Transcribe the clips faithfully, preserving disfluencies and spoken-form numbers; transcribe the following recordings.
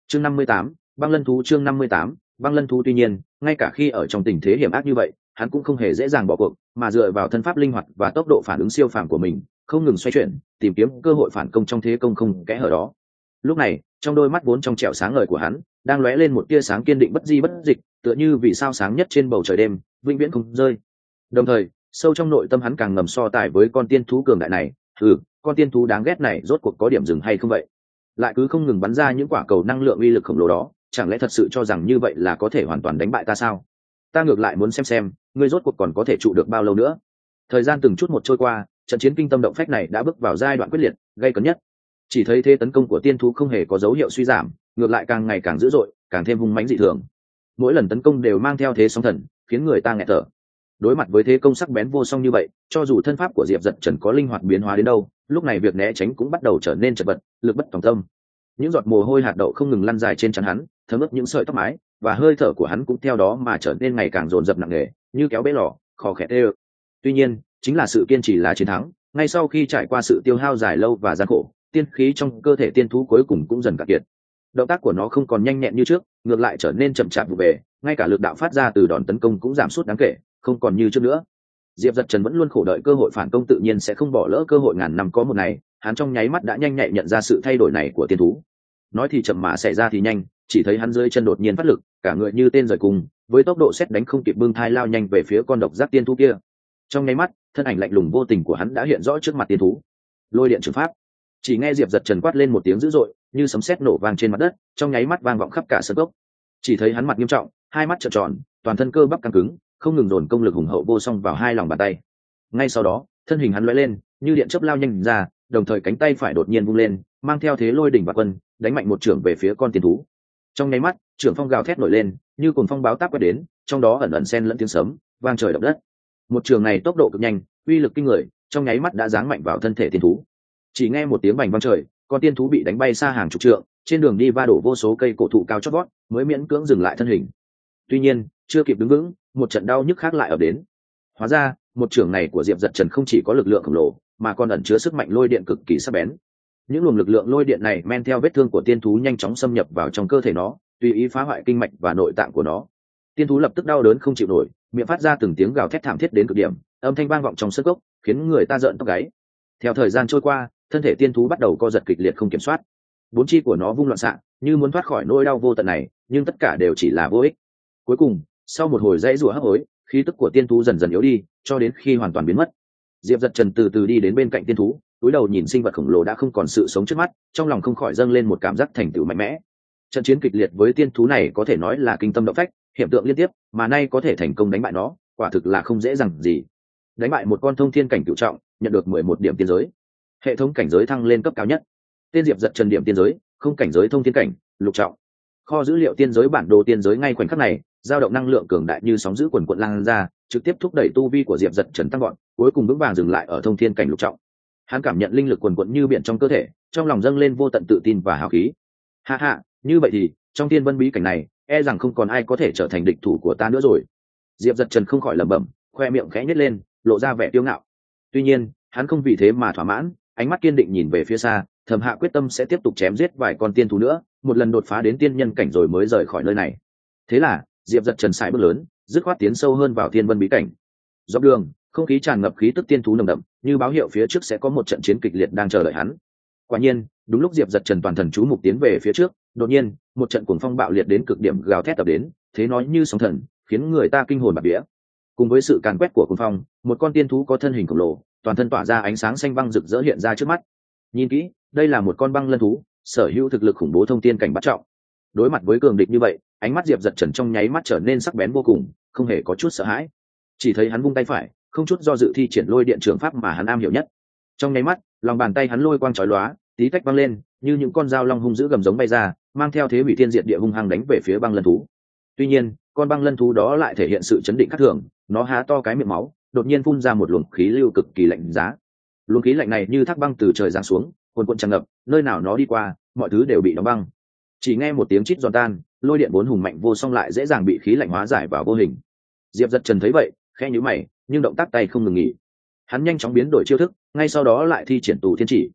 chương năm mươi tám, băng lân thú. Chương năm mươi tám, băng lân thú. Tuy nhiên ngay cả khi ở trong tình thế hiểm ác như vậy, hắn cũng không hề dễ dàng bỏ cuộc, mà dựa vào thân pháp linh hoạt và tốc độ phản ứng siêu phàm của mình, không ngừng xoay chuyển, tìm kiếm cơ hội phản công trong thế công không kẽ hở đó. Lúc này trong đôi mắt vốn trong trẻo sáng ngời của hắn đang lóe lên một tia sáng kiên định bất di bất dịch, tựa như vì sao sáng nhất trên bầu trời đêm, vĩnh viễn không rơi. Đồng thời sâu trong nội tâm hắn càng ngầm so tài với con tiên thú cường đại này. Ừ, con tiên thú đáng ghét này rốt cuộc có điểm dừng hay không vậy? Lại cứ không ngừng bắn ra những quả cầu năng lượng uy lực khổng lồ đó, chẳng lẽ thật sự cho rằng như vậy là có thể hoàn toàn đánh bại ta sao? Ta ngược lại muốn xem xem ngươi rốt cuộc còn có thể trụ được bao lâu nữa. Thời gian từng chút một trôi qua, trận chiến kinh tâm động phách này đã bước vào giai đoạn quyết liệt, gây cấn nhất. Chỉ thấy thế tấn công của tiên thú không hề có dấu hiệu suy giảm, ngược lại càng ngày càng dữ dội, càng thêm hung mãnh dị thường. Mỗi lần tấn công đều mang theo thế sóng thần, khiến người ta nghẹt thở. Đối mặt với thế công sắc bén vô song như vậy, cho dù thân pháp của Diệp Dật Trần có linh hoạt biến hóa đến đâu, lúc này việc né tránh cũng bắt đầu trở nên chật vật, lực bất tòng tâm. Những giọt mồ hôi hạt đậu không ngừng lăn dài trên trán hắn, thấm ướt những sợi tóc mái, và hơi thở của hắn cũng theo đó mà trở nên ngày càng dồn dập nặng nề, như kéo bế lò, khò khẽ đê. Tuy nhiên chính là sự kiên trì là chiến thắng. Ngay sau khi trải qua sự tiêu hao dài lâu và gian khổ, tiên khí trong cơ thể tiên thú cuối cùng cũng dần cạn kiệt. Động tác của nó không còn nhanh nhẹn như trước, ngược lại trở nên chậm chạp vụ về, ngay cả lực đạo phát ra từ đòn tấn công cũng giảm sút đáng kể, không còn như trước nữa. Diệp Dật Trần vẫn luôn khổ đợi cơ hội phản công, tự nhiên sẽ không bỏ lỡ cơ hội ngàn năm có một này. Hắn trong nháy mắt đã nhanh nhạy nhận ra sự thay đổi này của tiên thú. Nói thì chậm mà xảy ra thì nhanh, chỉ thấy hắn dưới chân đột nhiên phát lực, cả người như tên rời cùng, với tốc độ sét đánh không kịp bưng thai lao nhanh về phía con độc giác tiên thú kia. Trong nháy mắt, thân ảnh lạnh lùng vô tình của hắn đã hiện rõ trước mặt tiên thú. Lôi điện trường pháp. Chỉ nghe Diệp Dật Trần quát lên một tiếng dữ dội, như sấm sét nổ vang trên mặt đất, trong nháy mắt vang vọng khắp cả sân cốc. Chỉ thấy hắn mặt nghiêm trọng, hai mắt trợn tròn, toàn thân cơ bắp căng cứng, không ngừng dồn công lực hùng hậu vô song vào hai lòng bàn tay. Ngay sau đó, thân hình hắn lóe lên, như điện chớp lao nhanh ra, đồng thời cánh tay phải đột nhiên vung lên, mang theo thế lôi đỉnh và quân, đánh mạnh một chưởng về phía con tiên thú. Trong nháy mắt, chưởng phong gào thét nổi lên, như cuồng phong báo táp quét đến, trong đó ẩn ẩn xen lẫn tiếng sấm, vang trời động đất. Một chưởng này tốc độ cực nhanh, uy lực kinh người, trong nháy mắt đã giáng mạnh vào thân thể tiên thú. Chỉ nghe một tiếng bành vang trời, con tiên thú bị đánh bay xa hàng chục trượng, trên đường đi va đổ vô số cây cổ thụ cao chót vót, mới miễn cưỡng dừng lại thân hình. Tuy nhiên chưa kịp đứng vững, một trận đau nhức khác lại ập đến. Hóa ra một chưởng này của Diệp Dật Trần không chỉ có lực lượng khổng lồ, mà còn ẩn chứa sức mạnh lôi điện cực kỳ sắc bén. Những luồng lực lượng lôi điện này men theo vết thương của tiên thú nhanh chóng xâm nhập vào trong cơ thể nó, tùy ý phá hoại kinh mạch và nội tạng của nó. Tiên thú lập tức đau đớn không chịu nổi, miệng phát ra từng tiếng gào thét thảm thiết đến cực điểm, âm thanh vang vọng trong sân cốc, khiến người ta rợn tóc gáy. Theo thời gian trôi qua, thân thể tiên thú bắt đầu co giật kịch liệt không kiểm soát. Bốn chi của nó vung loạn xạ, như muốn thoát khỏi nỗi đau vô tận này, nhưng tất cả đều chỉ là vô ích. Cuối cùng, sau một hồi dãy rủa hấp hối, khí tức của tiên thú dần dần yếu đi, cho đến khi hoàn toàn biến mất. Diệp Dật Trần từ từ đi đến bên cạnh tiên thú, cúi đầu nhìn sinh vật khổng lồ đã không còn sự sống trước mắt, trong lòng không khỏi dâng lên một cảm giác thành tựu mạnh mẽ. Trận chiến kịch liệt với tiên thú này có thể nói là kinh tâm động phách, hiện tượng liên tiếp, mà nay có thể thành công đánh bại nó, quả thực là không dễ dàng gì. Đánh bại một con thông thiên cảnh cửu trọng, nhận được mười một điểm tiên giới. Hệ thống cảnh giới thăng lên cấp cao nhất. Tên Diệp Dật Trần điểm tiên giới, không cảnh giới thông thiên cảnh, lục trọng. Kho dữ liệu tiên giới bản đồ tiên giới ngay khoảnh khắc này, dao động năng lượng cường đại như sóng dữ quần quận lan ra, trực tiếp thúc đẩy tu vi của Diệp Dật Trần tăng gọn, cuối cùng vững vàng dừng lại ở thông thiên cảnh lục trọng. Hắn cảm nhận linh lực quần quận như biển trong cơ thể, trong lòng dâng lên vô tận tự tin và hào khí. Ha ha, như vậy thì trong tiên vân bí cảnh này, e rằng không còn ai có thể trở thành địch thủ của ta nữa rồi. Diệp Dật Trần không khỏi lẩm bẩm, khoe miệng khẽ nhếch lên, lộ ra vẻ kiêu ngạo. Tuy nhiên hắn không vì thế mà thỏa mãn, ánh mắt kiên định nhìn về phía xa, thầm hạ quyết tâm sẽ tiếp tục chém giết vài con tiên thú nữa, một lần đột phá đến tiên nhân cảnh rồi mới rời khỏi nơi này. Thế là Diệp Dật Trần sải bước lớn, dứt khoát tiến sâu hơn vào tiên vân bí cảnh. Dọc đường, không khí tràn ngập khí tức tiên thú nồng đậm, như báo hiệu phía trước sẽ có một trận chiến kịch liệt đang chờ đợi hắn. Quả nhiên, đúng lúc Diệp Dật Trần toàn thần chú mục tiến về phía trước, đột nhiên một trận cuồng phong bạo liệt đến cực điểm gào thét tập đến, thế nói như sóng thần, khiến người ta kinh hồn bạt vía. Cùng với sự càn quét của cuồng phong, một con tiên thú có thân hình khổng lồ, toàn thân tỏa ra ánh sáng xanh băng rực rỡ hiện ra trước mắt. Nhìn kỹ, đây là một con băng lân thú, sở hữu thực lực khủng bố thông tiên cảnh bát trọng. Đối mặt với cường địch như vậy, ánh mắt Diệp Dật Trần trong nháy mắt trở nên sắc bén vô cùng, không hề có chút sợ hãi. Chỉ thấy hắn vung tay phải, không chút do dự thi triển lôi điện trường pháp mà hắn am hiểu nhất. Trong nháy mắt, lòng bàn tay hắn lôi quang chói lóa, tí tách văng lên, như những con dao long hung dữ gầm giống bay ra, mang theo thế hủy thiên diệt địa hung hăng đánh về phía băng lân thú. Tuy nhiên, con băng lân thú đó lại thể hiện sự chấn định khác thường, nó há to cái miệng máu, đột nhiên phun ra một luồng khí lưu cực kỳ lạnh giá. Luồng khí lạnh này như thác băng từ trời giáng xuống, cuồn cuộn tràn ngập, nơi nào nó đi qua, mọi thứ đều bị đóng băng. Chỉ nghe một tiếng chít giòn tan, lôi điện vốn hùng mạnh vô song lại dễ dàng bị khí lạnh hóa giải vào vô hình. Diệp Dật Trần thấy vậy, khẽ nhíu mày, nhưng động tác tay không ngừng nghỉ. Hắn nhanh chóng biến đổi chiêu thức, ngay sau đó lại thi triển tù thiên chỉ.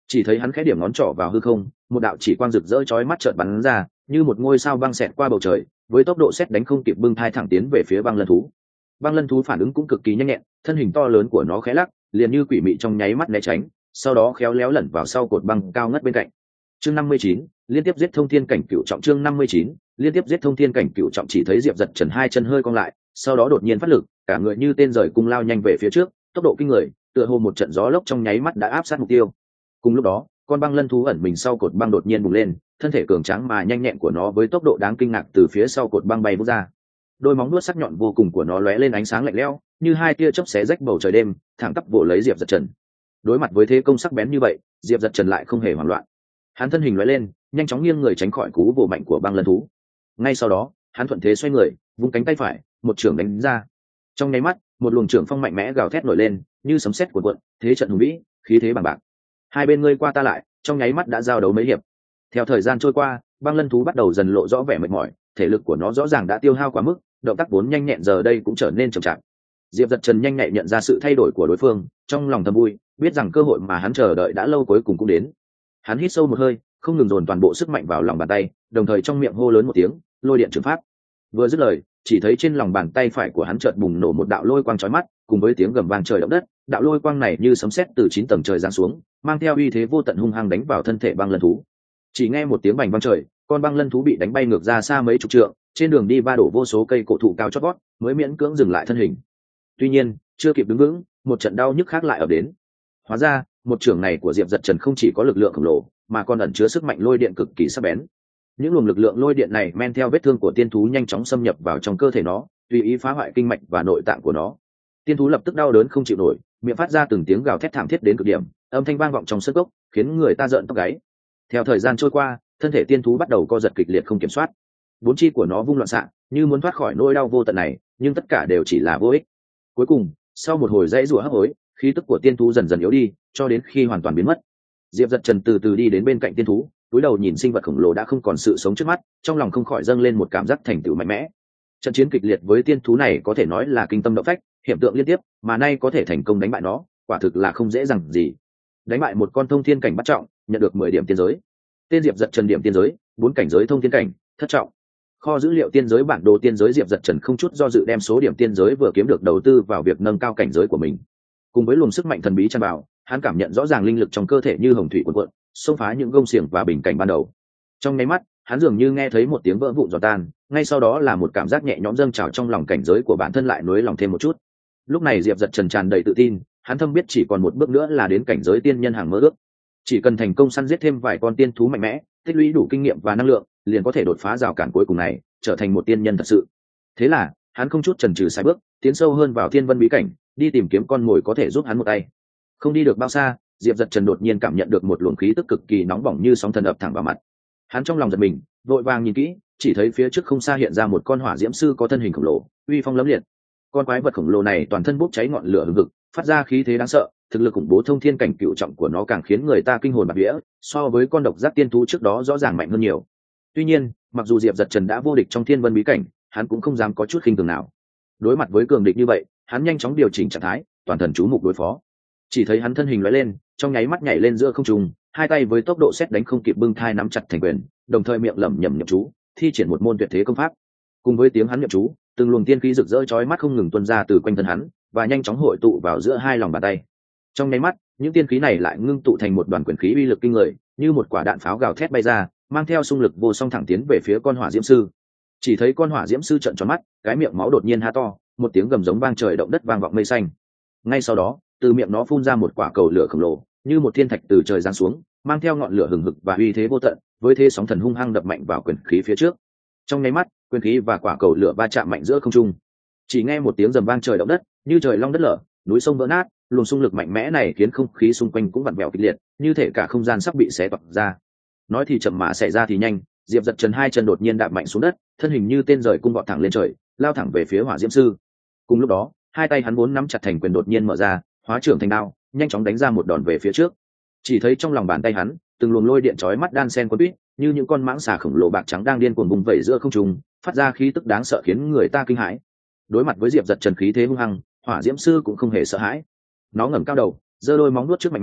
Chỉ thấy hắn khẽ điểm ngón trỏ vào hư không, một đạo chỉ quang rực rỡ chói mắt chợt bắn ra, như một ngôi sao băng xẹt qua bầu trời, với tốc độ sét đánh không kịp bưng thai thẳng tiến về phía băng lân thú. Băng lân thú phản ứng cũng cực kỳ nhanh nhẹn, thân hình to lớn của nó khẽ lắc, liền như quỷ mị trong nháy mắt né tránh, sau đó khéo léo lẩn vào sau cột băng cao ngất bên cạnh. Chương năm mươi chín, liên tiếp giết thông thiên cảnh cựu trọng. Chương năm mươi chín, liên tiếp giết thông thiên cảnh cựu trọng. Chỉ thấy Diệp Dật Trần hai chân hơi cong lại, sau đó đột nhiên phát lực, cả người như tên rời cung lao nhanh về phía trước, tốc độ kinh người, tựa hồ một trận gió lốc trong nháy mắt đã áp sát mục tiêu. Cùng lúc đó, con băng lân thú ẩn mình sau cột băng đột nhiên bùng lên, thân thể cường tráng mà nhanh nhẹn của nó với tốc độ đáng kinh ngạc từ phía sau cột băng bay vút ra. Đôi móng vuốt sắc nhọn vô cùng của nó lóe lên ánh sáng lạnh lẽo, như hai tia chớp xé rách bầu trời đêm, thẳng tắp vồ lấy Diệp Dật Trần. Đối mặt với thế công sắc bén như vậy, Diệp Dật Trần lại không hề hoảng loạn. Hắn thân hình lóe lên, nhanh chóng nghiêng người tránh khỏi cú vồ mạnh của băng lân thú. Ngay sau đó, hắn thuận thế xoay người, vung cánh tay phải, một chưởng đánh ra. Trong nháy mắt, một luồng trưởng phong mạnh mẽ gào thét nổi lên, như sấm sét cuộn cuộn, thế trận hùng vĩ, khí thế bằng bạc. Hai bên ngươi qua ta lại, trong nháy mắt đã giao đấu mấy hiệp. Theo thời gian trôi qua, băng lân thú bắt đầu dần lộ rõ vẻ mệt mỏi, thể lực của nó rõ ràng đã tiêu hao quá mức, động tác vốn nhanh nhẹn giờ đây cũng trở nên chậm chạp. Diệp Dật Trần nhanh nhạy nhận ra sự thay đổi của đối phương, trong lòng thầm vui, biết rằng cơ hội mà hắn chờ đợi đã lâu cuối cùng cũng đến. Hắn hít sâu một hơi, không ngừng dồn toàn bộ sức mạnh vào lòng bàn tay, đồng thời trong miệng hô lớn một tiếng, lôi điện trường pháp. Vừa dứt lời, chỉ thấy trên lòng bàn tay phải của hắn chợt bùng nổ một đạo lôi quang chói mắt, cùng với tiếng gầm vang trời động đất, đạo lôi quang này như sấm sét từ chín tầng trời giáng xuống, mang theo uy thế vô tận hung hăng đánh vào thân thể băng lân thú. Chỉ nghe một tiếng bành vang trời, con băng lân thú bị đánh bay ngược ra xa mấy chục trượng, trên đường đi va đổ vô số cây cổ thụ cao chót vót, mới miễn cưỡng dừng lại thân hình. Tuy nhiên, chưa kịp đứng vững, một trận đau nhức khác lại ập đến. Hóa ra, một trường này của Diệp Dật Trần không chỉ có lực lượng khổng lồ, mà còn ẩn chứa sức mạnh lôi điện cực kỳ sắc bén. Những luồng lực lượng lôi điện này men theo vết thương của tiên thú nhanh chóng xâm nhập vào trong cơ thể nó, tùy ý phá hoại kinh mạch và nội tạng của nó. Tiên thú lập tức đau đớn không chịu nổi, miệng phát ra từng tiếng gào thét thảm thiết đến cực điểm, âm thanh vang vọng trong sân gốc, khiến người ta rợn tóc gáy. Theo thời gian trôi qua, thân thể tiên thú bắt đầu co giật kịch liệt không kiểm soát, bốn chi của nó vung loạn xạ, như muốn thoát khỏi nỗi đau vô tận này, nhưng tất cả đều chỉ là vô ích. Cuối cùng, sau một hồi dãy rủa hấp hối, khí tức của tiên thú dần dần yếu đi, cho đến khi hoàn toàn biến mất. Diệp Dật Trần từ từ đi đến bên cạnh tiên thú, cúi đầu nhìn sinh vật khổng lồ đã không còn sự sống trước mắt, trong lòng không khỏi dâng lên một cảm giác thành tựu mạnh mẽ. Trận chiến kịch liệt với tiên thú này có thể nói là kinh tâm động phách, hiện tượng liên tiếp, mà nay có thể thành công đánh bại nó, quả thực là không dễ dàng gì. Đánh bại một con thông thiên cảnh bắt trọng, nhận được mười điểm tiên giới. Tên Diệp Dật Trần điểm tiên giới, bốn cảnh giới thông thiên cảnh, thất trọng. Kho dữ liệu tiên giới bản đồ tiên giới. Diệp Dật Trần không chút do dự đem số điểm tiên giới vừa kiếm được đầu tư vào việc nâng cao cảnh giới của mình. Cùng với luồng sức mạnh thần bí tràn vào, hắn cảm nhận rõ ràng linh lực trong cơ thể như hồng thủy cuộn cuộn, xông phá những gông xiềng và bình cảnh ban đầu. Trong nháy mắt, hắn dường như nghe thấy một tiếng vỡ vụn giòn tan, ngay sau đó là một cảm giác nhẹ nhõm dâng trào trong lòng, cảnh giới của bản thân lại nối lòng thêm một chút. Lúc này Diệp Dật Trần tràn đầy tự tin, hắn thâm biết chỉ còn một bước nữa là đến cảnh giới tiên nhân hàng mơ ước. Chỉ cần thành công săn giết thêm vài con tiên thú mạnh mẽ, tích lũy đủ kinh nghiệm và năng lượng, liền có thể đột phá rào cản cuối cùng này, trở thành một tiên nhân thật sự. Thế là, hắn không chút chần chừ sai bước, tiến sâu hơn vào thiên vân bí cảnh, đi tìm kiếm con mồi có thể giúp hắn một tay. Không đi được bao xa, Diệp Dật Trần đột nhiên cảm nhận được một luồng khí tức cực kỳ nóng bỏng như sóng thần ập thẳng vào mặt. Hắn trong lòng giật mình, vội vàng nhìn kỹ, chỉ thấy phía trước không xa hiện ra một con hỏa diễm sư có thân hình khổng lồ, uy phong lẫm liệt. Con quái vật khổng lồ này toàn thân bốc cháy ngọn lửa hừng hực, phát ra khí thế đáng sợ, thực lực khủng bố thông thiên cảnh cựu trọng của nó càng khiến người ta kinh hồn bạt vía, so với con độc giác tiên thú trước đó rõ ràng mạnh hơn nhiều. Tuy nhiên, mặc dù Diệp Dật Trần đã vô địch trong thiên vân bí cảnh, hắn cũng không dám có chút khinh thường nào. Đối mặt với cường địch như vậy, hắn nhanh chóng điều chỉnh trạng thái, toàn thần chú mục đối phó. Chỉ thấy hắn thân hình lóe lên, trong nháy mắt nhảy lên giữa không trung, hai tay với tốc độ sét đánh không kịp bưng thai nắm chặt thành quyền, đồng thời miệng lẩm nhẩm niệm chú, thi triển một môn tuyệt thế công pháp. Cùng với tiếng hắn niệm chú, từng luồng tiên khí rực rỡ chói mắt không ngừng tuôn ra từ quanh thân hắn, và nhanh chóng hội tụ vào giữa hai lòng bàn tay. Trong nháy mắt, những tiên khí này lại ngưng tụ thành một đoàn quyền khí uy lực kinh người, như một quả đạn pháo gào thét bay ra, mang theo xung lực vô song thẳng tiến về phía con hỏa diễm sư. Chỉ thấy con hỏa diễm sư trợn tròn mắt, cái miệng máu đột nhiên há to, một tiếng gầm giống vang trời động đất vang vọng mây xanh. Ngay sau đó, từ miệng nó phun ra một quả cầu lửa khổng lồ, như một thiên thạch từ trời giáng xuống, mang theo ngọn lửa hừng hực và uy thế vô tận, với thế sóng thần hung hăng đập mạnh vào quyền khí phía trước. Trong nháy mắt, quyền khí và quả cầu lửa va chạm mạnh giữa không trung. Chỉ nghe một tiếng rầm vang trời động đất, như trời long đất lở, núi sông vỡ nát, luồng xung lực mạnh mẽ này khiến không khí xung quanh cũng vặn vẹo kịch liệt, như thể cả không gian sắp bị xé toạc ra. Nói thì chậm mà xảy ra thì nhanh, Diệp Dật Trần hai chân đột nhiên đạp mạnh xuống đất, thân hình như tên rời cung vọt thẳng lên trời, lao thẳng về phía hỏa diễm sư. Cùng lúc đó, hai tay hắn vốn nắm chặt thành quyền đột nhiên mở ra, hóa trưởng thành đao, nhanh chóng đánh ra một đòn về phía trước. Chỉ thấy trong lòng bàn tay hắn, từng luồng lôi điện chói mắt đan sen quấn quýt, như những con mãng xà khổng lồ bạc trắng đang điên cuồng vùng vẩy giữa không trung, phát ra khí tức đáng sợ khiến người ta kinh hãi. Đối mặt với Diệp Dật Trần khí thế hung hăng, hỏa diễm sư cũng không hề sợ hãi. Nó ngẩng cao đầu, giơ đôi móng nuốt trước mạnh mẽ,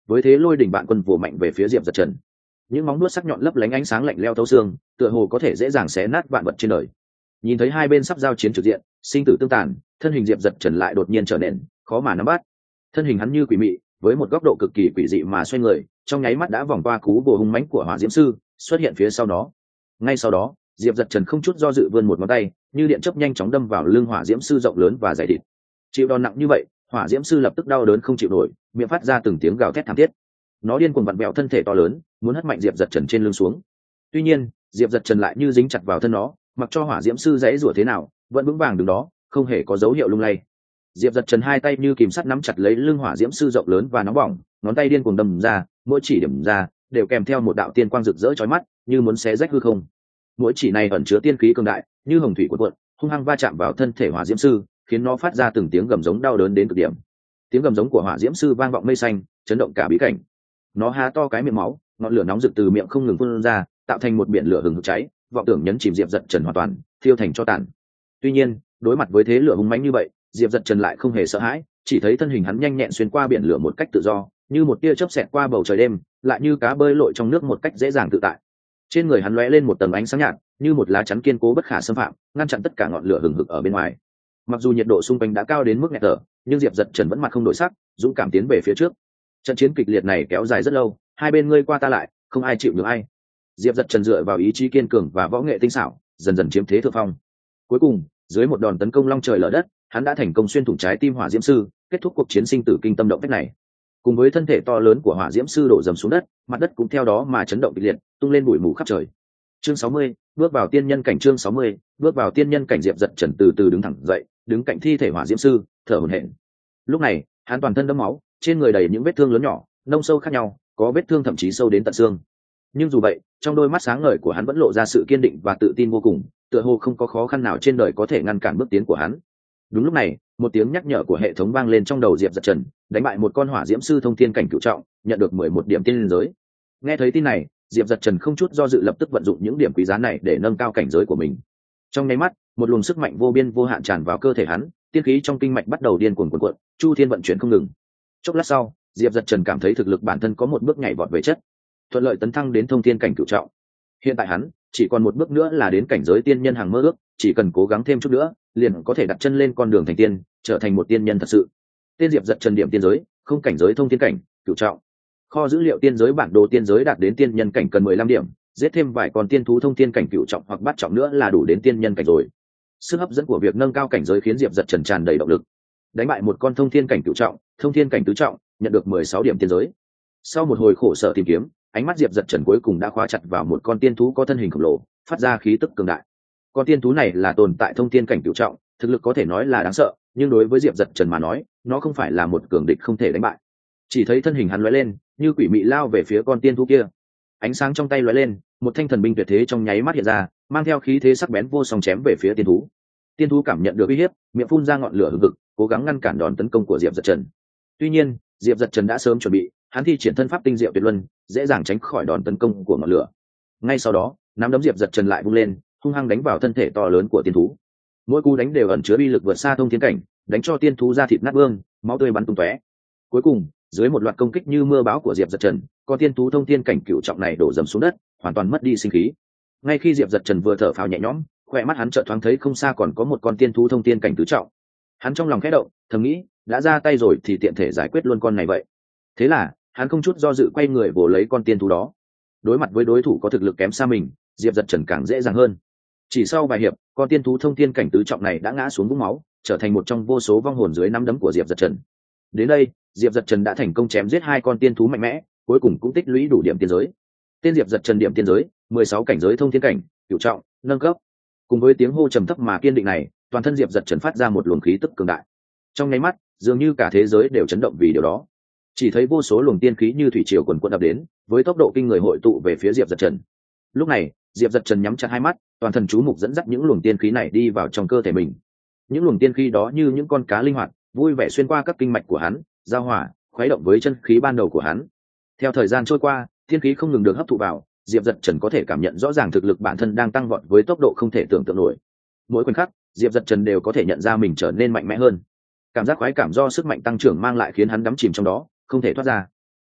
với thế lôi đỉnh bạn quân vồ mạnh về phía diệp giật trần. Những móng đuốt sắc nhọn lấp lánh ánh sáng lạnh leo thấu xương, tựa hồ có thể dễ dàng xé nát vạn vật trên đời. Nhìn thấy hai bên sắp giao chiến trực diện, sinh tử tương tàn, thân hình diệp giật trần lại đột nhiên trở nên khó mà nắm bắt. Thân hình hắn như quỷ mị, với một góc độ cực kỳ quỷ dị mà xoay người, trong nháy mắt đã vòng qua cú bồ hung mãnh của hỏa diễm sư, xuất hiện phía sau nó. Ngay sau đó, diệp giật trần không chút do dự vươn một ngón tay, như điện chớp nhanh chóng đâm vào lưng hỏa diễm sư rộng lớn và dày thịt. Chịu đòn nặng như vậy, hỏa diễm sư lập tức đau đớn không chịu nổi, miệng phát ra từng tiếng gào thét thảm thiết. Nó điên cuồng vặn vẹo thân thể to lớn, muốn hất mạnh diệp giật trần trên lưng xuống. Tuy nhiên, diệp giật trần lại như dính chặt vào thân nó, mặc cho hỏa diễm sư dãy rủa thế nào, vẫn vững vàng đứng đó, không hề có dấu hiệu lung lay. Diệp giật trần hai tay như kìm sắt nắm chặt lấy lưng hỏa diễm sư rộng lớn và nóng bỏng, ngón tay điên cuồng đâm ra, mỗi chỉ điểm ra đều kèm theo một đạo tiên quang rực rỡ chói mắt, như muốn xé rách hư không. Mỗi chỉ này ẩn chứa tiên khí cường đại, như hồng thủy cuộn cuộn, hung hăng va chạm vào thân thể hỏa diễm sư, khiến nó phát ra từng tiếng gầm giống đau đớn đến cực điểm. Tiếng gầm giống của hỏa diễm sư vang vọng mây xanh, chấn động cả bí cảnh. Nó há to cái miệng máu, ngọn lửa nóng rực từ miệng không ngừng phun ra, tạo thành một biển lửa hừng hực cháy, vọng tưởng nhấn chìm diệp giật trần hoàn toàn, thiêu thành tro tàn. Tuy nhiên, đối mặt với thế lửa hung mãnh như vậy, diệp giật trần lại không hề sợ hãi, chỉ thấy thân hình hắn nhanh nhẹn xuyên qua biển lửa một cách tự do, như một tia chớp xẹt qua bầu trời đêm, lại như cá bơi lội trong nước một cách dễ dàng tự tại. Trên người hắn lóe lên một tầng ánh sáng nhạt, như một lá chắn kiên cố bất khả xâm phạm, ngăn chặn tất cả ngọn lửa hừng hực ở bên ngoài. Mặc dù nhiệt độ xung quanh đã cao đến mức nghẹt thở, nhưng diệp giật trần vẫn mặt không đổi sắc, dũng cảm tiến về phía trước. Trận chiến kịch liệt này kéo dài rất lâu, hai bên ngươi qua ta lại, không ai chịu nhường ai. Diệp giật trần dựa vào ý chí kiên cường và võ nghệ tinh xảo, dần dần chiếm thế thượng phong. Cuối cùng, dưới một đòn tấn công long trời lở đất, hắn đã thành công xuyên thủng trái tim hỏa diễm sư, kết thúc cuộc chiến sinh tử kinh tâm động phách này. Cùng với thân thể to lớn của hỏa diễm sư đổ dầm xuống đất, mặt đất cũng theo đó mà chấn động kịch liệt, tung lên bụi mù khắp trời. Chương sáu mươi, bước vào tiên nhân cảnh. Chương sáu mươi, bước vào tiên nhân cảnh. Diệp giật trần từ từ đứng thẳng dậy, đứng cạnh thi thể hỏa diễm sư, thở hổn hển. Lúc này, hắn toàn thân đẫm máu, trên người đầy những vết thương lớn nhỏ, nông sâu khác nhau, có vết thương thậm chí sâu đến tận xương. Nhưng dù vậy, trong đôi mắt sáng ngời của hắn vẫn lộ ra sự kiên định và tự tin vô cùng, tựa hồ không có khó khăn nào trên đời có thể ngăn cản bước tiến của hắn. Đúng lúc này, một tiếng nhắc nhở của hệ thống vang lên trong đầu diệp giật trần, đánh bại một con hỏa diễm sư thông thiên cảnh cửu trọng, nhận được mười một điểm tiên giới. Nghe thấy tin này, diệp giật trần không chút do dự lập tức vận dụng những điểm quý giá này để nâng cao cảnh giới của mình. Trong nháy mắt, một luồng sức mạnh vô biên vô hạn tràn vào cơ thể hắn, tiên khí trong kinh mạch bắt đầu điên cuồng cuộn cuộn, chu thiên vận chuyển không ngừng. Chốc lát sau, diệp giật trần cảm thấy thực lực bản thân có một bước nhảy vọt về chất, thuận lợi tấn thăng đến thông thiên cảnh cửu trọng. Hiện tại hắn chỉ còn một bước nữa là đến cảnh giới tiên nhân hàng mơ ước, chỉ cần cố gắng thêm chút nữa, liền có thể đặt chân lên con đường thành tiên, trở thành một tiên nhân thật sự. Tên diệp giật trần điểm tiên giới, không cảnh giới thông thiên cảnh cửu trọng. Kho dữ liệu tiên giới bản đồ tiên giới đạt đến tiên nhân cảnh cần mười lăm điểm, giết thêm vài con tiên thú thông thiên cảnh cửu trọng hoặc bát trọng nữa là đủ đến tiên nhân cảnh rồi. Sức hấp dẫn của việc nâng cao cảnh giới khiến diệp giật trần tràn đầy động lực. Đánh bại một con thông thiên cảnh cửu trọng, thông thiên cảnh tứ trọng, nhận được mười sáu điểm tiên giới. Sau một hồi khổ sở tìm kiếm, ánh mắt diệp giật trần cuối cùng đã khóa chặt vào một con tiên thú có thân hình khổng lồ, phát ra khí tức cường đại. Con tiên thú này là tồn tại thông thiên cảnh cửu trọng, thực lực có thể nói là đáng sợ, nhưng đối với diệp giật trần mà nói, nó không phải là một cường địch không thể đánh bại. Chỉ thấy thân hình hắn lóe lên, như quỷ mị lao về phía con tiên thú kia. Ánh sáng trong tay lóe lên, một thanh thần binh tuyệt thế trong nháy mắt hiện ra, mang theo khí thế sắc bén vô song chém về phía tiên thú. Tiên thú cảm nhận được uy hiếp, miệng phun ra ngọn lửa hừng hực, cố gắng ngăn cản đòn tấn công của diệp giật trần. Tuy nhiên, diệp giật trần đã sớm chuẩn bị, hắn thi triển thân pháp tinh diệu tuyệt luân, dễ dàng tránh khỏi đòn tấn công của ngọn lửa. Ngay sau đó, nắm đấm diệp giật trần lại vung lên, hung hăng đánh vào thân thể to lớn của tiên thú. Mỗi cú đánh đều ẩn chứa uy lực vượt xa thông thiên cảnh, đánh cho tiên thú ra thịt nát bương, máu tươi bắn tung tóe. Cuối cùng, dưới một loạt công kích như mưa bão của diệp giật trần, con tiên thú thông thiên cảnh cửu trọng này đổ dầm xuống đất, hoàn toàn mất đi sinh khí. Ngay khi diệp giật trần vừa thở phào nhẹ nhõm, khỏe mắt hắn chợt thoáng thấy không xa còn có một con tiên thú thông thiên cảnh tứ trọng. Hắn trong lòng khẽ động, thầm nghĩ, đã ra tay rồi thì tiện thể giải quyết luôn con này vậy. Thế là, hắn không chút do dự quay người vồ lấy con tiên thú đó. Đối mặt với đối thủ có thực lực kém xa mình, diệp giật trần càng dễ dàng hơn. Chỉ sau vài hiệp, con tiên thú thông thiên cảnh tứ trọng này đã ngã xuống vũng máu, trở thành một trong vô số vong hồn dưới nắm đấm của diệp giật trần. Đến đây, diệp giật trần đã thành công chém giết hai con tiên thú mạnh mẽ, cuối cùng cũng tích lũy đủ điểm tiên giới. Tên diệp giật trần điểm tiên giới mười sáu cảnh giới thông thiên cảnh cửu trọng, nâng cấp. Cùng với tiếng hô trầm thấp mà kiên định này, toàn thân diệp giật trần phát ra một luồng khí tức cường đại. Trong nháy mắt, dường như cả thế giới đều chấn động vì điều đó. Chỉ thấy vô số luồng tiên khí như thủy triều quần quần ập đến, với tốc độ kinh người hội tụ về phía diệp giật trần. Lúc này, diệp giật trần nhắm chặt hai mắt, toàn thân chú mục dẫn dắt những luồng tiên khí này đi vào trong cơ thể mình. Những luồng tiên khí đó như những con cá linh hoạt, vui vẻ xuyên qua các kinh mạch của hắn, giao hòa, khuấy động với chân khí ban đầu của hắn. Theo thời gian trôi qua, tiên khí không ngừng được hấp thụ vào, diệp giật trần có thể cảm nhận rõ ràng thực lực bản thân đang tăng vọt với tốc độ không thể tưởng tượng nổi. Mỗi khoảnh khắc, diệp giật trần đều có thể nhận ra mình trở nên mạnh mẽ hơn. Cảm giác khoái cảm do sức mạnh tăng trưởng mang lại khiến hắn đắm chìm trong đó, không thể thoát ra.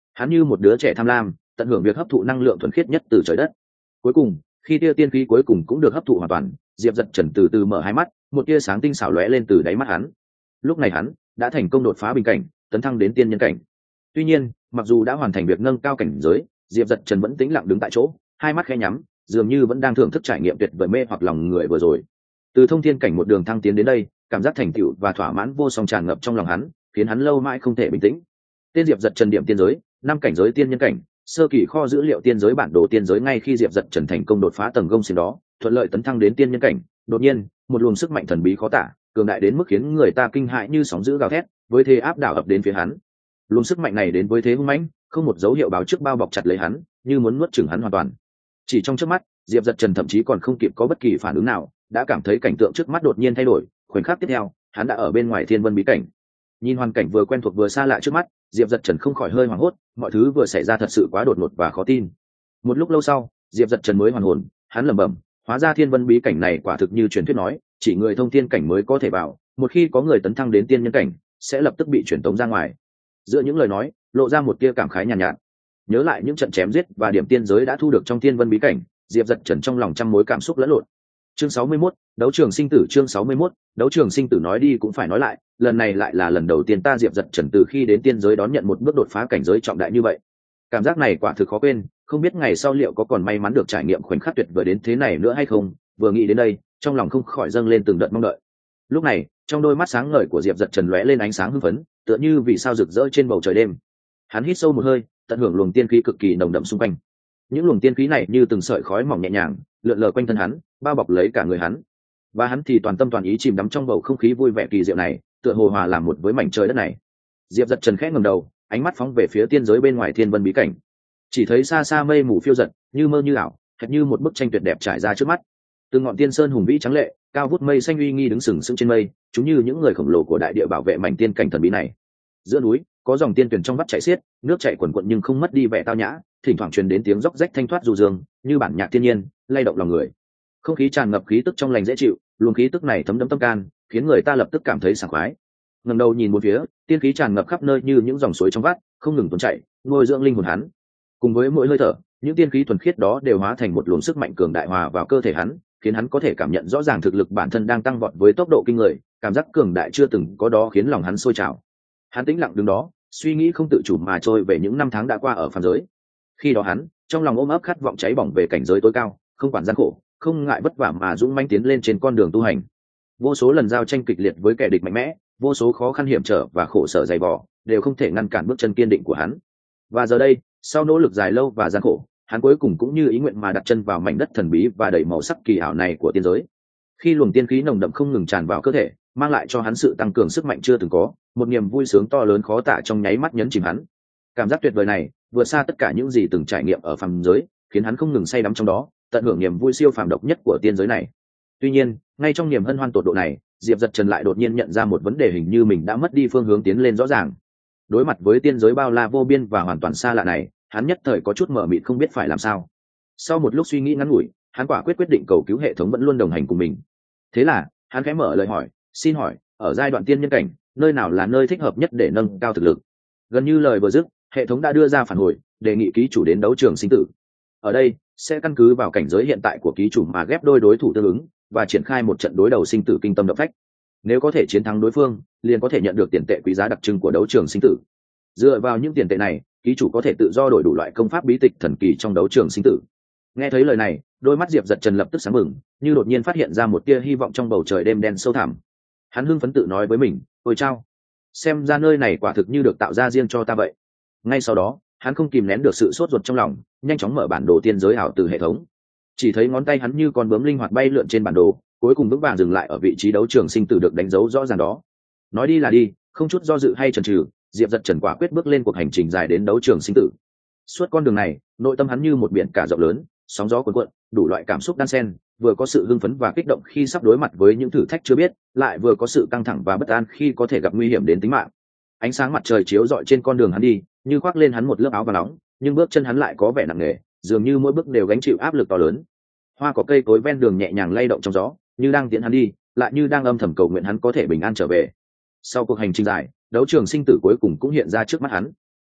Hắn như một đứa trẻ tham lam, tận hưởng việc hấp thụ năng lượng thuần khiết nhất từ trời đất. Cuối cùng, khi tia tiên khí cuối cùng cũng được hấp thụ hoàn toàn, Diệp Dật Trần từ từ mở hai mắt, một tia sáng tinh xảo lóe lên từ đáy mắt hắn. Lúc này hắn đã thành công đột phá bình cảnh, tấn thăng đến tiên nhân cảnh. Tuy nhiên, mặc dù đã hoàn thành việc nâng cao cảnh giới, Diệp Dật Trần vẫn tĩnh lặng đứng tại chỗ, hai mắt khẽ nhắm, dường như vẫn đang thưởng thức trải nghiệm tuyệt vời mê hoặc lòng người vừa rồi. Từ thông thiên cảnh một đường thăng tiến đến đây, cảm giác thành tựu và thỏa mãn vô song tràn ngập trong lòng hắn, khiến hắn lâu mãi không thể bình tĩnh. Tên Diệp Dật Trần điểm tiên giới, năm cảnh giới tiên nhân cảnh, sơ kỳ kho dữ liệu tiên giới bản đồ tiên giới. Ngay khi Diệp Dật Trần thành công đột phá tầng gông xiềng đó, thuận lợi tấn thăng đến tiên nhân cảnh, đột nhiên, một luồng sức mạnh thần bí khó tả, cường đại đến mức khiến người ta kinh hãi như sóng dữ gào thét, với thế áp đảo ập đến phía hắn. Luồng sức mạnh này đến với thế hung mãnh, không một dấu hiệu báo trước bao bọc chặt lấy hắn, như muốn nuốt chửng hắn hoàn toàn. Chỉ trong chớp mắt, Diệp Dật Trần thậm chí còn không kịp có bất kỳ phản ứng nào, đã cảm thấy cảnh tượng trước mắt đột nhiên thay đổi, khoảnh khắc tiếp theo, hắn đã ở bên ngoài thiên vân bí cảnh. Nhìn hoàn cảnh vừa quen thuộc vừa xa lạ trước mắt, Diệp Dật Trần không khỏi hơi hoảng hốt, mọi thứ vừa xảy ra thật sự quá đột ngột và khó tin. Một lúc lâu sau, Diệp Dật Trần mới hoàn hồn, hắn lẩm bẩm, hóa ra thiên vân bí cảnh này quả thực như truyền thuyết nói, chỉ người thông thiên cảnh mới có thể vào, một khi có người tấn thăng đến tiên nhân cảnh, sẽ lập tức bị truyền tống ra ngoài. Giữa những lời nói, lộ ra một tia cảm khái nhàn nhạt, nhạt. Nhớ lại những trận chém giết và điểm tiên giới đã thu được trong thiên vân bí cảnh, Diệp Dật Trần trong lòng trăm mối cảm xúc lẫn lộn. Chương sáu mươi mốt, đấu trường sinh tử. Chương sáu mươi mốt, đấu trường sinh tử. Nói đi cũng phải nói lại, lần này lại là lần đầu tiên ta Diệp Dật Trần từ khi đến tiên giới đón nhận một bước đột phá cảnh giới trọng đại như vậy. Cảm giác này quả thực khó quên, không biết ngày sau liệu có còn may mắn được trải nghiệm khoảnh khắc tuyệt vời đến thế này nữa hay không. Vừa nghĩ đến đây, trong lòng không khỏi dâng lên từng đợt mong đợi. Lúc này, trong đôi mắt sáng ngời của Diệp Dật Trần lóe lên ánh sáng hưng phấn, tựa như vì sao rực rỡ trên bầu trời đêm. Hắn hít sâu một hơi, tận hưởng luồng tiên khí cực kỳ nồng đậm xung quanh. Những luồng tiên khí này như từng sợi khói mỏng nhẹ nhàng lượn lờ quanh thân hắn, bao bọc lấy cả người hắn, và hắn thì toàn tâm toàn ý chìm đắm trong bầu không khí vui vẻ kỳ diệu này, tựa hồ hòa làm một với mảnh trời đất này. Diệp Dật Trần khẽ ngẩng đầu, ánh mắt phóng về phía tiên giới bên ngoài thiên vân bí cảnh. Chỉ thấy xa xa mây mù phiêu dật, như mơ như ảo, hệt như một bức tranh tuyệt đẹp trải ra trước mắt. Từng ngọn tiên sơn hùng vĩ trắng lệ, cao vút mây xanh uy nghi đứng sừng sững trên mây, chúng như những người khổng lồ của đại địa bảo vệ mảnh tiên cảnh thần bí này. Giữa núi có dòng tiên tuyển trong vắt chảy xiết, nước chảy quần quận nhưng không mất đi vẻ tao nhã, thỉnh thoảng truyền đến tiếng róc rách thanh thoát du dương, như bản nhạc thiên nhiên, lay động lòng người. Không khí tràn ngập khí tức trong lành dễ chịu, luồng khí tức này thấm đẫm tâm can, khiến người ta lập tức cảm thấy sảng khoái. Ngẩng đầu nhìn một phía, tiên khí tràn ngập khắp nơi như những dòng suối trong vắt, không ngừng tuôn chảy, nuôi dưỡng linh hồn hắn. Cùng với mỗi hơi thở, những tiên khí thuần khiết đó đều hóa thành một luồng sức mạnh cường đại hòa vào cơ thể hắn, khiến hắn có thể cảm nhận rõ ràng thực lực bản thân đang tăng vọt với tốc độ kinh người, cảm giác cường đại chưa từng có đó khiến lòng hắn sôi trào. Hắn tĩnh lặng đứng đó, suy nghĩ không tự chủ mà trôi về những năm tháng đã qua ở phàm giới. Khi đó hắn trong lòng ôm ấp khát vọng cháy bỏng về cảnh giới tối cao, không quản gian khổ, không ngại vất vả mà dũng mãnh tiến lên trên con đường tu hành. Vô số lần giao tranh kịch liệt với kẻ địch mạnh mẽ, vô số khó khăn hiểm trở và khổ sở dày vò đều không thể ngăn cản bước chân kiên định của hắn. Và giờ đây, sau nỗ lực dài lâu và gian khổ, hắn cuối cùng cũng như ý nguyện mà đặt chân vào mảnh đất thần bí và đầy màu sắc kỳ ảo này của tiên giới. Khi luồng tiên khí nồng đậm không ngừng tràn vào cơ thể, mang lại cho hắn sự tăng cường sức mạnh chưa từng có, một niềm vui sướng to lớn khó tả trong nháy mắt nhấn chìm hắn. Cảm giác tuyệt vời này vượt xa tất cả những gì từng trải nghiệm ở phàm giới, khiến hắn không ngừng say đắm trong đó, tận hưởng niềm vui siêu phàm độc nhất của tiên giới này. Tuy nhiên, ngay trong niềm hân hoan tột độ này, Diệp Dật Trần lại đột nhiên nhận ra một vấn đề, hình như mình đã mất đi phương hướng tiến lên rõ ràng. Đối mặt với tiên giới bao la vô biên và hoàn toàn xa lạ này, hắn nhất thời có chút mờ mịt không biết phải làm sao. Sau một lúc suy nghĩ ngắn ngủi, hắn quả quyết quyết định cầu cứu hệ thống vẫn luôn đồng hành cùng mình. Thế là, hắn khẽ mở lời hỏi, xin hỏi, ở giai đoạn tiên nhân cảnh, nơi nào là nơi thích hợp nhất để nâng cao thực lực? Gần như lời vừa dứt, hệ thống đã đưa ra phản hồi, đề nghị ký chủ đến đấu trường sinh tử. Ở đây, sẽ căn cứ vào cảnh giới hiện tại của ký chủ mà ghép đôi đối thủ tương ứng và triển khai một trận đối đầu sinh tử kinh tâm động phách. Nếu có thể chiến thắng đối phương, liền có thể nhận được tiền tệ quý giá đặc trưng của đấu trường sinh tử. Dựa vào những tiền tệ này, ký chủ có thể tự do đổi đủ loại công pháp bí tịch thần kỳ trong đấu trường sinh tử. Nghe thấy lời này, đôi mắt Diệp Dật Trần lập tức sáng bừng, như đột nhiên phát hiện ra một tia hy vọng trong bầu trời đêm đen sâu thẳm. Hắn hưng phấn tự nói với mình, ôi chao, xem ra nơi này quả thực như được tạo ra riêng cho ta vậy. Ngay sau đó, hắn không kìm nén được sự sốt ruột trong lòng, nhanh chóng mở bản đồ tiên giới ảo từ hệ thống. Chỉ thấy ngón tay hắn như con bướm linh hoạt bay lượn trên bản đồ, cuối cùng vững vàng dừng lại ở vị trí đấu trường sinh tử được đánh dấu rõ ràng đó. Nói đi là đi, không chút do dự hay chần chừ, Diệp Dật Trần quả quyết bước lên cuộc hành trình dài đến đấu trường sinh tử. Suốt con đường này, nội tâm hắn như một biển cả rộng lớn, sóng gió cuồn cuộn, đủ loại cảm xúc đan xen, vừa có sự hưng phấn và kích động khi sắp đối mặt với những thử thách chưa biết, lại vừa có sự căng thẳng và bất an khi có thể gặp nguy hiểm đến tính mạng. Ánh sáng mặt trời chiếu rọi trên con đường hắn đi, như khoác lên hắn một lớp áo vàng nóng, nhưng bước chân hắn lại có vẻ nặng nề, dường như mỗi bước đều gánh chịu áp lực to lớn. Hoa cỏ cây cối ven đường nhẹ nhàng lay động trong gió, như đang tiễn hắn đi, lại như đang âm thầm cầu nguyện hắn có thể bình an trở về. Sau cuộc hành trình dài, đấu trường sinh tử cuối cùng cũng hiện ra trước mắt hắn.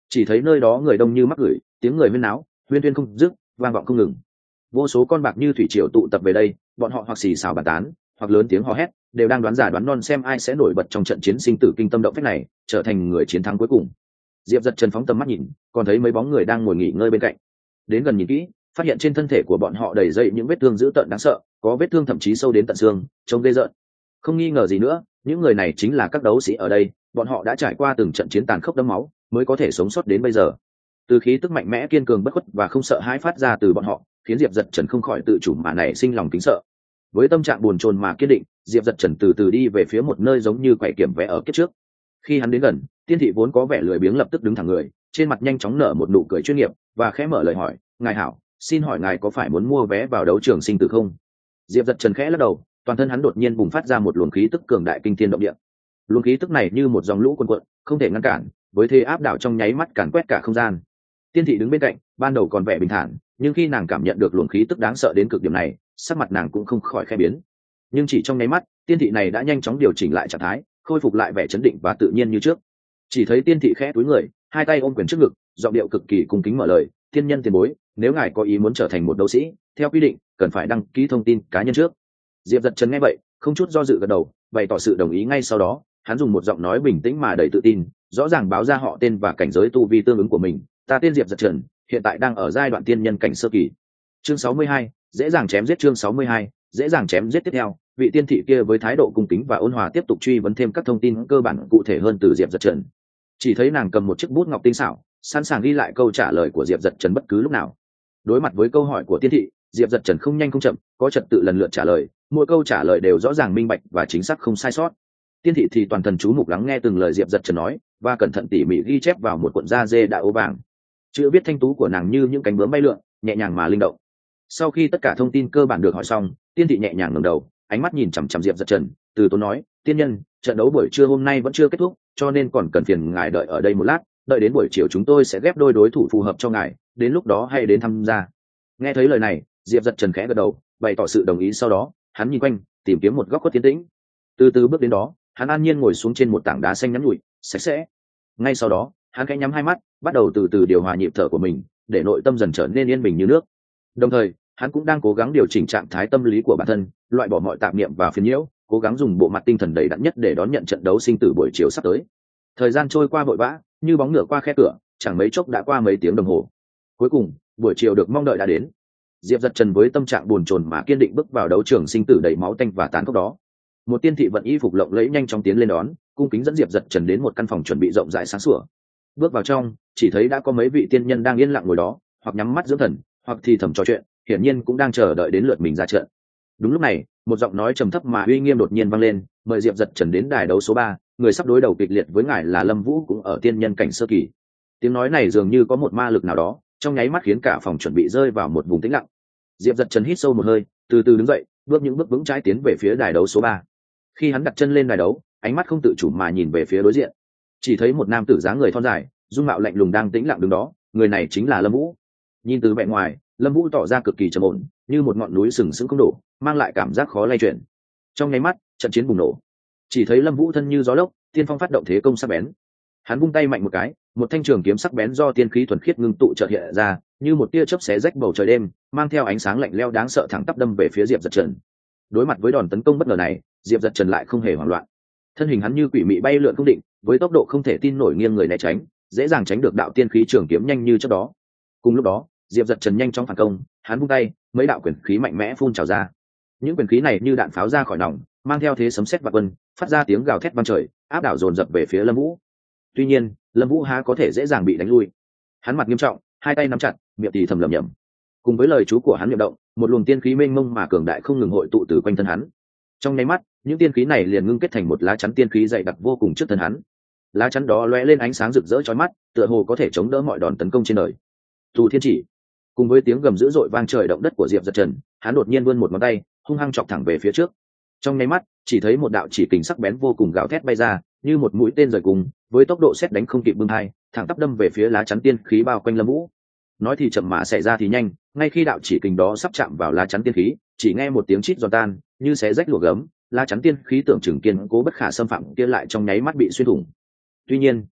chỉ thấy nơi đó người đông như mắc gửi, tiếng người huyên náo huyên tuyên không dứt, vang vọng không ngừng. Vô số con bạc như thủy triều tụ tập về đây, bọn họ hoặc xì xào bàn tán, hoặc lớn tiếng hò hét, đều đang đoán giả đoán non xem ai sẽ nổi bật trong trận chiến sinh tử kinh tâm động phách này, trở thành người chiến thắng cuối cùng. Diệp Dật Trần phóng tầm mắt nhìn, còn thấy mấy bóng người đang ngồi nghỉ ngơi bên cạnh. Đến gần nhìn kỹ, phát hiện trên thân thể của bọn họ đầy dây những vết thương dữ tợn đáng sợ, có vết thương thậm chí sâu đến tận xương, trông ghê rợn. Không nghi ngờ gì nữa, những người này chính là các đấu sĩ ở đây, bọn họ đã trải qua từng trận chiến tàn khốc đẫm máu, mới có thể sống sót đến bây giờ. Từ khí tức mạnh mẽ kiên cường bất khuất và không sợ hãi phát ra từ bọn họ, khiến Diệp Dật Trần không khỏi tự chủ mà nảy sinh lòng kính sợ. Với tâm trạng buồn chồn mà kiên định, Diệp Dật Trần từ từ đi về phía một nơi giống như quầy kiểm vé ở kiếp trước. Khi hắn đến gần, Tiên thị vốn có vẻ lười biếng lập tức đứng thẳng người, trên mặt nhanh chóng nở một nụ cười chuyên nghiệp và khẽ mở lời hỏi, ngài hảo, xin hỏi ngài có phải muốn mua vé vào đấu trường sinh tử không? Diệp Dật Trần khẽ lắc đầu, toàn thân hắn đột nhiên bùng phát ra một luồng khí tức cường đại kinh thiên động địa. Luồng khí tức này như một dòng lũ cuồn cuộn, không thể ngăn cản, với thế áp đảo trong nháy mắt càn quét cả không gian. Tiên thị đứng bên cạnh, ban đầu còn vẻ bình thản, nhưng khi nàng cảm nhận được luồng khí tức đáng sợ đến cực điểm này, sắc mặt nàng cũng không khỏi khẽ biến. Nhưng chỉ trong nháy mắt, tiên thị này đã nhanh chóng điều chỉnh lại trạng thái, khôi phục lại vẻ chấn định và tự nhiên như trước. Chỉ thấy tiên thị khẽ cúi người, hai tay ôm quyền trước ngực, giọng điệu cực kỳ cung kính mở lời, tiên nhân tiền bối, nếu ngài có ý muốn trở thành một đấu sĩ, theo quy định cần phải đăng ký thông tin cá nhân trước. Diệp Dật Trần nghe vậy, không chút do dự gật đầu, bày tỏ sự đồng ý ngay sau đó. Hắn dùng một giọng nói bình tĩnh mà đầy tự tin, rõ ràng báo ra họ tên và cảnh giới tu vi tương ứng của mình. Ta tên Diệp Dật Trần, hiện tại đang ở giai đoạn tiên nhân cảnh sơ kỳ. Chương sáu mươi hai, dễ dàng chém giết. Chương sáu mươi hai, dễ dàng chém giết. Tiếp theo, vị tiên thị kia với thái độ cung kính và ôn hòa tiếp tục truy vấn thêm các thông tin cơ bản cụ thể hơn từ Diệp Dật Trần. Chỉ thấy nàng cầm một chiếc bút ngọc tinh xảo, sẵn sàng ghi lại câu trả lời của Diệp Dật Trần bất cứ lúc nào. Đối mặt với câu hỏi của tiên thị, Diệp Dật Trần không nhanh không chậm, có trật tự lần lượt trả lời, mỗi câu trả lời đều rõ ràng minh bạch và chính xác không sai sót. Tiên thị thì toàn thần chú mục lắng nghe từng lời Diệp Dật Trần nói, và cẩn thận tỉ mỉ ghi chép vào một cuộn da dê đã ố vàng. Chữ viết thanh tú của nàng như những cánh bướm bay lượn, nhẹ nhàng mà linh động. Sau khi tất cả thông tin cơ bản được hỏi xong, tiên thị nhẹ nhàng ngẩng đầu, ánh mắt nhìn chằm chằm Diệp Dật Trần, từ tốn nói, tiên nhân, trận đấu buổi trưa hôm nay vẫn chưa kết thúc, cho nên còn cần phiền ngài đợi ở đây một lát, đợi đến buổi chiều chúng tôi sẽ ghép đôi đối thủ phù hợp cho ngài, đến lúc đó hãy đến tham gia. Nghe thấy lời này, Diệp Dật Trần khẽ gật đầu, bày tỏ sự đồng ý. Sau đó, hắn nhìn quanh, tìm kiếm một góc khuất tiến tĩnh. Từ từ bước đến đó, hắn an nhiên ngồi xuống trên một tảng đá xanh nhắn nhủi, sạch sẽ. Ngay sau đó, hắn khẽ nhắm hai mắt, bắt đầu từ từ điều hòa nhịp thở của mình, để nội tâm dần trở nên yên bình như nước. Đồng thời, hắn cũng đang cố gắng điều chỉnh trạng thái tâm lý của bản thân, loại bỏ mọi tạp niệm và phiền nhiễu, cố gắng dùng bộ mặt tinh thần đầy đặn nhất để đón nhận trận đấu sinh tử buổi chiều sắp tới. Thời gian trôi qua vội vã, như bóng ngựa qua khe cửa, chẳng mấy chốc đã qua mấy tiếng đồng hồ. Cuối cùng, buổi chiều được mong đợi đã đến. Diệp Dật Trần với tâm trạng buồn chồn mà kiên định bước vào đấu trường sinh tử đầy máu tanh và tàn khốc đó. Một tiên thị vận y phục lộng lẫy nhanh chóng tiến lên đón, cung kính dẫn Diệp Dật Trần đến một căn phòng chuẩn bị rộng rãi sáng sủa. Bước vào trong, chỉ thấy đã có mấy vị tiên nhân đang yên lặng ngồi đó, hoặc nhắm mắt dưỡng thần, hoặc thì thầm trò chuyện, hiển nhiên cũng đang chờ đợi đến lượt mình ra trận. Đúng lúc này, một giọng nói trầm thấp mà uy nghiêm đột nhiên vang lên, mời Diệp Dật Trần đến đài đấu số ba, người sắp đối đầu kịch liệt với ngài là Lâm Vũ, cũng ở tiên nhân cảnh sơ kỳ. Tiếng nói này dường như có một ma lực nào đó, trong nháy mắt khiến cả phòng chuẩn bị rơi vào một vùng tĩnh lặng. Diệp Dật Trần hít sâu một hơi, từ từ đứng dậy, bước những bước vững chãi tiến về phía đài đấu số ba. Khi hắn đặt chân lên đài đấu, ánh mắt không tự chủ mà nhìn về phía đối diện. Chỉ thấy một nam tử dáng người thon dài, dung mạo lạnh lùng đang tĩnh lặng đứng đó, người này chính là Lâm Vũ. Nhìn từ vẻ ngoài, Lâm Vũ tỏ ra cực kỳ trầm ổn, như một ngọn núi sừng sững không đổ, mang lại cảm giác khó lay chuyển. Trong nháy mắt, trận chiến bùng nổ. Chỉ thấy Lâm Vũ thân như gió lốc, tiên phong phát động thế công sắc bén. Hắn vung tay mạnh một cái, một thanh trường kiếm sắc bén do tiên khí thuần khiết ngưng tụ chợt hiện ra, như một tia chớp xé rách bầu trời đêm, mang theo ánh sáng lạnh lẽo đáng sợ thẳng tắp đâm về phía Diệp Dật Trần. Đối mặt với đòn tấn công bất ngờ này, Diệp Dật Trần lại không hề hoảng loạn. Thân hình hắn như quỷ mị bay lượn không định, với tốc độ không thể tin nổi nghiêng người né tránh, dễ dàng tránh được đạo tiên khí trường kiếm nhanh như chớp đó. Cùng lúc đó, Diệp Dật Trần nhanh chóng phản công, hắn vung tay, mấy đạo quyền khí mạnh mẽ phun trào ra. Những quyền khí này như đạn pháo ra khỏi nòng, mang theo thế sấm sét vạn quân, phát ra tiếng gào thét vang trời, áp đảo dồn dập về phía Lâm Vũ. Tuy nhiên, Lâm Vũ há có thể dễ dàng bị đánh lui. Hắn mặt nghiêm trọng, hai tay nắm chặt, miệng thì thầm lẩm nhẩm. Cùng với lời chú của hắn niệm động, một luồng tiên khí mênh mông mà cường đại không ngừng hội tụ từ quanh thân hắn. Trong nháy mắt, những tiên khí này liền ngưng kết thành một lá chắn tiên khí dày đặc vô cùng trước thân hắn. Lá chắn đó lóe lên ánh sáng rực rỡ chói mắt, tựa hồ có thể chống đỡ mọi đòn tấn công trên đời. Tù Thiên Chỉ. Cùng với tiếng gầm dữ dội vang trời động đất của Diệp Dật Trần, hắn đột nhiên vươn một ngón tay, hung hăng chọc thẳng về phía trước. Trong nháy mắt, chỉ thấy một đạo chỉ kình sắc bén vô cùng gào thét bay ra, như một mũi tên rời cùng, với tốc độ sét đánh không kịp bưng hai, thẳng tắp đâm về phía lá chắn tiên khí bao quanh Lâm Vũ. Nói thì chậm mà xảy ra thì nhanh, ngay khi đạo chỉ kình đó sắp chạm vào lá chắn tiên khí, chỉ nghe một tiếng chít giòn tan, như xé rách lụa gấm, lá chắn tiên khí tưởng chừng kiên cố bất khả xâm phạm kia lại trong nháy mắt bị xuyên thủng. Tuy nhiên,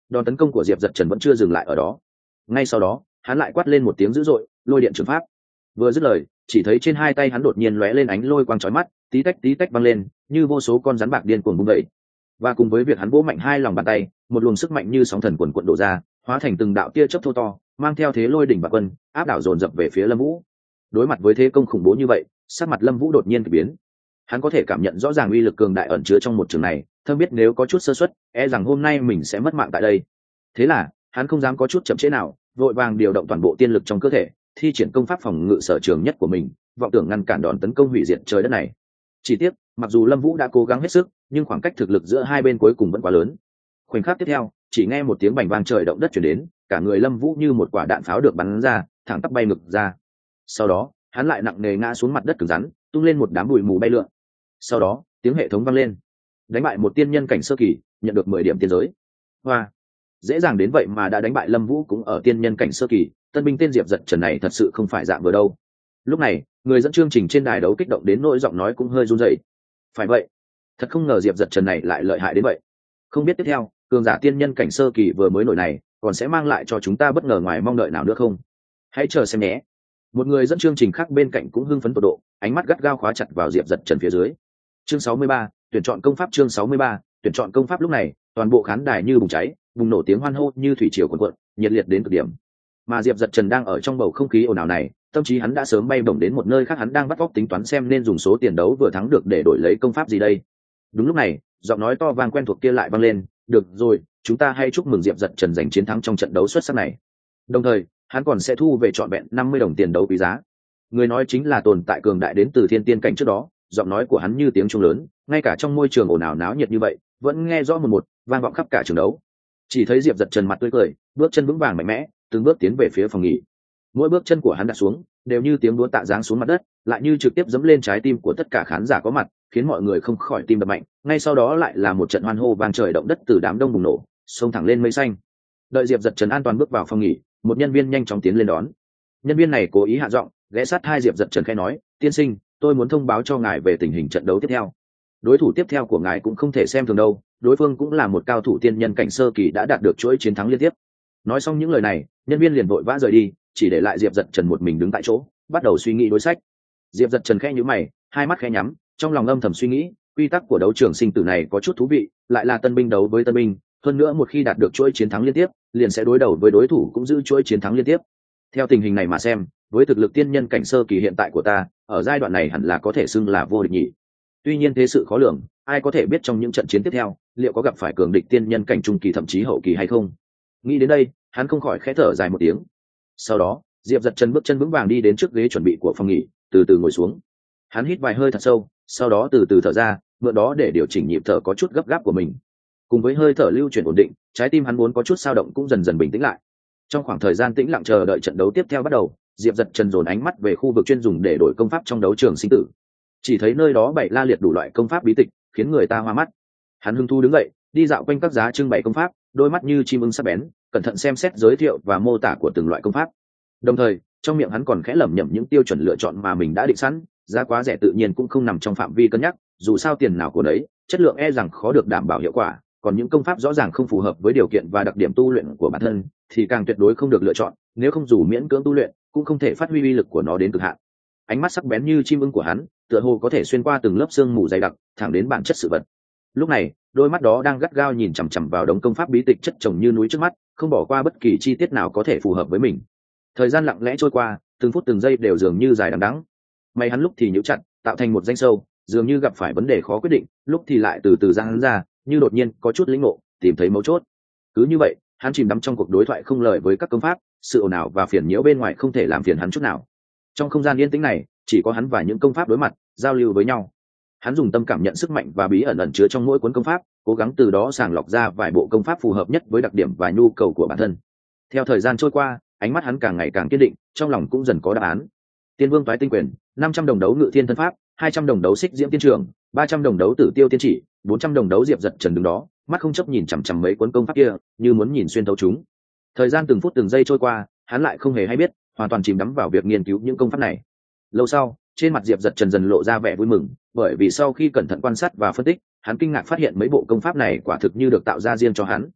đòn tấn công của diệp giật trần vẫn chưa dừng lại ở đó. Ngay sau đó hắn lại quát lên một tiếng dữ dội, lôi điện trường pháp. Vừa dứt lời, chỉ thấy trên hai tay hắn đột nhiên lóe lên ánh lôi quang chói mắt, tí tách tí tách văng lên như vô số con rắn bạc điên cuồng bung vẩy. Và cùng với việc hắn vỗ mạnh hai lòng bàn tay, một luồng sức mạnh như sóng thần cuồn cuộn đổ ra, hóa thành từng đạo tia chớp thô to, mang theo thế lôi đỉnh bạc quân, áp đảo dồn dập về phía Lâm Vũ. Đối mặt với thế công khủng bố như vậy, sắc mặt Lâm Vũ đột nhiên kỳ biến. Hắn có thể cảm nhận rõ ràng uy lực cường đại ẩn chứa trong một trường này, thâm biết nếu có chút sơ suất, e rằng hôm nay mình sẽ mất mạng tại đây. Thế là hắn không dám có chút chậm trễ nào, vội vàng điều động toàn bộ tiên lực trong cơ thể, thi triển công pháp phòng ngự sở trường nhất của mình, vọng tưởng ngăn cản đòn tấn công hủy diệt trời đất này. Chỉ tiếc, mặc dù Lâm Vũ đã cố gắng hết sức, nhưng khoảng cách thực lực giữa hai bên cuối cùng vẫn quá lớn. Khoảnh khắc tiếp theo, chỉ nghe một tiếng bành vang trời động đất truyền đến, cả người Lâm Vũ như một quả đạn pháo được bắn ra, thẳng tắp bay ngược ra. Sau đó, hắn lại nặng nề ngã xuống mặt đất cứng rắn, tung lên một đám bụi mù bay lượn. Sau đó, tiếng hệ thống vang lên. Đánh bại một tiên nhân cảnh sơ kỳ, nhận được mười điểm tiên giới. Hoa, dễ dàng đến vậy mà đã đánh bại Lâm Vũ cũng ở tiên nhân cảnh sơ kỳ, tân binh tên Diệp Giật Trần này thật sự không phải dạng vừa đâu. Lúc này, người dẫn chương trình trên đài đấu kích động đến nỗi giọng nói cũng hơi run rẩy. Phải vậy, thật không ngờ Diệp Giật Trần này lại lợi hại đến vậy. Không biết tiếp theo, cường giả tiên nhân cảnh sơ kỳ vừa mới nổi này, còn sẽ mang lại cho chúng ta bất ngờ ngoài mong đợi nào nữa không? Hãy chờ xem nhé. Một người dẫn chương trình khác bên cạnh cũng hưng phấn tột độ, ánh mắt gắt gao khóa chặt vào Diệp Giật Trần phía dưới. Chương sáu mươi ba, tuyển chọn công pháp. Chương sáu mươi ba, tuyển chọn công pháp. Lúc này, toàn bộ khán đài như bùng cháy, bùng nổ tiếng hoan hô như thủy triều cuồn cuộn, nhiệt liệt đến cực điểm. Mà Diệp Giật Trần đang ở trong bầu không khí ồn ào này, tâm trí hắn đã sớm bay bổng đến một nơi khác, hắn đang bắt óc tính toán xem nên dùng số tiền đấu vừa thắng được để đổi lấy công pháp gì đây. Đúng lúc này, giọng nói to vang quen thuộc kia lại vang lên, "Được rồi, chúng ta hãy chúc mừng Diệp Giật Trần giành chiến thắng trong trận đấu xuất sắc này." Đồng thời, hắn còn sẽ thu về trọn vẹn năm mươi đồng tiền đấu quý giá. Người nói chính là tồn tại cường đại đến từ thiên tiên cảnh trước đó, giọng nói của hắn như tiếng chuông lớn, ngay cả trong môi trường ồn ào náo nhiệt như vậy, vẫn nghe rõ một một, vang vọng khắp cả trường đấu. Chỉ thấy Diệp Giật Trần mặt tươi cười, bước chân vững vàng mạnh mẽ, từng bước tiến về phía phòng nghỉ. Mỗi bước chân của hắn đặt xuống, đều như tiếng đũa tạ giáng xuống mặt đất, lại như trực tiếp giẫm lên trái tim của tất cả khán giả có mặt, khiến mọi người không khỏi tim đập mạnh. Ngay sau đó lại là một trận hoan hô vang trời động đất từ đám đông bùng nổ, xông thẳng lên mây xanh. Đợi Diệp Giật Trần an toàn bước vào phòng nghỉ, một nhân viên nhanh chóng tiến lên đón. Nhân viên này cố ý hạ giọng, ghé sát hai Diệp Giật Trần khẽ nói, "Tiên sinh, tôi muốn thông báo cho ngài về tình hình trận đấu tiếp theo. Đối thủ tiếp theo của ngài cũng không thể xem thường đâu, đối phương cũng là một cao thủ tiên nhân cảnh sơ kỳ đã đạt được chuỗi chiến thắng liên tiếp." Nói xong những lời này, nhân viên liền vội vã rời đi, chỉ để lại Diệp Giật Trần một mình đứng tại chỗ, bắt đầu suy nghĩ đối sách. Diệp Giật Trần khẽ nhíu mày, hai mắt khẽ nhắm, trong lòng âm thầm suy nghĩ, quy tắc của đấu trường sinh tử này có chút thú vị, lại là tân binh đấu với tân binh, hơn nữa một khi đạt được chuỗi chiến thắng liên tiếp, liền sẽ đối đầu với đối thủ cũng giữ chuỗi chiến thắng liên tiếp. Theo tình hình này mà xem, với thực lực tiên nhân cảnh sơ kỳ hiện tại của ta, ở giai đoạn này hẳn là có thể xưng là vô địch nhỉ. Tuy nhiên thế sự khó lường, ai có thể biết trong những trận chiến tiếp theo, liệu có gặp phải cường địch tiên nhân cảnh trung kỳ thậm chí hậu kỳ hay không. Nghĩ đến đây, hắn không khỏi khẽ thở dài một tiếng. Sau đó, Diệp Giật Trần bước chân vững vàng đi đến trước ghế chuẩn bị của phòng nghỉ, từ từ ngồi xuống. Hắn hít vài hơi thật sâu, sau đó từ từ thở ra, mượn đó để điều chỉnh nhịp thở có chút gấp gáp của mình. Cùng với hơi thở lưu chuyển ổn định, trái tim hắn vốn có chút dao động cũng dần dần bình tĩnh lại. Trong khoảng thời gian tĩnh lặng chờ đợi trận đấu tiếp theo bắt đầu, Diệp Giật Trần dồn ánh mắt về khu vực chuyên dùng để đổi công pháp trong đấu trường sinh tử. Chỉ thấy nơi đó bày la liệt đủ loại công pháp bí tịch, khiến người ta hoa mắt. Hắn hứng thú đứng dậy, đi dạo quanh các giá trưng bày công pháp, đôi mắt như chim ưng sắc bén, cẩn thận xem xét giới thiệu và mô tả của từng loại công pháp. Đồng thời, trong miệng hắn còn khẽ lẩm nhẩm những tiêu chuẩn lựa chọn mà mình đã định sẵn, giá quá rẻ tự nhiên cũng không nằm trong phạm vi cân nhắc, dù sao tiền nào của đấy, chất lượng e rằng khó được đảm bảo hiệu quả, còn những công pháp rõ ràng không phù hợp với điều kiện và đặc điểm tu luyện của bản thân thì càng tuyệt đối không được lựa chọn, nếu không dù miễn cưỡng tu luyện cũng không thể phát huy uy lực của nó đến cực hạn. Ánh mắt sắc bén như chim ưng của hắn, tựa hồ có thể xuyên qua từng lớp sương mù dày đặc, thẳng đến bản chất sự vật. Lúc này, đôi mắt đó đang gắt gao nhìn chằm chằm vào đống công pháp bí tịch chất chồng như núi trước mắt, không bỏ qua bất kỳ chi tiết nào có thể phù hợp với mình. Thời gian lặng lẽ trôi qua, từng phút từng giây đều dường như dài đằng đẵng. Mày hắn lúc thì nhíu chặt, tạo thành một danh sâu, dường như gặp phải vấn đề khó quyết định, lúc thì lại từ từ giang hắn ra, như đột nhiên có chút lĩnh ngộ, tìm thấy mấu chốt. Cứ như vậy, hắn chìm đắm trong cuộc đối thoại không lời với các công pháp, sự ồn ào và phiền nhiễu bên ngoài không thể làm phiền hắn chút nào. Trong không gian yên tĩnh này, chỉ có hắn và những công pháp đối mặt, giao lưu với nhau. Hắn dùng tâm cảm nhận sức mạnh và bí ẩn ẩn chứa trong mỗi cuốn công pháp, cố gắng từ đó sàng lọc ra vài bộ công pháp phù hợp nhất với đặc điểm và nhu cầu của bản thân. Theo thời gian trôi qua, ánh mắt hắn càng ngày càng kiên định, trong lòng cũng dần có đáp án. Tiên Vương Toái Tinh Quyền, năm trăm đồng đấu Ngự Thiên Thân Pháp, hai trăm đồng đấu Xích Diễm Tiên Trường, ba trăm đồng đấu Tử Tiêu Tiên Chỉ, bốn trăm đồng đấu Diệp Giật Trần đứng đó, mắt không chấp nhìn chằm chằm mấy cuốn công pháp kia, như muốn nhìn xuyên thấu chúng. Thời gian từng phút từng giây trôi qua, hắn lại không hề hay biết, hoàn toàn chìm đắm vào việc nghiên cứu những công pháp này. Lâu sau, trên mặt Diệp Giật Trần dần lộ ra vẻ vui mừng, bởi vì sau khi cẩn thận quan sát và phân tích, hắn kinh ngạc phát hiện mấy bộ công pháp này quả thực như được tạo ra riêng cho hắn.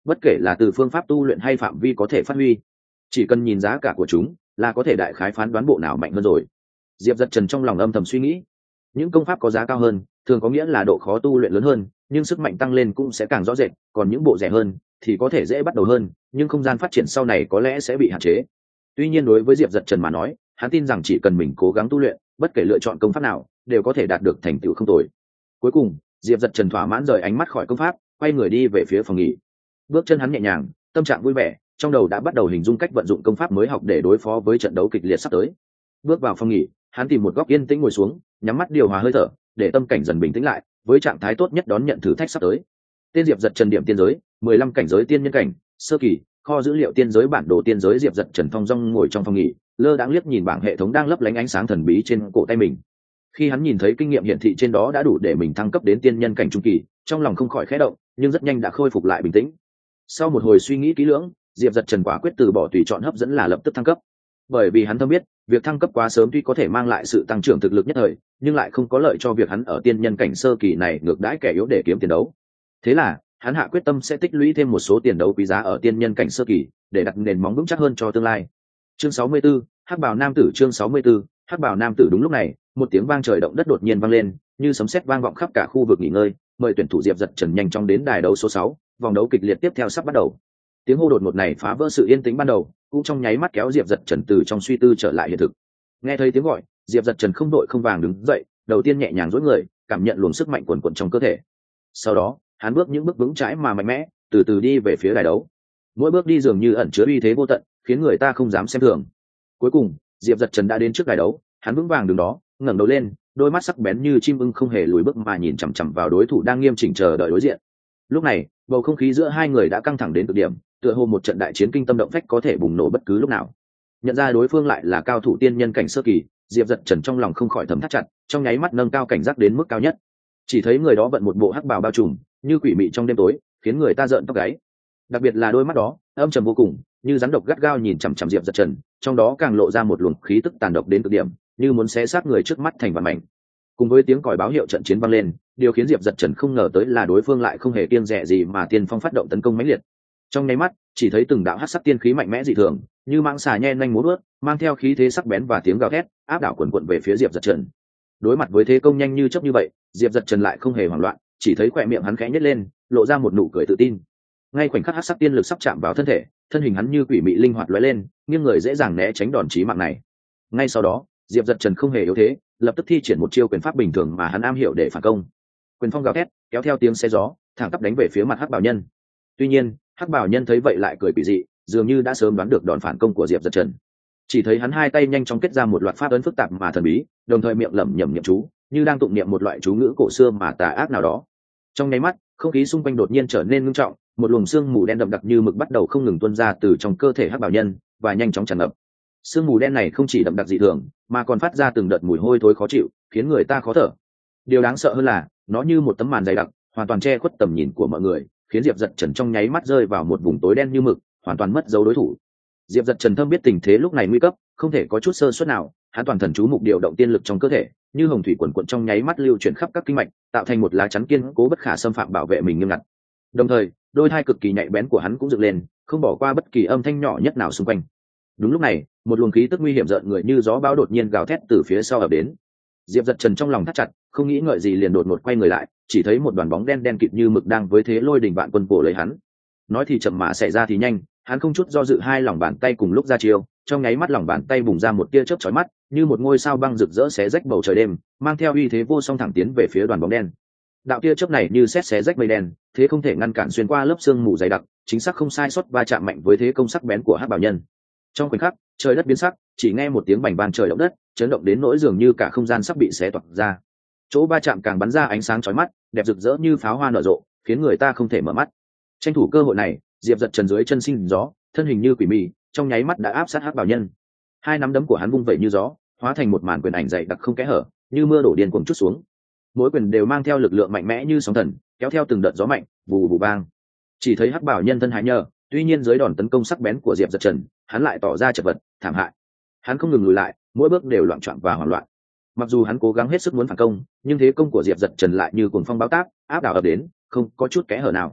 bất kể là từ phương pháp tu luyện hay phạm vi có thể phát huy, chỉ cần nhìn giá cả của chúng là có thể đại khái phán đoán bộ nào mạnh hơn rồi. Diệp Dật Trần trong lòng âm thầm suy nghĩ, những công pháp có giá cao hơn thường có nghĩa là độ khó tu luyện lớn hơn, nhưng sức mạnh tăng lên cũng sẽ càng rõ rệt, còn những bộ rẻ hơn thì có thể dễ bắt đầu hơn, nhưng không gian phát triển sau này có lẽ sẽ bị hạn chế. Tuy nhiên đối với Diệp Dật Trần mà nói, hắn tin rằng chỉ cần mình cố gắng tu luyện, bất kể lựa chọn công pháp nào đều có thể đạt được thành tựu không tồi. Cuối cùng Diệp Dật Trần thỏa mãn rời ánh mắt khỏi công pháp, quay người đi về phía phòng nghỉ. Bước chân hắn nhẹ nhàng, tâm trạng vui vẻ, trong đầu đã bắt đầu hình dung cách vận dụng công pháp mới học để đối phó với trận đấu kịch liệt sắp tới. Bước vào phòng nghỉ, hắn tìm một góc yên tĩnh ngồi xuống, nhắm mắt điều hòa hơi thở, để tâm cảnh dần bình tĩnh lại, với trạng thái tốt nhất đón nhận thử thách sắp tới. Tên Diệp Dật Trần điểm tiên giới, mười lăm cảnh giới tiên nhân cảnh, sơ kỳ, kho dữ liệu tiên giới bản đồ tiên giới. Diệp Dật Trần thong dong ngồi trong phòng nghỉ, lơ đãng liếc nhìn bảng hệ thống đang lấp lánh ánh sáng thần bí trên cổ tay mình. Khi hắn nhìn thấy kinh nghiệm hiển thị trên đó đã đủ để mình thăng cấp đến tiên nhân cảnh trung kỳ, trong lòng không khỏi khẽ động, nhưng rất nhanh đã khôi phục lại bình tĩnh. Sau một hồi suy nghĩ kỹ lưỡng, Diệp Dật Trần quả quyết từ bỏ tùy chọn hấp dẫn là lập tức thăng cấp, bởi vì hắn thâm biết việc thăng cấp quá sớm tuy có thể mang lại sự tăng trưởng thực lực nhất thời, nhưng lại không có lợi cho việc hắn ở tiên nhân cảnh sơ kỳ này ngược đãi kẻ yếu để kiếm tiền đấu. Thế là hắn hạ quyết tâm sẽ tích lũy thêm một số tiền đấu quý giá ở tiên nhân cảnh sơ kỳ để đặt nền móng vững chắc hơn cho tương lai. Chương sáu mươi 64, Hắc Bào Nam Tử. Chương sáu mươi 64, Hắc Bào Nam Tử. Đúng lúc này, một tiếng vang trời động đất đột nhiên vang lên, như sấm sét vang vọng khắp cả khu vực nghỉ ngơi. Mời tuyển thủ Diệp Dật Trần nhanh chóng đến đài đấu số sáu, vòng đấu kịch liệt tiếp theo sắp bắt đầu. Tiếng hô đột ngột này phá vỡ sự yên tĩnh ban đầu, cũng trong nháy mắt kéo Diệp Dật Trần từ trong suy tư trở lại hiện thực. Nghe thấy tiếng gọi, Diệp Dật Trần không đội không vàng đứng dậy, đầu tiên nhẹ nhàng duỗi người, cảm nhận luồng sức mạnh cuồn cuộn trong cơ thể. Sau đó, hắn bước những bước vững chãi mà mạnh mẽ, từ từ đi về phía đài đấu. Mỗi bước đi dường như ẩn chứa uy thế vô tận, khiến người ta không dám xem thường. Cuối cùng, Diệp Dật Trần đã đến trước đài đấu, hắn vững vàng đứng đó, ngẩng đầu lên, đôi mắt sắc bén như chim ưng không hề lùi bước mà nhìn chằm chằm vào đối thủ đang nghiêm chỉnh chờ đợi đối diện. Lúc này, bầu không khí giữa hai người đã căng thẳng đến cực điểm, tựa hồ một trận đại chiến kinh tâm động phách có thể bùng nổ bất cứ lúc nào. Nhận ra đối phương lại là cao thủ tiên nhân cảnh sơ kỳ, Diệp Dật Trần trong lòng không khỏi thầm thắt chặt, trong nháy mắt nâng cao cảnh giác đến mức cao nhất. Chỉ thấy người đó vận một bộ hắc bào bao trùm, như quỷ mị trong đêm tối, khiến người ta rợn tóc gáy. Đặc biệt là đôi mắt đó, âm trầm vô cùng, như rắn độc gắt gao nhìn chằm chằm Diệp Dật Trần, trong đó càng lộ ra một luồng khí tức tàn độc đến cực điểm, như muốn xé xác người trước mắt thành vạn mảnh. Cùng với tiếng còi báo hiệu trận chiến vang lên, điều khiến Diệp Dật Trần không ngờ tới là đối phương lại không hề kiêng dè gì mà tiên phong phát động tấn công mãnh liệt. Trong nháy mắt, chỉ thấy từng đạo hắc sắc tiên khí mạnh mẽ dị thường, như mãng xà nhen nhanh múa bước, mang theo khí thế sắc bén và tiếng gào thét, áp đảo quần quần về phía Diệp Dật Trần. Đối mặt với thế công nhanh như chớp như vậy, Diệp Dật Trần lại không hề hoảng loạn, chỉ thấy khóe miệng hắn khẽ nhếch lên, lộ ra một nụ cười tự tin. Ngay khoảnh khắc hắc sắc tiên lực sắp chạm vào thân thể, thân hình hắn như quỷ mị linh hoạt lóe lên, nghiêng người dễ dàng né tránh đòn chí mạng này. Ngay sau đó, Diệp Dật Trần không hề yếu thế, lập tức thi triển một chiêu quyền pháp bình thường mà hắn am hiểu để phản công. Quyền phong gào thét, kéo theo tiếng xé gió, thẳng tắp đánh về phía mặt hắc bảo nhân. Tuy nhiên, hắc bảo nhân thấy vậy lại cười quỷ dị, dường như đã sớm đoán được đòn phản công của Diệp Dật Trần. Chỉ thấy hắn hai tay nhanh chóng kết ra một loạt pháp ấn phức tạp mà thần bí, đồng thời miệng lẩm nhẩm niệm chú, như đang tụng niệm một loại chú ngữ cổ xưa mà tà ác nào đó. Trong nháy mắt, không khí xung quanh đột nhiên trở nên ngưng trọng, một luồng sương mù đen đậm đặc như mực bắt đầu không ngừng tuôn ra từ trong cơ thể hắc bảo nhân và nhanh chóng tràn ngập. Sương mù đen này không chỉ đậm đặc dị thường, mà còn phát ra từng đợt mùi hôi thối khó chịu, khiến người ta khó thở. Điều đáng sợ hơn là, nó như một tấm màn dày đặc, hoàn toàn che khuất tầm nhìn của mọi người, khiến Diệp Dật Trần trong nháy mắt rơi vào một vùng tối đen như mực, hoàn toàn mất dấu đối thủ. Diệp Dật Trần thâm biết tình thế lúc này nguy cấp, không thể có chút sơ suất nào, hắn toàn thần chú mục điều động tiên lực trong cơ thể, như hồng thủy quần quận trong nháy mắt lưu chuyển khắp các kinh mạch, tạo thành một lá chắn kiên cố bất khả xâm phạm bảo vệ mình nghiêm ngặt. Đồng thời, đôi thai cực kỳ nhạy bén của hắn cũng dựng lên, không bỏ qua bất kỳ âm thanh nhỏ nhất nào xung quanh. Đúng lúc này, một luồng khí tức nguy hiểm rợn người như gió bão đột nhiên gào thét từ phía sau ập đến. Diệp Dật Trần trong lòng thắt chặt, không nghĩ ngợi gì liền đột ngột quay người lại, chỉ thấy một đoàn bóng đen đen kịt như mực đang với thế lôi đình vạn quân cổ lấy hắn. Nói thì chậm mà xảy ra thì nhanh, hắn không chút do dự hai lòng bàn tay cùng lúc ra chiêu, trong nháy mắt lòng bàn tay bùng ra một tia chớp chói mắt, như một ngôi sao băng rực rỡ xé rách bầu trời đêm, mang theo uy thế vô song thẳng tiến về phía đoàn bóng đen. Đạo tia chớp này như sét xé rách mây đen, thế không thể ngăn cản xuyên qua lớp sương mù dày đặc, chính xác không sai sót va chạm mạnh với thế công sắc bén của hắc bảo nhân. Trong khoảnh khắc, trời đất biến sắc, chỉ nghe một tiếng bành ban trời động đất, chấn động đến nỗi dường như cả không gian sắp bị xé toạc ra. Chỗ va chạm càng bắn ra ánh sáng chói mắt, đẹp rực rỡ như pháo hoa nở rộ, khiến người ta không thể mở mắt. Tranh thủ cơ hội này, Diệp Dật Trần dưới chân sinh gió, thân hình như quỷ mị, trong nháy mắt đã áp sát hắc bảo nhân. Hai nắm đấm của hắn vung vẩy như gió, hóa thành một màn quyền ảnh dày đặc không kẽ hở, như mưa đổ điên cuồng trút xuống. Mỗi quyền đều mang theo lực lượng mạnh mẽ như sóng thần, kéo theo từng đợt gió mạnh, vù vù vang. Chỉ thấy hắc bảo nhân thân hại nhờ, tuy nhiên dưới đòn tấn công sắc bén của Diệp Dật Trần, hắn lại tỏ ra chật vật, thảm hại. Hắn không ngừng lùi lại, mỗi bước đều loạn trọn và hoảng loạn. Mặc dù hắn cố gắng hết sức muốn phản công, nhưng thế công của Diệp Dật Trần lại như cuồng phong bão táp, áp đảo ập đến, không có chút kẽ hở nào.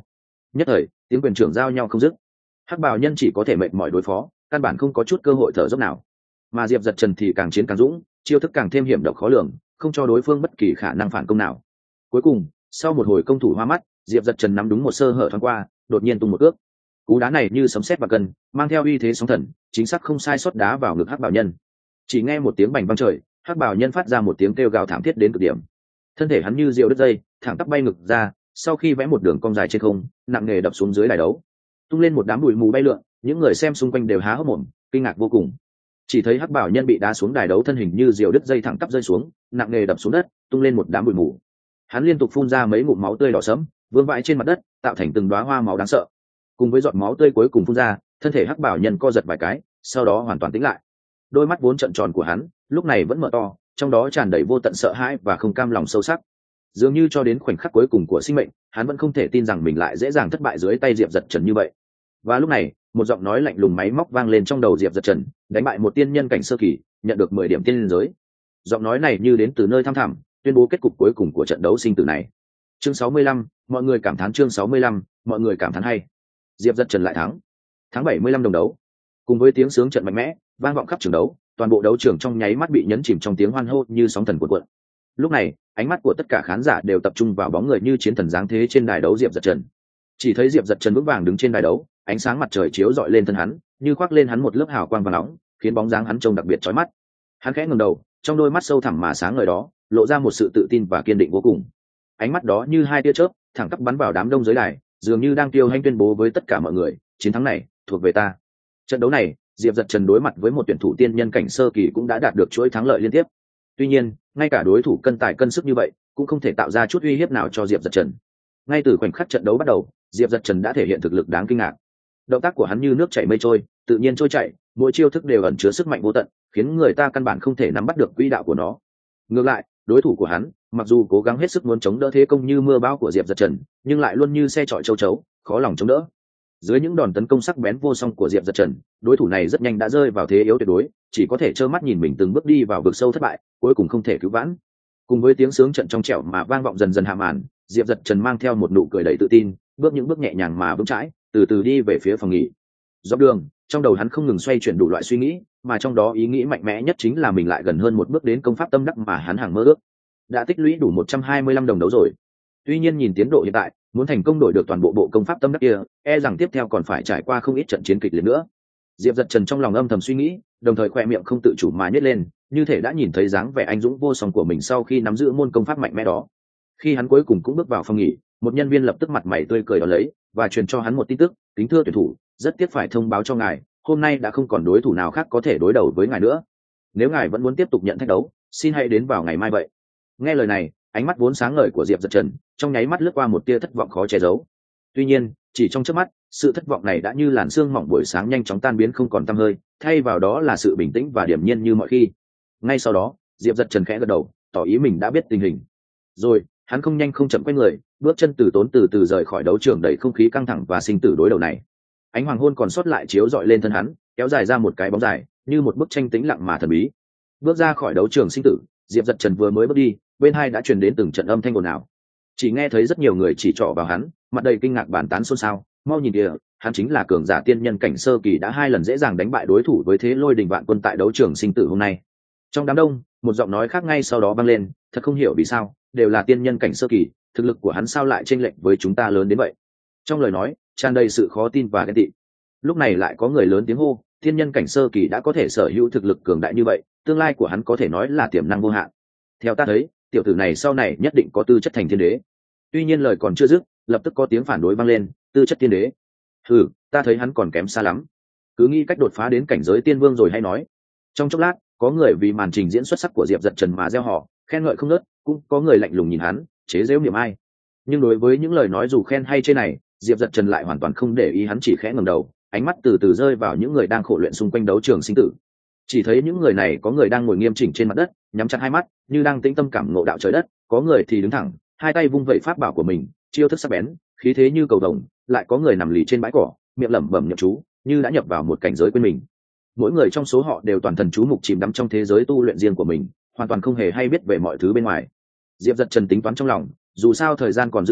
nhất thời tiếng quyền trưởng giao nhau không dứt. Hắc bào nhân chỉ có thể mệt mỏi đối phó, căn bản không có chút cơ hội thở dốc nào. Mà Diệp Dật Trần thì càng chiến càng dũng, chiêu thức càng thêm hiểm độc khó lường, không cho đối phương bất kỳ khả năng phản công nào. Cuối cùng, sau một hồi công thủ hoa mắt, Diệp Dật Trần nắm đúng một sơ hở thoáng qua, đột nhiên tung một cước. Cú đá này như sấm sét và cân, mang theo uy thế sóng thần, chính xác không sai sót đá vào ngực Hắc bào nhân. Chỉ nghe một tiếng bành vang trời, Hắc bào nhân phát ra một tiếng kêu gào thảm thiết đến cực điểm. Thân thể hắn như diều đứt dây, thẳng tắp bay ngực ra, sau khi vẽ một đường cong dài trên không, nặng nề đập xuống dưới đài đấu, tung lên một đám bụi mù bay lượn, những người xem xung quanh đều há hốc mồm, kinh ngạc vô cùng. Chỉ thấy Hắc bảo nhân bị đá xuống đài đấu, thân hình như diều đứt dây thẳng tắp rơi xuống, nặng nề đập xuống đất, tung lên một đám bụi mù. Hắn liên tục phun ra mấy ngụm máu tươi đỏ sẫm, vương vãi trên mặt đất, tạo thành từng đóa hoa máu đáng sợ. Cùng với giọt máu tươi cuối cùng phun ra, thân thể Hắc bảo nhân co giật vài cái, sau đó hoàn toàn tĩnh lại. Đôi mắt vốn trợn tròn của hắn, lúc này vẫn mở to, trong đó tràn đầy vô tận sợ hãi và không cam lòng sâu sắc. Dường như cho đến khoảnh khắc cuối cùng của sinh mệnh, hắn vẫn không thể tin rằng mình lại dễ dàng thất bại dưới tay Diệp Dật Trần như vậy. Và lúc này, một giọng nói lạnh lùng máy móc vang lên trong đầu Diệp Dật Trần, đánh bại một tiên nhân cảnh sơ kỳ, nhận được mười điểm tiên liên giới. Giọng nói này như đến từ nơi thăm thẳm, tuyên bố kết cục cuối cùng của trận đấu sinh tử này. Chương sáu mươi lăm, mọi người cảm thán. Chương sáu mươi lăm, mọi người cảm thán hay. Diệp Dật Trần lại thắng. Tháng bảy mươi lăm đồng đấu. Cùng với tiếng sướng trận mạnh mẽ, vang vọng khắp trường đấu, toàn bộ đấu trường trong nháy mắt bị nhấn chìm trong tiếng hoan hô như sóng thần cuộn cuộn. Lúc này, ánh mắt của tất cả khán giả đều tập trung vào bóng người như chiến thần giáng thế trên đài đấu Diệp Dật Trần. Chỉ thấy Diệp Dật Trần vững vàng đứng trên đài đấu, ánh sáng mặt trời chiếu rọi lên thân hắn, như khoác lên hắn một lớp hào quang vàng nóng, khiến bóng dáng hắn trông đặc biệt chói mắt. Hắn khẽ ngẩng đầu, trong đôi mắt sâu thẳm mà sáng ngời đó, lộ ra một sự tự tin và kiên định vô cùng. Ánh mắt đó như hai tia chớp, thẳng tắp bắn vào đám đông dưới đài, dường như đang tiêu hãnh tuyên bố với tất cả mọi người, chiến thắng này thuộc về ta. Trận đấu này, Diệp Dật Trần đối mặt với một tuyển thủ tiên nhân cảnh sơ kỳ cũng đã đạt được chuỗi thắng lợi liên tiếp. Tuy nhiên, ngay cả đối thủ cân tài cân sức như vậy, cũng không thể tạo ra chút uy hiếp nào cho Diệp Dật Trần. Ngay từ khoảnh khắc trận đấu bắt đầu, Diệp Dật Trần đã thể hiện thực lực đáng kinh ngạc. Động tác của hắn như nước chảy mây trôi, tự nhiên trôi chảy, mỗi chiêu thức đều ẩn chứa sức mạnh vô tận, khiến người ta căn bản không thể nắm bắt được quỹ đạo của nó. Ngược lại, đối thủ của hắn, mặc dù cố gắng hết sức muốn chống đỡ thế công như mưa bão của Diệp Dật Trần, nhưng lại luôn như xe chọi châu chấu, khó lòng chống đỡ. Dưới những đòn tấn công sắc bén vô song của Diệp Dật Trần, đối thủ này rất nhanh đã rơi vào thế yếu tuyệt đối, chỉ có thể trơ mắt nhìn mình từng bước đi vào vực sâu thất bại, cuối cùng không thể cứu vãn. Cùng với tiếng sướng trận trong trẻo mà vang vọng dần dần hạ màn, Diệp Dật Trần mang theo một nụ cười đầy tự tin, bước những bước nhẹ nhàng mà vững chãi, từ từ đi về phía phòng nghỉ. Dọc đường, trong đầu hắn không ngừng xoay chuyển đủ loại suy nghĩ, mà trong đó ý nghĩ mạnh mẽ nhất chính là mình lại gần hơn một bước đến công pháp tâm đắc mà hắn hằng mơ ước. Đã tích lũy đủ một trăm hai mươi lăm đồng đấu rồi. Tuy nhiên nhìn tiến độ hiện tại, muốn thành công đổi được toàn bộ bộ công pháp tâm đắc kia, e rằng tiếp theo còn phải trải qua không ít trận chiến kịch liệt nữa. Diệp Dật Trần trong lòng âm thầm suy nghĩ, đồng thời khoe miệng không tự chủ mà nhếch lên, như thể đã nhìn thấy dáng vẻ anh dũng vô song của mình sau khi nắm giữ môn công pháp mạnh mẽ đó. Khi hắn cuối cùng cũng bước vào phòng nghỉ, một nhân viên lập tức mặt mày tươi cười đón lấy và truyền cho hắn một tin tức: kính thưa tuyển thủ, rất tiếc phải thông báo cho ngài, hôm nay đã không còn đối thủ nào khác có thể đối đầu với ngài nữa. Nếu ngài vẫn muốn tiếp tục nhận thách đấu, xin hãy đến vào ngày mai vậy. Nghe lời này, ánh mắt vốn sáng ngời của Diệp Dật Trần trong nháy mắt lướt qua một tia thất vọng khó che giấu. Tuy nhiên, chỉ trong chớp mắt, sự thất vọng này đã như làn sương mỏng buổi sáng nhanh chóng tan biến không còn tăm hơi, thay vào đó là sự bình tĩnh và điềm nhiên như mọi khi. Ngay sau đó, Diệp Dật Trần khẽ gật đầu, tỏ ý mình đã biết tình hình. Rồi, hắn không nhanh không chậm quay người, bước chân từ tốn từ từ rời khỏi đấu trường đầy không khí căng thẳng và sinh tử đối đầu này. Ánh hoàng hôn còn sót lại chiếu rọi lên thân hắn, kéo dài ra một cái bóng dài, như một bức tranh tĩnh lặng mà thần bí. Bước ra khỏi đấu trường sinh tử, Diệp Dật Trần vừa mới bước đi, bên hai đã truyền đến từng trận âm thanh ồn ào. Chỉ nghe thấy rất nhiều người chỉ trỏ vào hắn, mặt đầy kinh ngạc bàn tán xôn xao, mau nhìn kìa, hắn chính là cường giả tiên nhân cảnh sơ kỳ đã hai lần dễ dàng đánh bại đối thủ với thế lôi đình vạn quân tại đấu trường sinh tử hôm nay. Trong đám đông, một giọng nói khác ngay sau đó vang lên, thật không hiểu vì sao, đều là tiên nhân cảnh sơ kỳ, thực lực của hắn sao lại chênh lệch với chúng ta lớn đến vậy. Trong lời nói tràn đầy sự khó tin và ghen tị. Lúc này lại có người lớn tiếng hô, tiên nhân cảnh sơ kỳ đã có thể sở hữu thực lực cường đại như vậy, tương lai của hắn có thể nói là tiềm năng vô hạn. Theo ta thấy, tiểu tử này sau này nhất định có tư chất thành thiên đế. Tuy nhiên lời còn chưa dứt, lập tức có tiếng phản đối vang lên, tư chất tiên đế? Ừ, ta thấy hắn còn kém xa lắm. Cứ nghĩ cách đột phá đến cảnh giới tiên vương rồi hay nói. Trong chốc lát, có người vì màn trình diễn xuất sắc của Diệp Dật Trần mà reo hò, khen ngợi không ngớt, cũng có người lạnh lùng nhìn hắn, chế giễu niệm ai. Nhưng đối với những lời nói dù khen hay chê này, Diệp Dật Trần lại hoàn toàn không để ý, hắn chỉ khẽ ngẩng đầu, ánh mắt từ từ rơi vào những người đang khổ luyện xung quanh đấu trường sinh tử. Chỉ thấy những người này có người đang ngồi nghiêm chỉnh trên mặt đất, nhắm chặt hai mắt, như đang tĩnh tâm cảm ngộ đạo trời đất, có người thì đứng thẳng, hai tay vung vẩy pháp bảo của mình, chiêu thức sắc bén, khí thế như cầu vồng, lại có người nằm lì trên bãi cỏ, miệng lẩm bẩm niệm chú, như đã nhập vào một cảnh giới quên mình. Mỗi người trong số họ đều toàn thần chú mục chìm đắm trong thế giới tu luyện riêng của mình, hoàn toàn không hề hay biết về mọi thứ bên ngoài. Diệp Dật Trần tính toán trong lòng, dù sao thời gian còn dư dả,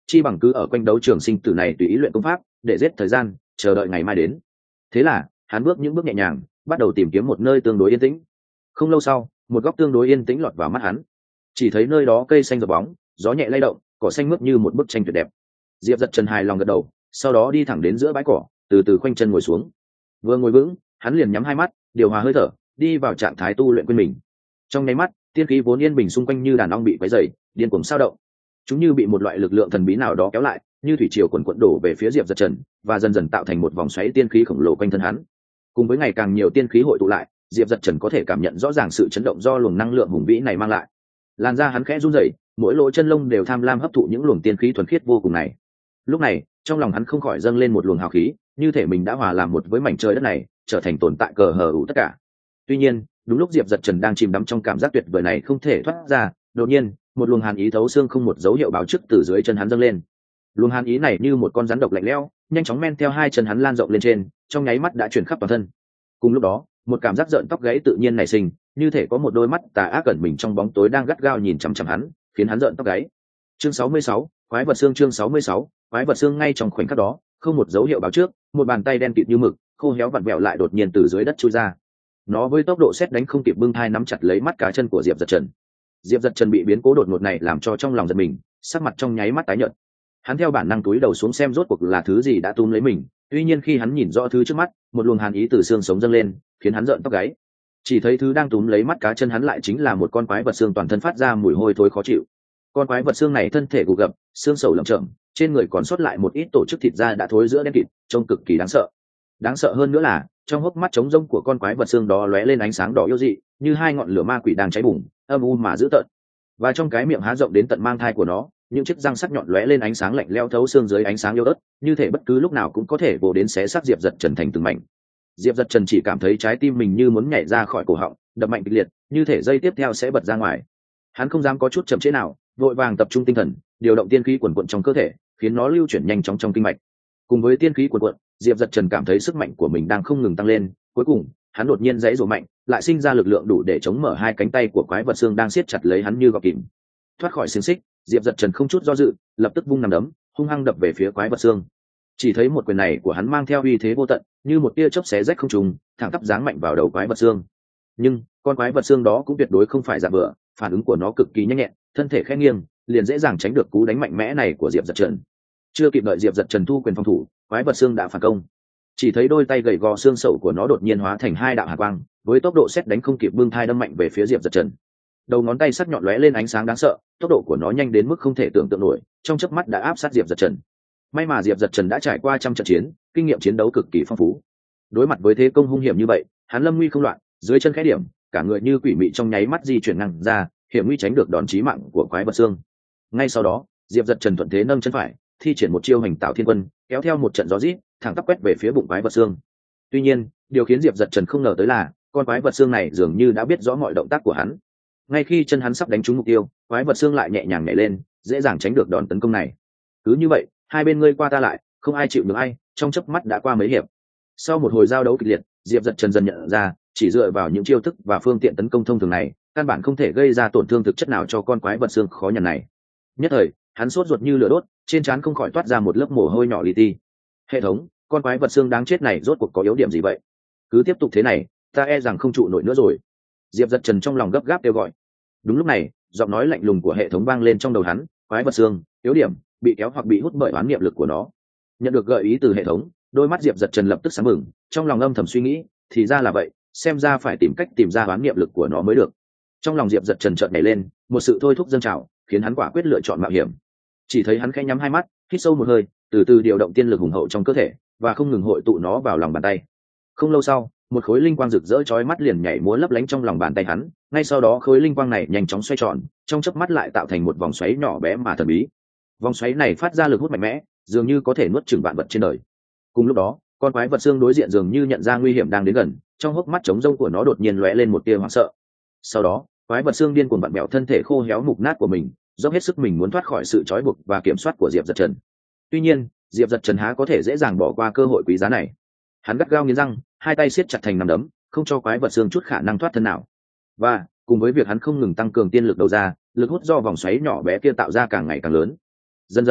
chi bằng cứ ở quanh đấu trường sinh tử này tùy ý luyện công pháp để giết thời gian, chờ đợi ngày mai đến. Thế là hắn bước những bước nhẹ nhàng, bắt đầu tìm kiếm một nơi tương đối yên tĩnh. Không lâu sau, một góc tương đối yên tĩnh lọt vào mắt hắn. Chỉ thấy nơi đó cây xanh rợp bóng, gió nhẹ lay động, cỏ xanh mướt như một bức tranh tuyệt đẹp. Diệp Dật Trần hài lòng gật đầu, sau đó đi thẳng đến giữa bãi cỏ, từ từ khoanh chân ngồi xuống. Vừa ngồi vững, hắn liền nhắm hai mắt, điều hòa hơi thở, đi vào trạng thái tu luyện quên mình. Trong nháy mắt, tiên khí vốn yên bình xung quanh như đàn ong bị quấy rầy, điên cuồng sao động. Chúng như bị một loại lực lượng thần bí nào đó kéo lại, như thủy triều cuộn cuộn đổ về phía Diệp Dật Trần, và dần dần tạo thành một vòng xoáy tiên khí khổng lồ quanh thân hắn. Cùng với ngày càng nhiều tiên khí hội tụ lại, Diệp Dật Trần có thể cảm nhận rõ ràng sự chấn động do luồng năng lượng hùng vĩ này mang lại. Làn da hắn khẽ run rẩy, mỗi lỗ chân lông đều tham lam hấp thụ những luồng tiên khí thuần khiết vô cùng này. Lúc này, trong lòng hắn không khỏi dâng lên một luồng hào khí, như thể mình đã hòa làm một với mảnh trời đất này, trở thành tồn tại cờ hờ ủ tất cả. Tuy nhiên, đúng lúc Diệp Dật Trần đang chìm đắm trong cảm giác tuyệt vời này không thể thoát ra, đột nhiên, một luồng hàn ý thấu xương không một dấu hiệu báo trước từ dưới chân hắn dâng lên. Luồng hàn ý này như một con rắn độc lạnh lẽo, nhanh chóng men theo hai chân hắn lan rộng lên trên, trong nháy mắt đã truyền khắp toàn thân. Cùng lúc đó, một cảm giác rợn tóc gáy tự nhiên nảy sinh, như thể có một đôi mắt tà ác ẩn mình trong bóng tối đang gắt gao nhìn chằm chằm hắn, khiến hắn rợn tóc gáy. Chương sáu mươi sáu, quái vật xương chương sáu mươi sáu, quái vật xương ngay trong khoảnh khắc đó, không một dấu hiệu báo trước, một bàn tay đen kịt như mực, khô héo vặn vẹo lại đột nhiên từ dưới đất chui ra. Nó với tốc độ sét đánh không kịp bưng thai nắm chặt lấy mắt cá chân của Diệp Dật Trần. Diệp Dật Trần bị biến cố đột ngột này làm cho trong lòng giật mình, sắc mặt trong nháy mắt tái nhợt. Hắn theo bản năng túi đầu xuống xem rốt cuộc là thứ gì đã túm lấy mình, tuy nhiên khi hắn nhìn rõ thứ trước mắt, một luồng hàn ý từ xương sống dâng lên, khiến hắn rợn tóc gáy. Chỉ thấy thứ đang túm lấy mắt cá chân hắn lại chính là một con quái vật xương toàn thân phát ra mùi hôi thối khó chịu. Con quái vật xương này thân thể gù gập, xương sầu lởm chởm, trên người còn sót lại một ít tổ chức thịt da đã thối giữa đen kịt, trông cực kỳ đáng sợ. Đáng sợ hơn nữa là, trong hốc mắt trống rỗng của con quái vật xương đó lóe lên ánh sáng đỏ yêu dị, như hai ngọn lửa ma quỷ đang cháy bùng, âm u mà dữ tợn. Và trong cái miệng há rộng đến tận mang thai của nó, những chiếc răng sắc nhọn lóe lên ánh sáng lạnh lẽo thấu xương dưới ánh sáng yếu ớt, như thể bất cứ lúc nào cũng có thể vồ đến xé xác Diệp Dật Trần thành từng mảnh. Diệp Dật Trần chỉ cảm thấy trái tim mình như muốn nhảy ra khỏi cổ họng, đập mạnh kịch liệt, như thể dây tiếp theo sẽ bật ra ngoài. Hắn không dám có chút chậm trễ nào, vội vàng tập trung tinh thần, điều động tiên khí quần quần trong cơ thể, khiến nó lưu chuyển nhanh chóng trong kinh mạch. Cùng với tiên khí quần quần, Diệp Dật Trần cảm thấy sức mạnh của mình đang không ngừng tăng lên, cuối cùng, hắn đột nhiên giãy giụa mạnh, lại sinh ra lực lượng đủ để chống mở hai cánh tay của quái vật xương đang siết chặt lấy hắn như gọt kìm. Thoát khỏi xiềng xích, Diệp Dật Trần không chút do dự, lập tức vung nằm đấm, hung hăng đập về phía quái vật xương. Chỉ thấy một quyền này của hắn mang theo uy thế vô tận, như một tia chớp xé rách không trung, thẳng tắp giáng mạnh vào đầu quái vật xương. Nhưng, con quái vật xương đó cũng tuyệt đối không phải giả vờ, phản ứng của nó cực kỳ nhanh nhẹn, thân thể khẽ nghiêng, liền dễ dàng tránh được cú đánh mạnh mẽ này của Diệp Dật Trần. Chưa kịp đợi Diệp Dật Trần thu quyền phòng thủ, quái vật xương đã phản công. Chỉ thấy đôi tay gầy gò xương sẩu của nó đột nhiên hóa thành hai đạo hàn quang, với tốc độ sét đánh không kịp bưng thai đâm mạnh về phía Diệp Dật Trần. Đầu ngón tay sắc nhọn lóe lên ánh sáng đáng sợ, tốc độ của nó nhanh đến mức không thể tưởng tượng nổi, trong chớp mắt đã áp sát Diệp Dật Trần. May mà Diệp Dật Trần đã trải qua trăm trận chiến, kinh nghiệm chiến đấu cực kỳ phong phú. Đối mặt với thế công hung hiểm như vậy, hắn lâm nguy không loạn, dưới chân khẽ điểm, cả người như quỷ mị trong nháy mắt di chuyển ngang ra, hiểm nguy tránh được đòn chí mạng của quái vật xương. Ngay sau đó, Diệp Dật Trần thuận thế nâng chân phải, thi triển một chiêu hành tạo thiên quân, kéo theo một trận gió rít, thẳng tắp quét về phía bụng quái vật xương. Tuy nhiên, điều khiến Diệp Dật Trần không ngờ tới là, con quái vật xương này dường như đã biết rõ mọi động tác của hắn. Ngay khi chân hắn sắp đánh trúng mục tiêu, quái vật xương lại nhẹ nhàng nhảy lên, dễ dàng tránh được đòn tấn công này. Cứ như vậy, hai bên ngươi qua ta lại, không ai chịu được ai, trong chớp mắt đã qua mấy hiệp. Sau một hồi giao đấu kịch liệt, Diệp Dật Trần dần nhận ra, chỉ dựa vào những chiêu thức và phương tiện tấn công thông thường này, căn bản không thể gây ra tổn thương thực chất nào cho con quái vật xương khó nhằn này. Nhất thời, hắn sốt ruột như lửa đốt, trên trán không khỏi toát ra một lớp mồ hôi nhỏ li ti. Hệ thống, con quái vật xương đáng chết này rốt cuộc có yếu điểm gì vậy? Cứ tiếp tục thế này, ta e rằng không trụ nổi nữa rồi. Diệp Dật Trần trong lòng gấp gáp kêu gọi. Đúng lúc này, giọng nói lạnh lùng của hệ thống vang lên trong đầu hắn, quái vật xương, yếu điểm, bị kéo hoặc bị hút bởi oán niệm lực của nó. Nhận được gợi ý từ hệ thống, đôi mắt Diệp Dật Trần lập tức sáng bừng, trong lòng âm thầm suy nghĩ, thì ra là vậy, xem ra phải tìm cách tìm ra oán niệm lực của nó mới được. Trong lòng Diệp Dật Trần chợt nhảy lên, một sự thôi thúc dâng trào, khiến hắn quả quyết lựa chọn mạo hiểm. Chỉ thấy hắn khẽ nhắm hai mắt, hít sâu một hơi, từ từ điều động tiên lực hùng hậu trong cơ thể, và không ngừng hội tụ nó vào lòng bàn tay. Không lâu sau, một khối linh quang rực rỡ chói mắt liền nhảy múa lấp lánh trong lòng bàn tay hắn, ngay sau đó khối linh quang này nhanh chóng xoay tròn, trong chớp mắt lại tạo thành một vòng xoáy nhỏ bé mà thần bí. Vòng xoáy này phát ra lực hút mạnh mẽ, dường như có thể nuốt chửng vạn vật trên đời. Cùng lúc đó, con quái vật xương đối diện dường như nhận ra nguy hiểm đang đến gần, trong hốc mắt trống rỗng của nó đột nhiên lóe lên một tia hoảng sợ. Sau đó, quái vật xương điên cuồng vặn bẹo thân thể khô héo mục nát của mình, dốc hết sức mình muốn thoát khỏi sự trói buộc và kiểm soát của Diệp Dật Trần. Tuy nhiên, Diệp Dật Trần há có thể dễ dàng bỏ qua cơ hội quý giá này. Hắn gắt gao nghiến răng, hai tay siết chặt thành nắm đấm, không cho quái vật xương chút khả năng thoát thân nào. Và cùng với việc hắn không ngừng tăng cường tiên lực đầu ra, lực hút do vòng xoáy nhỏ bé kia tạo ra càng ngày càng lớn. Dần dần,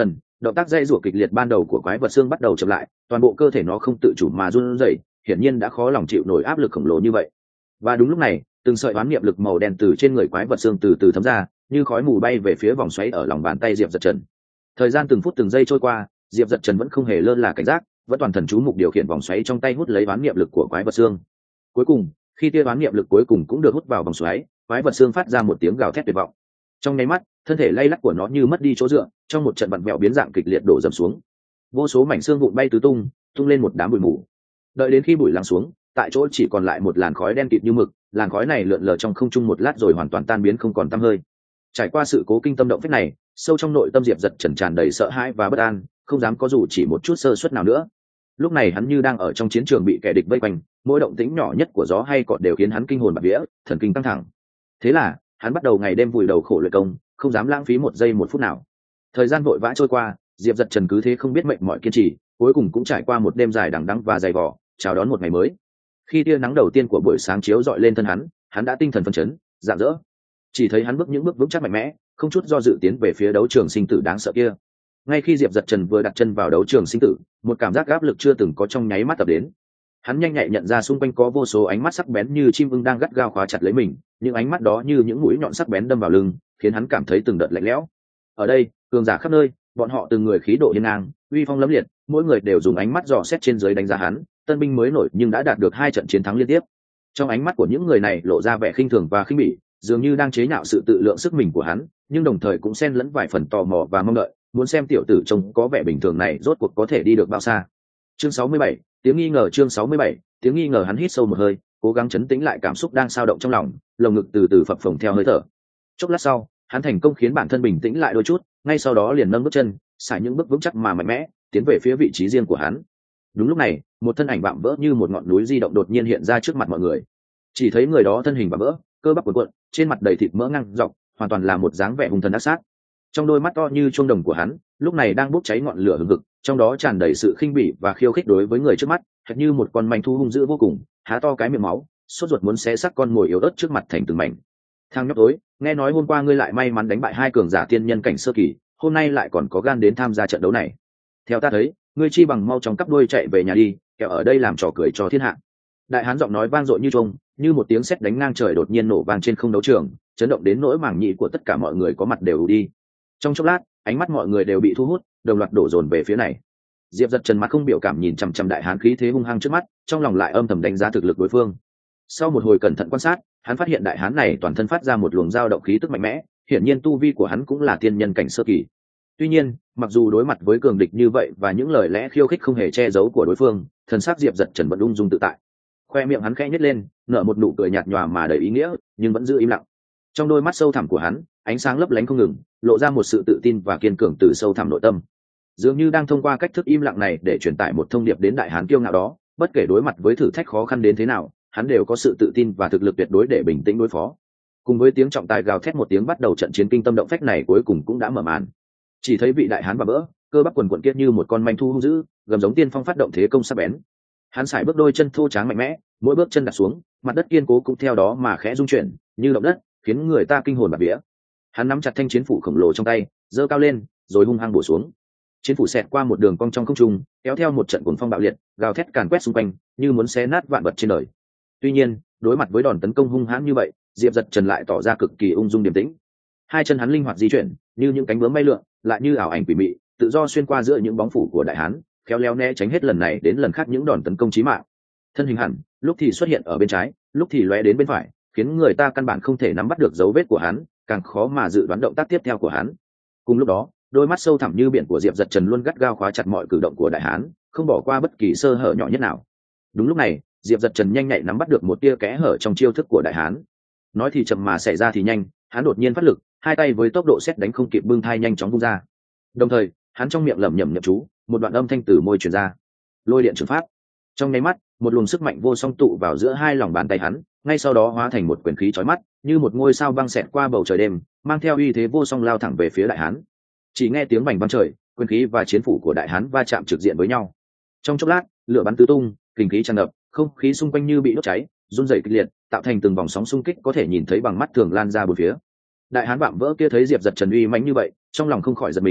Động tác dây rủa kịch liệt ban đầu của quái vật xương bắt đầu chậm lại, toàn bộ cơ thể nó không tự chủ mà run rẩy, hiển nhiên đã khó lòng chịu nổi áp lực khổng lồ như vậy. Và đúng lúc này, từng sợi oán niệm lực màu đen từ trên người quái vật xương từ từ thấm ra, như khói mù bay về phía vòng xoáy ở lòng bàn tay Diệp Dật Trần. Thời gian từng phút từng giây trôi qua, Diệp Dật Trần vẫn không hề lơ là cảnh giác, vẫn toàn thần chú mục điều khiển vòng xoáy trong tay hút lấy oán niệm lực của quái vật xương. Cuối cùng, khi tia oán niệm lực cuối cùng cũng được hút vào vòng xoáy, quái vật xương phát ra một tiếng gào thét tuyệt vọng. Trong nháy mắt, thân thể lay lắc của nó như mất đi chỗ dựa, trong một trận vặn vẹo biến dạng kịch liệt đổ dầm xuống. Vô số mảnh xương vụn bay tứ tung, tung lên một đám bụi mù. Đợi đến khi bụi lắng xuống, tại chỗ chỉ còn lại một làn khói đen kịt như mực, làn khói này lượn lờ trong không trung một lát rồi hoàn toàn tan biến không còn tăm hơi. Trải qua sự cố kinh tâm động phách này, sâu trong nội tâm Diệp Dật Trần tràn đầy sợ hãi và bất an, không dám có dù chỉ một chút sơ suất nào nữa. Lúc này hắn như đang ở trong chiến trường bị kẻ địch vây quanh, mỗi động tĩnh nhỏ nhất của gió hay cọt đều khiến hắn kinh hồn bạt vía, thần kinh căng thẳng. Thế là hắn bắt đầu ngày đêm vùi đầu khổ luyện công, không dám lãng phí một giây một phút nào. Thời gian vội vã trôi qua, Diệp Dật Trần cứ thế không biết mệnh mọi kiên trì, cuối cùng cũng trải qua một đêm dài đằng đẵng và dày vò, chào đón một ngày mới. Khi tia nắng đầu tiên của buổi sáng chiếu rọi lên thân hắn, hắn đã tinh thần phấn chấn, rạng rỡ. Chỉ thấy hắn bước những bước vững chắc mạnh mẽ, không chút do dự tiến về phía đấu trường sinh tử đáng sợ kia. Ngay khi Diệp Dật Trần vừa đặt chân vào đấu trường sinh tử, một cảm giác áp lực chưa từng có trong nháy mắt tập đến. Hắn nhanh nhạy nhận ra xung quanh có vô số ánh mắt sắc bén như chim ưng đang gắt gao khóa chặt lấy mình, những ánh mắt đó như những mũi nhọn sắc bén đâm vào lưng, khiến hắn cảm thấy từng đợt lạnh lẽo. Ở đây, cường giả khắp nơi, bọn họ từng người khí độ hiên ngang, uy phong lẫm liệt, mỗi người đều dùng ánh mắt dò xét trên dưới đánh giá hắn, tân binh mới nổi nhưng đã đạt được hai trận chiến thắng liên tiếp. Trong ánh mắt của những người này lộ ra vẻ khinh thường và khinh bỉ, dường như đang chế nhạo sự tự lượng sức mình của hắn, nhưng đồng thời cũng xen lẫn vài phần tò mò và mong đợi, muốn xem tiểu tử trông có vẻ bình thường này rốt cuộc có thể đi được bao xa. Chương sáu mươi bảy, tiếng nghi ngờ chương sáu mươi bảy, tiếng nghi ngờ hắn hít sâu một hơi, cố gắng trấn tĩnh lại cảm xúc đang dao động trong lòng, lồng ngực từ từ phập phồng theo hơi thở. Chốc lát sau, hắn thành công khiến bản thân bình tĩnh lại đôi chút, ngay sau đó liền nâng bước chân, xài những bước vững chắc mà mạnh mẽ, tiến về phía vị trí riêng của hắn. Đúng lúc này, một thân ảnh vạm vỡ như một ngọn núi di động đột nhiên hiện ra trước mặt mọi người. Chỉ thấy người đó thân hình vạm vỡ, cơ bắp cuộn cuộn, trên mặt đầy thịt mỡ ngang dọc, hoàn toàn là một dáng vẻ hung thần ác sát. Trong đôi mắt to như chuông đồng của hắn, lúc này đang bốc cháy ngọn lửa hừng hực, trong đó tràn đầy sự khinh bỉ và khiêu khích đối với người trước mắt, hệt như một con manh thu hung dữ vô cùng, há to cái miệng máu, sốt ruột muốn xé xác con mồi yếu ớt trước mặt thành từng mảnh. Thằng nhóc tối, nghe nói hôm qua ngươi lại may mắn đánh bại hai cường giả tiên nhân cảnh sơ kỳ, hôm nay lại còn có gan đến tham gia trận đấu này. Theo ta thấy, ngươi chi bằng mau chóng cắp đuôi chạy về nhà đi, kẻo ở đây làm trò cười cho thiên hạ. Đại hán giọng nói vang dội như chuông, như một tiếng sét đánh ngang trời đột nhiên nổ vang trên không đấu trường, chấn động đến nỗi màng nhĩ của tất cả mọi người có mặt đều ù đi. Trong chốc lát, ánh mắt mọi người đều bị thu hút, đồng loạt đổ dồn về phía này. Diệp Dật Trần mặt không biểu cảm nhìn chằm chằm đại hán khí thế hung hăng trước mắt, trong lòng lại âm thầm đánh giá thực lực đối phương. Sau một hồi cẩn thận quan sát, hắn phát hiện đại hán này toàn thân phát ra một luồng dao động khí tức mạnh mẽ, hiển nhiên tu vi của hắn cũng là tiên nhân cảnh sơ kỳ. Tuy nhiên, mặc dù đối mặt với cường địch như vậy và những lời lẽ khiêu khích không hề che giấu của đối phương, thần sắc Diệp Dật Trần vẫn ung dung tự tại. Khoe miệng hắn khẽ nhếch lên, nở một nụ cười nhạt nhòa mà đầy ý nghĩa, nhưng vẫn giữ im lặng. Trong đôi mắt sâu thẳm của hắn, ánh sáng lấp lánh không ngừng, lộ ra một sự tự tin và kiên cường từ sâu thẳm nội tâm. Dường như đang thông qua cách thức im lặng này để truyền tải một thông điệp đến đại hán kiêu ngạo đó, bất kể đối mặt với thử thách khó khăn đến thế nào, hắn đều có sự tự tin và thực lực tuyệt đối để bình tĩnh đối phó. Cùng với tiếng trọng tài gào thét một tiếng bắt đầu trận chiến kinh tâm động phách này cuối cùng cũng đã mở màn. Chỉ thấy vị đại hán và vỡ, cơ bắp quần quần kiết như một con manh thu hung dữ, gầm giống tiên phong phát động thế công sắc bén. Hắn sải bước đôi chân thô tráng mạnh mẽ, mỗi bước chân đặt xuống, mặt đất kiên cố cũng theo đó mà khẽ rung chuyển, như động đất, khiến người ta kinh hồn bạt vía. Hắn nắm chặt thanh chiến phủ khổng lồ trong tay, giơ cao lên, rồi hung hăng bổ xuống. Chiến phủ xẹt qua một đường cong trong không trung, kéo theo một trận cuồng phong bạo liệt, gào thét càn quét xung quanh, như muốn xé nát vạn vật trên đời. Tuy nhiên, đối mặt với đòn tấn công hung hãn như vậy, Diệp Dật Trần lại tỏ ra cực kỳ ung dung điềm tĩnh. Hai chân hắn linh hoạt di chuyển, như những cánh bướm bay lượn, lại như ảo ảnh quỷ mị, tự do xuyên qua giữa những bóng phủ của đại hán, khéo léo né tránh hết lần này đến lần khác những đòn tấn công chí mạng. Thân hình hẳn, lúc thì xuất hiện ở bên trái, lúc thì lóe đến bên phải, khiến người ta căn bản không thể nắm bắt được dấu vết của hắn, càng khó mà dự đoán động tác tiếp theo của hắn. Cùng lúc đó, đôi mắt sâu thẳm như biển của Diệp Dật Trần luôn gắt gao khóa chặt mọi cử động của đại hán, không bỏ qua bất kỳ sơ hở nhỏ nhất nào. Đúng lúc này, Diệp Dật Trần nhanh nhạy nắm bắt được một tia kẽ hở trong chiêu thức của đại hán. Nói thì chậm mà xảy ra thì nhanh, hắn đột nhiên phát lực, hai tay với tốc độ sét đánh không kịp bưng thai nhanh chóng vung ra. Đồng thời, hắn trong miệng lẩm nhẩm niệm chú, một đoạn âm thanh từ môi truyền ra. Lôi điện trường pháp. Trong nháy mắt, một luồng sức mạnh vô song tụ vào giữa hai lòng bàn tay hắn, ngay sau đó hóa thành một quyền khí chói mắt, như một ngôi sao băng xẹt qua bầu trời đêm, mang theo uy thế vô song lao thẳng về phía đại hán. Chỉ nghe tiếng bành vang trời, quyền khí và chiến phủ của đại hán va chạm trực diện với nhau. Trong chốc lát, lửa bắn tứ tung, kình khí tràn ngập, không khí xung quanh như bị đốt cháy, run rẩy kịch liệt, tạo thành từng vòng sóng xung kích có thể nhìn thấy bằng mắt thường lan ra bốn phía. Đại hán vạm vỡ kia thấy Diệp Dật Trần uy mãnh như vậy, trong lòng không khỏi giật mình,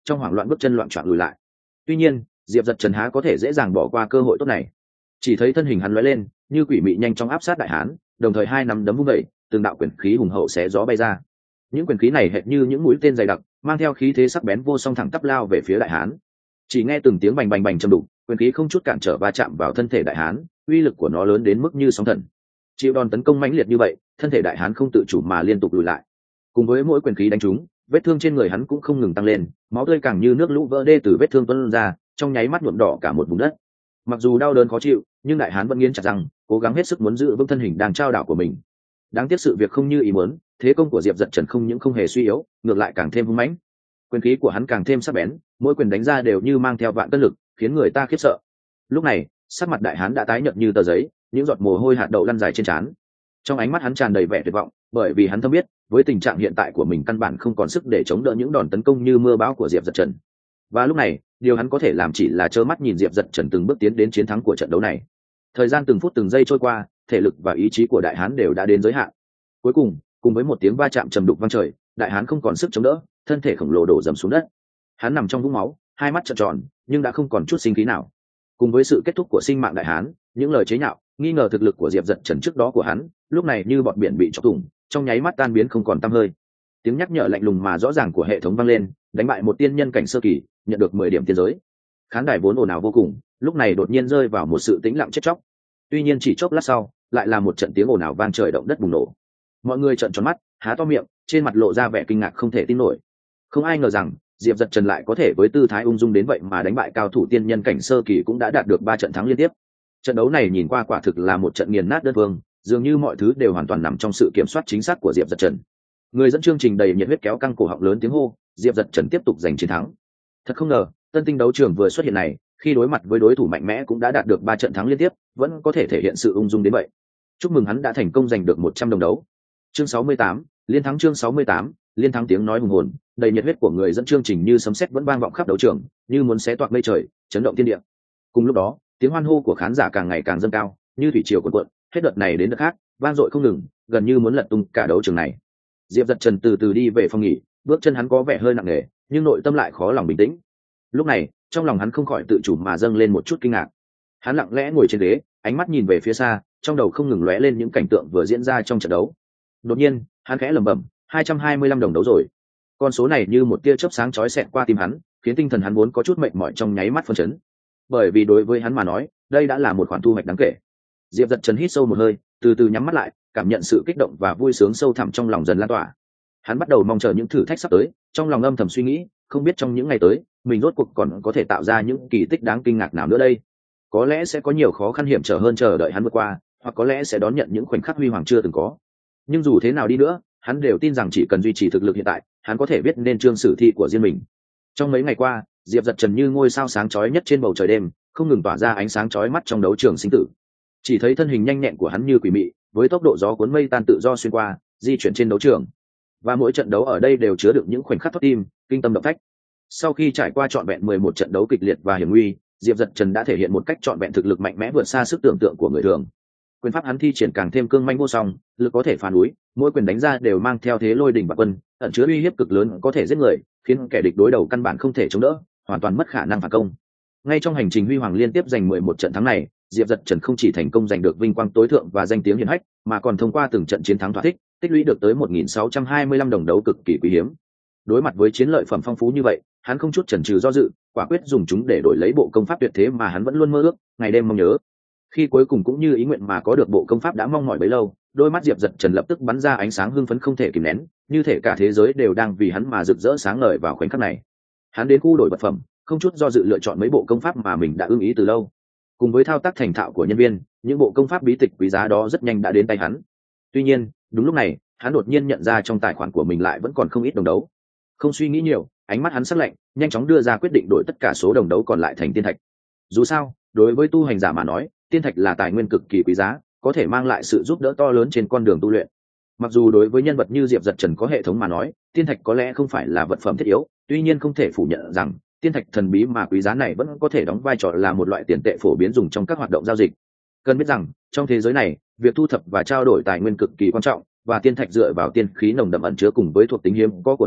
trong hoảng loạn bước chân loạn trọn lùi lại. Tuy nhiên Diệp Dật Trần há có thể dễ dàng bỏ qua cơ hội tốt này. Chỉ thấy thân hình hắn lóe lên như quỷ mị nhanh chóng áp sát đại hán, đồng thời hai nắm đấm vung vẩy, từng đạo quyền khí hùng hậu xé gió bay ra. Những quyền khí này hệt như những mũi tên dày đặc, mang theo khí thế sắc bén vô song thẳng tắp lao về phía đại hán. Chỉ nghe từng tiếng bành bành bành trầm đục, quyền khí không chút cản trở va chạm vào thân thể đại hán, uy lực của nó lớn đến mức như sóng thần. Chịu đòn tấn công mãnh liệt như vậy, thân thể đại hán không tự chủ mà liên tục lùi lại. Cùng với mỗi quyền khí đánh trúng, vết thương trên người hắn cũng không ngừng tăng lên, máu tươi càng như nước lũ vỡ đê từ vết thương tuôn ra, trong nháy mắt nhuộm đỏ cả một vùng đất. Mặc dù đau đớn khó chịu, nhưng đại hán vẫn nghiến chặt răng, cố gắng hết sức muốn giữ vững thân hình đang trao đảo của mình. Đáng tiếc sự việc không như ý muốn, thế công của Diệp Dật Trần không những không hề suy yếu, ngược lại càng thêm hung mãnh. Quyền khí của hắn càng thêm sắc bén, mỗi quyền đánh ra đều như mang theo vạn cân lực, khiến người ta khiếp sợ. Lúc này, sắc mặt đại hán đã tái nhợt như tờ giấy, những giọt mồ hôi hạt đậu lăn dài trên trán. Trong ánh mắt hắn tràn đầy vẻ tuyệt vọng, bởi vì hắn thâm biết, với tình trạng hiện tại của mình căn bản không còn sức để chống đỡ những đòn tấn công như mưa bão của Diệp Dật Trần. Và lúc này, điều hắn có thể làm chỉ là trơ mắt nhìn Diệp Dật Trần từng bước tiến đến chiến thắng của trận đấu này. Thời gian từng phút từng giây trôi qua, thể lực và ý chí của đại hán đều đã đến giới hạn. Cuối cùng, cùng với một tiếng va chạm trầm đục vang trời, đại hán không còn sức chống đỡ, thân thể khổng lồ đổ dầm xuống đất. Hắn nằm trong vũng máu, hai mắt trợn tròn, nhưng đã không còn chút sinh khí nào. Cùng với sự kết thúc của sinh mạng đại hán, những lời chế nhạo, nghi ngờ thực lực của Diệp Dật Trần trước đó của hắn, lúc này như bọt biển bị chọc thủng, trong nháy mắt tan biến không còn tăm hơi. Tiếng nhắc nhở lạnh lùng mà rõ ràng của hệ thống vang lên, đánh bại một tiên nhân cảnh sơ kỳ, nhận được mười điểm tiên giới. Khán đài vốn ồn ào vô cùng, lúc này đột nhiên rơi vào một sự tĩnh lặng chết chóc. Tuy nhiên chỉ chốc lát sau, lại là một trận tiếng ồn ào vang trời động đất bùng nổ. Mọi người trợn tròn mắt, há to miệng, trên mặt lộ ra vẻ kinh ngạc không thể tin nổi. Không ai ngờ rằng Diệp Dật Trần lại có thể với tư thái ung dung đến vậy mà đánh bại cao thủ tiên nhân cảnh sơ kỳ cũng đã đạt được ba trận thắng liên tiếp. Trận đấu này nhìn qua quả thực là một trận nghiền nát đơn phương, dường như mọi thứ đều hoàn toàn nằm trong sự kiểm soát chính xác của Diệp Dật Trần. Người dẫn chương trình đầy nhiệt huyết kéo căng cổ họng lớn tiếng hô, Diệp Dật Trần tiếp tục giành chiến thắng. Thật không ngờ, tân tinh đấu trường vừa xuất hiện này, khi đối mặt với đối thủ mạnh mẽ cũng đã đạt được ba trận thắng liên tiếp, vẫn có thể thể hiện sự ung dung đến vậy. Chúc mừng hắn đã thành công giành được một trăm đồng đấu. Chương sáu mươi tám, liên thắng chương sáu mươi tám, liên thắng tiếng nói hùng hồn, đầy nhiệt huyết của người dẫn chương trình như sấm sét vẫn vang vọng khắp đấu trường, như muốn xé toạc mây trời, chấn động thiên địa. Cùng lúc đó, tiếng hoan hô của khán giả càng ngày càng dâng cao, như thủy triều cuộn cuộn, hết đợt này đến đợt khác, vang dội không ngừng, gần như muốn lật tung cả đấu trường này. Diệp Dật Trần từ từ đi về phòng nghỉ, bước chân hắn có vẻ hơi nặng nề, nhưng nội tâm lại khó lòng bình tĩnh. Lúc này, trong lòng hắn không khỏi tự chủ mà dâng lên một chút kinh ngạc. Hắn lặng lẽ ngồi trên ghế, ánh mắt nhìn về phía xa, trong đầu không ngừng lóe lên những cảnh tượng vừa diễn ra trong trận đấu. Đột nhiên, hắn khẽ lẩm bẩm, hai trăm hai mươi lăm đồng đấu rồi. Con số này như một tia chớp sáng chói xẹt qua tim hắn, khiến tinh thần hắn vốn có chút mệt mỏi trong nháy mắt phân chấn. Bởi vì đối với hắn mà nói, đây đã là một khoản thu hoạch đáng kể. Diệp Dật Trần hít sâu một hơi, từ từ nhắm mắt lại, cảm nhận sự kích động và vui sướng sâu thẳm trong lòng dần lan tỏa. Hắn bắt đầu mong chờ những thử thách sắp tới, trong lòng âm thầm suy nghĩ, không biết trong những ngày tới, mình rốt cuộc còn có thể tạo ra những kỳ tích đáng kinh ngạc nào nữa đây. Có lẽ sẽ có nhiều khó khăn hiểm trở hơn chờ đợi hắn vượt qua, hoặc có lẽ sẽ đón nhận những khoảnh khắc huy hoàng chưa từng có. Nhưng dù thế nào đi nữa, hắn đều tin rằng chỉ cần duy trì thực lực hiện tại, hắn có thể viết nên chương sử thi của riêng mình. Trong mấy ngày qua, Diệp Dật Trần như ngôi sao sáng chói nhất trên bầu trời đêm, không ngừng tỏa ra ánh sáng chói mắt trong đấu trường sinh tử. Chỉ thấy thân hình nhanh nhẹn của hắn như quỷ mị, với tốc độ gió cuốn mây tan tự do xuyên qua, di chuyển trên đấu trường. Và mỗi trận đấu ở đây đều chứa đựng những khoảnh khắc thót tim, kinh tâm động phách. Sau khi trải qua trọn vẹn mười một trận đấu kịch liệt và hiểm nguy, Diệp Dật Trần đã thể hiện một cách trọn vẹn thực lực mạnh mẽ vượt xa sức tưởng tượng của người thường. Quyền pháp hắn thi triển càng thêm cương manh vô song, lực có thể phá núi, mỗi quyền đánh ra đều mang theo thế lôi đình bạt quân, ẩn chứa uy hiếp cực lớn có thể giết người, khiến kẻ địch đối đầu căn bản không thể chống đỡ, hoàn toàn mất khả năng phản công. Ngay trong hành trình huy hoàng liên tiếp giành mười một trận thắng này, Diệp Dật Trần không chỉ thành công giành được vinh quang tối thượng và danh tiếng hiển hách, mà còn thông qua từng trận chiến thắng thỏa thích, tích lũy được tới một nghìn sáu trăm hai mươi lăm đồng đấu cực kỳ quý hiếm. Đối mặt với chiến lợi phẩm phong phú như vậy, hắn không chút chần chừ do dự, quả quyết dùng chúng để đổi lấy bộ công pháp tuyệt thế mà hắn vẫn luôn mơ ước, ngày đêm mong nhớ. Khi cuối cùng cũng như ý nguyện mà có được bộ công pháp đã mong mỏi bấy lâu, đôi mắt Diệp Dật Trần lập tức bắn ra ánh sáng hưng phấn không thể kìm nén, như thể cả thế giới đều đang vì hắn mà rực rỡ sáng ngời vào khoảnh khắc này. Hắn đến khu đổi vật phẩm, không chút do dự lựa chọn mấy bộ công pháp mà mình đã ưng ý từ lâu. Cùng với thao tác thành thạo của nhân viên, những bộ công pháp bí tịch quý giá đó rất nhanh đã đến tay hắn. Tuy nhiên, đúng lúc này, hắn đột nhiên nhận ra trong tài khoản của mình lại vẫn còn không ít đồng đấu. Không suy nghĩ nhiều, ánh mắt hắn sắc lạnh, nhanh chóng đưa ra quyết định đổi tất cả số đồng đấu còn lại thành tiên thạch. Dù sao, đối với tu hành giả mà nói, tiên thạch là tài nguyên cực kỳ quý giá, có thể mang lại sự giúp đỡ to lớn trên con đường tu luyện. Mặc dù đối với nhân vật như Diệp Dật Trần có hệ thống mà nói, tiên thạch có lẽ không phải là vật phẩm thiết yếu, tuy nhiên không thể phủ nhận rằng tiên thạch thần bí mà quý giá này vẫn có thể đóng vai trò là một loại tiền tệ phổ biến dùng trong các hoạt động giao dịch. Cần biết rằng, trong thế giới này, việc thu thập và trao đổi tài nguyên cực kỳ quan trọng, và tiên thạch dựa vào tiên khí nồng đậm ẩn chứa cùng với thuộc tính hiếm có của nó,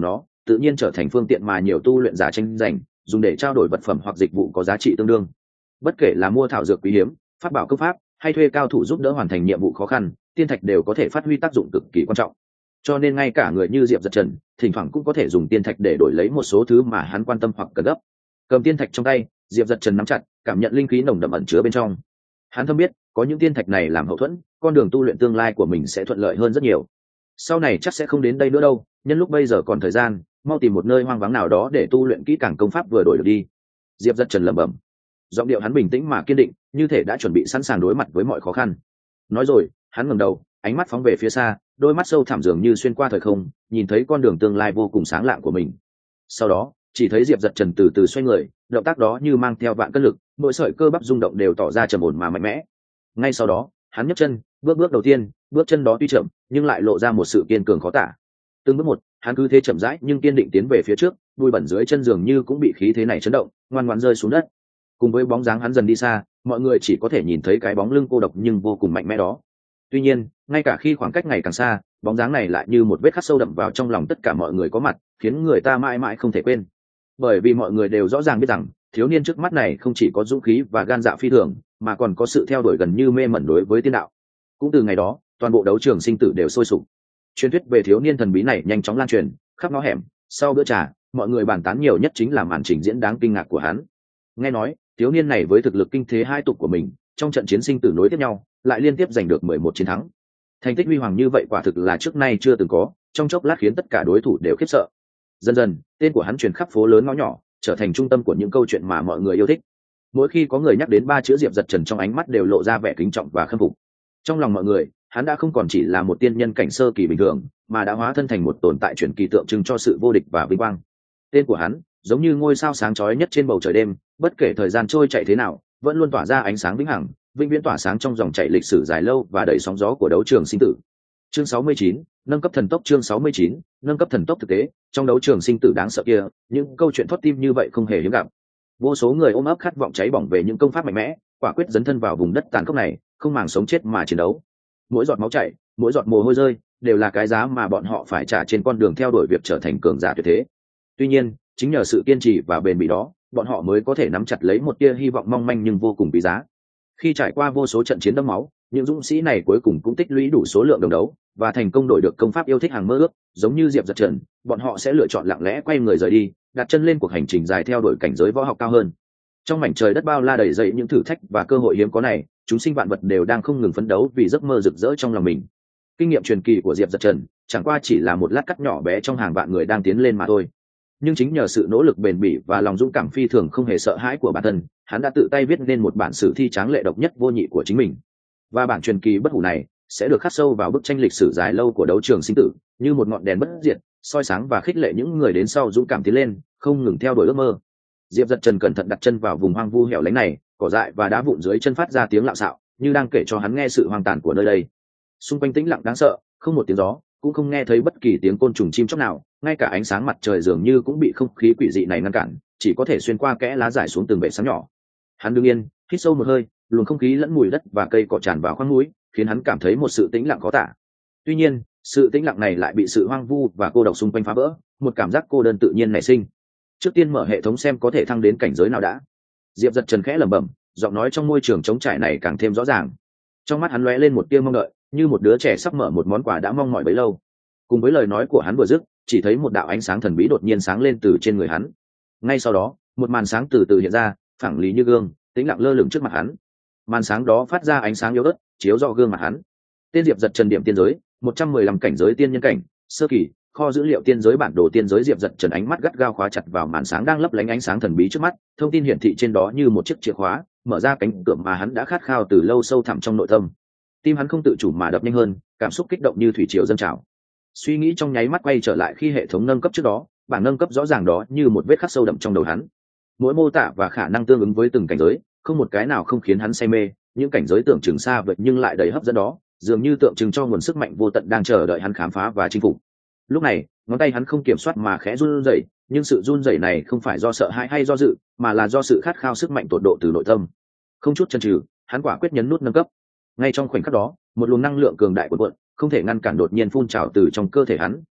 tự nhiên trở thành phương tiện mà nhiều tu luyện giả tranh giành, dùng để trao đổi vật phẩm hoặc dịch vụ có giá trị tương đương. Bất kể là mua thảo dược quý hiếm, pháp bảo công pháp, hay thuê cao thủ giúp đỡ hoàn thành nhiệm vụ khó khăn, tiên thạch đều có thể phát huy tác dụng cực kỳ quan trọng. Cho nên ngay cả người như Diệp Dật Trần, thỉnh thoảng cũng có thể dùng tiên thạch để đổi lấy một số thứ mà hắn quan tâm hoặc cần gấp. Cầm tiên thạch trong tay, Diệp Dật Trần nắm chặt, cảm nhận linh khí nồng đậm ẩn chứa bên trong. Hắn thâm biết, có những tiên thạch này làm hậu thuẫn, con đường tu luyện tương lai của mình sẽ thuận lợi hơn rất nhiều. Sau này chắc sẽ không đến đây nữa đâu, nhân lúc bây giờ còn thời gian, mau tìm một nơi hoang vắng nào đó để tu luyện kỹ càng công pháp vừa đổi được đi. Diệp Dật Trần lẩm bẩm, giọng điệu hắn bình tĩnh mà kiên định, như thể đã chuẩn bị sẵn sàng đối mặt với mọi khó khăn. Nói rồi, hắn ngẩng đầu, ánh mắt phóng về phía xa, đôi mắt sâu thẳm dường như xuyên qua thời không, nhìn thấy con đường tương lai vô cùng sáng lạng của mình. Sau đó, chỉ thấy Diệp Dật Trần từ từ xoay người, động tác đó như mang theo vạn cân lực, mỗi sợi cơ bắp rung động đều tỏ ra trầm ổn mà mạnh mẽ. Ngay sau đó, hắn nhấc chân, bước bước đầu tiên, bước chân đó tuy chậm, nhưng lại lộ ra một sự kiên cường khó tả. Từng bước một, hắn cứ thế chậm rãi nhưng kiên định tiến về phía trước, bụi bẩn dưới chân dường như cũng bị khí thế này chấn động, ngoan ngoãn rơi xuống đất. Cùng với bóng dáng hắn dần đi xa, mọi người chỉ có thể nhìn thấy cái bóng lưng cô độc nhưng vô cùng mạnh mẽ đó. Tuy nhiên, ngay cả khi khoảng cách ngày càng xa, bóng dáng này lại như một vết khắc sâu đậm vào trong lòng tất cả mọi người có mặt, khiến người ta mãi mãi không thể quên. Bởi vì mọi người đều rõ ràng biết rằng, thiếu niên trước mắt này không chỉ có dũng khí và gan dạ phi thường, mà còn có sự theo đuổi gần như mê mẩn đối với tiên đạo. Cũng từ ngày đó, toàn bộ đấu trường sinh tử đều sôi sục. Truyền thuyết về thiếu niên thần bí này nhanh chóng lan truyền khắp ngõ hẻm. Sau bữa trà, mọi người bàn tán nhiều nhất chính là màn trình diễn đáng kinh ngạc của hắn. Nghe nói, thiếu niên này với thực lực kinh thế hai tục của mình, trong trận chiến sinh tử nối tiếp nhau, lại liên tiếp giành được mười một chiến thắng. Thành tích huy hoàng như vậy quả thực là trước nay chưa từng có, trong chốc lát khiến tất cả đối thủ đều khiếp sợ. Dần dần, tên của hắn truyền khắp phố lớn ngõ nhỏ, trở thành trung tâm của những câu chuyện mà mọi người yêu thích. Mỗi khi có người nhắc đến ba chữ Diệp Dật Trần, trong ánh mắt đều lộ ra vẻ kính trọng và khâm phục. Trong lòng mọi người, hắn đã không còn chỉ là một tiên nhân cảnh sơ kỳ bình thường, mà đã hóa thân thành một tồn tại truyền kỳ tượng trưng cho sự vô địch và vinh quang. Tên của hắn giống như ngôi sao sáng chói nhất trên bầu trời đêm, bất kể thời gian trôi chạy thế nào, vẫn luôn tỏa ra ánh sáng vĩnh hằng, vĩnh viễn tỏa sáng trong dòng chảy lịch sử dài lâu và đầy sóng gió của đấu trường sinh tử. Chương sáu mươi chín, nâng cấp thần tốc. Chương sáu mươi chín, nâng cấp thần tốc. Thực tế, trong đấu trường sinh tử đáng sợ kia, những câu chuyện thoát tim như vậy không hề hiếm gặp. Vô số người ôm ấp khát vọng cháy bỏng về những công pháp mạnh mẽ, quả quyết dấn thân vào vùng đất tàn khốc này, không màng sống chết mà chiến đấu. Mỗi giọt máu chảy, mỗi giọt mồ hôi rơi, đều là cái giá mà bọn họ phải trả trên con đường theo đuổi việc trở thành cường giả tuyệt thế. Tuy nhiên, chính nhờ sự kiên trì và bền bỉ đó, bọn họ mới có thể nắm chặt lấy một tia hy vọng mong manh nhưng vô cùng quý giá. Khi trải qua vô số trận chiến đẫm máu, những dũng sĩ này cuối cùng cũng tích lũy đủ số lượng đồng đấu và thành công đổi được công pháp yêu thích hàng mơ ước. Giống như Diệp Dật Trần, bọn họ sẽ lựa chọn lặng lẽ quay người rời đi, đặt chân lên cuộc hành trình dài theo đuổi cảnh giới võ học cao hơn. Trong mảnh trời đất bao la đầy dẫy những thử thách và cơ hội hiếm có này, chúng sinh vạn vật đều đang không ngừng phấn đấu vì giấc mơ rực rỡ trong lòng mình. Kinh nghiệm truyền kỳ của Diệp Dật Trần chẳng qua chỉ là một lát cắt nhỏ bé trong hàng vạn người đang tiến lên mà thôi. Nhưng chính nhờ sự nỗ lực bền bỉ và lòng dũng cảm phi thường không hề sợ hãi của bản thân, hắn đã tự tay viết nên một bản sử thi tráng lệ độc nhất vô nhị của chính mình. Và bản truyền kỳ bất hủ này sẽ được khắc sâu vào bức tranh lịch sử dài lâu của đấu trường sinh tử, như một ngọn đèn bất diệt, soi sáng và khích lệ những người đến sau dũng cảm tiến lên, không ngừng theo đuổi ước mơ. Diệp Dật Trần cẩn thận đặt chân vào vùng hoang vu hẻo lánh này, cỏ dại và đá vụn dưới chân phát ra tiếng lạo xạo, như đang kể cho hắn nghe sự hoang tàn của nơi đây. Xung quanh tĩnh lặng đáng sợ, không một tiếng gió, cũng không nghe thấy bất kỳ tiếng côn trùng chim chóc nào, ngay cả ánh sáng mặt trời dường như cũng bị không khí quỷ dị này ngăn cản, chỉ có thể xuyên qua kẽ lá rải xuống từng bệ sáng nhỏ. Hắn đứng yên, hít sâu một hơi, luồng không khí lẫn mùi đất và cây cỏ tràn vào khoang mũi, khiến hắn cảm thấy một sự tĩnh lặng khó tả. Tuy nhiên, sự tĩnh lặng này lại bị sự hoang vu và cô độc xung quanh phá vỡ, một cảm giác cô đơn tự nhiên nảy sinh. Trước tiên mở hệ thống xem có thể thăng đến cảnh giới nào đã. Diệp Dật Trần khẽ lẩm bẩm, giọng nói trong môi trường trống trải này càng thêm rõ ràng. Trong mắt hắn lóe lên một tia mong đợi, như một đứa trẻ sắp mở một món quà đã mong mỏi bấy lâu. Cùng với lời nói của hắn vừa dứt, chỉ thấy một đạo ánh sáng thần bí đột nhiên sáng lên từ trên người hắn. Ngay sau đó, một màn sáng từ từ hiện ra, phẳng lý như gương, tĩnh lặng lơ lửng trước mặt hắn. Màn sáng đó phát ra ánh sáng yếu ớt, chiếu rọi gương mặt hắn. Tên Diệp Dật Trần điểm tiên giới, một trăm mười lăm cảnh giới tiên nhân cảnh, sơ kỳ, kho dữ liệu tiên giới bản đồ tiên giới. Diệp Dật Trần ánh mắt gắt gao khóa chặt vào màn sáng đang lấp lánh ánh sáng thần bí trước mắt, thông tin hiển thị trên đó như một chiếc chìa khóa, mở ra cánh cửa mà hắn đã khát khao từ lâu sâu thẳm trong nội tâm. Tim hắn không tự chủ mà đập nhanh hơn, cảm xúc kích động như thủy triều dâng trào. Suy nghĩ trong nháy mắt quay trở lại khi hệ thống nâng cấp trước đó, bảng nâng cấp rõ ràng đó như một vết khắc sâu đậm trong đầu hắn. Mỗi mô tả và khả năng tương ứng với từng cảnh giới, không một cái nào không khiến hắn say mê. Những cảnh giới tưởng chừng xa vời nhưng lại đầy hấp dẫn đó, dường như tượng trưng cho nguồn sức mạnh vô tận đang chờ đợi hắn khám phá và chinh phục. Lúc này, ngón tay hắn không kiểm soát mà khẽ run rẩy, nhưng sự run rẩy này không phải do sợ hãi hay do dự, mà là do sự khát khao sức mạnh tột độ từ nội tâm. Không chút chần chừ, hắn quả quyết nhấn nút nâng cấp. Ngay trong khoảnh khắc đó, một luồng năng lượng cường đại cuộn cuộn, không thể ngăn cản đột nhiên phun trào từ trong cơ thể hắn,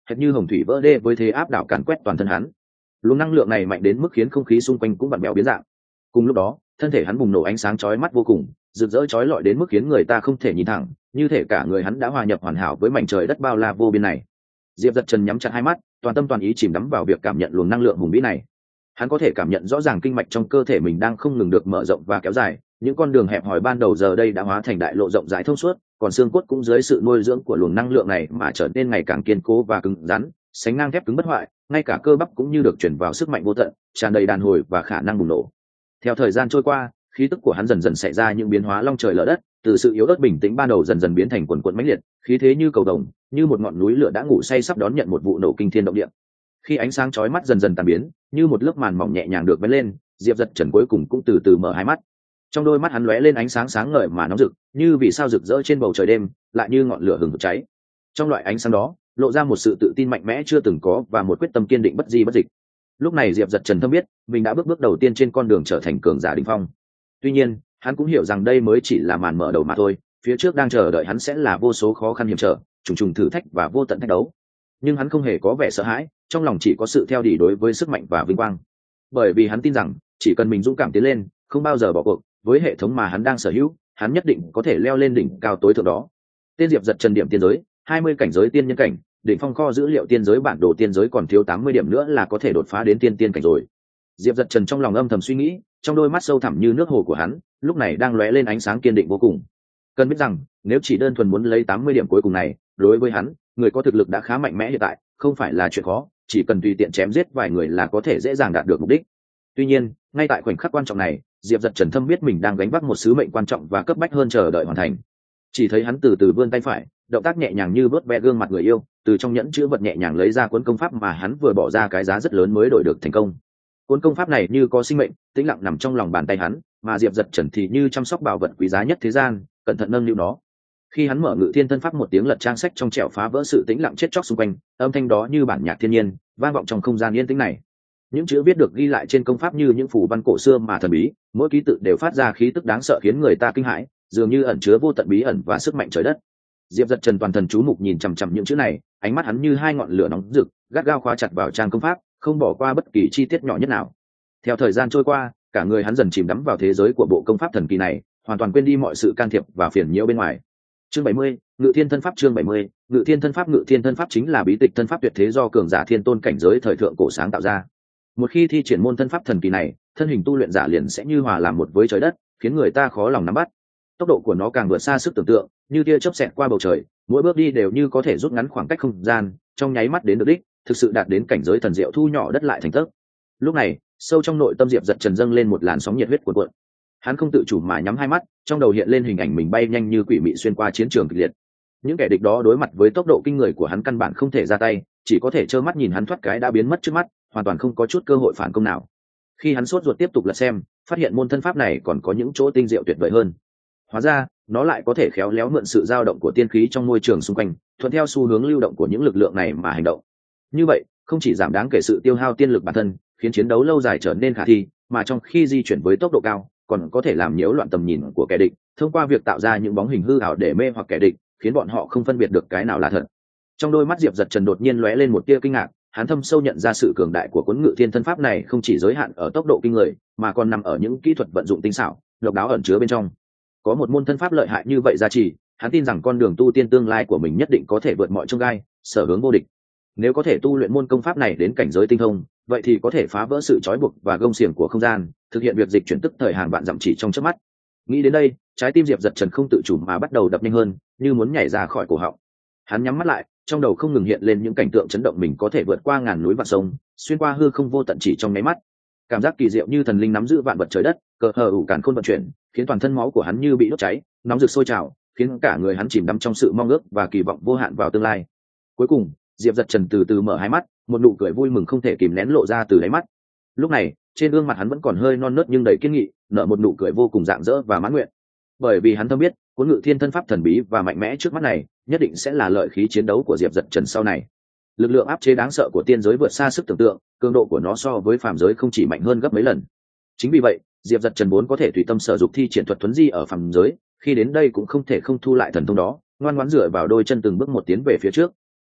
hệt như hồng thủy vỡ đê với thế áp đảo càn quét toàn thân hắn. Luồng năng lượng này mạnh đến mức khiến không khí xung quanh cũng vặn vẹo biến dạng. Cùng lúc đó thân thể hắn bùng nổ ánh sáng chói mắt vô cùng, rực rỡ chói lọi đến mức khiến người ta không thể nhìn thẳng, như thể cả người hắn đã hòa nhập hoàn hảo với mảnh trời đất bao la vô biên này. Diệp Dật Trần nhắm chặt hai mắt, toàn tâm toàn ý chìm đắm vào việc cảm nhận luồng năng lượng hùng vĩ này. Hắn có thể cảm nhận rõ ràng kinh mạch trong cơ thể mình đang không ngừng được mở rộng và kéo dài, những con đường hẹp hòi ban đầu giờ đây đã hóa thành đại lộ rộng rãi thông suốt, còn xương cốt cũng dưới sự nuôi dưỡng của luồng năng lượng này mà trở nên ngày càng kiên cố và cứng rắn, sánh ngang thép cứng bất hoại, ngay cả cơ bắp cũng như được chuyển vào sức mạnh vô tận, tràn đầy đàn hồi và khả năng bùng nổ. Theo thời gian trôi qua, khí tức của hắn dần dần xảy ra những biến hóa long trời lở đất, từ sự yếu ớt bình tĩnh ban đầu dần dần biến thành quần quần mãnh liệt, khí thế như cầu đồng, như một ngọn núi lửa đã ngủ say sắp đón nhận một vụ nổ kinh thiên động địa. Khi ánh sáng chói mắt dần dần tan biến, như một lớp màn mỏng nhẹ nhàng được vén lên, Diệp Dật Trần cuối cùng cũng từ từ mở hai mắt. Trong đôi mắt hắn lóe lên ánh sáng sáng ngời mà nóng rực, như vì sao rực rỡ trên bầu trời đêm, lại như ngọn lửa hừng hực cháy. Trong loại ánh sáng đó, lộ ra một sự tự tin mạnh mẽ chưa từng có và một quyết tâm kiên định bất di bất dịch. Lúc này Diệp Dật Trần thâm biết, mình đã bước bước đầu tiên trên con đường trở thành cường giả đỉnh phong. Tuy nhiên, hắn cũng hiểu rằng đây mới chỉ là màn mở đầu mà thôi, phía trước đang chờ đợi hắn sẽ là vô số khó khăn hiểm trở, trùng trùng thử thách và vô tận thách đấu. Nhưng hắn không hề có vẻ sợ hãi, trong lòng chỉ có sự theo đuổi đối với sức mạnh và vinh quang. Bởi vì hắn tin rằng, chỉ cần mình dũng cảm tiến lên, không bao giờ bỏ cuộc, với hệ thống mà hắn đang sở hữu, hắn nhất định có thể leo lên đỉnh cao tối thượng đó. Tên Diệp Dật Trần điểm tiên giới, hai mươi cảnh giới tiên nhân cảnh, đỉnh phong kho dữ liệu tiên giới bản đồ tiên giới còn thiếu tám mươi điểm nữa là có thể đột phá đến tiên tiên cảnh rồi. Diệp Dật Trần trong lòng âm thầm suy nghĩ, trong đôi mắt sâu thẳm như nước hồ của hắn, lúc này đang lóe lên ánh sáng kiên định vô cùng. Cần biết rằng, nếu chỉ đơn thuần muốn lấy tám mươi điểm cuối cùng này, đối với hắn, người có thực lực đã khá mạnh mẽ hiện tại, không phải là chuyện khó, chỉ cần tùy tiện chém giết vài người là có thể dễ dàng đạt được mục đích. Tuy nhiên, ngay tại khoảnh khắc quan trọng này, Diệp Dật Trần thâm biết mình đang gánh vác một sứ mệnh quan trọng và cấp bách hơn chờ đợi hoàn thành. Chỉ thấy hắn từ từ vươn tay phải, động tác nhẹ nhàng như vớt ve gương mặt người yêu, từ trong nhẫn chữ vật nhẹ nhàng lấy ra cuốn công pháp mà hắn vừa bỏ ra cái giá rất lớn mới đổi được thành công. Cuốn công pháp này như có sinh mệnh, tĩnh lặng nằm trong lòng bàn tay hắn, mà Diệp Dật Trần thì như chăm sóc bảo vật quý giá nhất thế gian, cẩn thận nâng niu nó. Khi hắn mở Ngự Thiên thân pháp, một tiếng lật trang sách trong trẻo phá vỡ sự tĩnh lặng chết chóc xung quanh, âm thanh đó như bản nhạc thiên nhiên, vang vọng trong không gian yên tĩnh này. Những chữ viết được ghi lại trên công pháp như những phù văn cổ xưa mà thần bí, mỗi ký tự đều phát ra khí tức đáng sợ khiến người ta kinh hãi, dường như ẩn chứa vô tận bí ẩn và sức mạnh trời đất. Diệp Dật Trần toàn thần chú mục nhìn chằm chằm những chữ này, ánh mắt hắn như hai ngọn lửa nóng rực, gắt gao khóa chặt vào trang công pháp, không bỏ qua bất kỳ chi tiết nhỏ nhất nào. Theo thời gian trôi qua, cả người hắn dần chìm đắm vào thế giới của bộ công pháp thần kỳ này, hoàn toàn quên đi mọi sự can thiệp và phiền nhiễu bên ngoài. Chương bảy mươi, Ngự Thiên thân pháp. Chương bảy mươi, Ngự Thiên thân pháp. Ngự Thiên thân pháp chính là bí tịch thân pháp tuyệt thế do cường giả thiên tôn cảnh giới thời thượng cổ sáng tạo ra. Một khi thi triển môn thân pháp thần kỳ này, thân hình tu luyện giả liền sẽ như hòa làm một với trời đất, khiến người ta khó lòng nắm bắt. Tốc độ của nó càng vượt xa sức tưởng tượng, như tia chớp xẹt qua bầu trời, mỗi bước đi đều như có thể rút ngắn khoảng cách không gian, trong nháy mắt đến được đích, thực sự đạt đến cảnh giới thần diệu thu nhỏ đất lại thành tấc. Lúc này, sâu trong nội tâm Diệp Dật Trần dâng lên một làn sóng nhiệt huyết cuộn cuộn. Hắn không tự chủ mà nhắm hai mắt, trong đầu hiện lên hình ảnh mình bay nhanh như quỷ mị xuyên qua chiến trường kịch liệt. Những kẻ địch đó đối mặt với tốc độ kinh người của hắn căn bản không thể ra tay, chỉ có thể trơ mắt nhìn hắn thoát cái đã biến mất trước mắt, hoàn toàn không có chút cơ hội phản công nào. Khi hắn sốt ruột tiếp tục lật xem, phát hiện môn thân pháp này còn có những chỗ tinh diệu tuyệt vời hơn. Hóa ra, nó lại có thể khéo léo mượn sự dao động của tiên khí trong môi trường xung quanh, thuận theo xu hướng lưu động của những lực lượng này mà hành động. Như vậy, không chỉ giảm đáng kể sự tiêu hao tiên lực bản thân, khiến chiến đấu lâu dài trở nên khả thi, mà trong khi di chuyển với tốc độ cao, còn có thể làm nhiễu loạn tầm nhìn của kẻ địch, thông qua việc tạo ra những bóng hình hư ảo để mê hoặc kẻ địch, khiến bọn họ không phân biệt được cái nào là thật. Trong đôi mắt Diệp Dật Trần đột nhiên lóe lên một tia kinh ngạc, hắn thâm sâu nhận ra sự cường đại của cuốn Ngự Thiên thân pháp này không chỉ giới hạn ở tốc độ kinh người, mà còn nằm ở những kỹ thuật vận dụng tinh xảo, độc đáo ẩn chứa bên trong. Có một môn thân pháp lợi hại như vậy gia trì, hắn tin rằng con đường tu tiên tương lai của mình nhất định có thể vượt mọi chông gai, sở hướng vô địch. Nếu có thể tu luyện môn công pháp này đến cảnh giới tinh thông, vậy thì có thể phá vỡ sự trói buộc và gông xiềng của không gian, thực hiện việc dịch chuyển tức thời hàng vạn dặm chỉ trong chớp mắt. Nghĩ đến đây, trái tim Diệp Dật Trần không tự chủ mà bắt đầu đập nhanh hơn, như muốn nhảy ra khỏi cổ họng. Hắn nhắm mắt lại, trong đầu không ngừng hiện lên những cảnh tượng chấn động mình có thể vượt qua ngàn núi vạn sông, xuyên qua hư không vô tận chỉ trong nháy mắt. Cảm giác kỳ diệu như thần linh nắm giữ vạn vật trời đất, cờ hờ ủ càn khôn vận chuyển, khiến toàn thân máu của hắn như bị đốt cháy, nóng rực sôi trào, khiến cả người hắn chìm đắm trong sự mong ước và kỳ vọng vô hạn vào tương lai. Cuối cùng, Diệp Dật Trần từ từ mở hai mắt, một nụ cười vui mừng không thể kìm nén lộ ra từ đáy mắt. Lúc này, trên gương mặt hắn vẫn còn hơi non nớt nhưng đầy kiên nghị, nở một nụ cười vô cùng rạng rỡ và mãn nguyện. Bởi vì hắn thâm biết, cuốn Ngự Thiên thân pháp thần bí và mạnh mẽ trước mắt này, nhất định sẽ là lợi khí chiến đấu của Diệp Dật Trần sau này. Lực lượng áp chế đáng sợ của tiên giới vượt xa sức tưởng tượng, cường độ của nó so với phàm giới không chỉ mạnh hơn gấp mấy lần. Chính vì vậy, Diệp Dật Trần vốn có thể tùy tâm sở dục thi triển thuật thuấn di ở phàm giới, khi đến đây cũng không thể không thu lại thần thông đó, ngoan ngoãn dựa vào đôi chân từng bước một tiến về phía trước.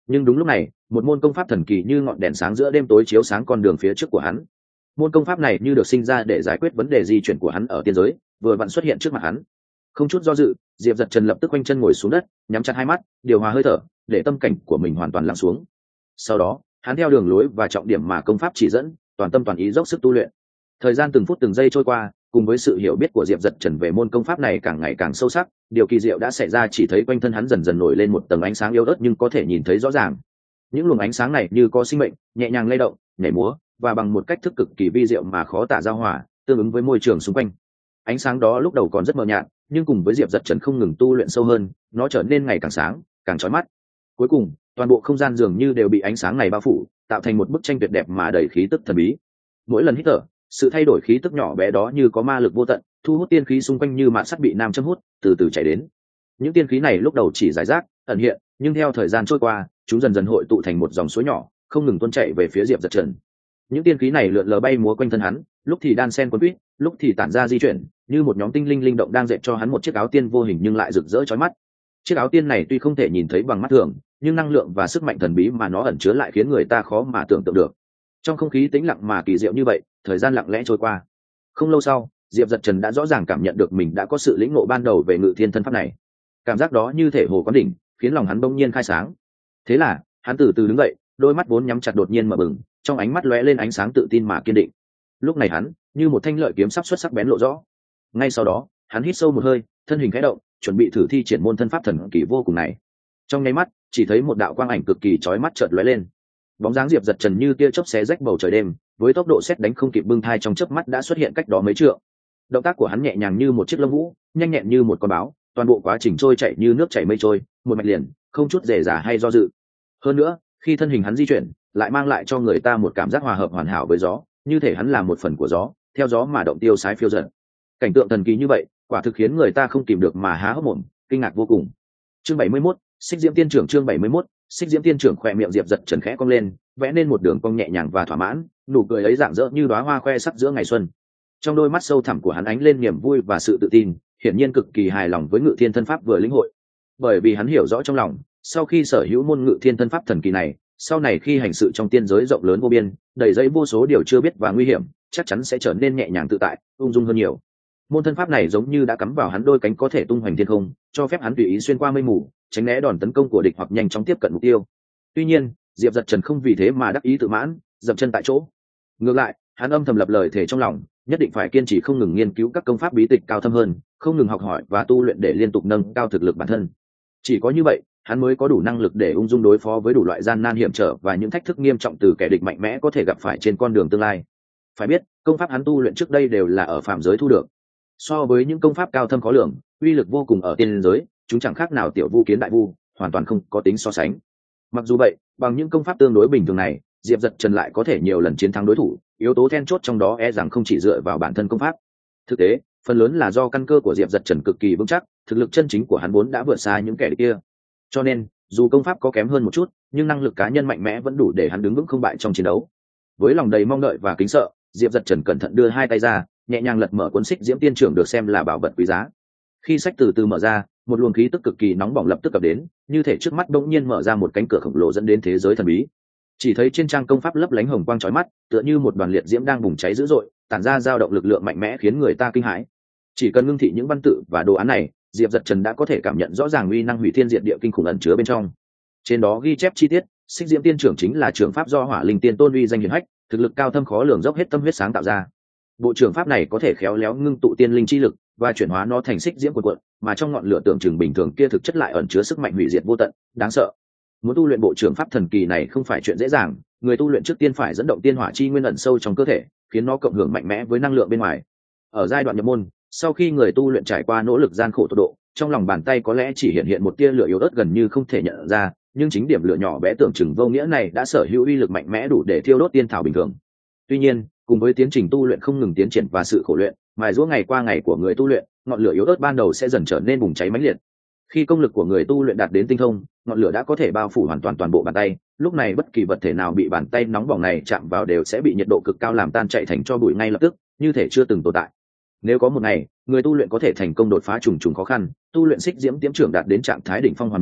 Nhưng đúng lúc này một môn công pháp thần kỳ như ngọn đèn sáng giữa đêm tối chiếu sáng con đường phía trước của hắn. Môn công pháp này như được sinh ra để giải quyết vấn đề di chuyển của hắn ở tiên giới, vừa vặn xuất hiện trước mặt hắn. Không chút do dự, Diệp Dật Trần lập tức quanh chân ngồi xuống đất, nhắm chặt hai mắt, điều hòa hơi thở, để tâm cảnh của mình hoàn toàn lắng xuống. Sau đó hắn theo đường lối và trọng điểm mà công pháp chỉ dẫn, toàn tâm toàn ý dốc sức tu luyện. Thời gian từng phút từng giây trôi qua, cùng với sự hiểu biết của Diệp Dật Trần về môn công pháp này càng ngày càng sâu sắc, điều kỳ diệu đã xảy ra, chỉ thấy quanh thân hắn dần dần nổi lên một tầng ánh sáng yếu ớt nhưng có thể nhìn thấy rõ ràng. Những luồng ánh sáng này như có sinh mệnh, nhẹ nhàng lay động, nhảy múa, và bằng một cách thức cực kỳ vi diệu mà khó tả giao hòa, tương ứng với môi trường xung quanh. Ánh sáng đó lúc đầu còn rất mờ nhạt, nhưng cùng với Diệp Dật Trần không ngừng tu luyện sâu hơn, nó trở nên ngày càng sáng, càng chói mắt. Cuối cùng, toàn bộ không gian dường như đều bị ánh sáng này bao phủ, tạo thành một bức tranh tuyệt đẹp mà đầy khí tức thần bí. Mỗi lần hít thở, sự thay đổi khí tức nhỏ bé đó như có ma lực vô tận, thu hút tiên khí xung quanh như mạn sắt bị nam châm hút, từ từ chảy đến. Những tiên khí này lúc đầu chỉ rải rác, ẩn hiện, nhưng theo thời gian trôi qua, chúng dần dần hội tụ thành một dòng suối nhỏ, không ngừng tuôn chảy về phía Diệp Dật Trần. Những tiên khí này lượn lờ bay múa quanh thân hắn, lúc thì đan sen quấn quýt, lúc thì tản ra di chuyển, như một nhóm tinh linh linh động đang dệt cho hắn một chiếc áo tiên vô hình nhưng lại rực rỡ chói mắt. Chiếc áo tiên này tuy không thể nhìn thấy bằng mắt thường, nhưng năng lượng và sức mạnh thần bí mà nó ẩn chứa lại khiến người ta khó mà tưởng tượng được. Trong không khí tĩnh lặng mà kỳ diệu như vậy, thời gian lặng lẽ trôi qua. Không lâu sau, Diệp Dật Trần đã rõ ràng cảm nhận được mình đã có sự lĩnh ngộ ban đầu về Ngự Thiên thân pháp này. Cảm giác đó như thể hồ quán đỉnh, khiến lòng hắn bỗng nhiên khai sáng. Thế là hắn từ từ đứng dậy, đôi mắt vốn nhắm chặt đột nhiên mở bừng, trong ánh mắt lóe lên ánh sáng tự tin mà kiên định. Lúc này hắn như một thanh lợi kiếm sắp xuất sắc bén lộ rõ. Ngay sau đó hắn hít sâu một hơi, thân hình khẽ động, chuẩn bị thử thi triển môn thân pháp thần kỳ vô cùng này. Trong nháy mắt chỉ thấy một đạo quang ảnh cực kỳ chói mắt chợt lóe lên, bóng dáng Diệp Dật Trần như tia chớp xé rách bầu trời đêm, với tốc độ sét đánh không kịp bưng thai trong chớp mắt đã xuất hiện cách đó mấy trượng. Động tác của hắn nhẹ nhàng như một chiếc lông vũ, nhanh nhẹn như một con báo, toàn bộ quá trình trôi chảy như nước chảy mây trôi, một mạch liền, không chút dè dả hay do dự. Hơn nữa, khi thân hình hắn di chuyển, lại mang lại cho người ta một cảm giác hòa hợp hoàn hảo với gió, như thể hắn là một phần của gió, theo gió mà động tiêu sái phiêu dật. Cảnh tượng thần kỳ như vậy, quả thực khiến người ta không kìm được mà há hốc mồm, kinh ngạc vô cùng. Chương bảy mươi mốt, Xích Diễm Tiên trưởng. Chương bảy mươi mốt, Xích Diễm Tiên trưởng. Khỏe miệng Diệp Dật Trần khẽ cong lên, vẽ nên một đường cong nhẹ nhàng và thỏa mãn, nụ cười ấy rạng rỡ như đóa hoa khoe sắc giữa ngày xuân. Trong đôi mắt sâu thẳm của hắn ánh lên niềm vui và sự tự tin, hiển nhiên cực kỳ hài lòng với Ngự Thiên thân pháp vừa lĩnh hội. Bởi vì hắn hiểu rõ trong lòng, sau khi sở hữu môn Ngự Thiên thân pháp thần kỳ này, sau này khi hành sự trong tiên giới rộng lớn vô biên, đầy dẫy vô số điều chưa biết và nguy hiểm, chắc chắn sẽ trở nên nhẹ nhàng tự tại, ung dung hơn nhiều. Môn thân pháp này giống như đã cắm vào hắn đôi cánh có thể tung hoành thiên không, cho phép hắn tùy ý xuyên qua mây mù, tránh né đòn tấn công của địch hoặc nhanh chóng tiếp cận mục tiêu. Tuy nhiên, Diệp Dật Trần không vì thế mà đắc ý tự mãn, dậm chân tại chỗ. Ngược lại, hắn âm thầm lập lời thề trong lòng, nhất định phải kiên trì không ngừng nghiên cứu các công pháp bí tịch cao thâm hơn, không ngừng học hỏi và tu luyện để liên tục nâng cao thực lực bản thân. Chỉ có như vậy, hắn mới có đủ năng lực để ung dung đối phó với đủ loại gian nan hiểm trở và những thách thức nghiêm trọng từ kẻ địch mạnh mẽ có thể gặp phải trên con đường tương lai. Phải biết, công pháp hắn tu luyện trước đây đều là ở phàm giới thu được. So với những công pháp cao thâm khó lường, uy lực vô cùng ở tiên giới, chúng chẳng khác nào tiểu vu kiến đại vu, hoàn toàn không có tính so sánh. Mặc dù vậy, bằng những công pháp tương đối bình thường này, Diệp Dật Trần lại có thể nhiều lần chiến thắng đối thủ, yếu tố then chốt trong đó e rằng không chỉ dựa vào bản thân công pháp. Thực tế, phần lớn là do căn cơ của Diệp Dật Trần cực kỳ vững chắc, thực lực chân chính của hắn vốn đã vượt xa những kẻ địch kia. Cho nên, dù công pháp có kém hơn một chút, nhưng năng lực cá nhân mạnh mẽ vẫn đủ để hắn đứng vững không bại trong chiến đấu. Với lòng đầy mong đợi và kính sợ, Diệp Dật Trần cẩn thận đưa hai tay ra, nhẹ nhàng lật mở cuốn Xích Diễm Tiên trưởng được xem là bảo vật quý giá. Khi sách từ từ mở ra, một luồng khí tức cực kỳ nóng bỏng lập tức cập đến, như thể trước mắt bỗng nhiên mở ra một cánh cửa khổng lồ dẫn đến thế giới thần bí. Chỉ thấy trên trang công pháp lấp lánh hồng quang chói mắt, tựa như một đoàn liệt diễm đang bùng cháy dữ dội, tản ra dao động lực lượng mạnh mẽ khiến người ta kinh hãi. Chỉ cần ngưng thị những văn tự và đồ án này, Diệp Dật Trần đã có thể cảm nhận rõ ràng uy năng hủy thiên diệt địa kinh khủng ẩn chứa bên trong. Trên đó ghi chép chi tiết, Xích Diễm Tiên trưởng chính là trường pháp do Hỏa Linh Tiên Tôn uy danh hiển hách, thực lực cao thâm khó lường dốc hết tâm huyết sáng tạo ra. Bộ trưởng pháp này có thể khéo léo ngưng tụ tiên linh chi lực và chuyển hóa nó thành xích diễm cuồn cuộn, mà trong ngọn lửa tưởng chừng bình thường kia thực chất lại ẩn chứa sức mạnh hủy diệt vô tận, đáng sợ. Muốn tu luyện bộ trưởng pháp thần kỳ này không phải chuyện dễ dàng, người tu luyện trước tiên phải dẫn động tiên hỏa chi nguyên ẩn sâu trong cơ thể, khiến nó cộng hưởng mạnh mẽ với năng lượng bên ngoài. Ở giai đoạn nhập môn, sau khi người tu luyện trải qua nỗ lực gian khổ tột độ, trong lòng bàn tay có lẽ chỉ hiện hiện một tia lửa yếu ớt gần như không thể nhận ra, nhưng chính điểm lửa nhỏ bé tưởng chừng vô nghĩa này đã sở hữu uy lực mạnh mẽ đủ để thiêu đốt tiên thảo bình thường. Tuy nhiên, cùng với tiến trình tu luyện không ngừng tiến triển và sự khổ luyện, mài giũa ngày qua ngày của người tu luyện, ngọn lửa yếu ớt ban đầu sẽ dần trở nên bùng cháy mãnh liệt. Khi công lực của người tu luyện đạt đến tinh thông, ngọn lửa đã có thể bao phủ hoàn toàn toàn bộ bàn tay, lúc này bất kỳ vật thể nào bị bàn tay nóng bỏng này chạm vào đều sẽ bị nhiệt độ cực cao làm tan chảy thành tro bụi ngay lập tức, như thể chưa từng tồn tại. Nếu có một ngày, người tu luyện có thể thành công đột phá trùng trùng khó khăn, tu luyện Xích Diễm Tiễm trưởng đạt đến trạng thái đỉnh phong hoàn mỹ,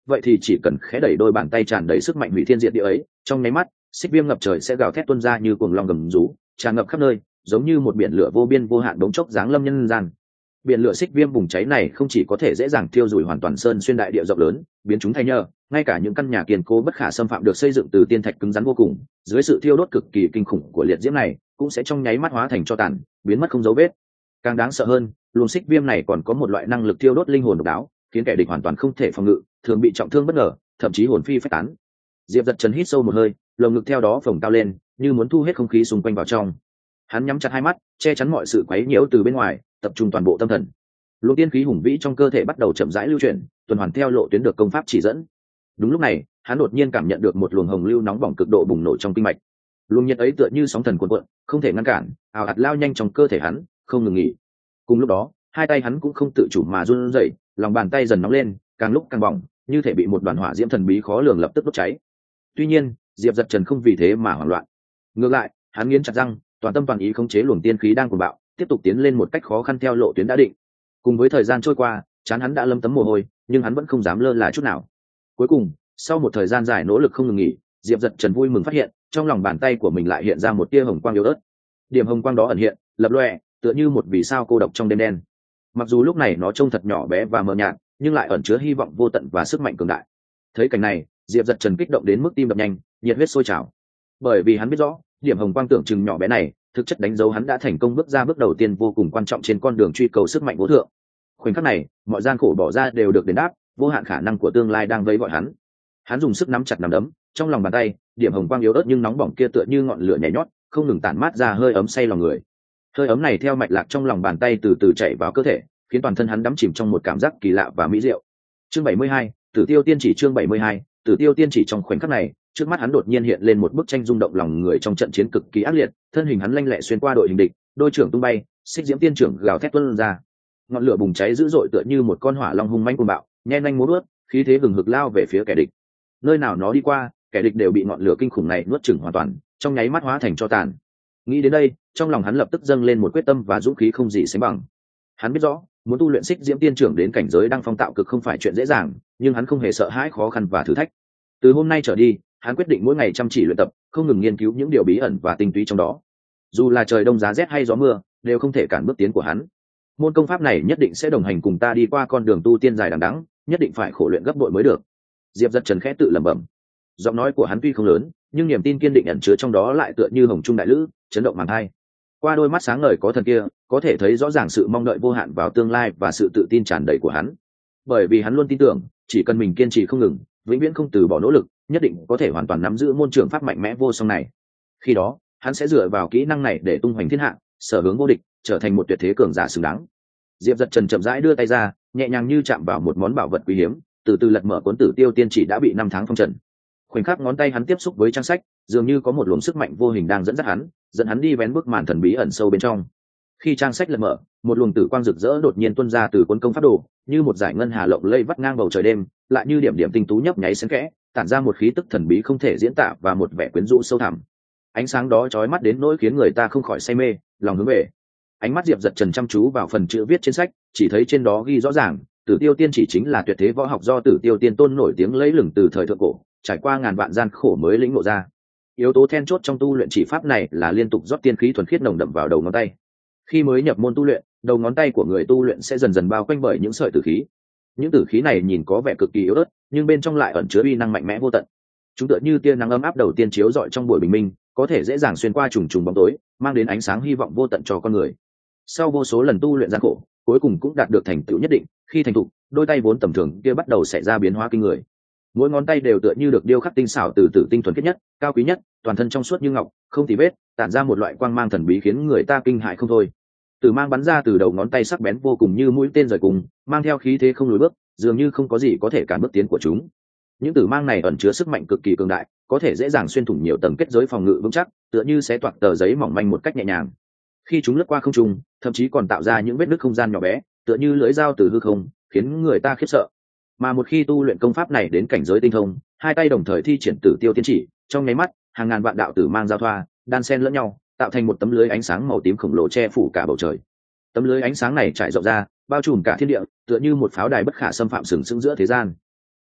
vậy thì chỉ cần khẽ đẩy đôi bàn tay tràn đầy sức mạnh hủy thiên diệt địa ấy, trong nháy mắt xích viêm ngập trời sẽ gào thét tuôn ra như cuồng long gầm rú, tràn ngập khắp nơi, giống như một biển lửa vô biên vô hạn đống chốc giáng lâm nhân gian. Biển lửa xích viêm bùng cháy này không chỉ có thể dễ dàng thiêu rụi hoàn toàn sơn xuyên đại địa rộng lớn, biến chúng thay nhơ, ngay cả những căn nhà kiên cố bất khả xâm phạm được xây dựng từ tiên thạch cứng rắn vô cùng, dưới sự thiêu đốt cực kỳ kinh khủng của liệt diễm này, cũng sẽ trong nháy mắt hóa thành tro tàn, biến mất không dấu vết. Càng đáng sợ hơn, luồng xích viêm này còn có một loại năng lực thiêu đốt linh hồn độc đáo, khiến kẻ địch hoàn toàn không thể phòng ngự, thường bị trọng thương bất ngờ, thậm chí hồn phi phách tán. Diệp Dật Trần hít sâu một hơi, lồng ngực theo đó phồng cao lên, như muốn thu hết không khí xung quanh vào trong. Hắn nhắm chặt hai mắt, che chắn mọi sự quấy nhiễu từ bên ngoài, tập trung toàn bộ tâm thần. Luồng tiên khí hùng vĩ trong cơ thể bắt đầu chậm rãi lưu chuyển, tuần hoàn theo lộ tuyến được công pháp chỉ dẫn. Đúng lúc này, hắn đột nhiên cảm nhận được một luồng hồng lưu nóng bỏng cực độ bùng nổ trong kinh mạch. Luồng nhiệt ấy tựa như sóng thần cuộn cuộn, không thể ngăn cản, ào ạt lao nhanh trong cơ thể hắn, không ngừng nghỉ. Cùng lúc đó, hai tay hắn cũng không tự chủ mà run rẩy, lòng bàn tay dần nóng lên, càng lúc càng bỏng, như thể bị một đoàn hỏa diễm thần bí khó lường lập tức đốt cháy. Tuy nhiên, Diệp Dật Trần không vì thế mà hoảng loạn. Ngược lại, hắn nghiến chặt răng, toàn tâm toàn ý khống chế luồng tiên khí đang cuồng bạo, tiếp tục tiến lên một cách khó khăn theo lộ tuyến đã định. Cùng với thời gian trôi qua, trán hắn đã lấm tấm mồ hôi, nhưng hắn vẫn không dám lơ là chút nào. Cuối cùng, sau một thời gian dài nỗ lực không ngừng nghỉ, Diệp Dật Trần vui mừng phát hiện, trong lòng bàn tay của mình lại hiện ra một tia hồng quang yếu ớt. Điểm hồng quang đó ẩn hiện, lập lòe, tựa như một vì sao cô độc trong đêm đen. Mặc dù lúc này nó trông thật nhỏ bé và mờ nhạt, nhưng lại ẩn chứa hy vọng vô tận và sức mạnh cường đại. Thấy cảnh này, Diệp Dật Trần kích động đến mức tim đập nhanh, nhiệt huyết sôi trào. Bởi vì hắn biết rõ, điểm hồng quang tưởng chừng nhỏ bé này, thực chất đánh dấu hắn đã thành công bước ra bước đầu tiên vô cùng quan trọng trên con đường truy cầu sức mạnh vô thượng. Khoảnh khắc này, mọi gian khổ bỏ ra đều được đền đáp, vô hạn khả năng của tương lai đang vẫy gọi hắn. Hắn dùng sức nắm chặt nắm đấm, trong lòng bàn tay, điểm hồng quang yếu ớt nhưng nóng bỏng kia tựa như ngọn lửa nhảy nhót, không ngừng tản mát ra hơi ấm say lòng người. Hơi ấm này theo mạch lạc trong lòng bàn tay từ từ chảy vào cơ thể, khiến toàn thân hắn đắm chìm trong một cảm giác kỳ lạ và mỹ diệu. Chương bảy mươi hai, Tử Tiêu Tiên Chỉ. Chương bảy mươi hai, Tử Tiêu Tiên Chỉ. Trong khoảnh khắc này, trước mắt hắn đột nhiên hiện lên một bức tranh rung động lòng người trong trận chiến cực kỳ ác liệt, thân hình hắn lanh lẹ xuyên qua đội hình địch, đôi trưởng tung bay, xích diễm tiên trưởng gào thét tuôn ra. Ngọn lửa bùng cháy dữ dội tựa như một con hỏa long hung mãnh cuồng bạo, nhen nhanh múa bước, khí thế hừng hực lao về phía kẻ địch. Nơi nào nó đi qua, kẻ địch đều bị ngọn lửa kinh khủng này nuốt chửng hoàn toàn, trong nháy mắt hóa thành tro tàn. Nghĩ đến đây, trong lòng hắn lập tức dâng lên một quyết tâm và dũng khí không gì sánh bằng. Hắn biết rõ, muốn tu luyện xích diễm tiên trưởng đến cảnh giới đăng phong tạo cực không phải chuyện dễ dàng, nhưng hắn không hề sợ hãi khó khăn và thử thách. Từ hôm nay trở đi, hắn quyết định mỗi ngày chăm chỉ luyện tập, không ngừng nghiên cứu những điều bí ẩn và tinh túy trong đó. Dù là trời đông giá rét hay gió mưa, đều không thể cản bước tiến của hắn. Môn công pháp này nhất định sẽ đồng hành cùng ta đi qua con đường tu tiên dài đằng đẵng, nhất định phải khổ luyện gấp bội mới được. Diệp Dật Trần khẽ tự lẩm bẩm. Giọng nói của hắn tuy không lớn, nhưng niềm tin kiên định ẩn chứa trong đó lại tựa như hồng trung đại lữ, chấn động màng tai. Qua đôi mắt sáng ngời có thần kia, có thể thấy rõ ràng sự mong đợi vô hạn vào tương lai và sự tự tin tràn đầy của hắn. Bởi vì hắn luôn tin tưởng, chỉ cần mình kiên trì không ngừng, vĩnh viễn không từ bỏ nỗ lực, nhất định có thể hoàn toàn nắm giữ môn trường pháp mạnh mẽ vô song này. Khi đó, hắn sẽ dựa vào kỹ năng này để tung hoành thiên hạ, sở hướng vô địch, trở thành một tuyệt thế cường giả xứng đáng. Diệp Dật Trần chậm rãi đưa tay ra, nhẹ nhàng như chạm vào một món bảo vật quý hiếm, từ từ lật mở cuốn Tử Tiêu Tiên Chỉ đã bị năm tháng phong trần. Khoảnh khắc ngón tay hắn tiếp xúc với trang sách, dường như có một luồng sức mạnh vô hình đang dẫn dắt hắn, dẫn hắn đi vén bức màn thần bí ẩn sâu bên trong. Khi trang sách lật mở, một luồng tử quang rực rỡ đột nhiên tuôn ra từ cuốn công pháp đồ, như một dải ngân hà lộng lẫy vắt ngang bầu trời đêm, lại như điểm điểm tinh tú nhấp nháy xen kẽ, tản ra một khí tức thần bí không thể diễn tả và một vẻ quyến rũ sâu thẳm. Ánh sáng đó chói mắt đến nỗi khiến người ta không khỏi say mê, lòng hướng về. Ánh mắt Diệp Dật Trần chăm chú vào phần chữ viết trên sách, chỉ thấy trên đó ghi rõ ràng, Tử Tiêu Tiên Chỉ chính là tuyệt thế võ học do Tử Tiêu Tiên Tôn nổi tiếng lẫy lừng từ thời thượng cổ, trải qua ngàn vạn gian khổ mới lĩnh ngộ ra. Yếu tố then chốt trong tu luyện chỉ pháp này là liên tục rót tiên khí thuần khiết nồng đậm vào đầu ngón tay. Khi mới nhập môn tu luyện, đầu ngón tay của người tu luyện sẽ dần dần bao quanh bởi những sợi tử khí. Những tử khí này nhìn có vẻ cực kỳ yếu ớt, nhưng bên trong lại ẩn chứa uy năng mạnh mẽ vô tận. Chúng tựa như tia nắng ấm áp đầu tiên chiếu rọi trong buổi bình minh, có thể dễ dàng xuyên qua trùng trùng bóng tối, mang đến ánh sáng hy vọng vô tận cho con người. Sau vô số lần tu luyện gian khổ, cuối cùng cũng đạt được thành tựu nhất định. Khi thành thục, đôi tay vốn tầm thường kia bắt đầu xảy ra biến hóa kinh người. Mỗi ngón tay đều tựa như được điêu khắc tinh xảo từ tử tinh thuần khiết nhất, cao quý nhất, toàn thân trong suốt như ngọc, không tì vết, tản ra một loại quang mang thần bí khiến người ta kinh hãi không thôi. Tử mang bắn ra từ đầu ngón tay sắc bén vô cùng như mũi tên rời cùng, mang theo khí thế không lùi bước, dường như không có gì có thể cản bước tiến của chúng. Những tử mang này ẩn chứa sức mạnh cực kỳ cường đại, có thể dễ dàng xuyên thủng nhiều tầng kết giới phòng ngự vững chắc, tựa như xé toạc tờ giấy mỏng manh một cách nhẹ nhàng. Khi chúng lướt qua không trung, thậm chí còn tạo ra những vết nứt không gian nhỏ bé, tựa như lưỡi dao từ hư không, khiến người ta khiếp sợ. Mà một khi tu luyện công pháp này đến cảnh giới tinh thông, hai tay đồng thời thi triển Tử Tiêu Tiên Chỉ, trong nháy mắt, hàng ngàn vạn đạo tử mang giao thoa, đan xen lẫn nhau, tạo thành một tấm lưới ánh sáng màu tím khổng lồ che phủ cả bầu trời. Tấm lưới ánh sáng này trải rộng ra, bao trùm cả thiên địa, tựa như một pháo đài bất khả xâm phạm sừng sững giữa thế gian.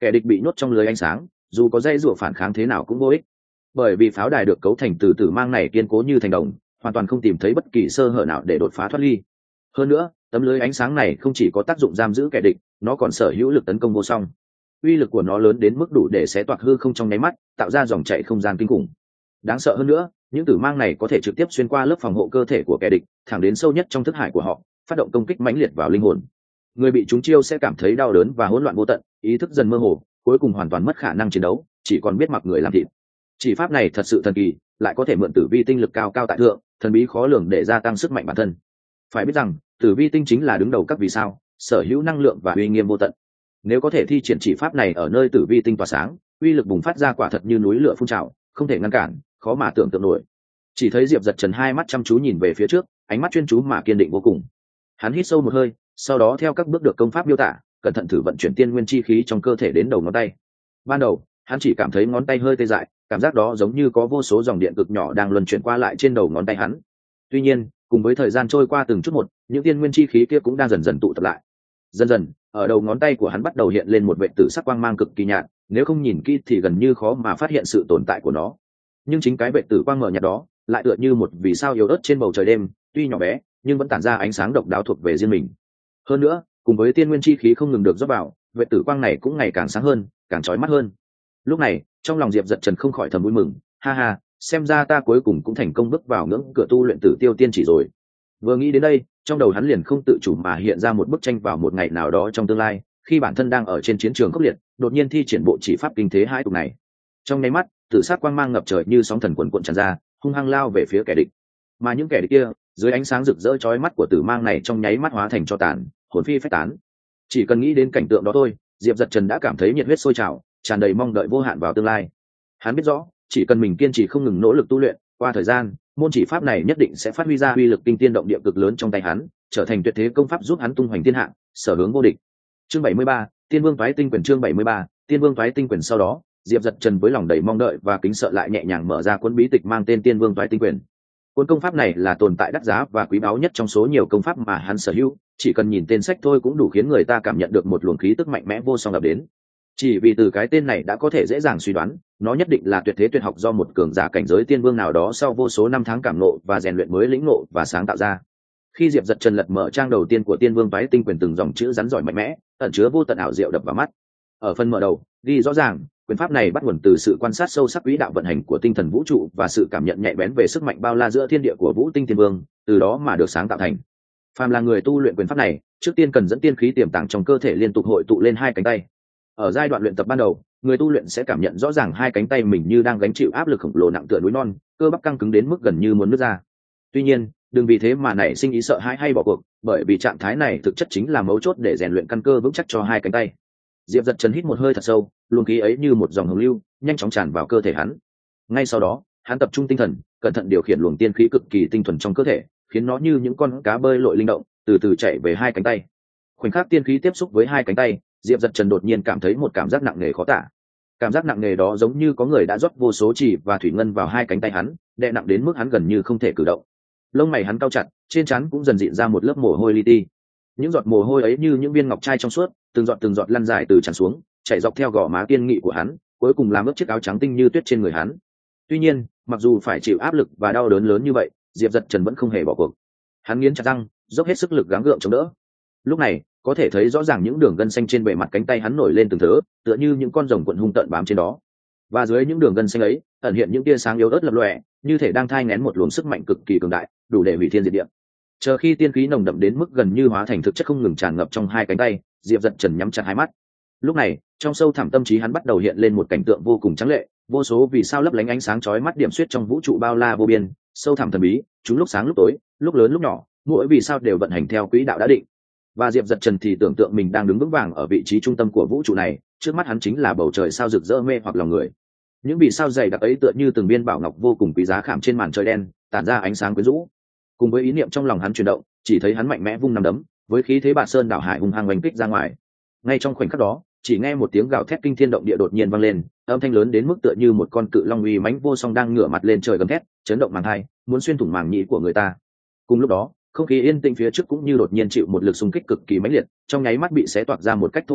kẻ địch bị nhốt trong lưới ánh sáng, dù có dây rủa phản kháng thế nào cũng vô ích, bởi vì pháo đài được cấu thành từ tử mang này kiên cố như thành đồng, hoàn toàn không tìm thấy bất kỳ sơ hở nào để đột phá thoát ly. Hơn nữa, tấm lưới ánh sáng này không chỉ có tác dụng giam giữ kẻ địch, nó còn sở hữu lực tấn công vô song. Uy lực của nó lớn đến mức đủ để xé toạc hư không trong nháy mắt, tạo ra dòng chảy không gian kinh khủng. Đáng sợ hơn nữa, những tử mang này có thể trực tiếp xuyên qua lớp phòng hộ cơ thể của kẻ địch, thẳng đến sâu nhất trong thức hải của họ, phát động công kích mãnh liệt vào linh hồn. Người bị chúng chiêu sẽ cảm thấy đau đớn và hỗn loạn vô tận, ý thức dần mơ hồ, cuối cùng hoàn toàn mất khả năng chiến đấu, chỉ còn biết mặc người làm thịt. Chỉ pháp này thật sự thần kỳ, lại có thể mượn tử vi tinh lực cao cao tại thượng, thần bí khó lường để gia tăng sức mạnh bản thân. Phải biết rằng, tử vi tinh chính là đứng đầu các vì sao, sở hữu năng lượng và uy nghiêm vô tận. Nếu có thể thi triển chỉ pháp này ở nơi tử vi tinh tỏa sáng, uy lực bùng phát ra quả thật như núi lửa phun trào, không thể ngăn cản, khó mà tưởng tượng nổi. Chỉ thấy Diệp Dật Trần hai mắt chăm chú nhìn về phía trước, ánh mắt chuyên chú mà kiên định vô cùng. Hắn hít sâu một hơi, sau đó theo các bước được công pháp miêu tả, cẩn thận thử vận chuyển tiên nguyên chi khí trong cơ thể đến đầu ngón tay. Ban đầu, hắn chỉ cảm thấy ngón tay hơi tê dại, cảm giác đó giống như có vô số dòng điện cực nhỏ đang luân chuyển qua lại trên đầu ngón tay hắn. Tuy nhiên, cùng với thời gian trôi qua từng chút một, những tiên nguyên chi khí kia cũng đang dần dần tụ tập lại. Dần dần, ở đầu ngón tay của hắn bắt đầu hiện lên một vệt tử sắc quang mang cực kỳ nhạt, nếu không nhìn kỹ thì gần như khó mà phát hiện sự tồn tại của nó. Nhưng chính cái vệt tử quang mờ nhạt đó, lại tựa như một vì sao yếu ớt trên bầu trời đêm, tuy nhỏ bé, nhưng vẫn tản ra ánh sáng độc đáo thuộc về riêng mình. Hơn nữa, cùng với tiên nguyên chi khí không ngừng được rót vào, vệt tử quang này cũng ngày càng sáng hơn, càng chói mắt hơn. Lúc này, trong lòng Diệp Dật Trần không khỏi thầm vui mừng, ha ha, xem ra ta cuối cùng cũng thành công bước vào ngưỡng cửa tu luyện tử tiêu tiên chỉ rồi. Vừa nghĩ đến đây, trong đầu hắn liền không tự chủ mà hiện ra một bức tranh vào một ngày nào đó trong tương lai, khi bản thân đang ở trên chiến trường khốc liệt, đột nhiên thi triển bộ chỉ pháp kinh thế hai tục này. Trong nháy mắt, tử sắc quang mang ngập trời như sóng thần quần cuộn tràn ra, hung hăng lao về phía kẻ địch. Mà những kẻ địch kia, dưới ánh sáng rực rỡ chói mắt của tử mang này trong nháy mắt hóa thành tro tàn, hồn phi phách tán. Chỉ cần nghĩ đến cảnh tượng đó thôi, Diệp Dật Trần đã cảm thấy nhiệt huyết sôi trào, tràn đầy mong đợi vô hạn vào tương lai. Hắn biết rõ, chỉ cần mình kiên trì không ngừng nỗ lực tu luyện, qua thời gian, môn chỉ pháp này nhất định sẽ phát huy ra uy lực kinh tiên động địa cực lớn trong tay hắn, trở thành tuyệt thế công pháp giúp hắn tung hoành thiên hạ, sở hướng vô địch. Chương bảy mươi ba, Tiên Vương Toái Tinh Quyền. Chương bảy mươi ba, Tiên Vương Toái Tinh Quyền. Sau đó, Diệp Dật Trần với lòng đầy mong đợi và kính sợ lại nhẹ nhàng mở ra cuốn bí tịch mang tên Tiên Vương Toái Tinh Quyền. Cuốn công pháp này là tồn tại đắt giá và quý báu nhất trong số nhiều công pháp mà hắn sở hữu, chỉ cần nhìn tên sách thôi cũng đủ khiến người ta cảm nhận được một luồng khí tức mạnh mẽ vô song ập đến. Chỉ vì từ cái tên này đã có thể dễ dàng suy đoán, nó nhất định là tuyệt thế tuyệt học do một cường giả cảnh giới tiên vương nào đó sau vô số năm tháng cảm nộ và rèn luyện mới lĩnh ngộ và sáng tạo ra. Khi Diệp Dật Trần lật mở trang đầu tiên của Tiên Vương Toái Tinh Quyền, từng dòng chữ rắn giỏi mạnh mẽ, ẩn chứa vô tận ảo diệu đập vào mắt. Ở phần mở đầu, ghi rõ ràng, quyền pháp này bắt nguồn từ sự quan sát sâu sắc quỹ đạo vận hành của tinh thần vũ trụ và sự cảm nhận nhạy bén về sức mạnh bao la giữa thiên địa của Vũ Tinh Tiên Vương, từ đó mà được sáng tạo thành. Phàm là người tu luyện quyền pháp này, trước tiên cần dẫn tiên khí tiềm tàng trong cơ thể liên tục hội tụ lên hai cánh tay. Ở giai đoạn luyện tập ban đầu, người tu luyện sẽ cảm nhận rõ ràng hai cánh tay mình như đang gánh chịu áp lực khổng lồ nặng tựa núi non, cơ bắp căng cứng đến mức gần như muốn nứt ra. Tuy nhiên, đừng vì thế mà nảy sinh ý sợ hãi hay bỏ cuộc, bởi vì trạng thái này thực chất chính là mấu chốt để rèn luyện căn cơ vững chắc cho hai cánh tay. Diệp Dật Trần hít một hơi thật sâu, luồng khí ấy như một dòng hồng lưu, nhanh chóng tràn vào cơ thể hắn. Ngay sau đó, hắn tập trung tinh thần, cẩn thận điều khiển luồng tiên khí cực kỳ tinh thuần trong cơ thể, khiến nó như những con cá bơi lội linh động, từ từ chạy về hai cánh tay. Khoảnh khắc tiên khí tiếp xúc với hai cánh tay, Diệp Dật Trần đột nhiên cảm thấy một cảm giác nặng nề khó tả. Cảm giác nặng nề đó giống như có người đã rót vô số chỉ và thủy ngân vào hai cánh tay hắn, đè nặng đến mức hắn gần như không thể cử động. Lông mày hắn cau chặt, trên trán cũng dần dịn ra một lớp mồ hôi li ti. Những giọt mồ hôi ấy như những viên ngọc trai trong suốt, từng giọt từng giọt lăn dài từ trán xuống, chảy dọc theo gò má kiên nghị của hắn, cuối cùng làm ướt chiếc áo trắng tinh như tuyết trên người hắn. Tuy nhiên, mặc dù phải chịu áp lực và đau đớn lớn như vậy, Diệp Dật Trần vẫn không hề bỏ cuộc. Hắn nghiến chặt răng, dốc hết sức lực gắng gượng chống đỡ. Lúc này, có thể thấy rõ ràng những đường gân xanh trên bề mặt cánh tay hắn nổi lên từng thớ, tựa như những con rồng cuộn hung tợn bám trên đó. Và dưới những đường gân xanh ấy, ẩn hiện những tia sáng yếu ớt lập lòe, như thể đang thai nghén một luồng sức mạnh cực kỳ cường đại, đủ để hủy thiên diệt địa. Chờ khi tiên khí nồng đậm đến mức gần như hóa thành thực chất không ngừng tràn ngập trong hai cánh tay, Diệp Dật Trần nhắm chặt hai mắt. Lúc này, trong sâu thẳm tâm trí hắn bắt đầu hiện lên một cảnh tượng vô cùng trắng lệ, vô số vì sao lấp lánh ánh sáng chói mắt điểm xuyết trong vũ trụ bao la vô biên, sâu thẳm thần bí, chúng lúc sáng lúc tối, lúc lớn lúc nhỏ, mỗi vì sao đều vận hành theo quỹ đạo đã định. Và Diệp Dật Trần thì tưởng tượng mình đang đứng vững vàng ở vị trí trung tâm của vũ trụ này, trước mắt hắn chính là bầu trời sao rực rỡ mê hoặc lòng người. Những vì sao dày đặc ấy tựa như từng viên bảo ngọc vô cùng quý giá khảm trên màn trời đen, tản ra ánh sáng quyến rũ. Cùng với ý niệm trong lòng hắn chuyển động, chỉ thấy hắn mạnh mẽ vung nắm đấm, với khí thế bạt sơn đảo hải hung hăng oanh kích ra ngoài. Ngay trong khoảnh khắc đó, chỉ nghe một tiếng gào thét kinh thiên động địa đột nhiên vang lên, âm thanh lớn đến mức tựa như một con cự long uy mãnh vô song đang ngửa mặt lên trời gầm thét, chấn động màng hai, muốn xuyên thủng màng nhĩ của người ta. Cùng lúc đó, không khí yên tĩnh phía trước cũng như đột nhiên chịu một lực xung kích cực kỳ mãnh liệt, trong nháy mắt bị xé toạc ra một cách thô bạo,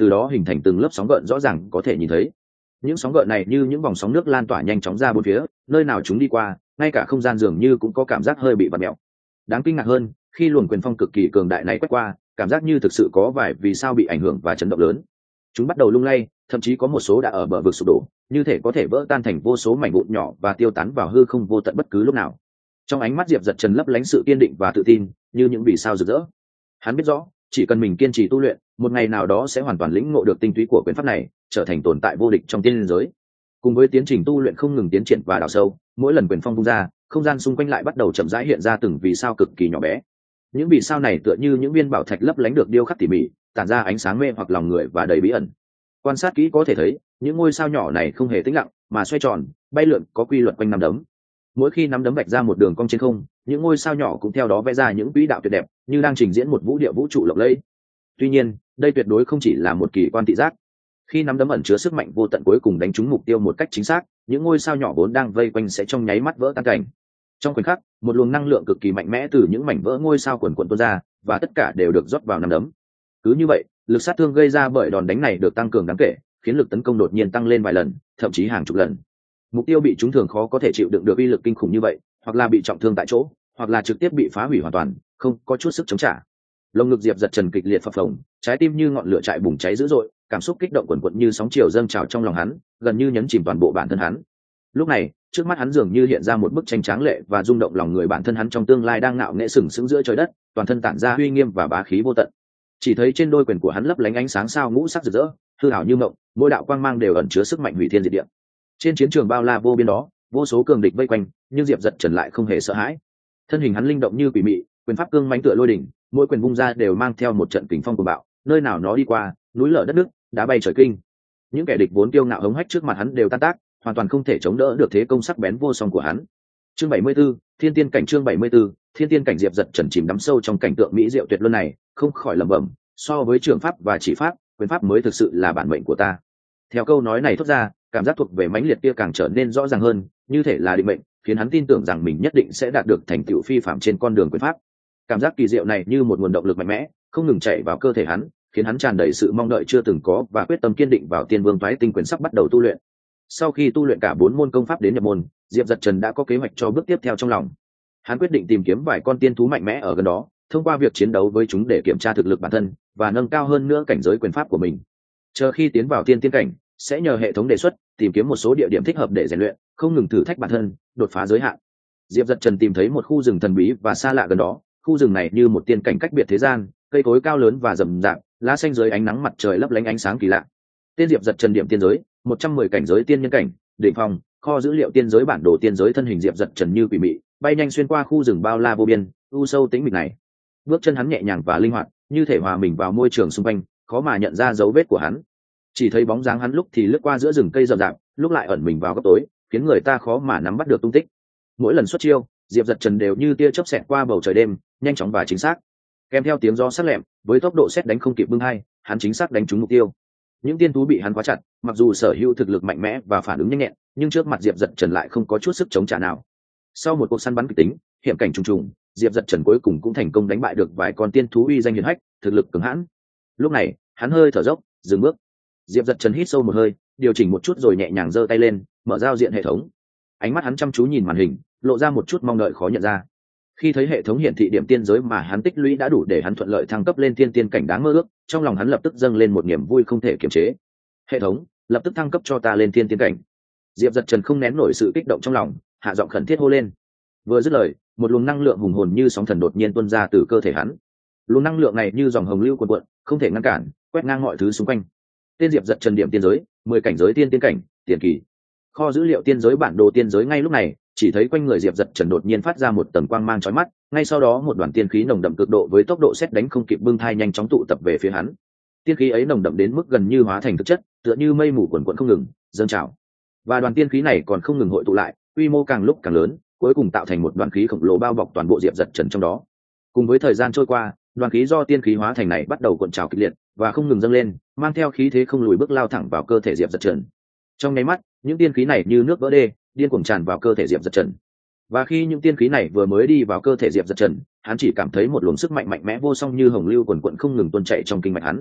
từ đó hình thành từng lớp sóng gợn rõ ràng có thể nhìn thấy. Những sóng gợn này như những vòng sóng nước lan tỏa nhanh chóng ra bốn phía, nơi nào chúng đi qua ngay cả không gian dường như cũng có cảm giác hơi bị vặn mèo. Đáng kinh ngạc hơn, khi luồng quyền phong cực kỳ cường đại này quét qua, cảm giác như thực sự có vài vì sao bị ảnh hưởng và chấn động lớn. Chúng bắt đầu lung lay, thậm chí có một số đã ở bờ vực sụp đổ, như thể có thể vỡ tan thành vô số mảnh vụn nhỏ và tiêu tán vào hư không vô tận bất cứ lúc nào. Trong ánh mắt Diệp Dật Trần lấp lánh sự kiên định và tự tin, như những vì sao rực rỡ. Hắn biết rõ, chỉ cần mình kiên trì tu luyện, một ngày nào đó sẽ hoàn toàn lĩnh ngộ được tinh túy của quyền pháp này, trở thành tồn tại vô địch trong tiên giới. Cùng với tiến trình tu luyện không ngừng tiến triển và đào sâu, mỗi lần quyền phong vung ra, không gian xung quanh lại bắt đầu chậm rãi hiện ra từng vì sao cực kỳ nhỏ bé. Những vì sao này tựa như những viên bảo thạch lấp lánh được điêu khắc tỉ mỉ, tản ra ánh sáng mê hoặc lòng người và đầy bí ẩn. Quan sát kỹ có thể thấy, những ngôi sao nhỏ này không hề tĩnh lặng, mà xoay tròn, bay lượn có quy luật quanh nắm đấm. Mỗi khi nắm đấm vạch ra một đường cong trên không, những ngôi sao nhỏ cũng theo đó vẽ ra những quỹ đạo tuyệt đẹp, như đang trình diễn một vũ điệu vũ trụ lộng lẫy. Tuy nhiên, đây tuyệt đối không chỉ là một kỳ quan thị giác. Khi nắm đấm ẩn chứa sức mạnh vô tận cuối cùng đánh trúng mục tiêu một cách chính xác, những ngôi sao nhỏ vốn đang vây quanh sẽ trong nháy mắt vỡ tan cảnh. Trong khoảnh khắc, một luồng năng lượng cực kỳ mạnh mẽ từ những mảnh vỡ ngôi sao quần quần tuôn ra, và tất cả đều được rót vào nắm đấm. Cứ như vậy, lực sát thương gây ra bởi đòn đánh này được tăng cường đáng kể, khiến lực tấn công đột nhiên tăng lên vài lần, thậm chí hàng chục lần. Mục tiêu bị trúng thường khó có thể chịu đựng được uy lực kinh khủng như vậy, hoặc là bị trọng thương tại chỗ, hoặc là trực tiếp bị phá hủy hoàn toàn, không có chút sức chống trả. Lồng ngực Diệp Dật Trần kịch liệt phập phồng, trái tim như ngọn lửa chạy bùng cháy dữ dội, cảm xúc kích động quần quật như sóng chiều dâng trào trong lòng hắn, gần như nhấn chìm toàn bộ bản thân hắn. Lúc này, trước mắt hắn dường như hiện ra một bức tranh tráng lệ và rung động lòng người, bản thân hắn trong tương lai đang ngạo nghễ sừng sững giữa trời đất, toàn thân tản ra uy nghiêm và bá khí vô tận. Chỉ thấy trên đôi quyền của hắn lấp lánh ánh sáng sao ngũ sắc rực rỡ, hư ảo như mộng, mỗi đạo quang mang đều ẩn chứa sức mạnh hủy thiên diệt địa. Trên chiến trường bao la vô biên đó, vô số cường địch vây quanh, nhưng Diệp Dật Trần lại không hề sợ hãi. Thân hình hắn linh động như quỷ mị, quyền pháp cương mãnh tựa lôi đỉnh, mỗi quyền vung ra đều mang theo một trận kình phong cuồng bạo, nơi nào nó đi qua, núi lở đất nước, đá bay trời kinh. Những kẻ địch vốn kiêu ngạo hống hách trước mặt hắn đều tan tác, hoàn toàn không thể chống đỡ được thế công sắc bén vô song của hắn. Chương bảy mươi 74, Thiên Tiên cảnh. Chương bảy mươi 74, Thiên Tiên cảnh. Diệp Dật Trần chìm đắm sâu trong cảnh tượng mỹ diệu tuyệt luân này, không khỏi lẩm bẩm, so với trường pháp và chỉ pháp, quyền pháp mới thực sự là bản mệnh của ta. Theo câu nói này thốt ra, cảm giác thuộc về mãnh liệt kia càng trở nên rõ ràng hơn, như thể là định mệnh, khiến hắn tin tưởng rằng mình nhất định sẽ đạt được thành tựu phi phàm trên con đường quyền pháp. Cảm giác kỳ diệu này như một nguồn động lực mạnh mẽ, không ngừng chảy vào cơ thể hắn, khiến hắn tràn đầy sự mong đợi chưa từng có và quyết tâm kiên định vào Tiên Vương Toái Tinh quyền sắp bắt đầu tu luyện. Sau khi tu luyện cả bốn môn công pháp đến nhập môn, Diệp Dật Trần đã có kế hoạch cho bước tiếp theo trong lòng. Hắn quyết định tìm kiếm vài con tiên thú mạnh mẽ ở gần đó, thông qua việc chiến đấu với chúng để kiểm tra thực lực bản thân và nâng cao hơn nữa cảnh giới quyền pháp của mình. Chờ khi tiến vào tiên tiên cảnh, sẽ nhờ hệ thống đề xuất tìm kiếm một số địa điểm thích hợp để rèn luyện, không ngừng thử thách bản thân, đột phá giới hạn. Diệp Dật Trần tìm thấy một khu rừng thần bí và xa lạ gần đó. Khu rừng này như một tiên cảnh cách biệt thế gian, cây cối cao lớn và rậm rạp, lá xanh dưới ánh nắng mặt trời lấp lánh ánh sáng kỳ lạ. Tên Diệp Dật Trần điểm tiên giới, một trăm mười cảnh giới tiên nhân cảnh, đỉnh phong, kho dữ liệu tiên giới, bản đồ tiên giới. Thân hình Diệp Dật Trần như quỷ mị, bay nhanh xuyên qua khu rừng bao la vô biên, u sâu tĩnh mịch này. Bước chân hắn nhẹ nhàng và linh hoạt, như thể hòa mình vào môi trường xung quanh, khó mà nhận ra dấu vết của hắn. Chỉ thấy bóng dáng hắn lúc thì lướt qua giữa rừng cây rậm rạp, lúc lại ẩn mình vào góc tối, khiến người ta khó mà nắm bắt được tung tích. Mỗi lần xuất chiêu, Diệp Dật Trần đều như tia chớp xẹt qua bầu trời đêm, nhanh chóng và chính xác, kèm theo tiếng gió sắc lẹm, với tốc độ sét đánh không kịp bưng hai, hắn chính xác đánh trúng mục tiêu. Những tiên thú bị hắn khóa chặt, mặc dù sở hữu thực lực mạnh mẽ và phản ứng nhanh nhẹn, nhưng trước mặt Diệp Dật Trần lại không có chút sức chống trả nào. Sau một cuộc săn bắn kịch tính, hiểm cảnh trùng trùng, Diệp Dật Trần cuối cùng cũng thành công đánh bại được vài con tiên thú uy danh hiển hách, thực lực cứng hãn. Lúc này, hắn hơi thở dốc, dừng bước. Diệp Dật Trần hít sâu một hơi, điều chỉnh một chút rồi nhẹ nhàng giơ tay lên, mở giao diện hệ thống. Ánh mắt hắn chăm chú nhìn màn hình, lộ ra một chút mong đợi khó nhận ra. Khi thấy hệ thống hiển thị điểm tiên giới mà hắn tích lũy đã đủ để hắn thuận lợi thăng cấp lên tiên tiên cảnh đáng mơ ước, trong lòng hắn lập tức dâng lên một niềm vui không thể kiềm chế. Hệ thống, lập tức thăng cấp cho ta lên tiên tiên cảnh. Diệp Dật Trần không nén nổi sự kích động trong lòng, hạ giọng khẩn thiết hô lên. Vừa dứt lời, một luồng năng lượng hùng hồn như sóng thần đột nhiên tuôn ra từ cơ thể hắn. Luồng năng lượng này như dòng hồng lưu cuồn cuộn, không thể ngăn cản, quét ngang mọi thứ xung quanh. Tên Diệp Dật Trần điểm tiên giới, mười cảnh giới tiên tiên cảnh, tiền kỳ. Kho dữ liệu tiên giới, bản đồ tiên giới. Ngay lúc này, chỉ thấy quanh người Diệp Dật Trần đột nhiên phát ra một tầng quang mang chói mắt, ngay sau đó một đoàn tiên khí nồng đậm cực độ với tốc độ sét đánh không kịp bưng thai nhanh chóng tụ tập về phía hắn. Tiên khí ấy nồng đậm đến mức gần như hóa thành thực chất, tựa như mây mù quần quần không ngừng dâng trào. Và đoàn tiên khí này còn không ngừng hội tụ lại, quy mô càng lúc càng lớn, cuối cùng tạo thành một đoàn khí khổng lồ bao bọc toàn bộ Diệp Dật Trần trong đó. Cùng với thời gian trôi qua, đoàn khí do tiên khí hóa thành này bắt đầu cuộn trào kịch liệt và không ngừng dâng lên, mang theo khí thế không lùi bước lao thẳng vào cơ thể Diệp Dật Trần. Trong nháy mắt, những tiên khí này như nước vỡ đê, điên cuồng tràn vào cơ thể Diệp Dật Trần. Và khi những tiên khí này vừa mới đi vào cơ thể Diệp Dật Trần, hắn chỉ cảm thấy một luồng sức mạnh mạnh mẽ vô song như hồng lưu quần quận không ngừng tuôn chảy trong kinh mạch hắn.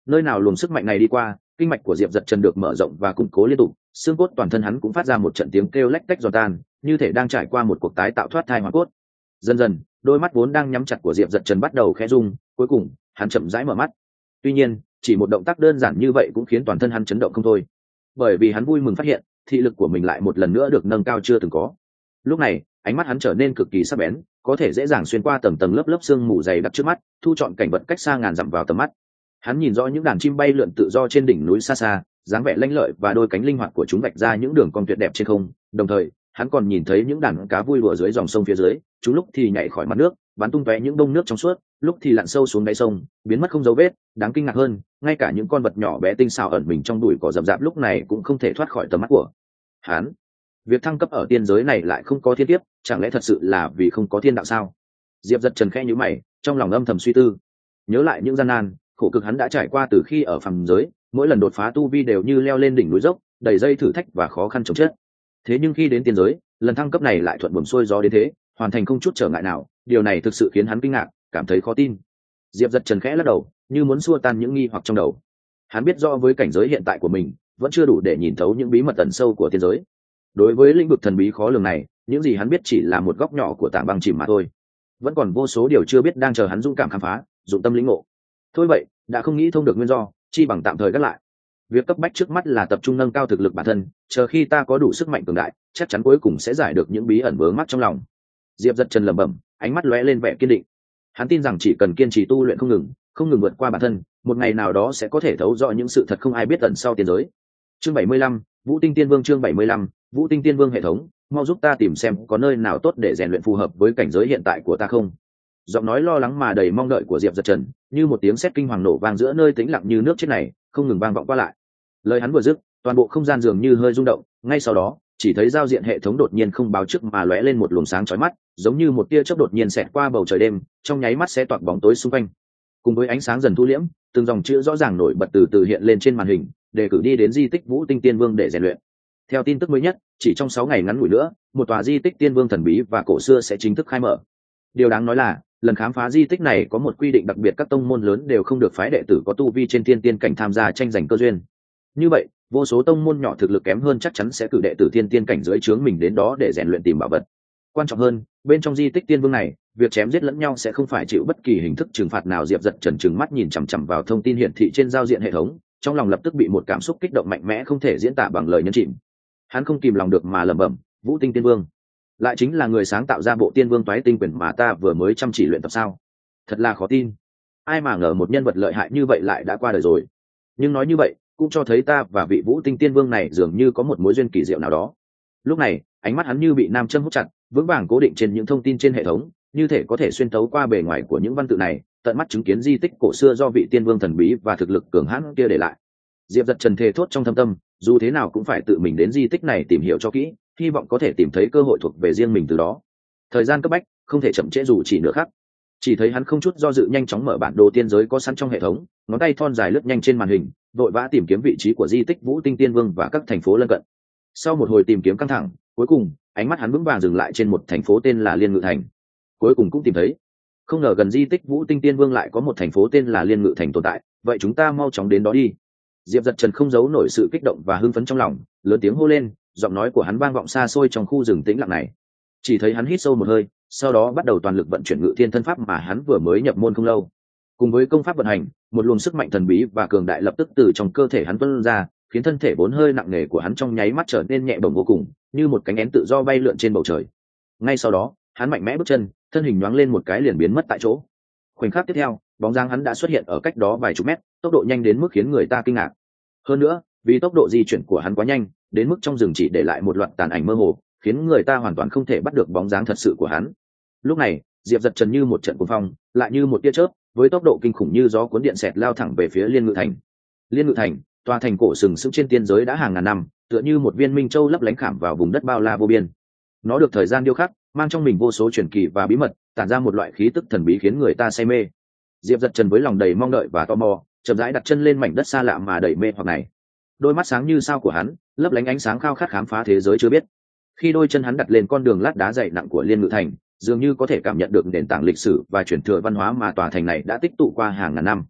nơi nào luồng sức mạnh này đi qua, kinh mạch của Diệp Dật Trần được mở rộng và củng cố liên tục, xương cốt toàn thân hắn cũng phát ra một trận tiếng kêu lách tách giòn tan, như thể đang trải qua một cuộc tái tạo thoát thai hoàn cốt. Dần dần, đôi mắt vốn đang nhắm chặt của Diệp Dật Trần bắt đầu khẽ rung, cuối cùng, hắn chậm rãi mở mắt. Tuy nhiên, chỉ một động tác đơn giản như vậy cũng khiến toàn thân hắn chấn động không thôi, bởi vì hắn vui mừng phát hiện, thị lực của mình lại một lần nữa được nâng cao chưa từng có. Lúc này, ánh mắt hắn trở nên cực kỳ sắc bén, có thể dễ dàng xuyên qua tầng tầng lớp lớp sương mù dày đặc trước mắt, thu trọn cảnh vật cách xa ngàn dặm vào tầm mắt. Hắn nhìn rõ những đàn chim bay lượn tự do trên đỉnh núi xa xa, dáng vẻ lanh lợi và đôi cánh linh hoạt của chúng vạch ra những đường cong tuyệt đẹp trên không. Đồng thời, hắn còn nhìn thấy những đàn cá vui đùa dưới dòng sông phía dưới, chúng lúc thì nhảy khỏi mặt nước, bắn tung tóe những bông nước trong suốt, lúc thì lặn sâu xuống đáy sông, biến mất không dấu vết. Đáng kinh ngạc hơn, ngay cả những con vật nhỏ bé tinh xảo ẩn mình trong bụi cỏ rậm rạp lúc này cũng không thể thoát khỏi tầm mắt của hắn. Việc thăng cấp ở tiên giới này lại không có thiên kiếp, chẳng lẽ thật sự là vì không có thiên đạo sao? Diệp Dật Trần khẽ nhíu mày, trong lòng âm thầm suy tư. Nhớ lại những gian nan, khổ cực hắn đã trải qua từ khi ở phàm giới, mỗi lần đột phá tu vi đều như leo lên đỉnh núi dốc, đầy dây thử thách và khó khăn chồng chất. Thế nhưng khi đến tiên giới, lần thăng cấp này lại thuận buồm xuôi gió đến thế, hoàn thành không chút trở ngại nào, điều này thực sự khiến hắn kinh ngạc, cảm thấy khó tin. Diệp Dật Trần khẽ lắc đầu, như muốn xua tan những nghi hoặc trong đầu. Hắn biết rõ với cảnh giới hiện tại của mình, vẫn chưa đủ để nhìn thấu những bí mật tận sâu của tiên giới. Đối với lĩnh vực thần bí khó lường này, những gì hắn biết chỉ là một góc nhỏ của tảng băng chìm mà thôi. Vẫn còn vô số điều chưa biết đang chờ hắn dũng cảm khám phá, dụng tâm lĩnh ngộ. Thôi vậy, đã không nghĩ thông được nguyên do, chi bằng tạm thời gác lại. Việc cấp bách trước mắt là tập trung nâng cao thực lực bản thân, chờ khi ta có đủ sức mạnh cường đại, chắc chắn cuối cùng sẽ giải được những bí ẩn vướng mắc trong lòng. Diệp Dật Trần lẩm bẩm, ánh mắt lóe lên vẻ kiên định. Hắn tin rằng chỉ cần kiên trì tu luyện không ngừng, không ngừng vượt qua bản thân, một ngày nào đó sẽ có thể thấu rõ những sự thật không ai biết ẩn sau tiên giới. Chương bảy mươi lăm, Vũ Tinh Tiên Vương. Chương bảy mươi lăm, Vũ Tinh Tiên Vương. Hệ thống, mau giúp ta tìm xem có nơi nào tốt để rèn luyện phù hợp với cảnh giới hiện tại của ta không. Giọng nói lo lắng mà đầy mong đợi của Diệp Dật Trần, như một tiếng sét kinh hoàng nổ vang giữa nơi tĩnh lặng như nước chết này, không ngừng vang vọng qua lại. Lời hắn vừa dứt, toàn bộ không gian dường như hơi rung động, ngay sau đó, chỉ thấy giao diện hệ thống đột nhiên không báo trước mà lóe lên một luồng sáng chói mắt, giống như một tia chớp đột nhiên xẹt qua bầu trời đêm, trong nháy mắt sẽ toạc bóng tối xung quanh. Cùng với ánh sáng dần thu liễm, từng dòng chữ rõ ràng nổi bật từ từ hiện lên trên màn hình, đề cử đi đến di tích Vũ Tinh Tiên Vương để rèn luyện. Theo tin tức mới nhất, chỉ trong sáu ngày ngắn ngủi nữa, một tòa di tích Tiên Vương thần bí và cổ xưa sẽ chính thức khai mở. Điều đáng nói là, lần khám phá di tích này có một quy định đặc biệt, các tông môn lớn đều không được phái đệ tử có tu vi trên thiên tiên cảnh tham gia tranh giành cơ duyên. Như vậy, vô số tông môn nhỏ thực lực kém hơn chắc chắn sẽ cử đệ tử thiên tiên cảnh dưới trướng mình đến đó để rèn luyện tìm bảo vật. Quan trọng hơn, bên trong di tích Tiên Vương này, việc chém giết lẫn nhau sẽ không phải chịu bất kỳ hình thức trừng phạt nào. Diệp Dật Trần trừng mắt nhìn chằm chằm vào thông tin hiển thị trên giao diện hệ thống, trong lòng lập tức bị một cảm xúc kích động mạnh mẽ không thể diễn tả bằng lời nhấn chìm. Hắn không kìm lòng được mà lẩm bẩm, Vũ Tinh Tiên Vương lại chính là người sáng tạo ra bộ Tiên Vương toái tinh quyền mà ta vừa mới chăm chỉ luyện tập sao? Thật là khó tin. Ai mà ngờ một nhân vật lợi hại như vậy lại đã qua đời rồi. Nhưng nói như vậy cũng cho thấy ta và vị Vũ Tinh Tiên Vương này dường như có một mối duyên kỳ diệu nào đó. Lúc này, ánh mắt hắn như bị nam châm hút chặt, vững vàng cố định trên những thông tin trên hệ thống, như thể có thể xuyên thấu qua bề ngoài của những văn tự này, tận mắt chứng kiến di tích cổ xưa do vị Tiên Vương thần bí và thực lực cường hãn kia để lại. Diệp Dật Trần thề thốt trong thâm tâm, dù thế nào cũng phải tự mình đến di tích này tìm hiểu cho kỹ, hy vọng có thể tìm thấy cơ hội thuộc về riêng mình từ đó. Thời gian cấp bách, không thể chậm trễ dù chỉ nửa khắc. Chỉ thấy hắn không chút do dự nhanh chóng mở bản đồ tiên giới có sẵn trong hệ thống, ngón tay thon dài lướt nhanh trên màn hình, vội vã tìm kiếm vị trí của di tích Vũ Tinh Tiên Vương và các thành phố lân cận. Sau một hồi tìm kiếm căng thẳng, cuối cùng ánh mắt hắn vững vàng dừng lại trên một thành phố tên là Liên Ngự Thành. Cuối cùng cũng tìm thấy. Không ngờ gần di tích Vũ Tinh Tiên Vương lại có một thành phố tên là Liên Ngự Thành tồn tại, vậy chúng ta mau chóng đến đó đi. Diệp Dật Trần không giấu nổi sự kích động và hưng phấn trong lòng, lớn tiếng hô lên, giọng nói của hắn vang vọng xa xôi trong khu rừng tĩnh lặng này. Chỉ thấy hắn hít sâu một hơi, sau đó bắt đầu toàn lực vận chuyển Ngự Thiên thân pháp mà hắn vừa mới nhập môn không lâu. Cùng với công pháp vận hành, một luồng sức mạnh thần bí và cường đại lập tức từ trong cơ thể hắn tuôn ra, khiến thân thể vốn hơi nặng nề của hắn trong nháy mắt trở nên nhẹ bổng vô cùng, như một cánh én tự do bay lượn trên bầu trời. Ngay sau đó, hắn mạnh mẽ bước chân, thân hình nhoáng lên một cái liền biến mất tại chỗ. Khoảnh khắc tiếp theo, bóng dáng hắn đã xuất hiện ở cách đó vài chục mét, tốc độ nhanh đến mức khiến người ta kinh ngạc. Hơn nữa, vì tốc độ di chuyển của hắn quá nhanh, đến mức trong rừng chỉ để lại một loạt tàn ảnh mơ hồ, khiến người ta hoàn toàn không thể bắt được bóng dáng thật sự của hắn. Lúc này, Diệp Dật Trần như một trận cuồng phong, lại như một tia chớp, với tốc độ kinh khủng như gió cuốn điện xẹt lao thẳng về phía Liên Ngự Thành. Liên Ngự Thành, tòa thành cổ sừng sững trên tiên giới đã hàng ngàn năm, tựa như một viên minh châu lấp lánh khảm vào vùng đất bao la vô biên. Nó được thời gian điêu khắc, mang trong mình vô số truyền kỳ và bí mật, tản ra một loại khí tức thần bí khiến người ta say mê. Diệp Dật Trần với lòng đầy mong đợi và tò mò, chậm rãi đặt chân lên mảnh đất xa lạ mà đầy mê hoặc này. Đôi mắt sáng như sao của hắn, lấp lánh ánh sáng khao khát khám phá thế giới chưa biết. Khi đôi chân hắn đặt lên con đường lát đá dày nặng của Liên Ngự Thành, dường như có thể cảm nhận được nền tảng lịch sử và truyền thừa văn hóa mà tòa thành này đã tích tụ qua hàng ngàn năm.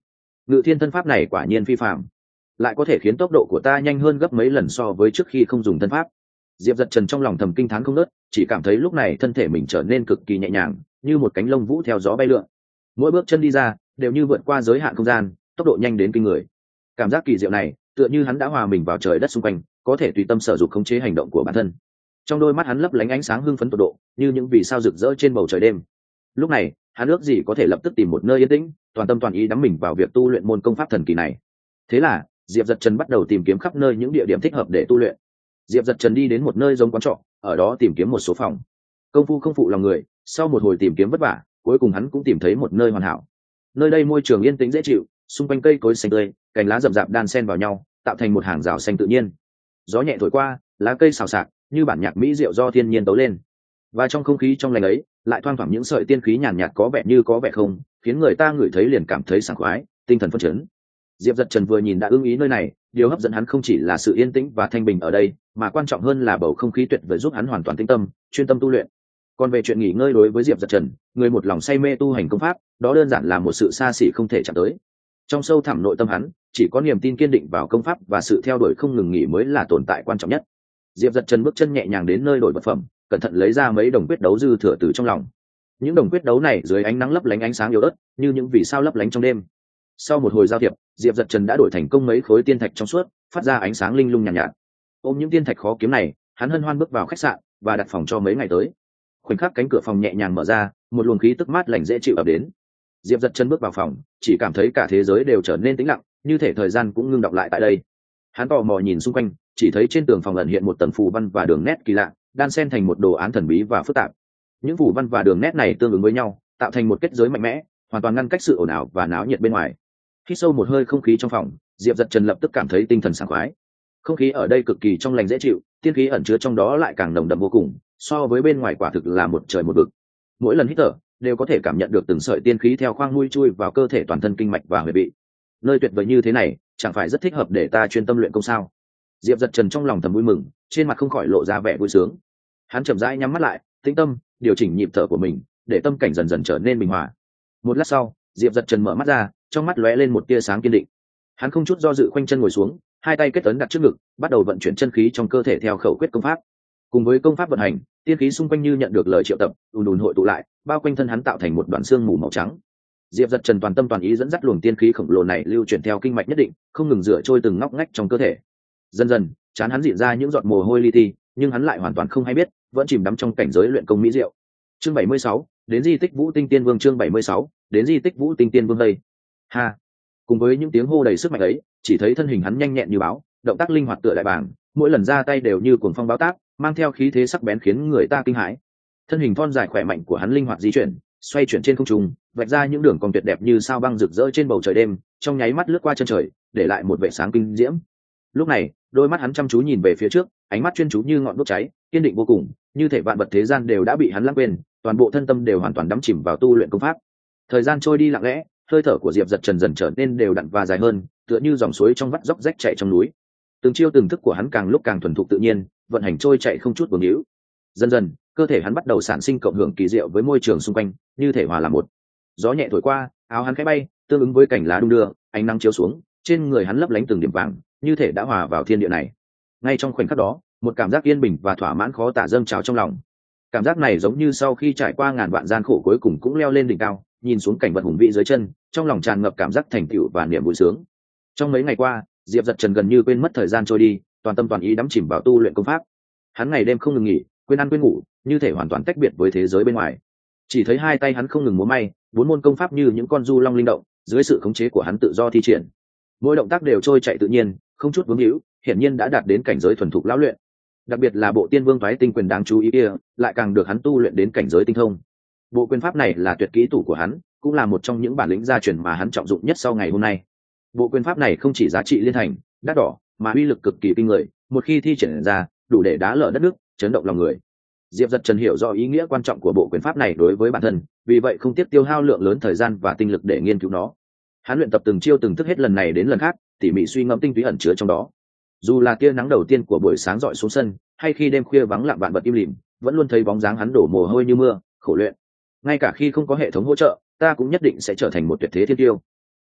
Ngự thiên thân pháp này quả nhiên phi phạm, lại có thể khiến tốc độ của ta nhanh hơn gấp mấy lần so với trước khi không dùng thân pháp. Diệp Dật Trần trong lòng thầm kinh thán không nớt, chỉ cảm thấy lúc này thân thể mình trở nên cực kỳ nhẹ nhàng, như một cánh lông vũ theo gió bay lượn. Mỗi bước chân đi ra đều như vượt qua giới hạn không gian, tốc độ nhanh đến kinh người. Cảm giác kỳ diệu này tựa như hắn đã hòa mình vào trời đất xung quanh, có thể tùy tâm sở dụng khống chế hành động của bản thân. Trong đôi mắt hắn lấp lánh ánh sáng hưng phấn tột độ, như những vì sao rực rỡ trên bầu trời đêm. Lúc này hắn ước gì có thể lập tức tìm một nơi yên tĩnh, toàn tâm toàn ý đắm mình vào việc tu luyện môn công pháp thần kỳ này. Thế là Diệp Dật Trần bắt đầu tìm kiếm khắp nơi những địa điểm thích hợp để tu luyện. Diệp Dật Trần đi đến một nơi giống quán trọ, ở đó tìm kiếm một số phòng. Công phu không phụ lòng người, sau một hồi tìm kiếm vất vả, cuối cùng hắn cũng tìm thấy một nơi hoàn hảo. Nơi đây môi trường yên tĩnh dễ chịu, xung quanh cây cối xanh tươi, cành lá rậm rạp đan xen vào nhau, tạo thành một hàng rào xanh tự nhiên. Gió nhẹ thổi qua, lá cây xào xạc, như bản nhạc mỹ diệu do thiên nhiên tấu lên. Và trong không khí trong lành ấy, lại thoang thoảng những sợi tiên khí nhàn nhạt có vẻ như có vẻ không, khiến người ta ngửi thấy liền cảm thấy sảng khoái, tinh thần phấn chấn. Diệp Dật Trần vừa nhìn đã ưng ý nơi này, điều hấp dẫn hắn không chỉ là sự yên tĩnh và thanh bình ở đây, mà quan trọng hơn là bầu không khí tuyệt vời giúp hắn hoàn toàn tĩnh tâm, chuyên tâm tu luyện. Còn về chuyện nghỉ ngơi đối với Diệp Dật Trần, người một lòng say mê tu hành công pháp, đó đơn giản là một sự xa xỉ không thể chạm tới. Trong sâu thẳm nội tâm hắn, chỉ có niềm tin kiên định vào công pháp và sự theo đuổi không ngừng nghỉ mới là tồn tại quan trọng nhất. Diệp Dật Trần bước chân nhẹ nhàng đến nơi đổi vật phẩm, cẩn thận lấy ra mấy đồng quyết đấu dư thừa từ trong lòng. Những đồng quyết đấu này dưới ánh nắng lấp lánh ánh sáng yếu ớt, như những vì sao lấp lánh trong đêm. Sau một hồi giao thiệp, Diệp Dật Trần đã đổi thành công mấy khối tiên thạch trong suốt, phát ra ánh sáng linh lung nhàn nhạt, nhạt. Ôm những tiên thạch khó kiếm này, hắn hân hoan bước vào khách sạn và đặt phòng cho mấy ngày tới. Khoảnh khắc cánh cửa phòng nhẹ nhàng mở ra, một luồng khí tức mát lành dễ chịu ập đến. Diệp Dật Trần bước vào phòng, chỉ cảm thấy cả thế giới đều trở nên tĩnh lặng, như thể thời gian cũng ngưng đọng lại tại đây. Hắn tò mò nhìn xung quanh, chỉ thấy trên tường phòng ẩn hiện một tầng phù văn và đường nét kỳ lạ, đan xen thành một đồ án thần bí và phức tạp. Những phù văn và đường nét này tương ứng với nhau, tạo thành một kết giới mạnh mẽ, hoàn toàn ngăn cách sự ồn ào và náo nhiệt bên ngoài. Hít sâu một hơi không khí trong phòng, Diệp Dật Trần lập tức cảm thấy tinh thần sảng khoái. Không khí ở đây cực kỳ trong lành dễ chịu, tiên khí ẩn chứa trong đó lại càng nồng đậm vô cùng, so với bên ngoài quả thực là một trời một vực. Mỗi lần hít thở, đều có thể cảm nhận được từng sợi tiên khí theo khoang mũi chui vào cơ thể toàn thân kinh mạch và huyệt vị. Nơi tuyệt vời như thế này, chẳng phải rất thích hợp để ta chuyên tâm luyện công sao? Diệp Dật Trần trong lòng thầm vui mừng, trên mặt không khỏi lộ ra vẻ vui sướng. Hắn chậm rãi nhắm mắt lại, tĩnh tâm, điều chỉnh nhịp thở của mình, để tâm cảnh dần dần trở nên bình hòa. Một lát sau, Diệp Dật Trần mở mắt ra, trong mắt lóe lên một tia sáng kiên định. Hắn không chút do dự khoanh chân ngồi xuống, hai tay kết ấn đặt trước ngực, bắt đầu vận chuyển chân khí trong cơ thể theo khẩu quyết công pháp. Cùng với công pháp vận hành, tiên khí xung quanh như nhận được lời triệu tập, ùn ùn hội tụ lại, bao quanh thân hắn tạo thành một đoạn xương mù màu trắng. Diệp Dật Trần toàn tâm toàn ý dẫn dắt luồng tiên khí khổng lồ này lưu chuyển theo kinh mạch nhất định, không ngừng rửa trôi từng ngóc ngách trong cơ thể. Dần dần, trán hắn diễn ra những giọt mồ hôi li ti, nhưng hắn lại hoàn toàn không hay biết, vẫn chìm đắm trong cảnh giới luyện công mỹ diệu. Chương bảy mươi sáu, đến di tích Vũ Tinh Tiên Vương. Chương bảy mươi sáu, đến di tích Vũ Tinh Tiên Vương đây. Ha! Cùng với những tiếng hô đầy sức mạnh ấy, chỉ thấy thân hình hắn nhanh nhẹn như báo, động tác linh hoạt tựa đại bàng, mỗi lần ra tay đều như cuồng phong báo táp, mang theo khí thế sắc bén khiến người ta kinh hãi. Thân hình thon dài khỏe mạnh của hắn linh hoạt di chuyển, xoay chuyển trên không trung, vạch ra những đường cong tuyệt đẹp như sao băng rực rỡ trên bầu trời đêm, trong nháy mắt lướt qua chân trời, để lại một vẻ sáng kinh diễm. Lúc này, đôi mắt hắn chăm chú nhìn về phía trước, ánh mắt chuyên chú như ngọn đuốc cháy, kiên định vô cùng, như thể vạn vật thế gian đều đã bị hắn lãng quên, toàn bộ thân tâm đều hoàn toàn đắm chìm vào tu luyện công pháp. Thời gian trôi đi lặng lẽ, hơi thở của Diệp Dật Trần dần trở nên đều đặn và dài hơn, tựa như dòng suối trong vắt dốc rách chảy trong núi. Từng chiêu từng thức của hắn càng lúc càng thuần thục tự nhiên, vận hành trôi chạy không chút vương hữu. Dần dần, cơ thể hắn bắt đầu sản sinh cộng hưởng kỳ diệu với môi trường xung quanh, như thể hòa làm một. Gió nhẹ thổi qua, áo hắn khẽ bay, tương ứng với cảnh lá đung đưa, ánh nắng chiếu xuống, trên người hắn lấp lánh từng điểm vàng, như thể đã hòa vào thiên địa này. Ngay trong khoảnh khắc đó, một cảm giác yên bình và thỏa mãn khó tả dâng trào trong lòng. Cảm giác này giống như sau khi trải qua ngàn vạn gian khổ cuối cùng cũng leo lên đỉnh cao, nhìn xuống cảnh vật hùng vĩ dưới chân, trong lòng tràn ngập cảm giác thành tựu và niềm vui sướng. Trong mấy ngày qua, Diệp Dật Trần gần như quên mất thời gian trôi đi, toàn tâm toàn ý đắm chìm vào tu luyện công pháp. Hắn ngày đêm không ngừng nghỉ, quên ăn quên ngủ, như thể hoàn toàn tách biệt với thế giới bên ngoài. Chỉ thấy hai tay hắn không ngừng múa may, bốn môn công pháp như những con du long linh động, dưới sự khống chế của hắn tự do thi triển. Mỗi động tác đều trôi chạy tự nhiên, không chút vướng hữu, hiển nhiên đã đạt đến cảnh giới thuần thục lão luyện. Đặc biệt là bộ Tiên Vương Toái Tinh Quyền đáng chú ý kia, lại càng được hắn tu luyện đến cảnh giới tinh thông. Bộ quyền pháp này là tuyệt kỹ tủ của hắn, cũng là một trong những bản lĩnh gia truyền mà hắn trọng dụng nhất sau ngày hôm nay. Bộ quyền pháp này không chỉ giá trị liên thành, đắt đỏ, mà uy lực cực kỳ kinh người, một khi thi triển ra, đủ để đá lở đất nước, chấn động lòng người. Diệp Dật Trần hiểu rõ ý nghĩa quan trọng của bộ quyền pháp này đối với bản thân, vì vậy không tiếc tiêu hao lượng lớn thời gian và tinh lực để nghiên cứu nó. Hắn luyện tập từng chiêu từng thức hết lần này đến lần khác, tỉ mỉ suy ngẫm tinh túy ẩn chứa trong đó. Dù là tia nắng đầu tiên của buổi sáng rọi xuống sân, hay khi đêm khuya vắng lặng vạn vật im lìm, vẫn luôn thấy bóng dáng hắn đổ mồ hôi như mưa, khổ luyện. Ngay cả khi không có hệ thống hỗ trợ, ta cũng nhất định sẽ trở thành một tuyệt thế thiên tiêu.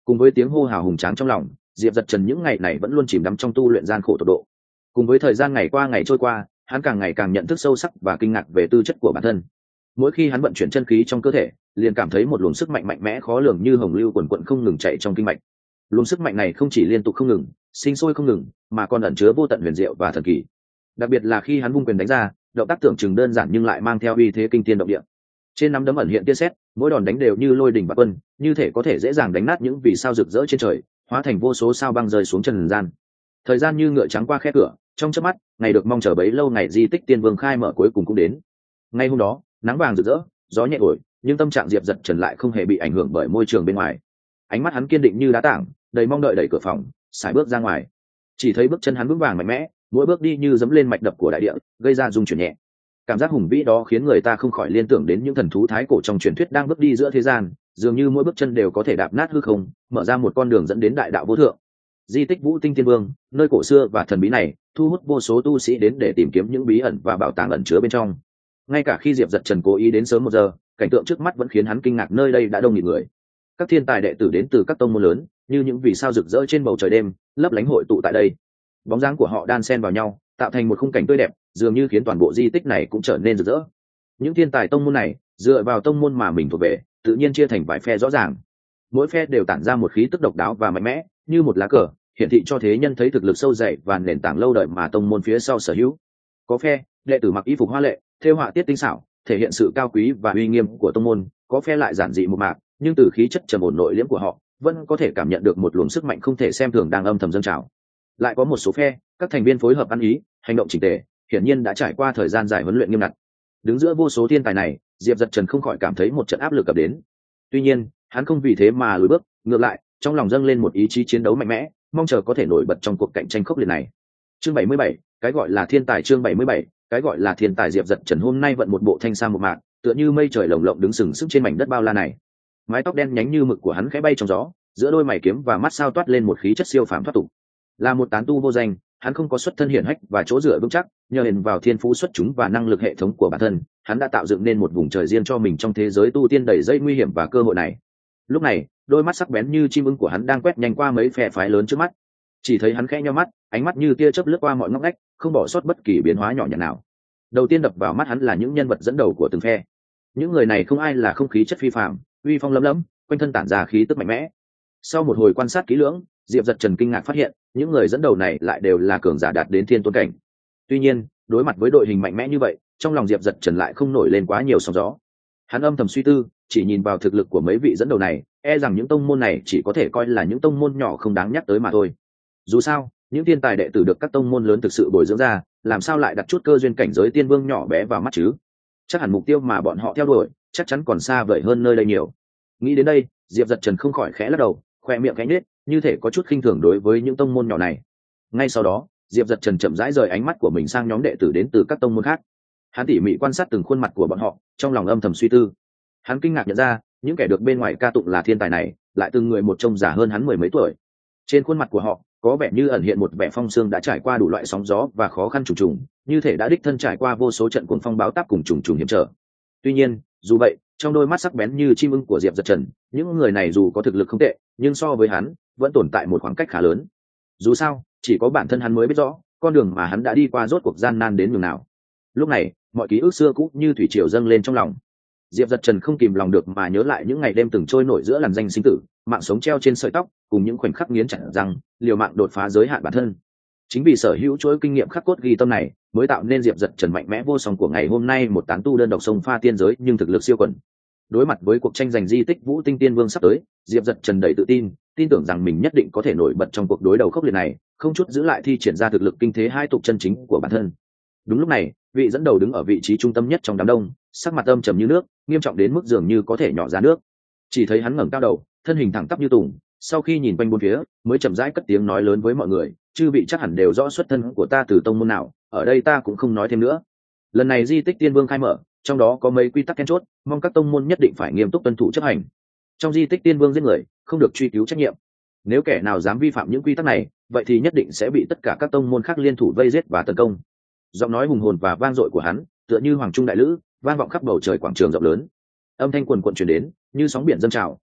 Cùng với tiếng hô hào hùng tráng trong lòng, diệp giật trần những ngày này vẫn luôn chìm đắm trong tu luyện gian khổ tột độ. Cùng với thời gian ngày qua ngày trôi qua, hắn càng ngày càng nhận thức sâu sắc và kinh ngạc về tư chất của bản thân. Mỗi khi hắn vận chuyển chân khí trong cơ thể, liền cảm thấy một luồng sức mạnh mạnh mẽ khó lường như hồng lưu quần quận không ngừng chạy trong kinh mạch. Luồng sức mạnh này không chỉ liên tục không ngừng, sinh sôi không ngừng, mà còn ẩn chứa vô tận huyền diệu và thần kỳ. Đặc biệt là khi hắn vung quyền đánh ra, động tác tưởng chừng đơn giản nhưng lại mang theo uy thế kinh thiên động địa. Trên nắm đấm ẩn hiện tia sét, mỗi đòn đánh đều như lôi đỉnh bạt quân, như thể có thể dễ dàng đánh nát những vì sao rực rỡ trên trời, hóa thành vô số sao băng rơi xuống trần gian. Thời gian như ngựa trắng qua khe cửa, trong chớp mắt, ngày được mong chờ bấy lâu ngày di tích tiên vương khai mở cuối cùng cũng đến. Ngay hôm đó, nắng vàng rực rỡ, gió nhẹ thổi, nhưng tâm trạng diệp giật trần lại không hề bị ảnh hưởng bởi môi trường bên ngoài. Ánh mắt hắn kiên định như đá tảng, đầy mong đợi đẩy cửa phòng, sải bước ra ngoài. Chỉ thấy bước chân hắn vững vàng mạnh mẽ, mỗi bước đi như dẫm lên mạch đập của đại địa, gây ra rung chuyển nhẹ. Cảm giác hùng vĩ đó khiến người ta không khỏi liên tưởng đến những thần thú thái cổ trong truyền thuyết đang bước đi giữa thế gian, dường như mỗi bước chân đều có thể đạp nát hư không, mở ra một con đường dẫn đến đại đạo vô thượng. Di tích Vũ Tinh Tiên Vương, nơi cổ xưa và thần bí này, thu hút vô số tu sĩ đến để tìm kiếm những bí ẩn và bảo tàng ẩn chứa bên trong. Ngay cả khi diệp giật trần cố ý đến sớm một giờ, cảnh tượng trước mắt vẫn khiến hắn kinh ngạc, nơi đây đã đông nghịt người. Các thiên tài đệ tử đến từ các tông môn lớn, như những vì sao rực rỡ trên bầu trời đêm, lấp lánh hội tụ tại đây. Bóng dáng của họ đan xen vào nhau, tạo thành một khung cảnh tươi đẹp, dường như khiến toàn bộ di tích này cũng trở nên rực rỡ. Những thiên tài tông môn này dựa vào tông môn mà mình thuộc về, tự nhiên chia thành vài phe rõ ràng. Mỗi phe đều tản ra một khí tức độc đáo và mạnh mẽ, như một lá cờ, hiển thị cho thế nhân thấy thực lực sâu dày và nền tảng lâu đời mà tông môn phía sau sở hữu. Có phe đệ tử mặc y phục hoa lệ, thêu họa tiết tinh xảo, thể hiện sự cao quý và uy nghiêm của tông môn. Có phe lại giản dị mộc mạc, nhưng từ khí chất trầm ổn nội liễm của họ vẫn có thể cảm nhận được một luồng sức mạnh không thể xem thường đang âm thầm dâng trào. Lại có một số phe, các thành viên phối hợp ăn ý, hành động chỉnh tề, hiển nhiên đã trải qua thời gian dài huấn luyện nghiêm ngặt. Đứng giữa vô số thiên tài này, diệp giật trần không khỏi cảm thấy một trận áp lực ập đến. Tuy nhiên, hắn không vì thế mà lùi bước, ngược lại, trong lòng dâng lên một ý chí chiến đấu mạnh mẽ, mong chờ có thể nổi bật trong cuộc cạnh tranh khốc liệt này. Chương bảy mươi bảy, cái gọi là thiên tài. Chương bảy mươi bảy, cái gọi là thiên tài. Diệp giật trần hôm nay vận một bộ thanh sa một mạc, tựa như mây trời lồng lộng đứng sừng sững trên mảnh đất bao la này. Mái tóc đen nhánh như mực của hắn khẽ bay trong gió, giữa đôi mày kiếm và mắt sao toát lên một khí chất siêu phàm thoát tục. Là một tán tu vô danh, hắn không có xuất thân hiển hách và chỗ dựa vững chắc, nhờ hiền vào thiên phú xuất chúng và năng lực hệ thống của bản thân, hắn đã tạo dựng nên một vùng trời riêng cho mình trong thế giới tu tiên đầy dây nguy hiểm và cơ hội này. Lúc này, đôi mắt sắc bén như chim ưng của hắn đang quét nhanh qua mấy phe phái lớn trước mắt. Chỉ thấy hắn khẽ nheo mắt, ánh mắt như tia chớp lướt qua mọi ngóc ngách, không bỏ sót bất kỳ biến hóa nhỏ nhặt nào. Đầu tiên đập vào mắt hắn là những nhân vật dẫn đầu của từng phe. Những người này không ai là không khí chất phi phàm, uy phong lấm lấm, quanh thân tản ra khí tức mạnh mẽ. Sau một hồi quan sát kỹ lưỡng, diệp giật trần kinh ngạc phát hiện, những người dẫn đầu này lại đều là cường giả đạt đến thiên tôn cảnh. Tuy nhiên, đối mặt với đội hình mạnh mẽ như vậy, trong lòng diệp giật trần lại không nổi lên quá nhiều sóng gió. Hắn âm thầm suy tư, chỉ nhìn vào thực lực của mấy vị dẫn đầu này, e rằng những tông môn này chỉ có thể coi là những tông môn nhỏ không đáng nhắc tới mà thôi. Dù sao, những thiên tài đệ tử được các tông môn lớn thực sự bồi dưỡng ra, làm sao lại đặt chút cơ duyên cảnh giới tiên vương nhỏ bé vào mắt chứ? Chắc hẳn mục tiêu mà bọn họ theo đuổi chắc chắn còn xa vời hơn nơi đây nhiều. Nghĩ đến đây, diệp giật trần không khỏi khẽ lắc đầu, khoe miệng cánh nết, như thể có chút khinh thường đối với những tông môn nhỏ này. Ngay sau đó, diệp giật trần chậm rãi rời ánh mắt của mình sang nhóm đệ tử đến từ các tông môn khác. Hắn tỉ mỉ quan sát từng khuôn mặt của bọn họ, trong lòng âm thầm suy tư. Hắn kinh ngạc nhận ra, những kẻ được bên ngoài ca tụng là thiên tài này, lại từng người một trông già hơn hắn mười mấy tuổi. Trên khuôn mặt của họ có vẻ như ẩn hiện một vẻ phong sương đã trải qua đủ loại sóng gió và khó khăn trùng trùng, như thể đã đích thân trải qua vô số trận cuồng phong báo táp cùng trùng trùng hiểm trở. Tuy nhiên, dù vậy, trong đôi mắt sắc bén như chim ưng của diệp giật trần, những người này dù có thực lực không tệ, nhưng so với hắn vẫn tồn tại một khoảng cách khá lớn. Dù sao, chỉ có bản thân hắn mới biết rõ con đường mà hắn đã đi qua rốt cuộc gian nan đến nhường nào. Lúc này, mọi ký ức xưa cũ như thủy triều dâng lên trong lòng. Diệp giật trần không kìm lòng được mà nhớ lại những ngày đêm từng trôi nổi giữa làn danh sinh tử, mạng sống treo trên sợi tóc, cùng những khoảnh khắc nghiến chặt răng, liều mạng đột phá giới hạn bản thân. Chính vì sở hữu chuỗi kinh nghiệm khắc cốt ghi tâm này, mới tạo nên diệp giật trần mạnh mẽ vô song của ngày hôm nay, một tán tu đơn độc sông pha tiên giới nhưng thực lực siêu quần. Đối mặt với cuộc tranh giành di tích Vũ Tinh Tiên Vương sắp tới, diệp giật trần đầy tự tin, tin tưởng rằng mình nhất định có thể nổi bật trong cuộc đối đầu khốc liệt này, không chút giữ lại thi triển ra thực lực kinh thế hai tục chân chính của bản thân. Đúng lúc này, vị dẫn đầu đứng ở vị trí trung tâm nhất trong đám đông, sắc mặt âm trầm như nước, nghiêm trọng đến mức dường như có thể nhỏ ra nước. Chỉ thấy hắn ngẩng cao đầu, thân hình thẳng tắp như tùng, sau khi nhìn quanh bốn phía, mới chậm rãi cất tiếng nói lớn với mọi người: chư vị chắc hẳn đều rõ xuất thân của ta từ tông môn nào, ở đây ta cũng không nói thêm nữa. Lần này di tích Tiên Vương khai mở, trong đó có mấy quy tắc then chốt, mong các tông môn nhất định phải nghiêm túc tuân thủ chấp hành. Trong di tích Tiên Vương giết người, không được truy cứu trách nhiệm. Nếu kẻ nào dám vi phạm những quy tắc này, vậy thì nhất định sẽ bị tất cả các tông môn khác liên thủ vây giết và tấn công. Giọng nói hùng hồn và vang dội của hắn, tựa như hoàng trung đại lữ, vang vọng khắp bầu trời quảng trường rộng lớn. Âm thanh quần quần truyền đến, như sóng biển dâng trào,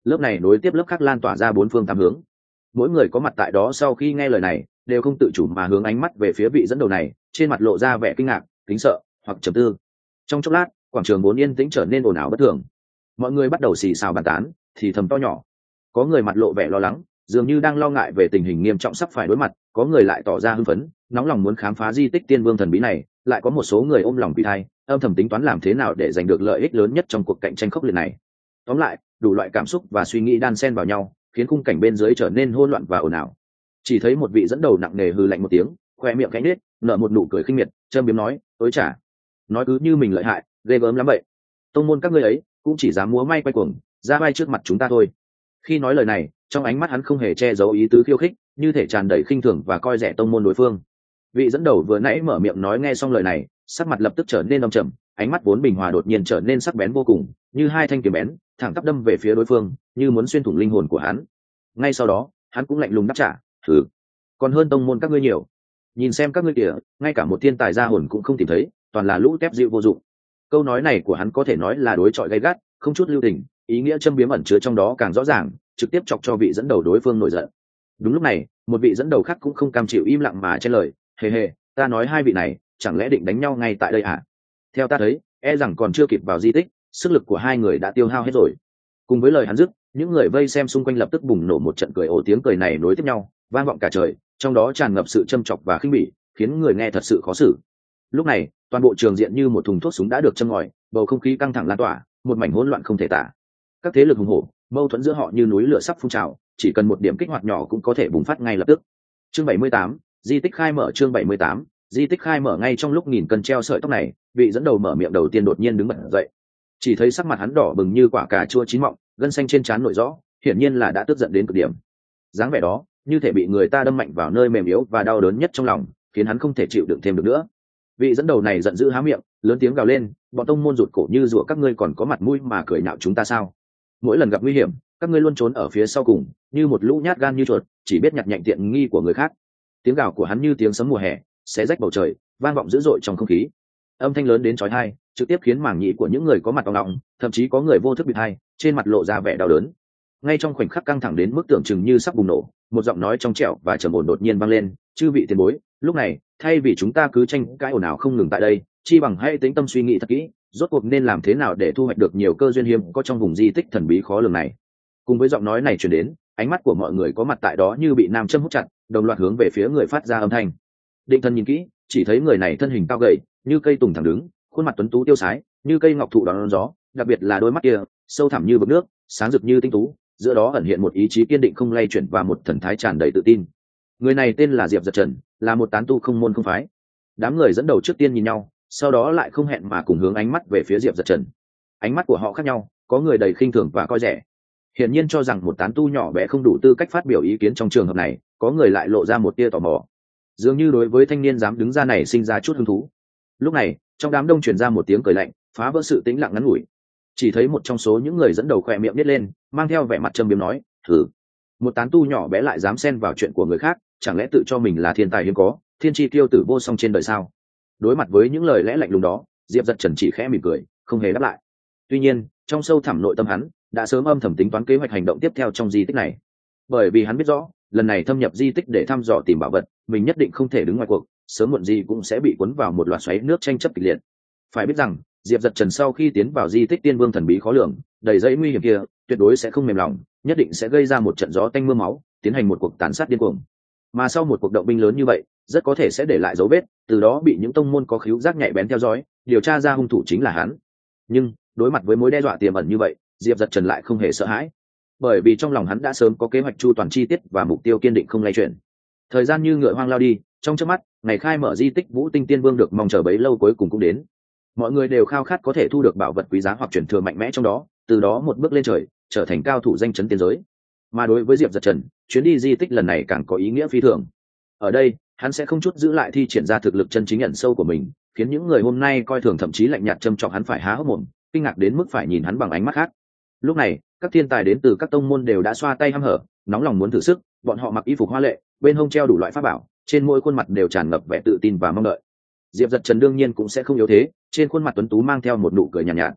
lớp này nối tiếp lớp khác lan tỏa ra bốn phương tám hướng. Mỗi người có mặt tại đó sau khi nghe lời này đều không tự chủ mà hướng ánh mắt về phía vị dẫn đầu này, trên mặt lộ ra vẻ kinh ngạc, kính sợ hoặc trầm tư. Trong chốc lát, quảng trường vốn yên tĩnh trở nên ồn ào bất thường. Mọi người bắt đầu xì xào bàn tán, thì thầm to nhỏ. Có người mặt lộ vẻ lo lắng, dường như đang lo ngại về tình hình nghiêm trọng sắp phải đối mặt, có người lại tỏ ra hưng phấn, nóng lòng muốn khám phá di tích Tiên Vương thần bí này, lại có một số người ôm lòng vị thai, âm thầm tính toán làm thế nào để giành được lợi ích lớn nhất trong cuộc cạnh tranh khốc liệt này. Tóm lại, đủ loại cảm xúc và suy nghĩ đan xen vào nhau, khiến khung cảnh bên dưới trở nên hỗn loạn và ồn ào. Chỉ thấy một vị dẫn đầu nặng nề hừ lạnh một tiếng, khoe miệng khẽ nhếch, nở một nụ cười khinh miệt, châm biếm nói: "Ối chà, nói cứ như mình lợi hại, ghê gớm lắm vậy. Tông môn các ngươi ấy cũng chỉ dám múa may quay cuồng, ra vai trước mặt chúng ta thôi." Khi nói lời này, trong ánh mắt hắn không hề che giấu ý tứ khiêu khích, như thể tràn đầy khinh thường và coi rẻ tông môn đối phương. Vị dẫn đầu vừa nãy mở miệng nói nghe xong lời này, sắc mặt lập tức trở nên âm trầm, ánh mắt vốn bình hòa đột nhiên trở nên sắc bén vô cùng, như hai thanh kiếm bén, thẳng tắp đâm về phía đối phương, như muốn xuyên thủng linh hồn của hắn. Ngay sau đó, hắn cũng lạnh lùng đáp trả: "Thử, còn hơn tông môn các ngươi nhiều. Nhìn xem các ngươi kìa, ngay cả một thiên tài gia hồn cũng không tìm thấy, toàn là lũ tép dịu vô dụng." Câu nói này của hắn có thể nói là đối chọi gay gắt, không chút lưu tình, ý nghĩa châm biếm ẩn chứa trong đó càng rõ ràng, trực tiếp chọc cho vị dẫn đầu đối phương nổi giận. Đúng lúc này, một vị dẫn đầu khác cũng không cam chịu im lặng mà chen lời: "Hề hề, ta nói hai vị này, chẳng lẽ định đánh nhau ngay tại đây à? Theo ta thấy, e rằng còn chưa kịp vào di tích, sức lực của hai người đã tiêu hao hết rồi." Cùng với lời hắn dứt, những người vây xem xung quanh lập tức bùng nổ một trận cười ồ, tiếng cười này nối tiếp nhau, vang vọng cả trời, trong đó tràn ngập sự châm chọc và khinh bỉ, khiến người nghe thật sự khó xử. Lúc này, toàn bộ trường diện như một thùng thuốc súng đã được châm ngòi, bầu không khí căng thẳng lan tỏa, một mảnh hỗn loạn không thể tả. Các thế lực hùng hổ, mâu thuẫn giữa họ như núi lửa sắp phun trào, chỉ cần một điểm kích hoạt nhỏ cũng có thể bùng phát ngay lập tức. Chương bảy mươi tám, di tích khai mở. Chương bảy mươi tám, di tích khai mở. Ngay trong lúc nghìn cân treo sợi tóc này, vị dẫn đầu mở miệng đầu tiên đột nhiên đứng bật dậy. Chỉ thấy sắc mặt hắn đỏ bừng như quả cà chua chín mọng, gân xanh trên trán nổi rõ, hiển nhiên là đã tức giận đến cực điểm. Dáng vẻ đó, như thể bị người ta đâm mạnh vào nơi mềm yếu và đau đớn nhất trong lòng, khiến hắn không thể chịu đựng thêm được nữa. Vị dẫn đầu này giận dữ há miệng, lớn tiếng gào lên: "Bọn tông môn rụt cổ như rùa các ngươi còn có mặt mũi mà cười nhạo chúng ta sao? Mỗi lần gặp nguy hiểm, các ngươi luôn trốn ở phía sau cùng, như một lũ nhát gan như chuột, chỉ biết nhặt nhạnh tiện nghi của người khác." Tiếng gào của hắn như tiếng sấm mùa hè, xé rách bầu trời, vang vọng dữ dội trong không khí. Âm thanh lớn đến chói tai, trực tiếp khiến màng nhĩ của những người có mặt ong ong, thậm chí có người vô thức bịt tai, trên mặt lộ ra vẻ đau đớn. Ngay trong khoảnh khắc căng thẳng đến mức tưởng chừng như sắp bùng nổ, một giọng nói trong trẻo và trầm ổn đột nhiên vang lên: "Chư vị tiền bối, lúc này, thay vì chúng ta cứ tranh cãi ồn ào không ngừng tại đây, chi bằng hãy tĩnh tâm suy nghĩ thật kỹ, rốt cuộc nên làm thế nào để thu hoạch được nhiều cơ duyên hiếm có trong vùng di tích thần bí khó lường này." Cùng với giọng nói này truyền đến, ánh mắt của mọi người có mặt tại đó như bị nam châm hút chặt, đồng loạt hướng về phía người phát ra âm thanh. Định thần nhìn kỹ, chỉ thấy người này thân hình cao gầy, như cây tùng thẳng đứng, khuôn mặt tuấn tú tiêu sái, như cây ngọc thụ đón gió, đặc biệt là đôi mắt kia, sâu thẳm như vực nước, sáng rực như tinh tú, giữa đó ẩn hiện một ý chí kiên định không lay chuyển và một thần thái tràn đầy tự tin. Người này tên là Diệp Dật Trần, là một tán tu không môn không phái. Đám người dẫn đầu trước tiên nhìn nhau, sau đó lại không hẹn mà cùng hướng ánh mắt về phía Diệp Dật Trần. Ánh mắt của họ khác nhau, có người đầy khinh thường và coi rẻ, hiển nhiên cho rằng một tán tu nhỏ bé không đủ tư cách phát biểu ý kiến trong trường hợp này, có người lại lộ ra một tia tò mò, dường như đối với thanh niên dám đứng ra này sinh ra chút hứng thú. Lúc này, trong đám đông truyền ra một tiếng cười lạnh, phá vỡ sự tĩnh lặng ngắn ngủi. Chỉ thấy một trong số những người dẫn đầu khỏe miệng nít lên, mang theo vẻ mặt châm biếm nói: "Thử, một tán tu nhỏ bé lại dám xen vào chuyện của người khác, chẳng lẽ tự cho mình là thiên tài hiếm có, thiên chi tiêu tử vô song trên đời sao?" Đối mặt với những lời lẽ lạnh lùng đó, Diệp Dật Trần chỉ khẽ mỉm cười, không hề đáp lại. Tuy nhiên, trong sâu thẳm nội tâm hắn đã sớm âm thầm tính toán kế hoạch hành động tiếp theo trong di tích này, bởi vì hắn biết rõ, lần này thâm nhập di tích để thăm dò tìm bảo vật, mình nhất định không thể đứng ngoài cuộc, sớm muộn gì cũng sẽ bị cuốn vào một loạt xoáy nước tranh chấp kịch liệt. Phải biết rằng, Diệp Dật Trần sau khi tiến vào di tích Tiên Vương thần bí khó lường, đầy dẫy nguy hiểm kia, tuyệt đối sẽ không mềm lòng, nhất định sẽ gây ra một trận gió tanh mưa máu, tiến hành một cuộc tàn sát điên cuồng. Mà sau một cuộc động binh lớn như vậy, rất có thể sẽ để lại dấu vết, từ đó bị những tông môn có khứu giác nhạy bén theo dõi, điều tra ra hung thủ chính là hắn. Nhưng đối mặt với mối đe dọa tiềm ẩn như vậy, Diệp Dật Trần lại không hề sợ hãi, bởi vì trong lòng hắn đã sớm có kế hoạch chu toàn chi tiết và mục tiêu kiên định không lay chuyển. Thời gian như ngựa hoang lao đi, trong chớp mắt, ngày khai mở di tích Vũ Tinh Tiên Vương được mong chờ bấy lâu cuối cùng cũng đến. Mọi người đều khao khát có thể thu được bảo vật quý giá hoặc truyền thừa mạnh mẽ trong đó, từ đó một bước lên trời, trở thành cao thủ danh chấn tiên giới. Mà đối với Diệp Dật Trần, chuyến đi di tích lần này càng có ý nghĩa phi thường. Ở đây, hắn sẽ không chút giữ lại thi triển ra thực lực chân chính ẩn sâu của mình, khiến những người hôm nay coi thường thậm chí lạnh nhạt châm chọc hắn phải há hốc mồm, kinh ngạc đến mức phải nhìn hắn bằng ánh mắt khác. Lúc này, các thiên tài đến từ các tông môn đều đã xoa tay hăm hở, nóng lòng muốn thử sức, bọn họ mặc y phục hoa lệ, bên hông treo đủ loại pháp bảo, trên mỗi khuôn mặt đều tràn ngập vẻ tự tin và mong đợi. Diệp Dật Trần đương nhiên cũng sẽ không yếu thế, trên khuôn mặt tuấn tú mang theo một nụ cười nhàn nhạt, nhạt.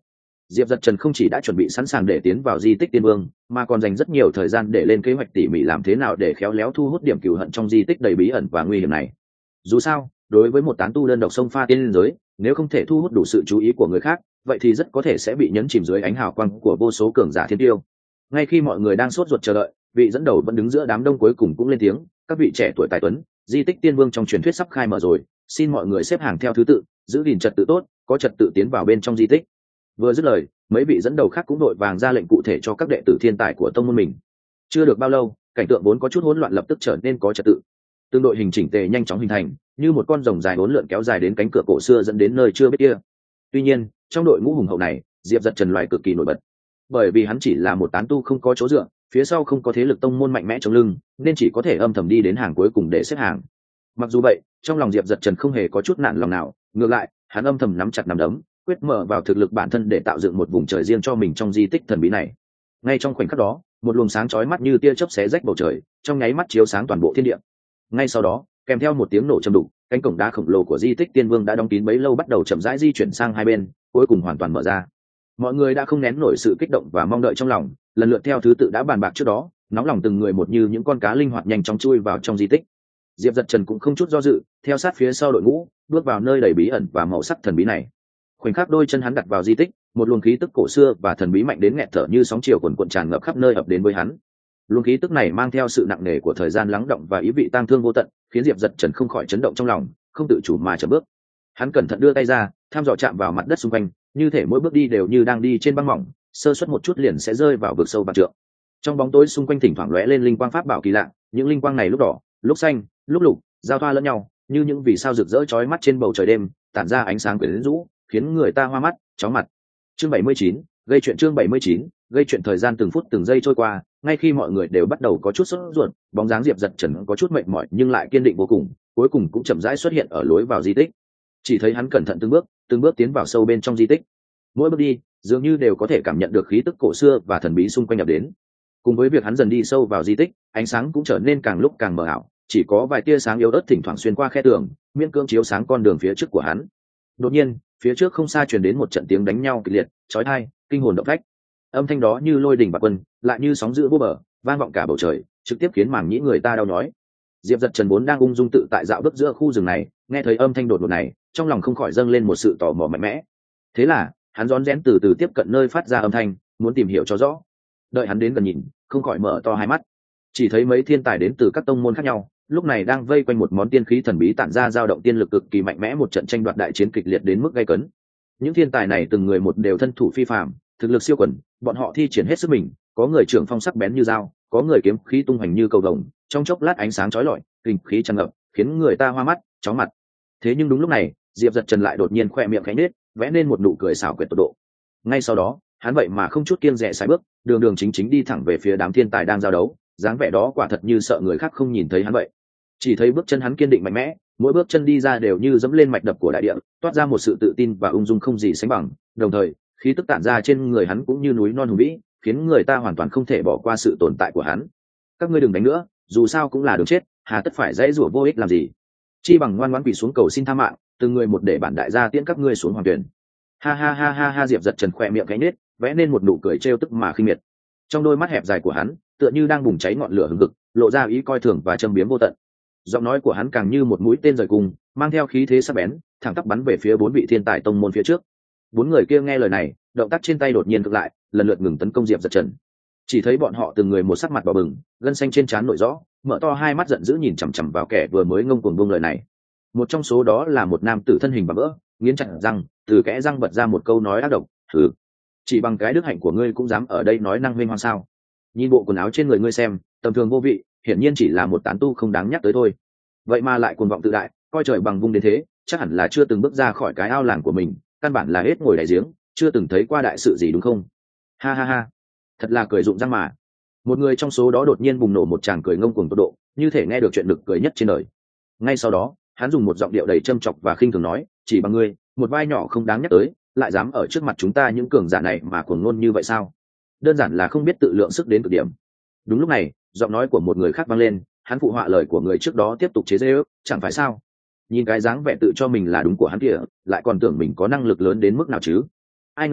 Diệp Dật Trần không chỉ đã chuẩn bị sẵn sàng để tiến vào di tích Tiên Vương, mà còn dành rất nhiều thời gian để lên kế hoạch tỉ mỉ làm thế nào để khéo léo thu hút điểm cừu hận trong di tích đầy bí ẩn và nguy hiểm này. Dù sao, đối với một tán tu đơn độc xông pha tiên giới, nếu không thể thu hút đủ sự chú ý của người khác, vậy thì rất có thể sẽ bị nhấn chìm dưới ánh hào quang của vô số cường giả thiên tiêu. Ngay khi mọi người đang sốt ruột chờ đợi, vị dẫn đầu vẫn đứng giữa đám đông cuối cùng cũng lên tiếng: "Các vị trẻ tuổi tài tuấn, di tích Tiên Vương trong truyền thuyết sắp khai mở rồi, xin mọi người xếp hàng theo thứ tự, giữ gìn trật tự tốt, có trật tự tiến vào bên trong di tích." Vừa dứt lời, mấy vị dẫn đầu khác cũng đội vàng ra lệnh cụ thể cho các đệ tử thiên tài của tông môn mình. Chưa được bao lâu, cảnh tượng vốn có chút hỗn loạn lập tức trở nên có trật tự. Từng đội hình chỉnh tề nhanh chóng hình thành, như một con rồng dài uốn lượn kéo dài đến cánh cửa cổ xưa dẫn đến nơi chưa biết kia. Tuy nhiên, trong đội ngũ hùng hậu này, Diệp Dật Trần loài cực kỳ nổi bật, bởi vì hắn chỉ là một tán tu không có chỗ dựa, phía sau không có thế lực tông môn mạnh mẽ chống lưng, nên chỉ có thể âm thầm đi đến hàng cuối cùng để xếp hàng. Mặc dù vậy, trong lòng Diệp Dật Trần không hề có chút nản lòng nào, ngược lại, hắn âm thầm nắm chặt nắm đấm, quyết mở vào thực lực bản thân để tạo dựng một vùng trời riêng cho mình trong di tích thần bí này. Ngay trong khoảnh khắc đó, một luồng sáng chói mắt như tia chớp xé rách bầu trời, trong nháy mắt chiếu sáng toàn bộ thiên địa. Ngay sau đó, kèm theo một tiếng nổ trầm đục, cánh cổng đá khổng lồ của di tích Tiên Vương đã đóng kín bấy lâu bắt đầu chậm rãi di chuyển sang hai bên, cuối cùng hoàn toàn mở ra. Mọi người đã không nén nổi sự kích động và mong đợi trong lòng, lần lượt theo thứ tự đã bàn bạc trước đó, nóng lòng từng người một như những con cá linh hoạt nhanh chóng chui vào trong di tích. Diệp Dật Trần cũng không chút do dự, theo sát phía sau đội ngũ, bước vào nơi đầy bí ẩn và màu sắc thần bí này. Khoảnh khắc đôi chân hắn đặt vào di tích, một luồng khí tức cổ xưa và thần bí mạnh đến nghẹt thở như sóng chiều cuồn cuộn tràn ngập khắp nơi ập đến với hắn. Luồng khí tức này mang theo sự nặng nề của thời gian lắng động và ý vị tang thương vô tận, khiến Diệp Dật Trần không khỏi chấn động trong lòng, không tự chủ mà chậm bước. Hắn cẩn thận đưa tay ra, thăm dò chạm vào mặt đất xung quanh, như thể mỗi bước đi đều như đang đi trên băng mỏng, sơ suất một chút liền sẽ rơi vào vực sâu vạn trượng. Trong bóng tối xung quanh thỉnh thoảng lóe lên linh quang pháp bảo kỳ lạ, những linh quang này lúc đỏ, lúc xanh, lúc lục, giao thoa lẫn nhau, như những vì sao rực rỡ chói mắt trên bầu trời đêm, tản ra ánh sáng quyến rũ, khiến người ta hoa mắt, chóng mặt. Chương bảy mươi chín, gây chuyện chương bảy mươi chín, gây chuyện thời gian từng phút từng giây trôi qua, ngay khi mọi người đều bắt đầu có chút sốt ruột, bóng dáng Diệp Dật Trần có chút mệt mỏi nhưng lại kiên định vô cùng, cuối cùng cũng chậm rãi xuất hiện ở lối vào di tích. Chỉ thấy hắn cẩn thận từng bước, từng bước tiến vào sâu bên trong di tích. Mỗi bước đi, dường như đều có thể cảm nhận được khí tức cổ xưa và thần bí xung quanh nhập đến. Cùng với việc hắn dần đi sâu vào di tích, ánh sáng cũng trở nên càng lúc càng mờ ảo, chỉ có vài tia sáng yếu ớt thỉnh thoảng xuyên qua khe tường, miễn cưỡng chiếu sáng con đường phía trước của hắn. Đột nhiên, phía trước không xa truyền đến một trận tiếng đánh nhau kịch liệt, chói tai, kinh hồn động phách. Âm thanh đó như lôi đình bạt quân, lại như sóng dữ vô bờ, vang vọng cả bầu trời, trực tiếp khiến màng nhĩ người ta đau nhói. Diệp Dật Trần vốn đang ung dung tự tại dạo bước giữa khu rừng này, nghe thấy âm thanh đột ngột này, trong lòng không khỏi dâng lên một sự tò mò mạnh mẽ. Thế là, hắn rón rén từ từ tiếp cận nơi phát ra âm thanh, muốn tìm hiểu cho rõ. Đợi hắn đến gần nhìn, không khỏi mở to hai mắt. Chỉ thấy mấy thiên tài đến từ các tông môn khác nhau, lúc này đang vây quanh một món tiên khí thần bí tản ra dao động tiên lực cực kỳ mạnh mẽ, một trận tranh đoạt đại chiến kịch liệt đến mức gay cấn. Những thiên tài này từng người một đều thân thủ phi phàm, thực lực siêu quần, bọn họ thi triển hết sức mình, có người trưởng phong sắc bén như dao, có người kiếm khí tung hoành như cầu vồng, trong chốc lát ánh sáng chói lọi, kinh khí tràn ngập, khiến người ta hoa mắt, chóng mặt. Thế nhưng đúng lúc này, Diệp Dật Trần lại đột nhiên khoe miệng khẽ nhếch, vẽ nên một nụ cười xảo quyệt tột độ. Ngay sau đó, hắn vậy mà không chút kiêng dè sải bước, đường đường chính chính đi thẳng về phía đám thiên tài đang giao đấu, dáng vẻ đó quả thật như sợ người khác không nhìn thấy hắn vậy. Chỉ thấy bước chân hắn kiên định mạnh mẽ, mỗi bước chân đi ra đều như dẫm lên mạch đập của đại địa, toát ra một sự tự tin và ung dung không gì sánh bằng, đồng thời, khí tức tản ra trên người hắn cũng như núi non hùng vĩ, khiến người ta hoàn toàn không thể bỏ qua sự tồn tại của hắn. Các ngươi đừng đánh nữa, dù sao cũng là đường chết, hà tất phải dãy rủa vô ích làm gì? Chi bằng ngoan ngoãn quỳ xuống cầu xin tha mạng, từng người một để bản đại gia tiễn các ngươi xuống hoàng tuyển. Ha ha ha ha ha, Diệp Dật Trần khỏe miệng cánh nết, vẽ nên một nụ cười trêu tức mà khinh miệt. Trong đôi mắt hẹp dài của hắn, tựa như đang bùng cháy ngọn lửa hừng hực, lộ ra ý coi thường và châm biếm vô tận. Giọng nói của hắn càng như một mũi tên rời cung, mang theo khí thế sắc bén, thẳng tắp bắn về phía bốn vị thiên tài tông môn phía trước. Bốn người kia nghe lời này, động tác trên tay đột nhiên cực lại, lần lượt ngừng tấn công Diệp Dật Trần. Chỉ thấy bọn họ từng người một sắc mặt đỏ bừng, gân xanh trên trán nổi rõ, mở to hai mắt giận dữ nhìn chằm chằm vào kẻ vừa mới ngông cuồng buông lời này. Một trong số đó là một nam tử thân hình bặm vỡ, nghiến chặt răng, từ kẽ răng bật ra một câu nói ác độc: "Hừ, chỉ bằng cái đức hạnh của ngươi cũng dám ở đây nói năng huyên hoang sao? Nhìn bộ quần áo trên người ngươi xem, tầm thường vô vị, hiển nhiên chỉ là một tán tu không đáng nhắc tới thôi. Vậy mà lại cuồng vọng tự đại, coi trời bằng vung đến thế, chắc hẳn là chưa từng bước ra khỏi cái ao làng của mình, căn bản là hết ngồi đại giếng, chưa từng thấy qua đại sự gì đúng không?" Ha ha ha, thật là cười rụng răng mà. Một người trong số đó đột nhiên bùng nổ một tràng cười ngông cuồng tột độ, như thể nghe được chuyện nực cười nhất trên đời. Ngay sau đó, hắn dùng một giọng điệu đầy châm chọc và khinh thường nói: "Chỉ bằng ngươi, một vai nhỏ không đáng nhắc tới, lại dám ở trước mặt chúng ta những cường giả này mà cuồng ngôn như vậy sao? Đơn giản là không biết tự lượng sức đến cực điểm." Đúng lúc này, giọng nói của một người khác vang lên, hắn phụ họa lời của người trước đó tiếp tục chế giễu: "Chẳng phải sao? Nhìn cái dáng vẻ tự cho mình là đúng của hắn kìa, lại còn tưởng mình có năng lực lớn đến mức nào chứ? Ai ngờ,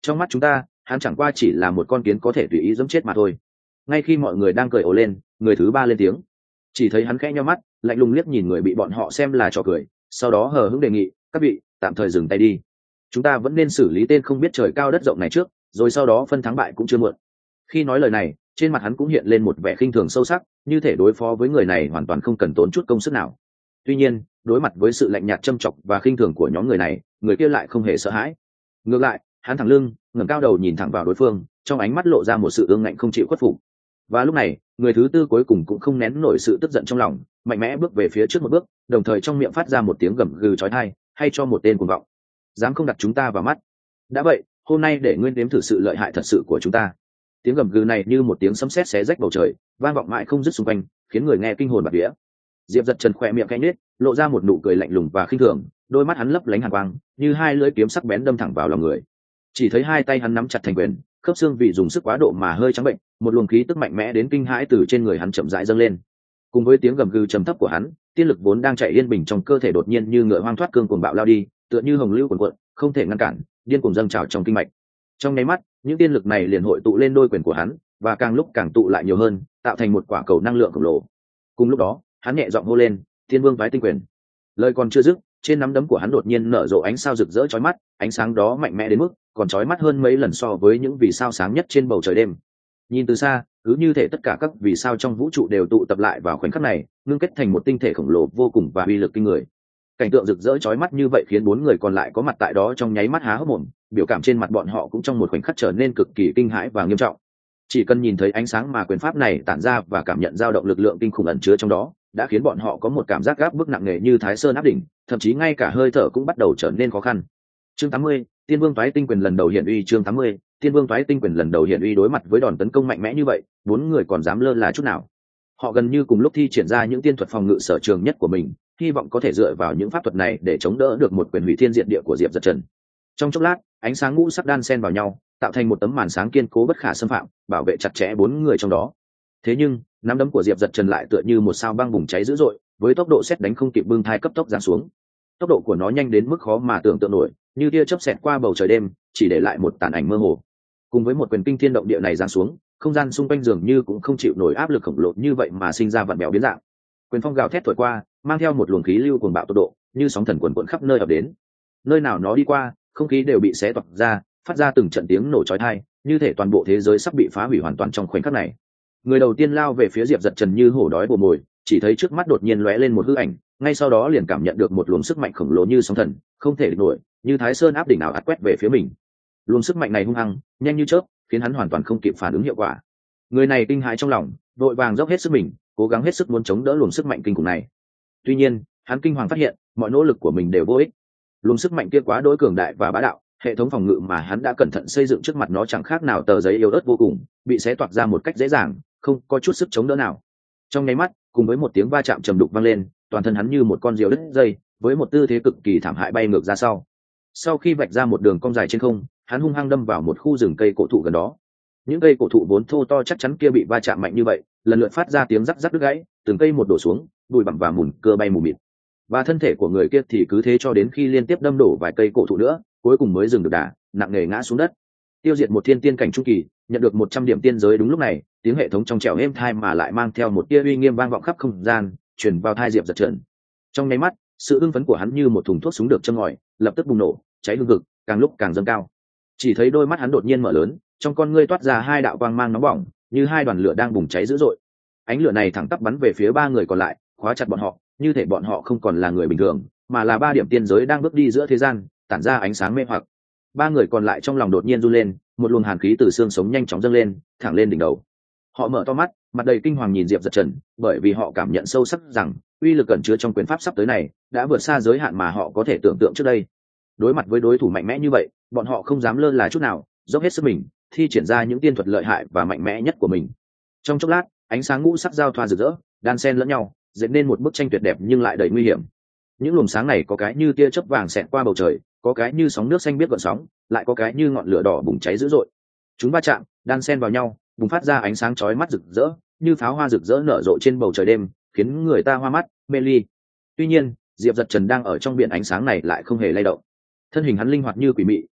trong mắt chúng ta hắn chẳng qua chỉ là một con kiến có thể tùy ý giẫm chết mà thôi. Ngay khi mọi người đang cười ồ lên, người thứ ba lên tiếng. Chỉ thấy hắn khẽ nhíu mắt, lạnh lùng liếc nhìn người bị bọn họ xem là trò cười, sau đó hờ hững đề nghị, các vị tạm thời dừng tay đi, chúng ta vẫn nên xử lý tên không biết trời cao đất rộng này trước, rồi sau đó phân thắng bại cũng chưa muộn. Khi nói lời này, trên mặt hắn cũng hiện lên một vẻ khinh thường sâu sắc, như thể đối phó với người này hoàn toàn không cần tốn chút công sức nào. Tuy nhiên, đối mặt với sự lạnh nhạt châm chọc và khinh thường của nhóm người này, người kia lại không hề sợ hãi. Ngược lại, hắn thẳng lưng, ngẩng cao đầu nhìn thẳng vào đối phương, trong ánh mắt lộ ra một sự ương ngạnh không chịu khuất phục. Và lúc này, người thứ tư cuối cùng cũng không nén nổi sự tức giận trong lòng, mạnh mẽ bước về phía trước một bước, đồng thời trong miệng phát ra một tiếng gầm gừ chói tai, hay cho một tên cuồng vọng, dám không đặt chúng ta vào mắt. Đã vậy, hôm nay để nguyên đếm thử sự lợi hại thật sự của chúng ta. Tiếng gầm gừ này như một tiếng sấm sét xé rách bầu trời, vang vọng mãi không dứt xung quanh, khiến người nghe kinh hồn bạt vía. Diệp Dật Trần khỏe miệng khẽ nhếch, lộ ra một nụ cười lạnh lùng và khinh thường, đôi mắt hắn lấp lánh hàn quang, như hai lưỡi kiếm sắc bén đâm thẳng vào lòng người. Chỉ thấy hai tay hắn nắm chặt thành quyền, khớp xương vì dùng sức quá độ mà hơi trắng bệnh, một luồng khí tức mạnh mẽ đến kinh hãi từ trên người hắn chậm rãi dâng lên. Cùng với tiếng gầm gừ trầm thấp của hắn, tiên lực vốn đang chạy yên bình trong cơ thể đột nhiên như ngựa hoang thoát cương cuồng bạo lao đi, tựa như hồng lưu cuồn cuộn, không thể ngăn cản, điên cuồng dâng trào trong kinh mạch. Trong nháy mắt, những tiên lực này liền hội tụ lên đôi quyền của hắn, và càng lúc càng tụ lại nhiều hơn, tạo thành một quả cầu năng lượng khổng lồ. Cùng lúc đó, hắn nhẹ giọng hô lên, "Thiên Vương Toái Tinh Quyền." Lời còn chưa dứt, trên nắm đấm của hắn đột nhiên nở rộ ánh sao rực rỡ chói mắt, ánh sáng đó mạnh mẽ đến mức còn chói mắt hơn mấy lần so với những vì sao sáng nhất trên bầu trời đêm. Nhìn từ xa, cứ như thể tất cả các vì sao trong vũ trụ đều tụ tập lại vào khoảnh khắc này, ngưng kết thành một tinh thể khổng lồ vô cùng và uy lực kinh người. Cảnh tượng rực rỡ chói mắt như vậy khiến bốn người còn lại có mặt tại đó trong nháy mắt há hốc mồm, biểu cảm trên mặt bọn họ cũng trong một khoảnh khắc trở nên cực kỳ kinh hãi và nghiêm trọng. Chỉ cần nhìn thấy ánh sáng mà quyền pháp này tản ra và cảm nhận dao động lực lượng kinh khủng ẩn chứa trong đó, đã khiến bọn họ có một cảm giác gáp bức nặng nề như Thái Sơn áp đỉnh, thậm chí ngay cả hơi thở cũng bắt đầu trở nên khó khăn. Chương tám mươi, Tiên Vương Toái Tinh Quyền lần đầu hiện uy. Chương tám mươi, Tiên Vương Toái Tinh Quyền lần đầu hiện uy. Đối mặt với đòn tấn công mạnh mẽ như vậy, bốn người còn dám lơ là chút nào. Họ gần như cùng lúc thi triển ra những tiên thuật phòng ngự sở trường nhất của mình, hy vọng có thể dựa vào những pháp thuật này để chống đỡ được một quyền hủy thiên diệt địa của Diệp Dật Trần. Trong chốc lát, ánh sáng ngũ sắc đan xen vào nhau, tạo thành một tấm màn sáng kiên cố bất khả xâm phạm, bảo vệ chặt chẽ bốn người trong đó. Thế nhưng, nắm đấm của Diệp Dật Trần lại tựa như một sao băng bùng cháy dữ dội, với tốc độ sét đánh không kịp bưng thai cấp tốc giáng xuống. Tốc độ của nó nhanh đến mức khó mà tưởng tượng nổi, như tia chớp xẹt qua bầu trời đêm, chỉ để lại một tàn ảnh mơ hồ. Cùng với một quyền kinh thiên động địa này giáng xuống, không gian xung quanh dường như cũng không chịu nổi áp lực khổng lồ như vậy mà sinh ra vặn bèo biến dạng. Quyền phong gào thét thổi qua, mang theo một luồng khí lưu cuồng bạo tốc độ, như sóng thần cuồn cuộn khắp nơi ập đến. Nơi nào nó đi qua, không khí đều bị xé toạc ra, phát ra từng trận tiếng nổ chói tai, như thể toàn bộ thế giới sắp bị phá hủy hoàn toàn trong khoảnh khắc này. Người đầu tiên lao về phía Diệp Dật Trần như hổ đói bồ mồi, chỉ thấy trước mắt đột nhiên lóe lên một hư ảnh, ngay sau đó liền cảm nhận được một luồng sức mạnh khổng lồ như sóng thần, không thể địch nổi, như Thái Sơn áp đỉnh nào ạt quét về phía mình. Luồng sức mạnh này hung hăng, nhanh như chớp, khiến hắn hoàn toàn không kịp phản ứng hiệu quả. Người này kinh hãi trong lòng, vội vàng dốc hết sức mình, cố gắng hết sức muốn chống đỡ luồng sức mạnh kinh khủng này. Tuy nhiên, hắn kinh hoàng phát hiện, mọi nỗ lực của mình đều vô ích. Luồng sức mạnh kia quá đối cường đại và bá đạo, hệ thống phòng ngự mà hắn đã cẩn thận xây dựng trước mặt nó chẳng khác nào tờ giấy yếu ớt vô cùng, bị xé toạc ra một cách dễ dàng, không có chút sức chống đỡ nào. Trong nháy mắt, cùng với một tiếng va chạm trầm đục vang lên, toàn thân hắn như một con diều đứt dây, với một tư thế cực kỳ thảm hại bay ngược ra sau. Sau khi vạch ra một đường cong dài trên không, hắn hung hăng đâm vào một khu rừng cây cổ thụ gần đó. Những cây cổ thụ vốn thô to chắc chắn kia bị va chạm mạnh như vậy, lần lượt phát ra tiếng rắc rắc đứt gãy, từng cây một đổ xuống, bụi bặm và mùn cưa bay mù mịt. Và thân thể của người kia thì cứ thế cho đến khi liên tiếp đâm đổ vài cây cổ thụ nữa, cuối cùng mới dừng được đà, nặng nề ngã xuống đất. Tiêu diệt một thiên tiên cảnh trung kỳ, nhận được một trăm điểm tiên giới. Đúng lúc này, tiếng hệ thống trong trẻo êm thai mà lại mang theo một tia uy nghiêm vang vọng khắp không gian, truyền vào tai Diệp Dật Trần. Trong nháy mắt, sự hưng phấn của hắn như một thùng thuốc súng được châm ngòi, lập tức bùng nổ, cháy hừng hực, càng lúc càng dâng cao. Chỉ thấy đôi mắt hắn đột nhiên mở lớn, trong con ngươi toát ra hai đạo quang mang nóng bỏng, như hai đoàn lửa đang bùng cháy dữ dội. Ánh lửa này thẳng tắp bắn về phía ba người còn lại, khóa chặt bọn họ, như thể bọn họ không còn là người bình thường, mà là ba điểm tiên giới đang bước đi giữa thế gian, tản ra ánh sáng mê hoặc. Ba người còn lại trong lòng đột nhiên run lên, một luồng hàn khí từ xương sống nhanh chóng dâng lên, thẳng lên đỉnh đầu. Họ mở to mắt, mặt đầy kinh hoàng nhìn Diệp Dật Trần, bởi vì họ cảm nhận sâu sắc rằng uy lực ẩn chứa trong quyền pháp sắp tới này đã vượt xa giới hạn mà họ có thể tưởng tượng trước đây. Đối mặt với đối thủ mạnh mẽ như vậy, bọn họ không dám lơ là chút nào, dốc hết sức mình, thi triển ra những tiên thuật lợi hại và mạnh mẽ nhất của mình. Trong chốc lát, ánh sáng ngũ sắc giao thoa rực rỡ, đan xen lẫn nhau, dệt nên một bức tranh tuyệt đẹp nhưng lại đầy nguy hiểm. Những luồng sáng này có cái như tia chớp vàng xẹt qua bầu trời, có cái như sóng nước xanh biếc gợn sóng, lại có cái như ngọn lửa đỏ bùng cháy dữ dội. Chúng va chạm, đan xen vào nhau, bùng phát ra ánh sáng chói mắt rực rỡ, như pháo hoa rực rỡ nở rộ trên bầu trời đêm, khiến người ta hoa mắt, mê ly. Tuy nhiên, Diệp Dật Trần đang ở trong biển ánh sáng này lại không hề lay động. Thân hình hắn linh hoạt như quỷ mị,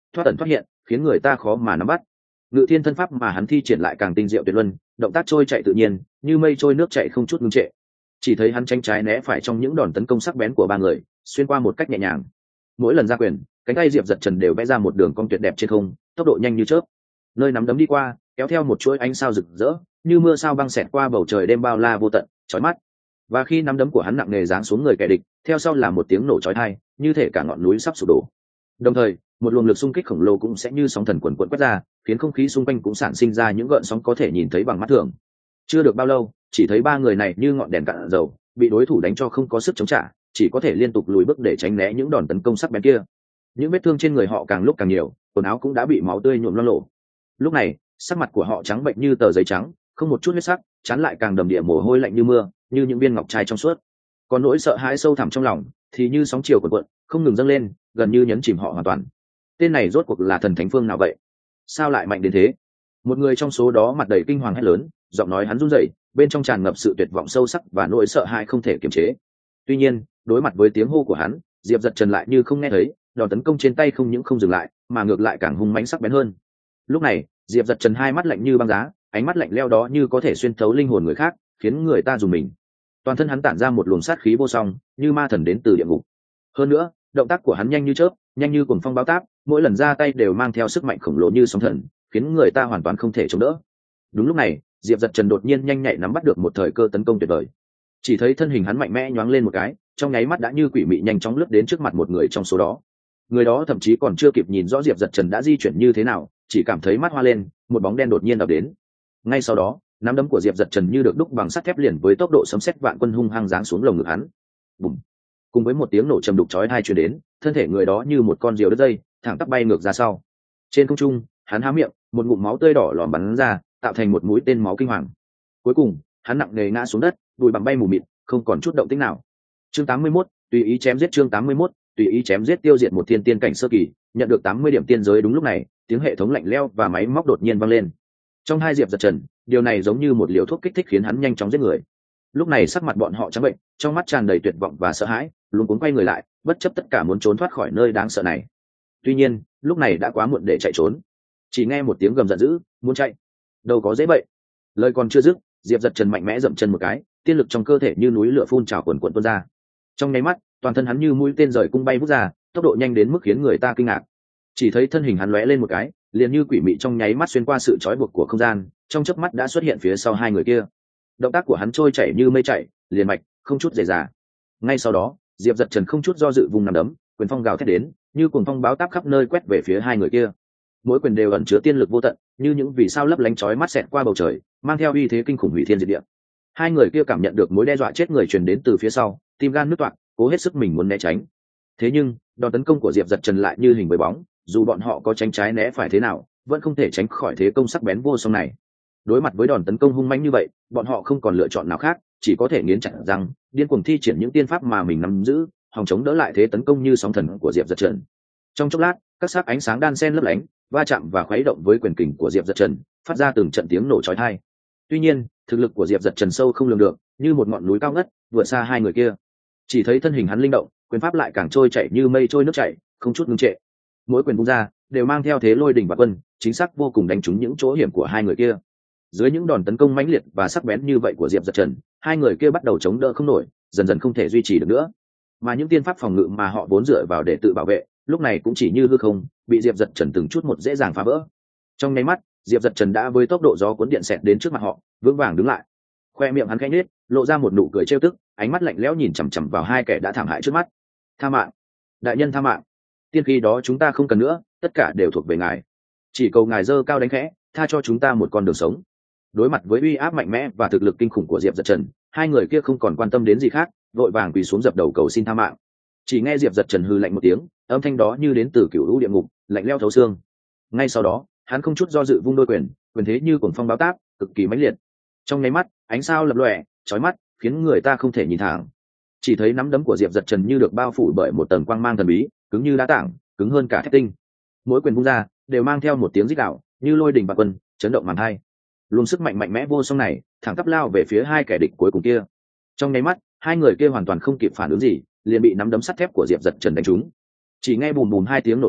thoát ẩn thoát hiện, khiến người ta khó mà nắm bắt. Ngự thiên thân pháp mà hắn thi triển lại càng tinh diệu tuyệt luân, động tác trôi chạy tự nhiên, như mây trôi nước chảy không chút ngưng trệ. Chỉ thấy hắn tránh trái né phải trong những đòn tấn công sắc bén của ba người, xuyên qua một cách nhẹ nhàng. Mỗi lần ra quyền, cánh tay Diệp Dật Trần đều vẽ ra một đường cong tuyệt đẹp trên không, tốc độ nhanh như chớp. Nơi nắm đấm đi qua, kéo theo một chuỗi ánh sao rực rỡ, như mưa sao băng xẹt qua bầu trời đêm bao la vô tận, chói mắt. Và khi nắm đấm của hắn nặng nề giáng xuống người kẻ địch, theo sau là một tiếng nổ chói tai, như thể cả ngọn núi sắp sụp đổ. Đồng thời, một luồng lực xung kích khổng lồ cũng sẽ như sóng thần quần quần quét ra, khiến không khí xung quanh cũng sản sinh ra những gợn sóng có thể nhìn thấy bằng mắt thường. Chưa được bao lâu, chỉ thấy ba người này như ngọn đèn cạn dầu, bị đối thủ đánh cho không có sức chống trả, chỉ có thể liên tục lùi bước để tránh né những đòn tấn công sắc bén kia. Những vết thương trên người họ càng lúc càng nhiều, quần áo cũng đã bị máu tươi nhuộm loang lổ. Lúc này, sắc mặt của họ trắng bệnh như tờ giấy trắng, không một chút huyết sắc, chán lại càng đầm đìa mồ hôi lạnh như mưa, như những viên ngọc trai trong suốt. Còn nỗi sợ hãi sâu thẳm trong lòng thì như sóng chiều cuộn cuộn, không ngừng dâng lên, gần như nhấn chìm họ hoàn toàn. Tên này rốt cuộc là thần thánh phương nào vậy? Sao lại mạnh đến thế? Một người trong số đó mặt đầy kinh hoàng hét lớn, giọng nói hắn run rẩy, bên trong tràn ngập sự tuyệt vọng sâu sắc và nỗi sợ hãi không thể kiềm chế. Tuy nhiên, đối mặt với tiếng hô của hắn, Diệp Dật Trần lại như không nghe thấy, đòn tấn công trên tay không những không dừng lại, mà ngược lại càng hung mãnh sắc bén hơn. Lúc này, Diệp Dật Trần hai mắt lạnh như băng giá, ánh mắt lạnh lẽo đó như có thể xuyên thấu linh hồn người khác, khiến người ta rùng mình. Toàn thân hắn tản ra một luồng sát khí vô song, như ma thần đến từ địa ngục. Hơn nữa, động tác của hắn nhanh như chớp, nhanh như cuồng phong bão táp, mỗi lần ra tay đều mang theo sức mạnh khổng lồ như sóng thần, khiến người ta hoàn toàn không thể chống đỡ. Đúng lúc này, Diệp Dật Trần đột nhiên nhanh nhạy nắm bắt được một thời cơ tấn công tuyệt vời. Chỉ thấy thân hình hắn mạnh mẽ nhoáng lên một cái, trong nháy mắt đã như quỷ mị nhanh chóng lướt đến trước mặt một người trong số đó. Người đó thậm chí còn chưa kịp nhìn rõ Diệp Dật Trần đã di chuyển như thế nào, chỉ cảm thấy mắt hoa lên, một bóng đen đột nhiên ập đến. Ngay sau đó, nắm đấm của Diệp Dật Trần như được đúc bằng sắt thép liền với tốc độ sấm sét vạn quân hung hăng giáng xuống lồng ngực hắn. Bùm! Cùng với một tiếng nổ trầm đục chói tai truyền đến, thân thể người đó như một con diều đứt dây, thẳng tắp bay ngược ra sau. Trên không trung, hắn há miệng, một ngụm máu tươi đỏ lòm bắn ra, tạo thành một mũi tên máu kinh hoàng. Cuối cùng, hắn nặng nề ngã xuống đất, bụi bặm bay mù mịt, không còn chút động tĩnh nào. Chương tám mươi mốt, tùy ý chém giết. Chương tám mươi mốt, tùy ý chém giết tiêu diệt một thiên tiên cảnh sơ kỳ, nhận được tám mươi điểm tiên giới. Đúng lúc này, tiếng hệ thống lạnh lẽo và máy móc đột nhiên vang lên. Trong hai Diệp Dật Trần, điều này giống như một liều thuốc kích thích khiến hắn nhanh chóng giết người. Lúc này sắc mặt bọn họ trắng bệnh, trong mắt tràn đầy tuyệt vọng và sợ hãi, luống cuống quay người lại, bất chấp tất cả muốn trốn thoát khỏi nơi đáng sợ này. Tuy nhiên, lúc này đã quá muộn để chạy trốn. Chỉ nghe một tiếng gầm giận dữ, muốn chạy, đâu có dễ vậy. Lời còn chưa dứt, Diệp Dật Trần mạnh mẽ dậm chân một cái, tiên lực trong cơ thể như núi lửa phun trào cuồn cuộn tuôn ra. Trong nháy mắt, toàn thân hắn như mũi tên rời cung bay vút ra, tốc độ nhanh đến mức khiến người ta kinh ngạc. Chỉ thấy thân hình hắn lóe lên một cái, liền như quỷ mị trong nháy mắt xuyên qua sự trói buộc của không gian, trong chớp mắt đã xuất hiện phía sau hai người kia. Động tác của hắn trôi chảy như mây chảy, liền mạch, không chút dề dà. Ngay sau đó, Diệp Dật Trần không chút do dự vùng nằm đấm, quyền phong gào thét đến, như cuồng phong báo táp khắp nơi quét về phía hai người kia. Mỗi quyền đều ẩn chứa tiên lực vô tận, như những vì sao lấp lánh chói mắt xẹt qua bầu trời, mang theo uy thế kinh khủng hủy thiên diệt địa. Hai người kia cảm nhận được mối đe dọa chết người truyền đến từ phía sau, tim gan nứt toạc, cố hết sức mình muốn né tránh. Thế nhưng, đòn tấn công của Diệp Dật Trần lại như hình với bóng, dù bọn họ có tránh trái né phải thế nào, vẫn không thể tránh khỏi thế công sắc bén vô song này. Đối mặt với đòn tấn công hung mãnh như vậy, bọn họ không còn lựa chọn nào khác, chỉ có thể nghiến chặt răng, điên cuồng thi triển những tiên pháp mà mình nắm giữ, hòng chống đỡ lại thế tấn công như sóng thần của Diệp Dật Trần. Trong chốc lát, các sắc ánh sáng đan xen lấp lánh, va chạm và khuấy động với quyền kình của Diệp Dật Trần, phát ra từng trận tiếng nổ chói tai. Tuy nhiên, thực lực của Diệp Dật Trần sâu không lường được, như một ngọn núi cao ngất, vượt xa hai người kia. Chỉ thấy thân hình hắn linh động, quyền pháp lại càng trôi chảy như mây trôi nước chảy, không chút ngưng trệ. Mỗi quyền vung ra, đều mang theo thế lôi đỉnh và quân, chính xác vô cùng đánh trúng những chỗ hiểm của hai người kia. Dưới những đòn tấn công mãnh liệt và sắc bén như vậy của Diệp Dật Trần, hai người kia bắt đầu chống đỡ không nổi, dần dần không thể duy trì được nữa. Mà những tiên pháp phòng ngự mà họ vốn dựa vào để tự bảo vệ, lúc này cũng chỉ như hư không, bị Diệp Dật Trần từng chút một dễ dàng phá vỡ. Trong nháy mắt, Diệp Dật Trần đã với tốc độ gió cuốn điện xẹt đến trước mặt họ, vững vàng đứng lại. Khoe miệng hắn khẽ nhếch, lộ ra một nụ cười trêu tức, ánh mắt lạnh lẽo nhìn chằm chằm vào hai kẻ đã thảm hại trước mắt. Tha mạng, đại nhân tha mạng. Tiên khí đó chúng ta không cần nữa, tất cả đều thuộc về ngài. Chỉ cầu ngài giơ cao đánh khẽ, tha cho chúng ta một con đường sống. Đối mặt với uy áp mạnh mẽ và thực lực kinh khủng của Diệp Dật Trần, hai người kia không còn quan tâm đến gì khác, vội vàng quỳ xuống dập đầu cầu xin tha mạng. Chỉ nghe Diệp Dật Trần hừ lạnh một tiếng, âm thanh đó như đến từ cửu lũ địa ngục, lạnh lẽo thấu xương. Ngay sau đó, hắn không chút do dự vung đôi quyền, quyền thế như cuồng phong báo táp, cực kỳ mãnh liệt. Trong nháy mắt, ánh sao lập lòe, chói mắt, khiến người ta không thể nhìn thẳng. Chỉ thấy nắm đấm của Diệp Dật Trần như được bao phủ bởi một tầng quang mang thần bí, cứng như đá tảng, cứng hơn cả thép tinh. Mỗi quyền vung ra, đều mang theo một tiếng rít đạo, như lôi đình bạt quân, chấn động màn hai. Luồng sức mạnh mạnh mẽ vô song này, thẳng tắp lao về phía hai kẻ địch cuối cùng kia. Trong nháy mắt, hai người kia hoàn toàn không kịp phản ứng gì, liền bị nắm đấm sắt thép của Diệp Dật Trần đánh trúng. Chỉ nghe bùm bùm hai tiếng nổ lớn,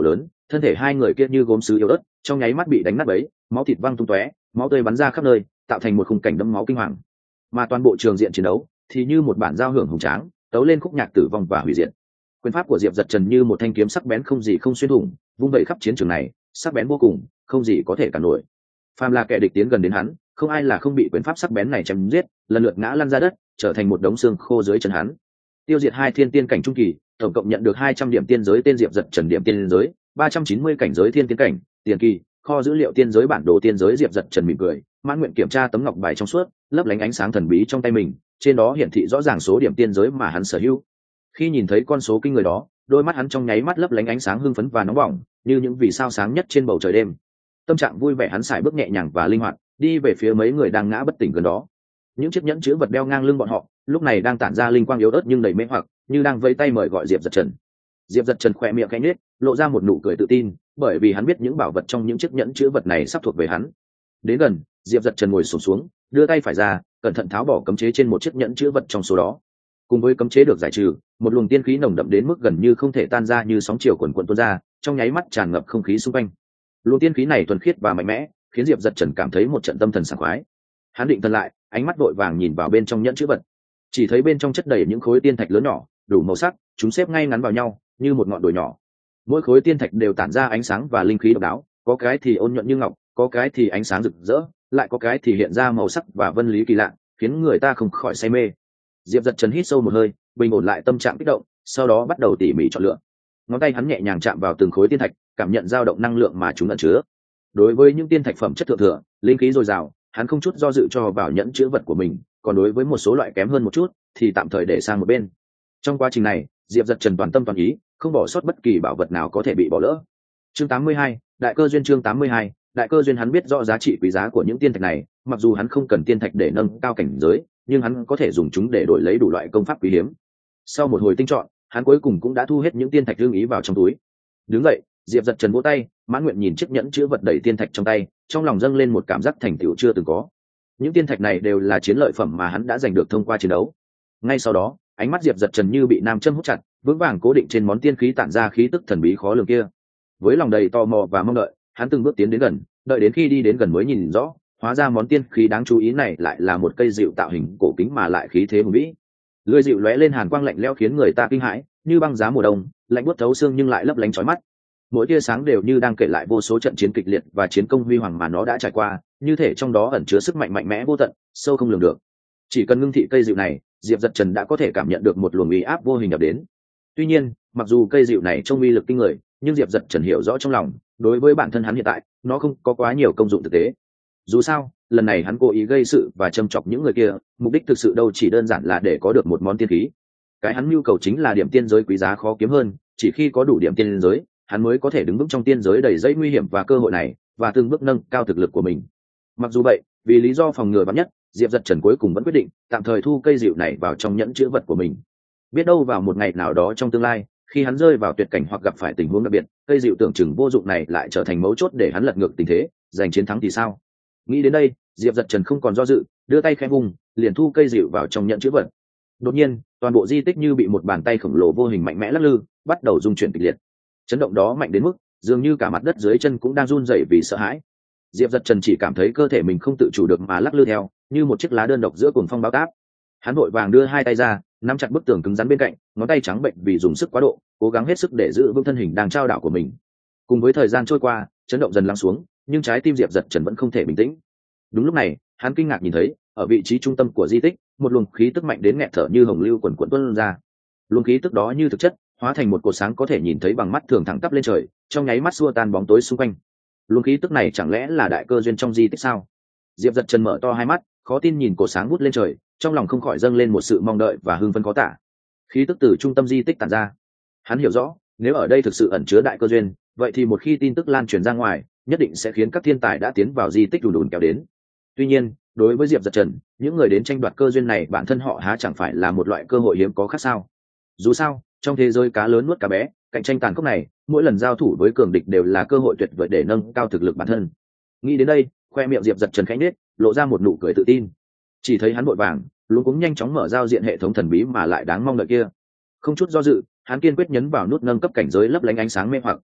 thân thể hai người kia như gốm sứ yếu ớt trong nháy mắt bị đánh nát bấy, máu thịt văng tung tóe, máu tươi bắn ra khắp nơi, tạo thành một khung cảnh đẫm máu kinh hoàng. Mà toàn bộ trường diện chiến đấu thì như một bản giao hưởng hùng tráng, tấu lên khúc nhạc tử vong và hủy diệt. Quyền pháp của Diệp Dật Trần như một thanh kiếm sắc bén không gì không xuyên thủng, vung vẩy khắp chiến trường này, sắc bén vô cùng, không gì có thể cản nổi. Phàm là kẻ địch tiến gần đến hắn, không ai là không bị quyền pháp sắc bén này chém giết, lần lượt ngã lăn ra đất, trở thành một đống xương khô dưới chân hắn. Tiêu diệt hai thiên tiên cảnh trung kỳ, tổng cộng nhận được hai trăm điểm tiên giới tên Diệp Dật Trần điểm tiên giới, ba trăm chín mươi cảnh giới thiên tiên cảnh, tiền kỳ, kho dữ liệu tiên giới bản đồ tiên giới. Diệp Dật Trần mỉm cười, mãn nguyện kiểm tra tấm ngọc bài trong suốt, lấp lánh ánh sáng thần bí trong tay mình, trên đó hiển thị rõ ràng số điểm tiên giới mà hắn sở hữu. Khi nhìn thấy con số kinh người đó, đôi mắt hắn trong nháy mắt lấp lánh ánh sáng hưng phấn và nóng bỏng, như những vì sao sáng nhất trên bầu trời đêm. Tâm trạng vui vẻ, hắn sải bước nhẹ nhàng và linh hoạt, đi về phía mấy người đang ngã bất tỉnh gần đó. Những chiếc nhẫn chữ vật đeo ngang lưng bọn họ, lúc này đang tản ra linh quang yếu ớt nhưng đầy mê hoặc, như đang vẫy tay mời gọi Diệp Dật Trần. Diệp Dật Trần khẽ miệng khẽ nhếch, lộ ra một nụ cười tự tin, bởi vì hắn biết những bảo vật trong những chiếc nhẫn chữ vật này sắp thuộc về hắn. Đến gần, Diệp Dật Trần ngồi xổm xuống, đưa tay phải ra, cẩn thận tháo bỏ cấm chế trên một chiếc nhẫn chữ vật trong số đó. Cùng với cấm chế được giải trừ, một luồng tiên khí nồng đậm đến mức gần như không thể tan ra như sóng chiều cuồn cuộn tuôn ra, trong nháy mắt tràn ngập không khí xung quanh. Luồng tiên khí này thuần khiết và mạnh mẽ, khiến Diệp Dật Trần cảm thấy một trận tâm thần sảng khoái. Hắn định thần lại, ánh mắt vội vàng nhìn vào bên trong nhẫn chữ vật, chỉ thấy bên trong chất đầy những khối tiên thạch lớn nhỏ, đủ màu sắc, chúng xếp ngay ngắn vào nhau, như một ngọn đồi nhỏ. Mỗi khối tiên thạch đều tản ra ánh sáng và linh khí độc đáo, có cái thì ôn nhuận như ngọc, có cái thì ánh sáng rực rỡ, lại có cái thì hiện ra màu sắc và vân lý kỳ lạ, khiến người ta không khỏi say mê. Diệp Dật Trần hít sâu một hơi, bình ổn lại tâm trạng kích động, sau đó bắt đầu tỉ mỉ chọn lựa. Ngón tay hắn nhẹ nhàng chạm vào từng khối tiên thạch, cảm nhận dao động năng lượng mà chúng ẩn chứa. Đối với những tiên thạch phẩm chất thượng thừa, linh khí dồi dào, hắn không chút do dự cho vào nhẫn chứa vật của mình, còn đối với một số loại kém hơn một chút thì tạm thời để sang một bên. Trong quá trình này, Diệp Dật Trần toàn tâm toàn ý, không bỏ sót bất kỳ bảo vật nào có thể bị bỏ lỡ. Chương tám mươi hai, đại cơ duyên. Chương tám mươi hai, đại cơ duyên. Hắn biết rõ giá trị quý giá của những tiên thạch này, mặc dù hắn không cần tiên thạch để nâng cao cảnh giới, nhưng hắn có thể dùng chúng để đổi lấy đủ loại công pháp quý hiếm. Sau một hồi tinh chọn, hắn cuối cùng cũng đã thu hết những tiên thạch ưng ý vào trong túi. Đứng dậy, Diệp Dật Trần vỗ tay, mãn nguyện nhìn chiếc nhẫn chứa vật đầy tiên thạch trong tay, trong lòng dâng lên một cảm giác thành tựu chưa từng có. Những tiên thạch này đều là chiến lợi phẩm mà hắn đã giành được thông qua chiến đấu. Ngay sau đó, ánh mắt Diệp Dật Trần như bị nam châm hút chặt, vững vàng cố định trên món tiên khí tản ra khí tức thần bí khó lường kia. Với lòng đầy tò mò và mong đợi, hắn từng bước tiến đến gần, đợi đến khi đi đến gần mới nhìn rõ, hóa ra món tiên khí đáng chú ý này lại là một cây dịu tạo hình cổ kính mà lại khí thế hùng vĩ. Lưỡi dịu lóe lên hàn quang lạnh lẽo khiến người ta kinh hãi, như băng giá mùa đông, lạnh buốt thấu xương nhưng lại lấp lánh chói mắt. Mỗi tia sáng đều như đang kể lại vô số trận chiến kịch liệt và chiến công huy hoàng mà nó đã trải qua, như thể trong đó ẩn chứa sức mạnh mạnh mẽ vô tận, sâu không lường được. Chỉ cần ngưng thị cây dịu này, Diệp Dật Trần đã có thể cảm nhận được một luồng uy áp vô hình ập đến. Tuy nhiên, mặc dù cây dịu này trông uy lực kinh người, nhưng Diệp Dật Trần hiểu rõ trong lòng, đối với bản thân hắn hiện tại, nó không có quá nhiều công dụng thực tế. Dù sao, lần này hắn cố ý gây sự và châm chọc những người kia, mục đích thực sự đâu chỉ đơn giản là để có được một món tiên khí. Cái hắn nhu cầu chính là điểm tiên giới quý giá khó kiếm hơn, chỉ khi có đủ điểm tiên giới, hắn mới có thể đứng vững trong tiên giới đầy dẫy nguy hiểm và cơ hội này, và từng bước nâng cao thực lực của mình. Mặc dù vậy, vì lý do phòng ngừa vắn nhất, Diệp Dật Trần cuối cùng vẫn quyết định tạm thời thu cây dịu này vào trong nhẫn chữ vật của mình. Biết đâu vào một ngày nào đó trong tương lai, khi hắn rơi vào tuyệt cảnh hoặc gặp phải tình huống đặc biệt, cây dịu tưởng chừng vô dụng này lại trở thành mấu chốt để hắn lật ngược tình thế, giành chiến thắng thì sao? Nghĩ đến đây, Diệp Dật Trần không còn do dự, đưa tay khẽ vung, liền thu cây dịu vào trong nhẫn chữ vật. Đột nhiên, toàn bộ di tích như bị một bàn tay khổng lồ vô hình mạnh mẽ lắc lư, bắt đầu rung chuyển kịch liệt. Chấn động đó mạnh đến mức dường như cả mặt đất dưới chân cũng đang run rẩy vì sợ hãi. Diệp Dật Trần chỉ cảm thấy cơ thể mình không tự chủ được mà lắc lư theo, như một chiếc lá đơn độc giữa cuồng phong bão táp. Hắn vội vàng đưa hai tay ra, nắm chặt bức tường cứng rắn bên cạnh, ngón tay trắng bệnh vì dùng sức quá độ, cố gắng hết sức để giữ vững thân hình đang trao đảo của mình. Cùng với thời gian trôi qua, chấn động dần lắng xuống, nhưng trái tim Diệp Dật Trần vẫn không thể bình tĩnh. Đúng lúc này, hắn kinh ngạc nhìn thấy, ở vị trí trung tâm của di tích, một luồng khí tức mạnh đến nghẹt thở như hồng lưu quần quần tuôn ra. Luồng khí tức đó như thực chất, hóa thành một cột sáng có thể nhìn thấy bằng mắt thường thẳng tắp lên trời, trong nháy mắt xua tan bóng tối xung quanh. Luồng khí tức này chẳng lẽ là đại cơ duyên trong di tích sao? Diệp Dật Trần mở to hai mắt, khó tin nhìn cột sáng vút lên trời, trong lòng không khỏi dâng lên một sự mong đợi và hưng phấn khó tả. Khí tức từ trung tâm di tích tản ra. Hắn hiểu rõ, nếu ở đây thực sự ẩn chứa đại cơ duyên, vậy thì một khi tin tức lan truyền ra ngoài, nhất định sẽ khiến các thiên tài đã tiến vào di tích đùn đùn kéo đến. Tuy nhiên, đối với Diệp Dật Trần, những người đến tranh đoạt cơ duyên này bản thân họ há chẳng phải là một loại cơ hội hiếm có khác sao? Dù sao, trong thế giới cá lớn nuốt cá bé, cạnh tranh tàn khốc này, mỗi lần giao thủ với cường địch đều là cơ hội tuyệt vời để nâng cao thực lực bản thân. Nghĩ đến đây, khoe miệng Diệp Dật Trần khẽ nhếch, lộ ra một nụ cười tự tin. Chỉ thấy hắn vội vàng, luống cuống nhanh chóng mở giao diện hệ thống thần bí mà lại đáng mong đợi kia. Không chút do dự, hắn kiên quyết nhấn vào nút nâng cấp cảnh giới lấp lánh ánh sáng mê hoặc.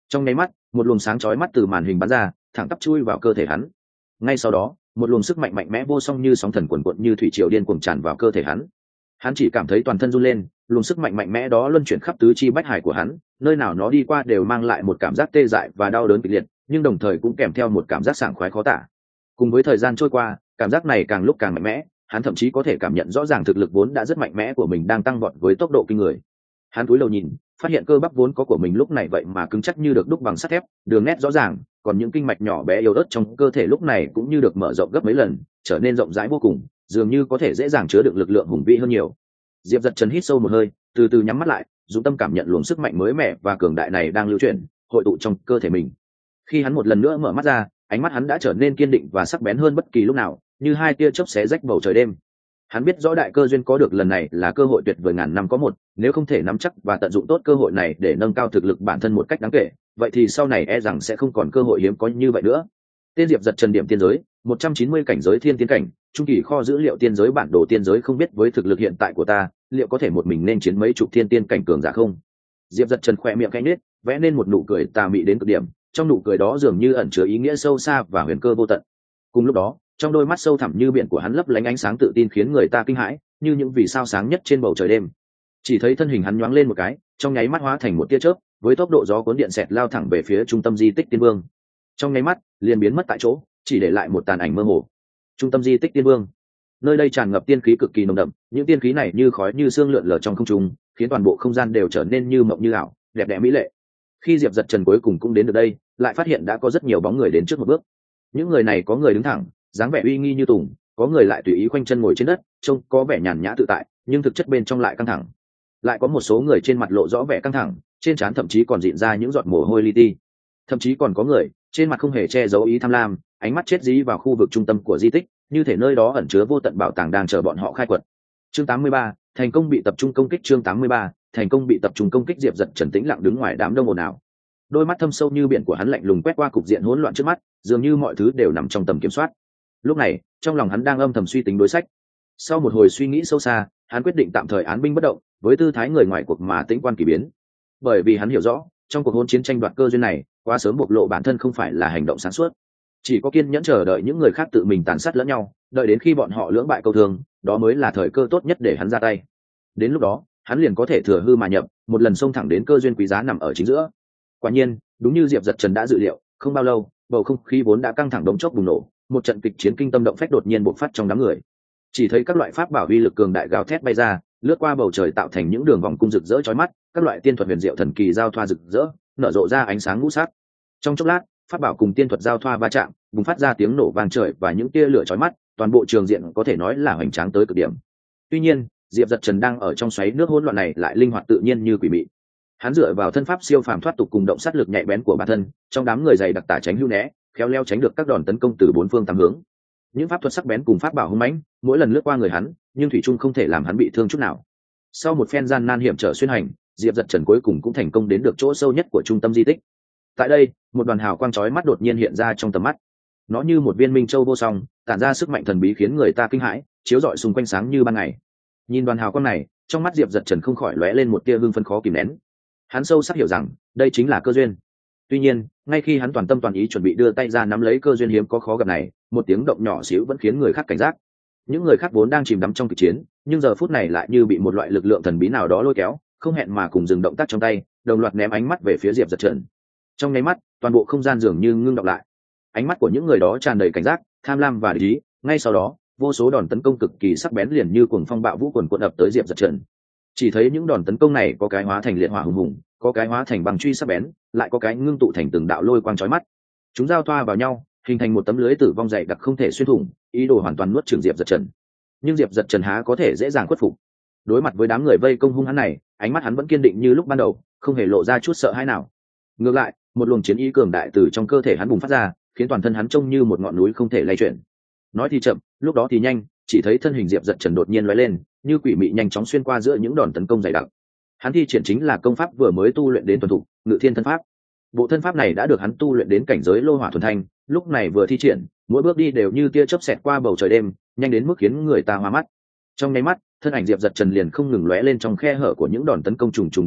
Trong nháy mắt, một luồng sáng chói mắt từ màn hình bắn ra, thẳng tắp chui vào cơ thể hắn. Ngay sau đó, một luồng sức mạnh mạnh mẽ vô song như sóng thần cuồn cuộn như thủy triều điên cuồng tràn vào cơ thể hắn. Hắn chỉ cảm thấy toàn thân run lên, luồng sức mạnh mạnh mẽ đó luân chuyển khắp tứ chi bách hải của hắn, nơi nào nó đi qua đều mang lại một cảm giác tê dại và đau đớn kịch liệt, nhưng đồng thời cũng kèm theo một cảm giác sảng khoái khó tả. Cùng với thời gian trôi qua, cảm giác này càng lúc càng mạnh mẽ, hắn thậm chí có thể cảm nhận rõ ràng thực lực vốn đã rất mạnh mẽ của mình đang tăng vọt với tốc độ kinh người. Hắn cúi đầu nhìn, phát hiện cơ bắp vốn có của mình lúc này vậy mà cứng chắc như được đúc bằng sắt thép, đường nét rõ ràng, còn những kinh mạch nhỏ bé yếu ớt trong cơ thể lúc này cũng như được mở rộng gấp mấy lần, trở nên rộng rãi vô cùng, dường như có thể dễ dàng chứa được lực lượng hùng vĩ hơn nhiều. Diệp Dật Trần hít sâu một hơi, từ từ nhắm mắt lại, dùng tâm cảm nhận luồng sức mạnh mới mẻ và cường đại này đang lưu chuyển, hội tụ trong cơ thể mình. Khi hắn một lần nữa mở mắt ra, ánh mắt hắn đã trở nên kiên định và sắc bén hơn bất kỳ lúc nào, như hai tia chớp xé rách bầu trời đêm. Hắn biết rõ đại cơ duyên có được lần này là cơ hội tuyệt vời ngàn năm có một, nếu không thể nắm chắc và tận dụng tốt cơ hội này để nâng cao thực lực bản thân một cách đáng kể, vậy thì sau này e rằng sẽ không còn cơ hội hiếm có như vậy nữa. Tên Diệp Dật Trần điểm tiên giới, một trăm chín mươi cảnh giới thiên tiên cảnh, trung kỳ kho dữ liệu tiên giới bản đồ tiên giới không biết với thực lực hiện tại của ta, liệu có thể một mình nên chiến mấy chục thiên tiên cảnh cường giả không? Diệp Dật Trần khỏe miệng khẽ nhếch, vẽ nên một nụ cười tà mị đến cực điểm, trong nụ cười đó dường như ẩn chứa ý nghĩa sâu xa và huyền cơ vô tận. Cùng lúc đó, trong đôi mắt sâu thẳm như biển của hắn lấp lánh ánh sáng tự tin khiến người ta kinh hãi, như những vì sao sáng nhất trên bầu trời đêm. Chỉ thấy thân hình hắn nhoáng lên một cái, trong nháy mắt hóa thành một tia chớp, với tốc độ gió cuốn điện xẹt lao thẳng về phía trung tâm di tích Tiên Vương. Trong nháy mắt, liền biến mất tại chỗ, chỉ để lại một tàn ảnh mơ hồ. Trung tâm di tích Tiên Vương, nơi đây tràn ngập tiên khí cực kỳ nồng đậm, những tiên khí này như khói như sương lượn lờ trong không trung, khiến toàn bộ không gian đều trở nên như mộng như ảo, đẹp đẽ mỹ lệ. Khi Diệp Dật Trần cuối cùng cũng đến được đây, lại phát hiện đã có rất nhiều bóng người đến trước một bước. Những người này có người đứng thẳng, dáng vẻ uy nghi như tùng, có người lại tùy ý khoanh chân ngồi trên đất, trông có vẻ nhàn nhã tự tại, nhưng thực chất bên trong lại căng thẳng. Lại có một số người trên mặt lộ rõ vẻ căng thẳng, trên trán thậm chí còn rịn ra những giọt mồ hôi li ti. Thậm chí còn có người trên mặt không hề che giấu ý tham lam, ánh mắt chết dí vào khu vực trung tâm của di tích, như thể nơi đó ẩn chứa vô tận bảo tàng đang chờ bọn họ khai quật. Chương tám mươi ba, thành công bị tập trung công kích. Chương tám mươi ba, thành công bị tập trung công kích. Diệp Dật Trần tĩnh lặng đứng ngoài đám đông ồn ào. Đôi mắt thâm sâu như biển của hắn lạnh lùng quét qua cục diện hỗn loạn trước mắt, dường như mọi thứ đều nằm trong tầm kiểm soát. Lúc này, trong lòng hắn đang âm thầm suy tính đối sách. Sau một hồi suy nghĩ sâu xa, hắn quyết định tạm thời án binh bất động, với tư thái người ngoài cuộc mà tĩnh quan kỳ biến. Bởi vì hắn hiểu rõ, trong cuộc hỗn chiến tranh đoạt cơ duyên này, quá sớm bộc lộ bản thân không phải là hành động sáng suốt. Chỉ có kiên nhẫn chờ đợi những người khác tự mình tàn sát lẫn nhau, đợi đến khi bọn họ lưỡng bại câu thương, đó mới là thời cơ tốt nhất để hắn ra tay. Đến lúc đó, hắn liền có thể thừa hư mà nhập, một lần xông thẳng đến cơ duyên quý giá nằm ở chính giữa. Quả nhiên, đúng như Diệp Dật Trần đã dự liệu, không bao lâu, bầu không khí vốn đã căng thẳng đống chốc bùng nổ, một trận kịch chiến kinh tâm động phách đột nhiên bộc phát trong đám người. Chỉ thấy các loại pháp bảo uy lực cường đại gào thét bay ra, lướt qua bầu trời tạo thành những đường vòng cung rực rỡ chói mắt, các loại tiên thuật huyền diệu thần kỳ giao thoa rực rỡ, nở rộ ra ánh sáng ngũ sắc. Trong chốc lát, pháp bảo cùng tiên thuật giao thoa va chạm, bùng phát ra tiếng nổ vang trời và những tia lửa chói mắt, toàn bộ trường diện có thể nói là hoành tráng tới cực điểm. Tuy nhiên, Diệp Dật Trần đang ở trong xoáy nước hỗn loạn này lại linh hoạt tự nhiên như quỷ mị. Hắn dựa vào thân pháp siêu phàm thoát tục cùng động sát lực nhạy bén của bản thân, trong đám người dày đặc tả tránh hưu né, khéo léo tránh được các đòn tấn công từ bốn phương tám hướng. Những pháp thuật sắc bén cùng pháp bảo hung mãnh, mỗi lần lướt qua người hắn, nhưng thủy trung không thể làm hắn bị thương chút nào. Sau một phen gian nan hiểm trở xuyên hành, Diệp Dật Trần cuối cùng cũng thành công đến được chỗ sâu nhất của trung tâm di tích. Tại đây, một đoàn hào quang chói mắt đột nhiên hiện ra trong tầm mắt. Nó như một viên minh châu vô song, tản ra sức mạnh thần bí khiến người ta kinh hãi, chiếu rọi xung quanh sáng như ban ngày. Nhìn đoàn hào quang này, trong mắt Diệp Dật Trần không khỏi lóe lên một tia hưng phấn khó kìm nén. Hắn sâu sắc hiểu rằng, đây chính là cơ duyên. Tuy nhiên, ngay khi hắn toàn tâm toàn ý chuẩn bị đưa tay ra nắm lấy cơ duyên hiếm có khó gặp này, một tiếng động nhỏ xíu vẫn khiến người khác cảnh giác. Những người khác vốn đang chìm đắm trong kịch chiến, nhưng giờ phút này lại như bị một loại lực lượng thần bí nào đó lôi kéo, không hẹn mà cùng dừng động tác trong tay, đồng loạt ném ánh mắt về phía Diệp Dật Trần. Trong nháy mắt, toàn bộ không gian dường như ngưng đọng lại. Ánh mắt của những người đó tràn đầy cảnh giác, tham lam và địch ý. Ngay sau đó, vô số đòn tấn công cực kỳ sắc bén liền như cuồng phong bạo vũ cuồn cuộn ập tới Diệp Dật Trần. Chỉ thấy những đòn tấn công này có cái hóa thành liệt hỏa hùng hùng, có cái hóa thành băng truy sắc bén, lại có cái ngưng tụ thành từng đạo lôi quang chói mắt. Chúng giao thoa vào nhau, hình thành một tấm lưới tử vong dày đặc không thể xuyên thủng, ý đồ hoàn toàn nuốt chửng Diệp Dật Trần. Nhưng Diệp Dật Trần há có thể dễ dàng khuất phục. Đối mặt với đám người vây công hung hãn này, ánh mắt hắn vẫn kiên định như lúc ban đầu, không hề lộ ra chút sợ hãi nào. Ngược lại, một luồng chiến ý cường đại từ trong cơ thể hắn bùng phát ra, khiến toàn thân hắn trông như một ngọn núi không thể lay chuyển. Nói thì chậm, lúc đó thì nhanh, chỉ thấy thân hình Diệp Dật Trần đột nhiên lóe lên, như quỷ mị nhanh chóng xuyên qua giữa những đòn tấn công dày đặc. Hắn thi triển chính là công pháp vừa mới tu luyện đến thuần thục, Ngự Thiên thân pháp. Bộ thân pháp này đã được hắn tu luyện đến cảnh giới lô hỏa thuần thanh, lúc này vừa thi triển, mỗi bước đi đều như tia chớp xẹt qua bầu trời đêm, nhanh đến mức khiến người ta hoa mắt. Trong nháy mắt, thân ảnh Diệp Dật Trần liền không ngừng lóe lên trong khe hở của những đòn tấn công trùng trùng điệp điệp,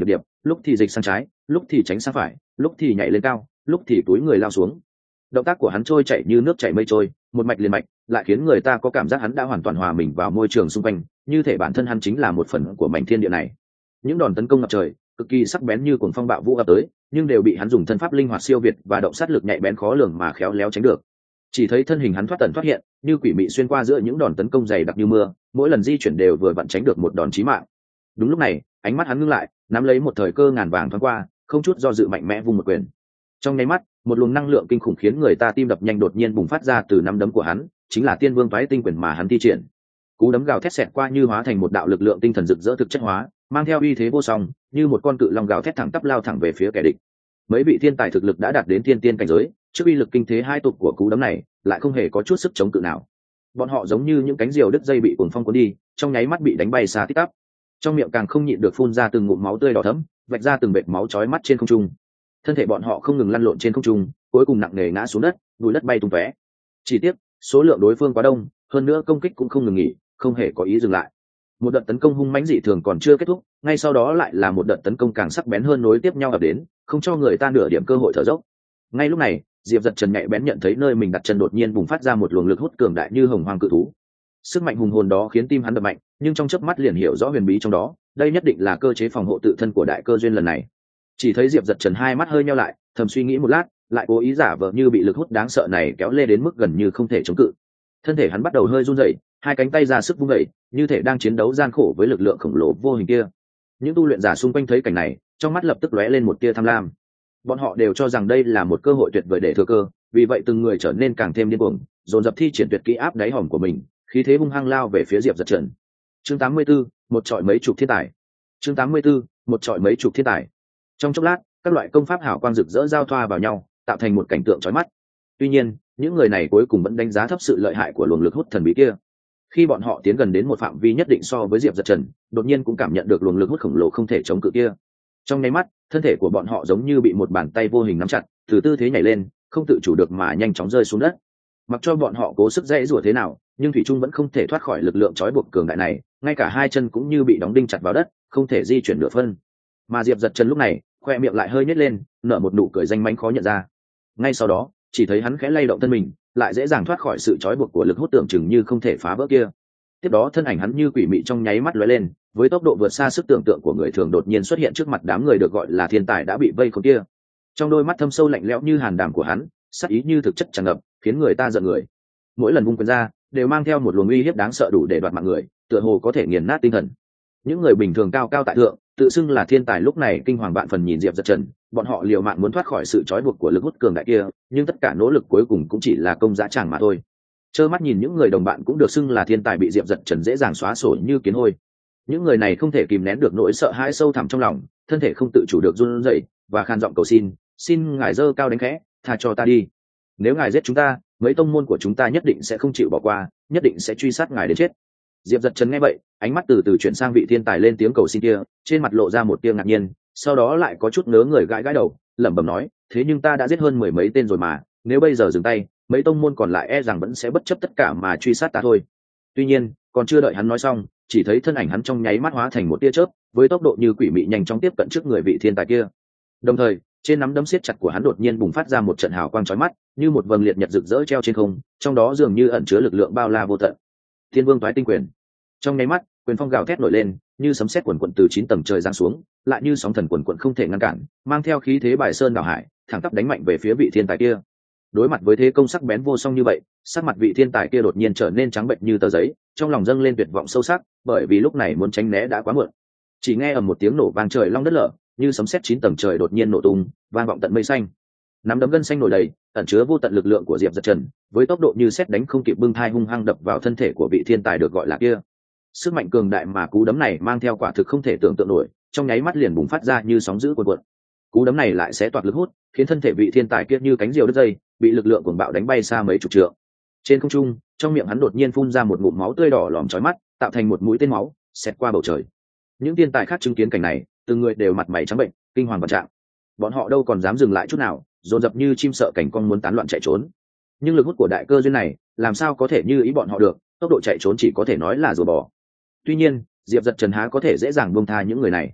lúc thì dịch sang trái, lúc thì tránh sang phải, lúc thì nhảy lên cao, lúc thì túi người lao xuống. Động tác của hắn trôi chảy như nước chảy mây trôi, một mạch liền mạch, lại khiến người ta có cảm giác hắn đã hoàn toàn hòa mình vào môi trường xung quanh, như thể bản thân hắn chính là một phần của mảnh thiên địa này. Những đòn tấn công ngập trời, cực kỳ sắc bén như cuồng phong bạo vũ ập tới, nhưng đều bị hắn dùng thân pháp linh hoạt siêu việt và động sát lực nhạy bén khó lường mà khéo léo tránh được. Chỉ thấy thân hình hắn thoát tần thoát hiện, như quỷ mị xuyên qua giữa những đòn tấn công dày đặc như mưa, mỗi lần di chuyển đều vừa vặn tránh được một đòn chí mạng. Đúng lúc này, ánh mắt hắn ngưng lại, nắm lấy một thời cơ ngàn vàng thoáng qua, không chút do dự mạnh mẽ vung một quyền. Trong nháy mắt, một luồng năng lượng kinh khủng khiến người ta tim đập nhanh đột nhiên bùng phát ra từ nắm đấm của hắn, chính là Tiên Vương Toái Tinh Quyền mà hắn thi triển. Cú đấm gào thét xẹt qua như hóa thành một đạo lực lượng tinh thần rực rỡ thực chất hóa, mang theo uy thế vô song, như một con cự long gào thét thẳng tắp lao thẳng về phía kẻ địch. Mấy vị thiên tài thực lực đã đạt đến thiên tiên cảnh giới, trước uy lực kinh thế hai tục của cú đấm này, lại không hề có chút sức chống cự nào. Bọn họ giống như những cánh diều đứt dây bị cuồng phong cuốn đi, trong nháy mắt bị đánh bay xa tít tắp. Trong miệng càng không nhịn được phun ra từng ngụm máu tươi đỏ thẫm, vạch ra từng vệt máu chói mắt trên không trung. Thân thể bọn họ không ngừng lăn lộn trên không trung, cuối cùng nặng nề ngã xuống đất, bụi đất bay tung tóe. Chỉ tiếc, số lượng đối phương quá đông, hơn nữa công kích cũng không ngừng nghỉ, không hề có ý dừng lại. Một đợt tấn công hung mãnh dị thường còn chưa kết thúc, ngay sau đó lại là một đợt tấn công càng sắc bén hơn nối tiếp nhau ập đến, không cho người ta nửa điểm cơ hội thở dốc. Ngay lúc này, Diệp Dật Trần nhạy bén nhận thấy nơi mình đặt chân đột nhiên bùng phát ra một luồng lực hút cường đại như hồng hoang cự thú. Sức mạnh hùng hồn đó khiến tim hắn đập mạnh, nhưng trong chớp mắt liền hiểu rõ huyền bí trong đó, đây nhất định là cơ chế phòng hộ tự thân của đại cơ duyên lần này. Chỉ thấy Diệp Dật Trần hai mắt hơi nheo lại, thầm suy nghĩ một lát, lại cố ý giả vờ như bị lực hút đáng sợ này kéo lê đến mức gần như không thể chống cự. Thân thể hắn bắt đầu hơi run rẩy, hai cánh tay ra sức vung dậy, như thể đang chiến đấu gian khổ với lực lượng khổng lồ vô hình kia. Những tu luyện giả xung quanh thấy cảnh này, trong mắt lập tức lóe lên một tia tham lam. Bọn họ đều cho rằng đây là một cơ hội tuyệt vời để thừa cơ, vì vậy từng người trở nên càng thêm điên cuồng, dồn dập thi triển tuyệt kỹ áp đáy hòm của mình, khí thế hung hăng lao về phía Diệp Dật Trần. Chương tám mươi 84, một trọi mấy chục thiên tài. Chương tám mươi 84, một trọi mấy chục thiên tài. Trong chốc lát, các loại công pháp hảo quang rực rỡ giao thoa vào nhau, tạo thành một cảnh tượng chói mắt. Tuy nhiên, những người này cuối cùng vẫn đánh giá thấp sự lợi hại của luồng lực hút thần bí kia. Khi bọn họ tiến gần đến một phạm vi nhất định so với Diệp Dật Trần, đột nhiên cũng cảm nhận được luồng lực hút khổng lồ không thể chống cự kia. Trong nháy mắt, thân thể của bọn họ giống như bị một bàn tay vô hình nắm chặt, từ tư thế nhảy lên, không tự chủ được mà nhanh chóng rơi xuống đất. Mặc cho bọn họ cố sức dãy rủa thế nào, nhưng thủy trung vẫn không thể thoát khỏi lực lượng trói buộc cường đại này, ngay cả hai chân cũng như bị đóng đinh chặt vào đất, không thể di chuyển nửa phân. Mà Diệp Dật Trần lúc này, khoe miệng lại hơi nhếch lên, nở một nụ cười danh mánh khó nhận ra. Ngay sau đó, chỉ thấy hắn khẽ lay động thân mình, lại dễ dàng thoát khỏi sự trói buộc của lực hút tưởng chừng như không thể phá vỡ kia. Tiếp đó thân ảnh hắn như quỷ mị trong nháy mắt lóe lên, với tốc độ vượt xa sức tưởng tượng của người thường đột nhiên xuất hiện trước mặt đám người được gọi là thiên tài đã bị vây khốn kia. Trong đôi mắt thâm sâu lạnh lẽo như hàn đàm của hắn, sắc ý như thực chất tràn ngập, khiến người ta giận người. Mỗi lần vung quyền ra, đều mang theo một luồng uy hiếp đáng sợ đủ để đoạt mạng người, tựa hồ có thể nghiền nát tinh thần. Những người bình thường cao cao tại thượng, tự xưng là thiên tài lúc này kinh hoàng vạn phần nhìn Diệp Dật Trần, bọn họ liều mạng muốn thoát khỏi sự trói buộc của lực hút cường đại kia, nhưng tất cả nỗ lực cuối cùng cũng chỉ là công dã tràng mà thôi. Trơ mắt nhìn những người đồng bạn cũng được xưng là thiên tài bị Diệp Dật Trần dễ dàng xóa sổ như kiến hôi. Những người này không thể kìm nén được nỗi sợ hãi sâu thẳm trong lòng, thân thể không tự chủ được run rẩy và khan giọng cầu xin, xin ngài giơ cao đánh khẽ, tha cho ta đi. Nếu ngài giết chúng ta, mấy tông môn của chúng ta nhất định sẽ không chịu bỏ qua, nhất định sẽ truy sát ngài đến chết. Diệp Dật Trần nghe vậy, ánh mắt từ từ chuyển sang vị thiên tài lên tiếng cầu xin kia, trên mặt lộ ra một tia ngạc nhiên, sau đó lại có chút ngớ người gãi gãi đầu, lẩm bẩm nói, thế nhưng ta đã giết hơn mười mấy tên rồi mà, nếu bây giờ dừng tay, mấy tông môn còn lại e rằng vẫn sẽ bất chấp tất cả mà truy sát ta thôi. Tuy nhiên, còn chưa đợi hắn nói xong, chỉ thấy thân ảnh hắn trong nháy mắt hóa thành một tia chớp, với tốc độ như quỷ mị nhanh chóng tiếp cận trước người vị thiên tài kia. Đồng thời, trên nắm đấm siết chặt của hắn đột nhiên bùng phát ra một trận hào quang chói mắt, như một vầng liệt nhật rực rỡ treo trên không, trong đó dường như ẩn chứa lực lượng bao la vô tận. Thiên Vương Toái Tinh Quyền. Trong nháy mắt, quyền phong gào thét nổi lên, như sấm sét quần quần từ chín tầng trời giáng xuống, lại như sóng thần quần quần không thể ngăn cản, mang theo khí thế bài sơn đảo hải, thẳng tắp đánh mạnh về phía vị thiên tài kia. Đối mặt với thế công sắc bén vô song như vậy, sắc mặt vị thiên tài kia đột nhiên trở nên trắng bệch như tờ giấy, trong lòng dâng lên tuyệt vọng sâu sắc, bởi vì lúc này muốn tránh né đã quá muộn. Chỉ nghe ầm một tiếng nổ vang trời long đất lở, như sấm sét chín tầng trời đột nhiên nổ tung, vang vọng tận mây xanh. Nắm đấm gân xanh nổi đầy, ẩn chứa vô tận lực lượng của Diệp Dật Trần, với tốc độ như sét đánh không kịp bưng thai hung hăng đập vào thân thể của vị thiên tài được gọi là kia. Sức mạnh cường đại mà cú đấm này mang theo quả thực không thể tưởng tượng nổi, trong nháy mắt liền bùng phát ra như sóng dữ cuồn cuộn. Cú đấm này lại xé toạc lực hút, khiến thân thể vị thiên tài kia như cánh diều đứt dây, bị lực lượng cuồng bạo đánh bay xa mấy chục trượng. Trên không trung, trong miệng hắn đột nhiên phun ra một ngụm máu tươi đỏ lòm chói mắt, tạo thành một mũi tên máu, xẹt qua bầu trời. Những thiên tài khác chứng kiến cảnh này, từng người đều mặt mày trắng bệnh, kinh hoàng vạn trạng. Bọn họ đâu còn dám dừng lại chút nào, dồn dập như chim sợ cảnh cong muốn tán loạn chạy trốn. Nhưng lực hút của đại cơ duyên này, làm sao có thể như ý bọn họ được, tốc độ chạy trốn chỉ có thể nói là rùa bò. Tuy nhiên, Diệp Dật Trần há có thể dễ dàng buông tha những người này.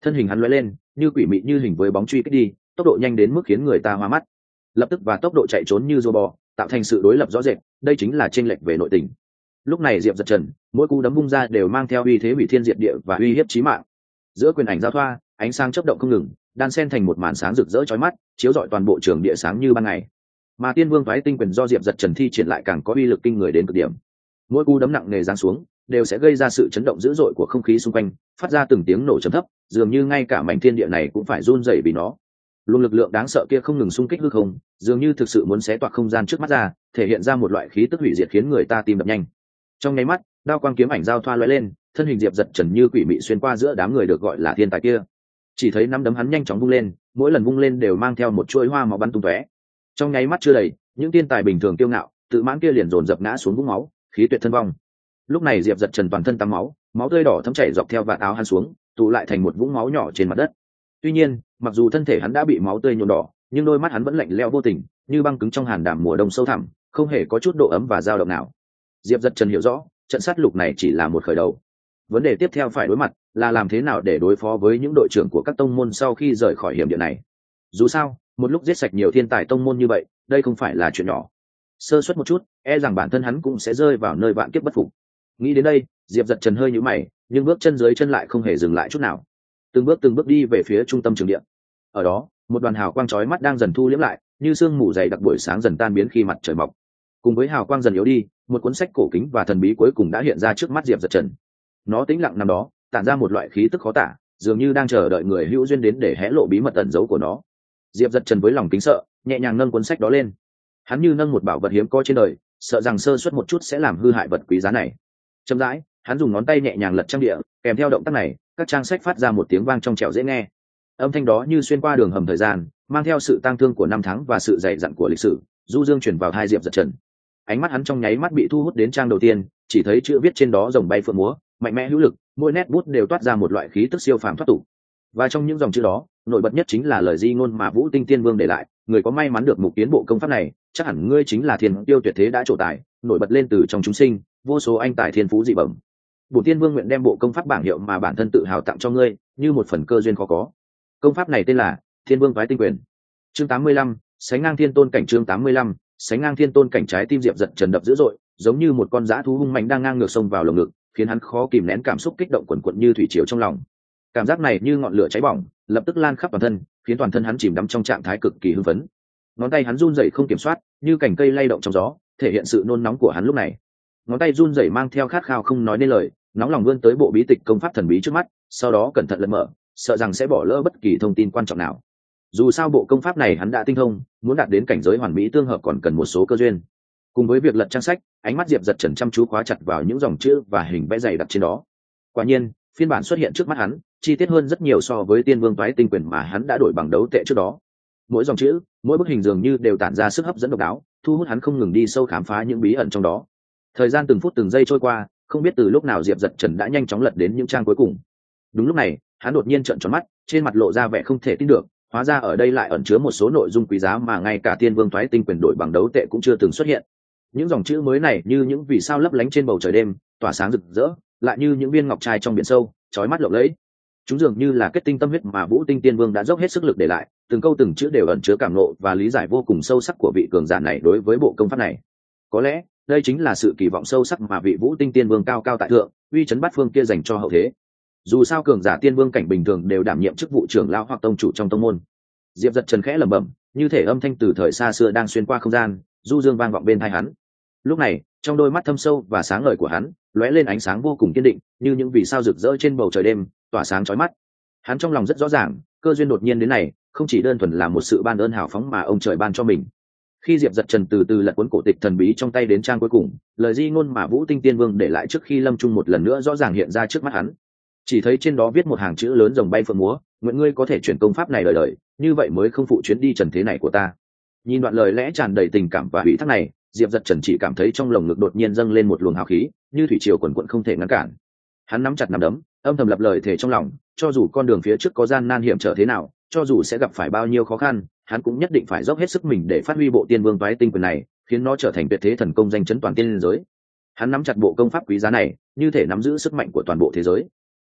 thân hình hắn lóe lên như quỷ mị như hình với bóng truy kích đi, tốc độ nhanh đến mức khiến người ta hoa mắt. Lập tức và tốc độ chạy trốn như rô bò, tạo thành sự đối lập rõ rệt, đây chính là chênh lệch về nội tình. Lúc này Diệp Dật Trần mỗi cú đấm vung ra đều mang theo uy thế hủy thiên diệt địa và uy hiếp chí mạng. Giữa quyền ảnh giao thoa, ánh sáng chớp động không ngừng, đan xen thành một màn sáng rực rỡ chói mắt, chiếu rọi toàn bộ trường địa sáng như ban ngày. Mà Tiên Vương Toái Tinh Quyền do Diệp Dật Trần thi triển lại càng có uy lực kinh người đến cực điểm. Mỗi cú đấm nặng nề giáng xuống, đều sẽ gây ra sự chấn động dữ dội của không khí xung quanh, phát ra từng tiếng nổ trầm thấp, dường như ngay cả mảnh thiên địa này cũng phải run rẩy vì nó. Luồng lực lượng đáng sợ kia không ngừng xung kích hư không, dường như thực sự muốn xé toạc không gian trước mắt ra, thể hiện ra một loại khí tức hủy diệt khiến người ta tim đập nhanh. Trong nháy mắt, đao quang kiếm ảnh giao thoa lóe lên, thân hình Diệp Dật Trần như quỷ mị xuyên qua giữa đám người được gọi là thiên tài kia. Chỉ thấy năm đấm hắn nhanh chóng vung lên, mỗi lần vung lên đều mang theo một chuỗi hoa máu bắn tung tóe. Trong nháy mắt chưa đầy, những thiên tài bình thường kiêu ngạo, tự mãn kia liền dồn dập ngã xuống vũng máu, khí tuyệt thân vong. Lúc này Diệp Dật Trần toàn thân tắm máu, máu tươi đỏ thấm chảy dọc theo vạt áo hắn xuống, tụ lại thành một vũng máu nhỏ trên mặt đất. Tuy nhiên, mặc dù thân thể hắn đã bị máu tươi nhuộm đỏ, nhưng đôi mắt hắn vẫn lạnh lẽo vô tình, như băng cứng trong hàn đàm mùa đông sâu thẳm, không hề có chút độ ấm và dao động nào. Diệp Dật Trần hiểu rõ, trận sát lục này chỉ là một khởi đầu. Vấn đề tiếp theo phải đối mặt là làm thế nào để đối phó với những đội trưởng của các tông môn sau khi rời khỏi hiểm địa này. Dù sao, một lúc giết sạch nhiều thiên tài tông môn như vậy, đây không phải là chuyện nhỏ. Sơ suất một chút, e rằng bản thân hắn cũng sẽ rơi vào nơi vạn kiếp bất phục. Nghĩ đến đây, Diệp Dật Trần hơi nhíu mày, nhưng bước chân dưới chân lại không hề dừng lại chút nào. Từng bước từng bước đi về phía trung tâm trường địa. Ở đó, một đoàn hào quang chói mắt đang dần thu liễm lại, như sương mù dày đặc buổi sáng dần tan biến khi mặt trời mọc. Cùng với hào quang dần yếu đi, một cuốn sách cổ kính và thần bí cuối cùng đã hiện ra trước mắt Diệp Dật Trần. Nó tĩnh lặng nằm đó, tản ra một loại khí tức khó tả, dường như đang chờ đợi người hữu duyên đến để hé lộ bí mật ẩn giấu của nó. Diệp Dật Trần với lòng kính sợ, nhẹ nhàng nâng cuốn sách đó lên. Hắn như nâng một bảo vật hiếm có trên đời, sợ rằng sơ suất một chút sẽ làm hư hại vật quý giá này. Chậm rãi, hắn dùng ngón tay nhẹ nhàng lật trang địa, kèm theo động tác này, các trang sách phát ra một tiếng vang trong trẻo dễ nghe. Âm thanh đó như xuyên qua đường hầm thời gian, mang theo sự tang thương của năm tháng và sự dày dặn của lịch sử, du dương truyền vào tai Diệp Dật Trần. Ánh mắt hắn trong nháy mắt bị thu hút đến trang đầu tiên, chỉ thấy chữ viết trên đó rồng bay phượng múa, mạnh mẽ hữu lực, mỗi nét bút đều toát ra một loại khí tức siêu phàm thoát tục. Và trong những dòng chữ đó, nổi bật nhất chính là lời di ngôn mà Vũ Tinh Tiên Vương để lại: người có may mắn được mục tiến bộ công pháp này, chắc hẳn ngươi chính là thiên tiêu tuyệt thế đã trổ tài, nổi bật lên từ trong chúng sinh, vô số anh tài thiên phú dị bẩm. Bổn Tiên Vương nguyện đem bộ công pháp bảng hiệu mà bản thân tự hào tặng cho ngươi, như một phần cơ duyên khó có. Công pháp này tên là Thiên Vương Toái Tinh Quyền. Chương tám mươi lăm, sánh ngang thiên tôn cảnh. Chương tám mươi lăm, sánh ngang thiên tôn cảnh. Trái tim Diệp Dật Trần đập dữ dội, giống như một con dã thú hung mạnh đang ngang ngược xông vào lồng ngực, khiến hắn khó kìm nén cảm xúc kích động quần quật như thủy triều trong lòng. Cảm giác này như ngọn lửa cháy bỏng, lập tức lan khắp toàn thân, khiến toàn thân hắn chìm đắm trong trạng thái cực kỳ hưng phấn. Ngón tay hắn run rẩy không kiểm soát, như cành cây lay động trong gió, thể hiện sự nôn nóng của hắn lúc này. Ngón tay run rẩy mang theo khát khao không nói nên lời, nóng lòng vươn tới bộ bí tịch công pháp thần bí trước mắt, sau đó cẩn thận lật mở, sợ rằng sẽ bỏ lỡ bất kỳ thông tin quan trọng nào. Dù sao bộ công pháp này hắn đã tinh thông, muốn đạt đến cảnh giới hoàn mỹ tương hợp còn cần một số cơ duyên. Cùng với việc lật trang sách, ánh mắt Diệp Dật Trần chăm chú khóa chặt vào những dòng chữ và hình vẽ dày đặc trên đó. Quả nhiên, phiên bản xuất hiện trước mắt hắn, chi tiết hơn rất nhiều so với Tiên Vương Toái Tinh Quyền mà hắn đã đổi bằng đấu tệ trước đó. Mỗi dòng chữ, mỗi bức hình dường như đều tản ra sức hấp dẫn độc đáo, thu hút hắn không ngừng đi sâu khám phá những bí ẩn trong đó. Thời gian từng phút từng giây trôi qua, không biết từ lúc nào Diệp Dật Trần đã nhanh chóng lật đến những trang cuối cùng. Đúng lúc này, hắn đột nhiên trợn tròn mắt, trên mặt lộ ra vẻ không thể tin được, hóa ra ở đây lại ẩn chứa một số nội dung quý giá mà ngay cả Tiên Vương Toái Tinh Quyền đổi bằng đấu tệ cũng chưa từng xuất hiện. Những dòng chữ mới này như những vì sao lấp lánh trên bầu trời đêm, tỏa sáng rực rỡ, lại như những viên ngọc trai trong biển sâu, chói mắt lộng lẫy. Chúng dường như là kết tinh tâm huyết mà Vũ Tinh Tiên Vương đã dốc hết sức lực để lại, từng câu từng chữ đều ẩn chứa cảm ngộ và lý giải vô cùng sâu sắc của vị cường giả này đối với bộ công pháp này. Có lẽ, đây chính là sự kỳ vọng sâu sắc mà vị Vũ Tinh Tiên Vương cao cao tại thượng, uy chấn bát phương kia dành cho hậu thế. Dù sao cường giả tiên vương cảnh bình thường đều đảm nhiệm chức vụ trưởng lão hoặc tông chủ trong tông môn. Diệp Dật Trần khẽ lẩm bẩm, như thể âm thanh từ thời xa xưa đang xuyên qua không gian, du dương vang vọng bên tai hắn. Lúc này, trong đôi mắt thâm sâu và sáng ngời của hắn, lóe lên ánh sáng vô cùng kiên định, như những vì sao rực rỡ trên bầu trời đêm, tỏa sáng chói mắt. Hắn trong lòng rất rõ ràng, cơ duyên đột nhiên đến này, không chỉ đơn thuần là một sự ban ơn hào phóng mà ông trời ban cho mình. Khi Diệp Dật Trần từ từ lật cuốn cổ tịch thần bí trong tay đến trang cuối cùng, lời di ngôn mà Vũ Tinh Tiên Vương để lại trước khi lâm chung một lần nữa rõ ràng hiện ra trước mắt hắn. Chỉ thấy trên đó viết một hàng chữ lớn rồng bay phượng múa, nguyện ngươi có thể chuyển công pháp này đời đời, như vậy mới không phụ chuyến đi trần thế này của ta. Nhìn đoạn lời lẽ tràn đầy tình cảm và ủy thác này, Diệp Dật Trần chỉ cảm thấy trong lồng ngực đột nhiên dâng lên một luồng hào khí, như thủy triều quần quận không thể ngăn cản. Hắn nắm chặt nắm đấm, âm thầm lập lời thề trong lòng, cho dù con đường phía trước có gian nan hiểm trở thế nào, cho dù sẽ gặp phải bao nhiêu khó khăn, hắn cũng nhất định phải dốc hết sức mình để phát huy bộ Tiên Vương Toái Tinh Quyền này, khiến nó trở thành tuyệt thế thần công danh chấn toàn tiên giới. Hắn nắm chặt bộ công pháp quý giá này, như thể nắm giữ sức mạnh của toàn bộ thế giới.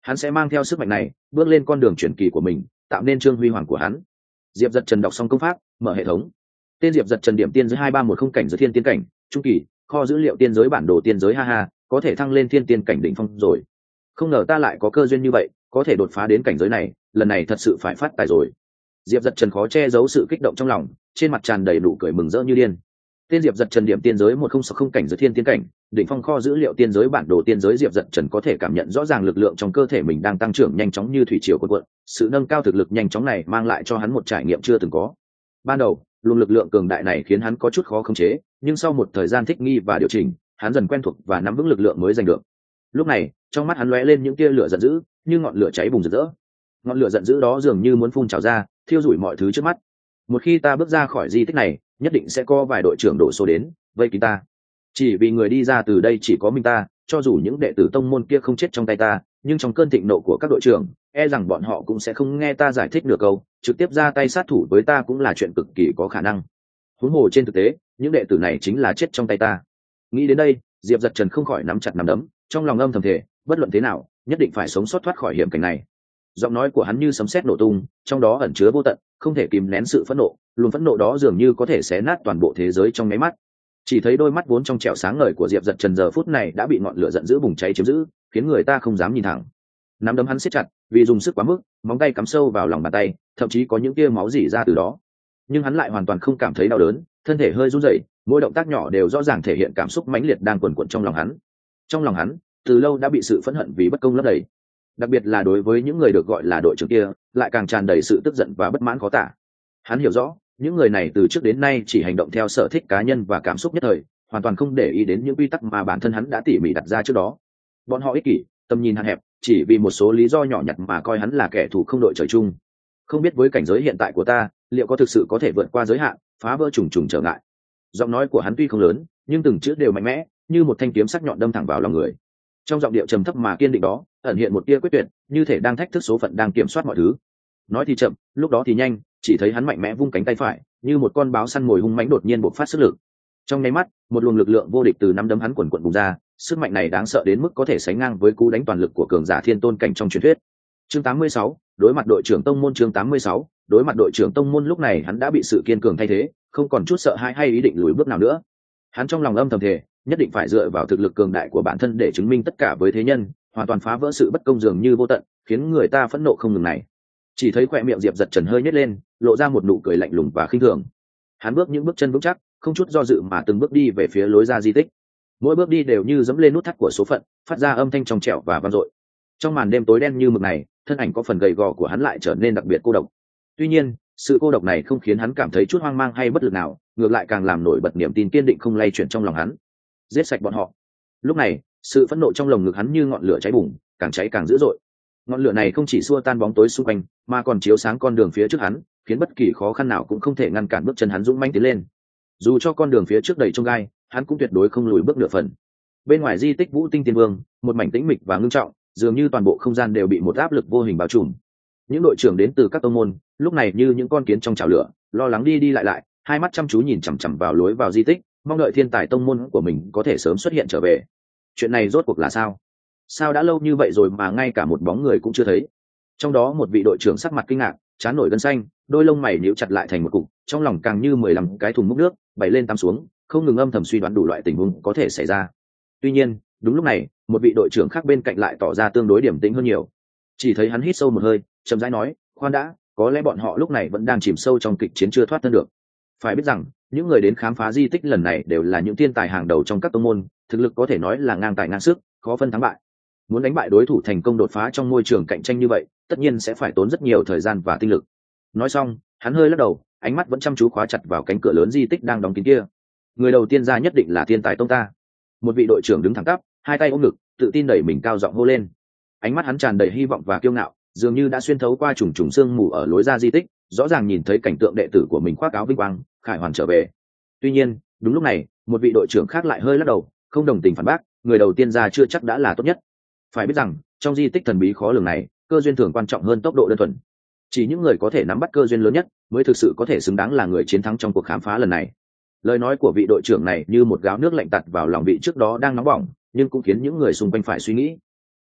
hắn sẽ mang theo sức mạnh này bước lên con đường chuyển kỳ của mình, tạo nên trương huy hoàng của hắn. Diệp Dật Trần đọc xong công pháp, mở hệ thống. Tên Diệp Dật Trần điểm tiên giới hai ba một không cảnh giới thiên tiên cảnh trung kỳ, kho dữ liệu tiên giới bản đồ tiên giới, ha ha, có thể thăng lên thiên tiên cảnh đỉnh phong rồi. Không ngờ ta lại có cơ duyên như vậy, có thể đột phá đến cảnh giới này, lần này thật sự phải phát tài rồi. Diệp Dật Trần khó che giấu sự kích động trong lòng, trên mặt tràn đầy nụ cười mừng rỡ như điên. Tên Diệp Dật Trần điểm tiên giới một không sáu không cảnh giới thiên tiên cảnh đỉnh phong, kho dữ liệu tiên giới bản đồ tiên giới. Diệp Dật Trần có thể cảm nhận rõ ràng lực lượng trong cơ thể mình đang tăng trưởng nhanh chóng như thủy triều cuộn cuộn. Sự nâng cao thực lực nhanh chóng này mang lại cho hắn một trải nghiệm chưa từng có. Ban đầu, luồng lực lượng cường đại này khiến hắn có chút khó khống chế, nhưng sau một thời gian thích nghi và điều chỉnh, hắn dần quen thuộc và nắm vững lực lượng mới giành được. Lúc này, trong mắt hắn lóe lên những tia lửa giận dữ, như ngọn lửa cháy bùng rực rỡ. Ngọn lửa giận dữ đó dường như muốn phun trào ra, thiêu rụi mọi thứ trước mắt. Một khi ta bước ra khỏi di tích này, nhất định sẽ có vài đội trưởng đổ số đến vây kín ta. Chỉ vì người đi ra từ đây chỉ có mình ta, cho dù những đệ tử tông môn kia không chết trong tay ta, nhưng trong cơn thịnh nộ của các đội trưởng, e rằng bọn họ cũng sẽ không nghe ta giải thích nửa câu, trực tiếp ra tay sát thủ với ta cũng là chuyện cực kỳ có khả năng. Huống hồ trên thực tế, những đệ tử này chính là chết trong tay ta. Nghĩ đến đây, Diệp Dật Trần không khỏi nắm chặt nắm đấm, trong lòng âm thầm thề, bất luận thế nào, nhất định phải sống sót thoát khỏi hiểm cảnh này. Giọng nói của hắn như sấm sét nổ tung, trong đó ẩn chứa vô tận, không thể kìm nén sự phẫn nộ, luồng phẫn nộ đó dường như có thể xé nát toàn bộ thế giới trong nháy mắt. Chỉ thấy đôi mắt vốn trong trẻo sáng ngời của Diệp Dật Trần giờ phút này đã bị ngọn lửa giận dữ bùng cháy chiếm giữ, khiến người ta không dám nhìn thẳng. Nắm đấm hắn siết chặt, vì dùng sức quá mức, móng tay cắm sâu vào lòng bàn tay, thậm chí có những tia máu rỉ ra từ đó. Nhưng hắn lại hoàn toàn không cảm thấy đau đớn, thân thể hơi run rẩy, mỗi động tác nhỏ đều rõ ràng thể hiện cảm xúc mãnh liệt đang quần quật trong lòng hắn. Trong lòng hắn, từ lâu đã bị sự phẫn hận vì bất công lấp đầy. Đặc biệt là đối với những người được gọi là đội trưởng kia, lại càng tràn đầy sự tức giận và bất mãn khó tả. Hắn hiểu rõ, những người này từ trước đến nay chỉ hành động theo sở thích cá nhân và cảm xúc nhất thời, hoàn toàn không để ý đến những quy tắc mà bản thân hắn đã tỉ mỉ đặt ra trước đó. Bọn họ ích kỷ, tầm nhìn hạn hẹp, chỉ vì một số lý do nhỏ nhặt mà coi hắn là kẻ thù không đội trời chung. Không biết với cảnh giới hiện tại của ta, liệu có thực sự có thể vượt qua giới hạn, phá vỡ trùng trùng trở ngại. Giọng nói của hắn tuy không lớn, nhưng từng chữ đều mạnh mẽ, như một thanh kiếm sắc nhọn đâm thẳng vào lòng người. Trong giọng điệu trầm thấp mà kiên định đó, ẩn hiện một tia quyết tuyệt, như thể đang thách thức số phận đang kiểm soát mọi thứ. Nói thì chậm, lúc đó thì nhanh, chỉ thấy hắn mạnh mẽ vung cánh tay phải, như một con báo săn mồi hung mãnh đột nhiên bộc phát sức lực. Trong nháy mắt, một luồng lực lượng vô địch từ nắm đấm hắn quần quần bùng ra, sức mạnh này đáng sợ đến mức có thể sánh ngang với cú đánh toàn lực của cường giả thiên tôn cảnh trong truyền thuyết. Chương tám mươi sáu, đối mặt đội trưởng tông môn. Chương tám mươi sáu, đối mặt đội trưởng tông môn. Lúc này hắn đã bị sự kiên cường thay thế, không còn chút sợ hãi hay ý định lùi bước nào nữa. Hắn trong lòng âm thầm thề, nhất định phải dựa vào thực lực cường đại của bản thân để chứng minh tất cả với thế nhân, hoàn toàn phá vỡ sự bất công dường như vô tận, khiến người ta phẫn nộ không ngừng này. Chỉ thấy khóe miệng Diệp Dật Trần hơi nhếch lên, lộ ra một nụ cười lạnh lùng và khinh thường. Hắn bước những bước chân vững chắc, không chút do dự mà từng bước đi về phía lối ra di tích. Mỗi bước đi đều như dẫm lên nút thắt của số phận, phát ra âm thanh trong trẻo và vang dội. Trong màn đêm tối đen như mực này, thân ảnh có phần gầy gò của hắn lại trở nên đặc biệt cô độc. Tuy nhiên, sự cô độc này không khiến hắn cảm thấy chút hoang mang hay bất lực nào, ngược lại càng làm nổi bật niềm tin kiên định không lay chuyển trong lòng hắn. Giết sạch bọn họ. Lúc này, sự phẫn nộ trong lồng ngực hắn như ngọn lửa cháy bùng, càng cháy càng dữ dội. Ngọn lửa này không chỉ xua tan bóng tối xung quanh, mà còn chiếu sáng con đường phía trước hắn, khiến bất kỳ khó khăn nào cũng không thể ngăn cản bước chân hắn dũng mãnh tiến lên. Dù cho con đường phía trước đầy chông gai, hắn cũng tuyệt đối không lùi bước nửa phần. Bên ngoài di tích Vũ Tinh Tiên Vương, một mảnh tĩnh mịch và ngưng trọng, dường như toàn bộ không gian đều bị một áp lực vô hình bao trùm. Những đội trưởng đến từ các tông môn, lúc này như những con kiến trong chảo lửa, lo lắng đi đi lại lại, hai mắt chăm chú nhìn chằm chằm vào lối vào di tích, mong đợi thiên tài tông môn của mình có thể sớm xuất hiện trở về. Chuyện này rốt cuộc là sao? Sao đã lâu như vậy rồi mà ngay cả một bóng người cũng chưa thấy? Trong đó một vị đội trưởng sắc mặt kinh ngạc, trán nổi gân xanh, đôi lông mày nhíu chặt lại thành một cục, trong lòng càng như mười lăm cái thùng múc nước, bảy lên tám xuống, không ngừng âm thầm suy đoán đủ loại tình huống có thể xảy ra. Tuy nhiên, đúng lúc này, một vị đội trưởng khác bên cạnh lại tỏ ra tương đối điềm tĩnh hơn nhiều. Chỉ thấy hắn hít sâu một hơi, chậm rãi nói, khoan đã, có lẽ bọn họ lúc này vẫn đang chìm sâu trong kịch chiến chưa thoát thân được. Phải biết rằng, những người đến khám phá di tích lần này đều là những thiên tài hàng đầu trong các tông môn, thực lực có thể nói là ngang tài ngang sức, khó phân thắng bại. Muốn đánh bại đối thủ thành công đột phá trong môi trường cạnh tranh như vậy, tất nhiên sẽ phải tốn rất nhiều thời gian và tinh lực. Nói xong, hắn hơi lắc đầu, ánh mắt vẫn chăm chú khóa chặt vào cánh cửa lớn di tích đang đóng kín kia. Người đầu tiên ra nhất định là thiên tài tông ta. Một vị đội trưởng đứng thẳng tắp, hai tay ôm ngực, tự tin đẩy mình cao giọng hô lên. Ánh mắt hắn tràn đầy hy vọng và kiêu ngạo, dường như đã xuyên thấu qua trùng trùng sương mù ở lối ra di tích, rõ ràng nhìn thấy cảnh tượng đệ tử của mình khoác áo vinh quang, khải hoàn trở về. Tuy nhiên, đúng lúc này, một vị đội trưởng khác lại hơi lắc đầu, không đồng tình phản bác, người đầu tiên ra chưa chắc đã là tốt nhất. Phải biết rằng, trong di tích thần bí khó lường này, cơ duyên thường quan trọng hơn tốc độ đơn thuần. Chỉ những người có thể nắm bắt cơ duyên lớn nhất mới thực sự có thể xứng đáng là người chiến thắng trong cuộc khám phá lần này. Lời nói của vị đội trưởng này như một gáo nước lạnh tạt vào lòng vị trước đó đang nóng bỏng, nhưng cũng khiến những người xung quanh phải suy nghĩ.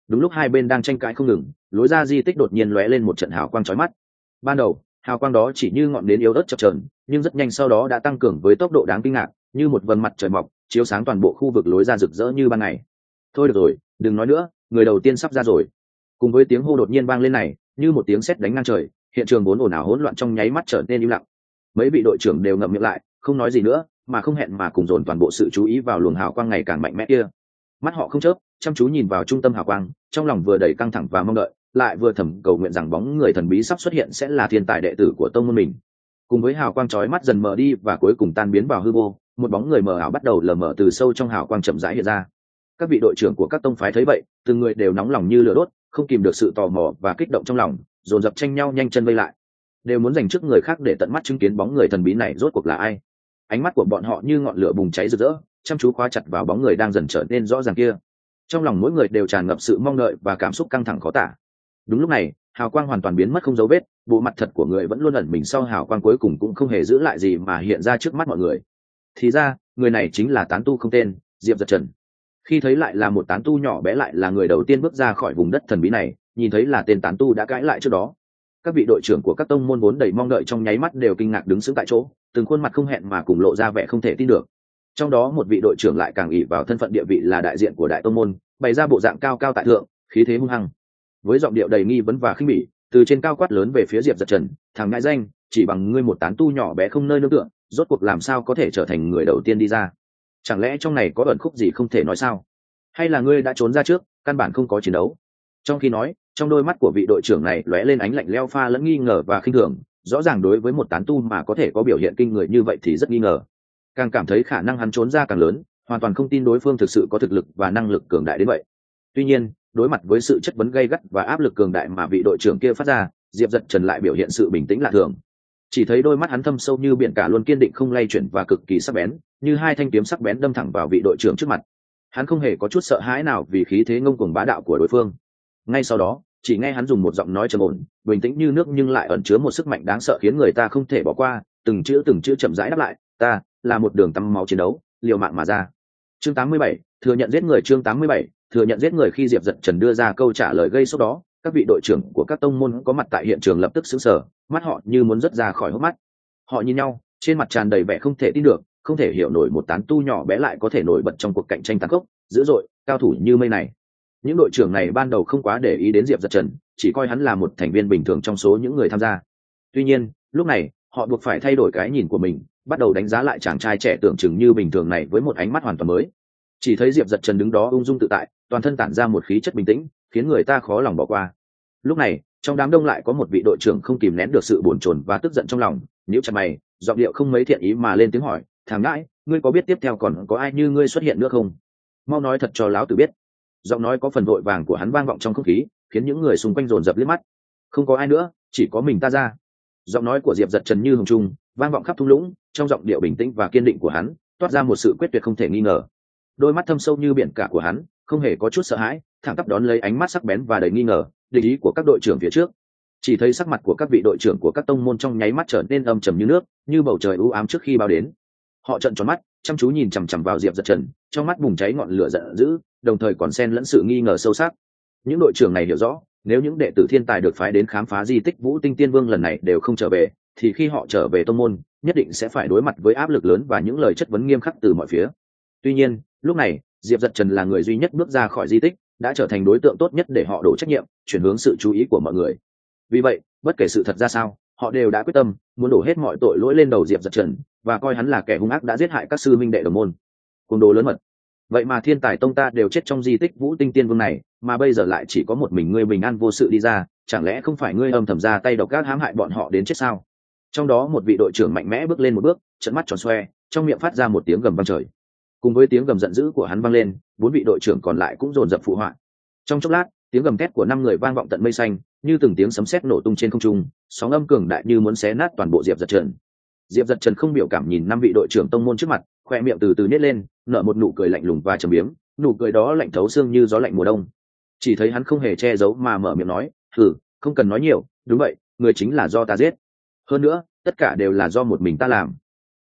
đúng lúc hai bên đang tranh cãi không ngừng, lối ra di tích đột nhiên lóe lên một trận hào quang chói mắt. Ban đầu hào quang đó chỉ như ngọn nến yếu ớt chập chờn, nhưng rất nhanh sau đó đã tăng cường với tốc độ đáng kinh ngạc, như một vầng mặt trời mọc chiếu sáng toàn bộ khu vực lối ra rực rỡ như ban ngày. Thôi được rồi, đừng nói nữa, người đầu tiên sắp ra rồi. Cùng với tiếng hô đột nhiên vang lên này, như một tiếng sét đánh ngang trời, hiện trường vốn ồn ào hỗn loạn trong nháy mắt trở nên im lặng. Mấy vị đội trưởng đều ngậm miệng lại, không nói gì nữa, mà không hẹn mà cùng dồn toàn bộ sự chú ý vào luồng hào quang ngày càng mạnh mẽ kia. Mắt họ không chớp, chăm chú nhìn vào trung tâm hào quang, trong lòng vừa đầy căng thẳng và mong đợi, lại vừa thầm cầu nguyện rằng bóng người thần bí sắp xuất hiện sẽ là thiên tài đệ tử của tông môn mình. Cùng với hào quang chói mắt dần mờ đi và cuối cùng tan biến vào hư vô, một bóng người mờ ảo bắt đầu lờ mờ từ sâu trong hào quang chậm rãi hiện ra. Các vị đội trưởng của các tông phái thấy vậy, từng người đều nóng lòng như lửa đốt, không kìm được sự tò mò và kích động trong lòng, dồn dập tranh nhau nhanh chân vây lại, đều muốn giành trước người khác để tận mắt chứng kiến bóng người thần bí này rốt cuộc là ai. Ánh mắt của bọn họ như ngọn lửa bùng cháy rực rỡ, chăm chú khóa chặt vào bóng người đang dần trở nên rõ ràng kia. Trong lòng mỗi người đều tràn ngập sự mong đợi và cảm xúc căng thẳng khó tả. Đúng lúc này, hào quang hoàn toàn biến mất không dấu vết, bộ mặt thật của người vẫn luôn ẩn mình sau hào quang cuối cùng cũng không hề giữ lại gì mà hiện ra trước mắt mọi người. Thì ra, người này chính là tán tu không tên, Diệp Dật Trần. Khi thấy lại là một tán tu nhỏ bé lại là người đầu tiên bước ra khỏi vùng đất thần bí này, nhìn thấy là tên tán tu đã cãi lại trước đó. Các vị đội trưởng của các tông môn vốn đầy mong đợi trong nháy mắt đều kinh ngạc đứng sững tại chỗ, từng khuôn mặt không hẹn mà cùng lộ ra vẻ không thể tin được. Trong đó một vị đội trưởng lại càng ỷ vào thân phận địa vị là đại diện của đại tông môn, bày ra bộ dạng cao cao tại thượng, khí thế hung hăng. Với giọng điệu đầy nghi vấn và khinh bỉ, từ trên cao quát lớn về phía Diệp Dật Trần, thằng ngại danh, chỉ bằng ngươi một tán tu nhỏ bé không nơi nương tựa, rốt cuộc làm sao có thể trở thành người đầu tiên đi ra? Chẳng lẽ trong này có ẩn khúc gì không thể nói sao? Hay là ngươi đã trốn ra trước, căn bản không có chiến đấu? Trong khi nói, trong đôi mắt của vị đội trưởng này lóe lên ánh lạnh lẽo pha lẫn nghi ngờ và khinh thường, rõ ràng đối với một tán tu mà có thể có biểu hiện kinh người như vậy thì rất nghi ngờ, càng cảm thấy khả năng hắn trốn ra càng lớn, hoàn toàn không tin đối phương thực sự có thực lực và năng lực cường đại đến vậy. Tuy nhiên, đối mặt với sự chất vấn gay gắt và áp lực cường đại mà vị đội trưởng kia phát ra, Diệp Dật Trần lại biểu hiện sự bình tĩnh lạ thường. Chỉ thấy đôi mắt hắn thâm sâu như biển cả luôn kiên định không lay chuyển và cực kỳ sắc bén, như hai thanh kiếm sắc bén đâm thẳng vào vị đội trưởng trước mặt. Hắn không hề có chút sợ hãi nào vì khí thế ngông cuồng bá đạo của đối phương. Ngay sau đó, chỉ nghe hắn dùng một giọng nói trầm ổn, bình tĩnh như nước nhưng lại ẩn chứa một sức mạnh đáng sợ khiến người ta không thể bỏ qua, từng chữ từng chữ chậm rãi đáp lại, ta là một đường tăm máu chiến đấu, liều mạng mà ra. Chương tám mươi bảy, thừa nhận giết người. Chương tám mươi bảy, thừa nhận giết người. Khi Diệp Dật Trần đưa ra câu trả lời gây sốc đó, các vị đội trưởng của các tông môn có mặt tại hiện trường lập tức sững sờ, mắt họ như muốn rớt ra khỏi hốc mắt. Họ nhìn nhau, trên mặt tràn đầy vẻ không thể tin được, không thể hiểu nổi một tán tu nhỏ bé lại có thể nổi bật trong cuộc cạnh tranh tàn khốc, dữ dội, cao thủ như mây này. Những đội trưởng này ban đầu không quá để ý đến Diệp Dật Trần, chỉ coi hắn là một thành viên bình thường trong số những người tham gia. Tuy nhiên, lúc này, họ buộc phải thay đổi cái nhìn của mình, bắt đầu đánh giá lại chàng trai trẻ tưởng chừng như bình thường này với một ánh mắt hoàn toàn mới. Chỉ thấy Diệp Dật Trần đứng đó ung dung tự tại, toàn thân tản ra một khí chất bình tĩnh, khiến người ta khó lòng bỏ qua. Lúc này, trong đám đông lại có một vị đội trưởng không kìm nén được sự bồn chồn và tức giận trong lòng, nhíu chặt mày, giọng điệu không mấy thiện ý mà lên tiếng hỏi, thằng ngãi, ngươi có biết tiếp theo còn có ai như ngươi xuất hiện nữa không? Mau nói thật cho láo tử biết. Giọng nói có phần vội vàng của hắn vang vọng trong không khí, khiến những người xung quanh dồn dập liếc mắt. Không có ai nữa, chỉ có mình ta ra. Giọng nói của Diệp Dật Trần như hồng trung, vang vọng khắp thung lũng, trong giọng điệu bình tĩnh và kiên định của hắn toát ra một sự quyết tuyệt không thể nghi ngờ. Đôi mắt thâm sâu như biển cả của hắn không hề có chút sợ hãi, thẳng tắp đón lấy ánh mắt sắc bén và đầy nghi ngờ, địch ý của các đội trưởng phía trước. Chỉ thấy sắc mặt của các vị đội trưởng của các tông môn trong nháy mắt trở nên âm trầm như nước, như bầu trời u ám trước khi bao đến. Họ trợn tròn mắt, chăm chú nhìn chằm chằm vào Diệp Dật Trần, trong mắt bùng cháy ngọn lửa giận dữ, đồng thời còn xen lẫn sự nghi ngờ sâu sắc. Những đội trưởng này hiểu rõ, nếu những đệ tử thiên tài được phái đến khám phá di tích Vũ Tinh Tiên Vương lần này đều không trở về, thì khi họ trở về tông môn, nhất định sẽ phải đối mặt với áp lực lớn và những lời chất vấn nghiêm khắc từ mọi phía. Tuy nhiên, lúc này, Diệp Dật Trần là người duy nhất bước ra khỏi di tích, đã trở thành đối tượng tốt nhất để họ đổ trách nhiệm, chuyển hướng sự chú ý của mọi người. Vì vậy, bất kể sự thật ra sao, họ đều đã quyết tâm muốn đổ hết mọi tội lỗi lên đầu Diệp Dật Trần, và coi hắn là kẻ hung ác đã giết hại các sư minh đệ đồng môn. Cuồng đồ lớn mật. Vậy mà thiên tài tông ta đều chết trong di tích Vũ Tinh Tiên Vương này, mà bây giờ lại chỉ có một mình ngươi bình an vô sự đi ra, chẳng lẽ không phải ngươi âm thầm ra tay độc ác hãm hại bọn họ đến chết sao? Trong đó một vị đội trưởng mạnh mẽ bước lên một bước, trợn mắt tròn xoe, trong miệng phát ra một tiếng gầm vang trời. Cùng với tiếng gầm giận dữ của hắn vang lên, bốn vị đội trưởng còn lại cũng dồn dập phụ họa. Trong chốc lát, tiếng gầm thét của năm người vang vọng tận mây xanh, như từng tiếng sấm sét nổ tung trên không trung, sóng âm cường đại như muốn xé nát toàn bộ Diệp Dật Trần. Diệp Dật Trần không biểu cảm nhìn năm vị đội trưởng tông môn trước mặt, khoe miệng từ từ nhếch lên, nở một nụ cười lạnh lùng và trầm biếm, nụ cười đó lạnh thấu xương như gió lạnh mùa đông. Chỉ thấy hắn không hề che giấu mà mở miệng nói, "Hừ, không cần nói nhiều, đúng vậy, người chính là do ta giết. Hơn nữa, tất cả đều là do một mình ta làm."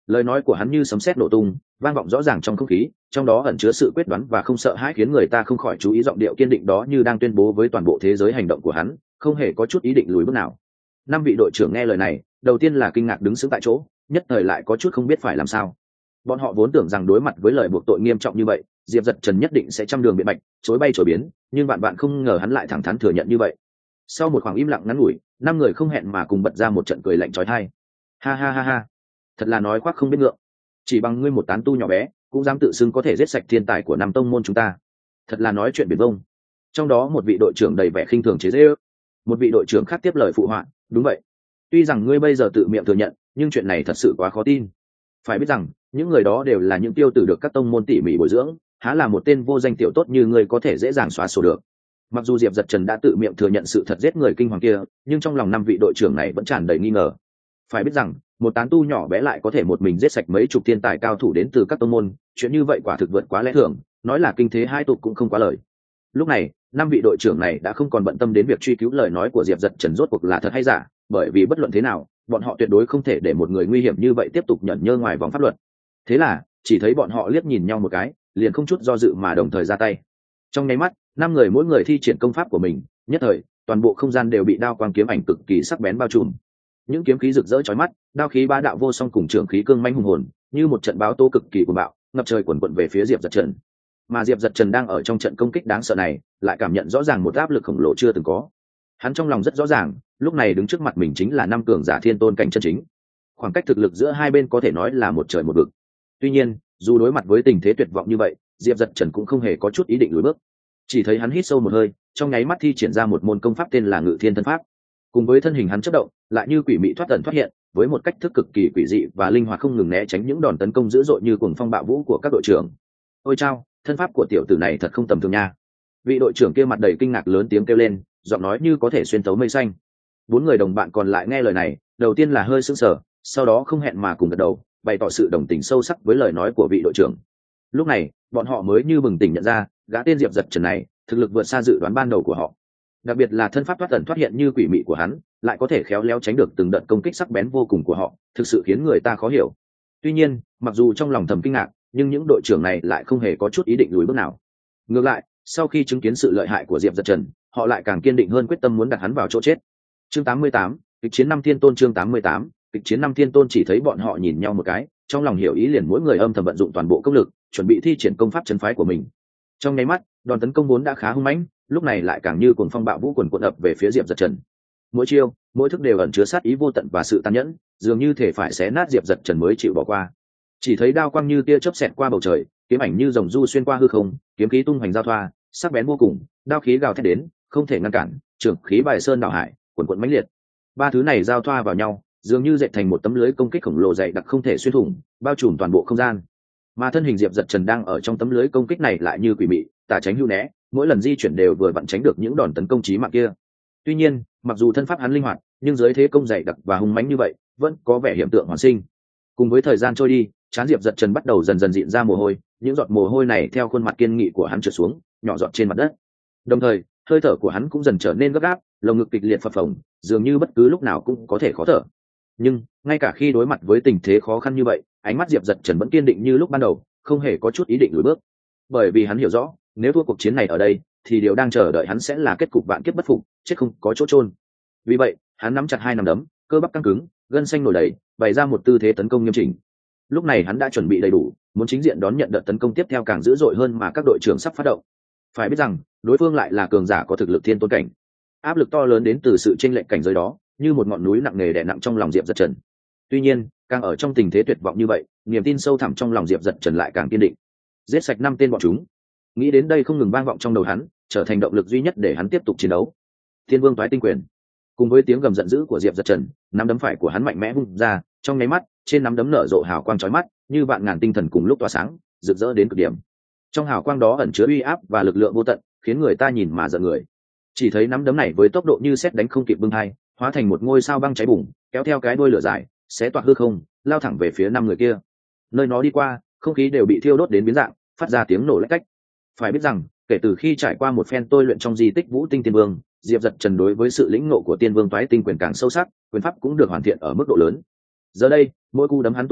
Lời nói của hắn như sấm sét nổ tung, vang vọng rõ ràng trong không khí, trong đó ẩn chứa sự quyết đoán và không sợ hãi, khiến người ta không khỏi chú ý giọng điệu kiên định đó như đang tuyên bố với toàn bộ thế giới hành động của hắn không hề có chút ý định lùi bước nào. Năm vị đội trưởng nghe lời này, đầu tiên là kinh ngạc đứng sững tại chỗ, nhất thời lại có chút không biết phải làm sao. Bọn họ vốn tưởng rằng đối mặt với lời buộc tội nghiêm trọng như vậy, Diệp Dật Trần nhất định sẽ trăm đường biện bạch, chối bay chối biến, nhưng bạn bạn không ngờ hắn lại thẳng thắn thừa nhận như vậy. Sau một khoảng im lặng ngắn ngủi, năm người không hẹn mà cùng bật ra một trận cười lạnh chói tai. Ha ha ha ha, thật là nói khoác không biết ngượng. Chỉ bằng ngươi một tán tu nhỏ bé, cũng dám tự xưng có thể giết sạch thiên tài của năm tông môn chúng ta. Thật là nói chuyện biển vông. Trong đó một vị đội trưởng đầy vẻ khinh thường chế giễu. Một vị đội trưởng khác tiếp lời phụ họa, đúng vậy. Tuy rằng ngươi bây giờ tự miệng thừa nhận, nhưng chuyện này thật sự quá khó tin. Phải biết rằng, những người đó đều là những tiêu tử được các tông môn tỉ mỉ bồi dưỡng, há là một tên vô danh tiểu tốt như ngươi có thể dễ dàng xóa sổ được. Mặc dù Diệp Dật Trần đã tự miệng thừa nhận sự thật giết người kinh hoàng kia, nhưng trong lòng năm vị đội trưởng này vẫn tràn đầy nghi ngờ. Phải biết rằng, một tán tu nhỏ bé lại có thể một mình giết sạch mấy chục thiên tài cao thủ đến từ các tông môn, chuyện như vậy quả thực vượt quá lẽ thường, nói là kinh thế hai tục cũng không quá lời. Lúc này, năm vị đội trưởng này đã không còn bận tâm đến việc truy cứu lời nói của Diệp Dật Trần rốt cuộc là thật hay giả, bởi vì bất luận thế nào, bọn họ tuyệt đối không thể để một người nguy hiểm như vậy tiếp tục nhẫn nhơ ngoài vòng pháp luật. Thế là, chỉ thấy bọn họ liếc nhìn nhau một cái, liền không chút do dự mà đồng thời ra tay. Trong nháy mắt, năm người mỗi người thi triển công pháp của mình, nhất thời, toàn bộ không gian đều bị đao quang kiếm ảnh cực kỳ sắc bén bao trùm. Những kiếm khí rực rỡ chói mắt, đao khí bá đạo vô song cùng trường khí cương manh hùng hồn, như một trận báo tố cực kỳ cuồng bạo, ngập trời quần quật về phía Diệp Dật Trần. Mà Diệp Dật Trần đang ở trong trận công kích đáng sợ này, lại cảm nhận rõ ràng một áp lực khổng lồ chưa từng có. Hắn trong lòng rất rõ ràng, lúc này đứng trước mặt mình chính là năm cường giả thiên tôn cảnh chân chính. Khoảng cách thực lực giữa hai bên có thể nói là một trời một vực. Tuy nhiên, dù đối mặt với tình thế tuyệt vọng như vậy, Diệp Dật Trần cũng không hề có chút ý định lùi bước. Chỉ thấy hắn hít sâu một hơi, trong nháy mắt thi triển ra một môn công pháp tên là Ngự Thiên Thân Pháp. Cùng với thân hình hắn chớp động, lại như quỷ mị thoát ẩn thoát hiện, với một cách thức cực kỳ quỷ dị và linh hoạt không ngừng né tránh những đòn tấn công dữ dội như cuồng phong bạo vũ của các đội trưởng. Ôi chao, thân pháp của tiểu tử này thật không tầm thường nha. Vị đội trưởng kia mặt đầy kinh ngạc lớn tiếng kêu lên, giọng nói như có thể xuyên tấu mây xanh. Bốn người đồng bạn còn lại nghe lời này, đầu tiên là hơi sững sờ, sau đó không hẹn mà cùng gật đầu, bày tỏ sự đồng tình sâu sắc với lời nói của vị đội trưởng. Lúc này, bọn họ mới như bừng tỉnh nhận ra, gã tên Diệp Dật Trần này, thực lực vượt xa dự đoán ban đầu của họ. Đặc biệt là thân pháp thoát ẩn thoát hiện như quỷ mị của hắn, lại có thể khéo léo tránh được từng đợt công kích sắc bén vô cùng của họ, thực sự khiến người ta khó hiểu. Tuy nhiên, mặc dù trong lòng thầm kinh ngạc, nhưng những đội trưởng này lại không hề có chút ý định lùi bước nào. Ngược lại, sau khi chứng kiến sự lợi hại của Diệp Dật Trần, họ lại càng kiên định hơn quyết tâm muốn đặt hắn vào chỗ chết. Chương tám mươi tám, kịch chiến năm thiên tôn. Chương tám mươi tám, kịch chiến năm thiên tôn. Chỉ thấy bọn họ nhìn nhau một cái, trong lòng hiểu ý liền mỗi người âm thầm vận dụng toàn bộ công lực, chuẩn bị thi triển công pháp trấn phái của mình. Trong nháy mắt, đòn tấn công vốn đã khá hung mãnh, lúc này lại càng như cuồng phong bạo vũ quần cuộn ập về phía Diệp Dật Trần. Mỗi chiêu, mỗi thức đều ẩn chứa sát ý vô tận và sự tàn nhẫn, dường như thể phải xé nát Diệp Dật Trần mới chịu bỏ qua. Chỉ thấy đao quang như tia chớp xẹt qua bầu trời, kiếm ảnh như rồng du xuyên qua hư không, kiếm khí tung hoành giao thoa, sắc bén vô cùng, đao khí gào thét đến, không thể ngăn cản, trường khí bài sơn đảo hải, cuồn cuộn mãnh liệt. Ba thứ này giao thoa vào nhau, dường như dệt thành một tấm lưới công kích khổng lồ dày đặc không thể xuyên thủng, bao trùm toàn bộ không gian. Mà thân hình Diệp Dật Trần đang ở trong tấm lưới công kích này lại như quỷ mị, tả tránh hưu né, mỗi lần di chuyển đều vừa vặn tránh được những đòn tấn công chí mạng kia. Tuy nhiên, mặc dù thân pháp hắn linh hoạt, nhưng dưới thế công dày đặc và hung mãnh như vậy, vẫn có vẻ hiện tượng hoàn sinh. Cùng với thời gian trôi đi, trán Diệp Dật Trần bắt đầu dần dần dịn ra mồ hôi, những giọt mồ hôi này theo khuôn mặt kiên nghị của hắn trượt xuống, nhỏ giọt trên mặt đất. Đồng thời, hơi thở của hắn cũng dần trở nên gấp gáp, lồng ngực kịch liệt phập phồng, dường như bất cứ lúc nào cũng có thể khó thở. Nhưng, ngay cả khi đối mặt với tình thế khó khăn như vậy, ánh mắt Diệp Dật Trần vẫn kiên định như lúc ban đầu, không hề có chút ý định lùi bước. Bởi vì hắn hiểu rõ, nếu thua cuộc chiến này ở đây, thì điều đang chờ đợi hắn sẽ là kết cục vạn kiếp bất phục, chết không có chỗ chôn. Vì vậy, hắn nắm chặt hai nắm đấm, cơ bắp căng cứng, gân xanh nổi đầy, bày ra một tư thế tấn công nghiêm chỉnh. Lúc này hắn đã chuẩn bị đầy đủ, muốn chính diện đón nhận đợt tấn công tiếp theo càng dữ dội hơn mà các đội trưởng sắp phát động. Phải biết rằng, đối phương lại là cường giả có thực lực thiên tôn cảnh. Áp lực to lớn đến từ sự chênh lệch cảnh giới đó, như một ngọn núi nặng nề đè nặng trong lòng Diệp Dật Trần. Tuy nhiên, càng ở trong tình thế tuyệt vọng như vậy, niềm tin sâu thẳm trong lòng Diệp Dật Trần lại càng kiên định. Giết sạch năm tên bọn chúng. Nghĩ đến đây không ngừng vang vọng trong đầu hắn, trở thành động lực duy nhất để hắn tiếp tục chiến đấu. Thiên Vương Toái Tinh Quyền. Cùng với tiếng gầm giận dữ của Diệp Dật Trần, nắm đấm phải của hắn mạnh mẽ vung ra, trong nháy mắt, trên nắm đấm nở rộ hào quang chói mắt, như vạn ngàn tinh thần cùng lúc tỏa sáng, rực rỡ đến cực điểm. Trong hào quang đó ẩn chứa uy áp và lực lượng vô tận, khiến người ta nhìn mà giận người. Chỉ thấy nắm đấm này với tốc độ như sét đánh không kịp bưng hai, hóa thành một ngôi sao băng cháy bùng, kéo theo cái đuôi lửa dài, xé toạc hư không, lao thẳng về phía năm người kia. Nơi nó đi qua, không khí đều bị thiêu đốt đến biến dạng, phát ra tiếng nổ lách cách. Phải biết rằng, kể từ khi trải qua một phen tôi luyện trong di tích Vũ Tinh Tiên Vương, Diệp Dật Trần đối với sự lĩnh ngộ của Tiên Vương Toái Tinh Quyền càng sâu sắc, quyền pháp cũng được hoàn thiện ở mức độ lớn. Giờ đây, mỗi cú đấm hắn tung ra,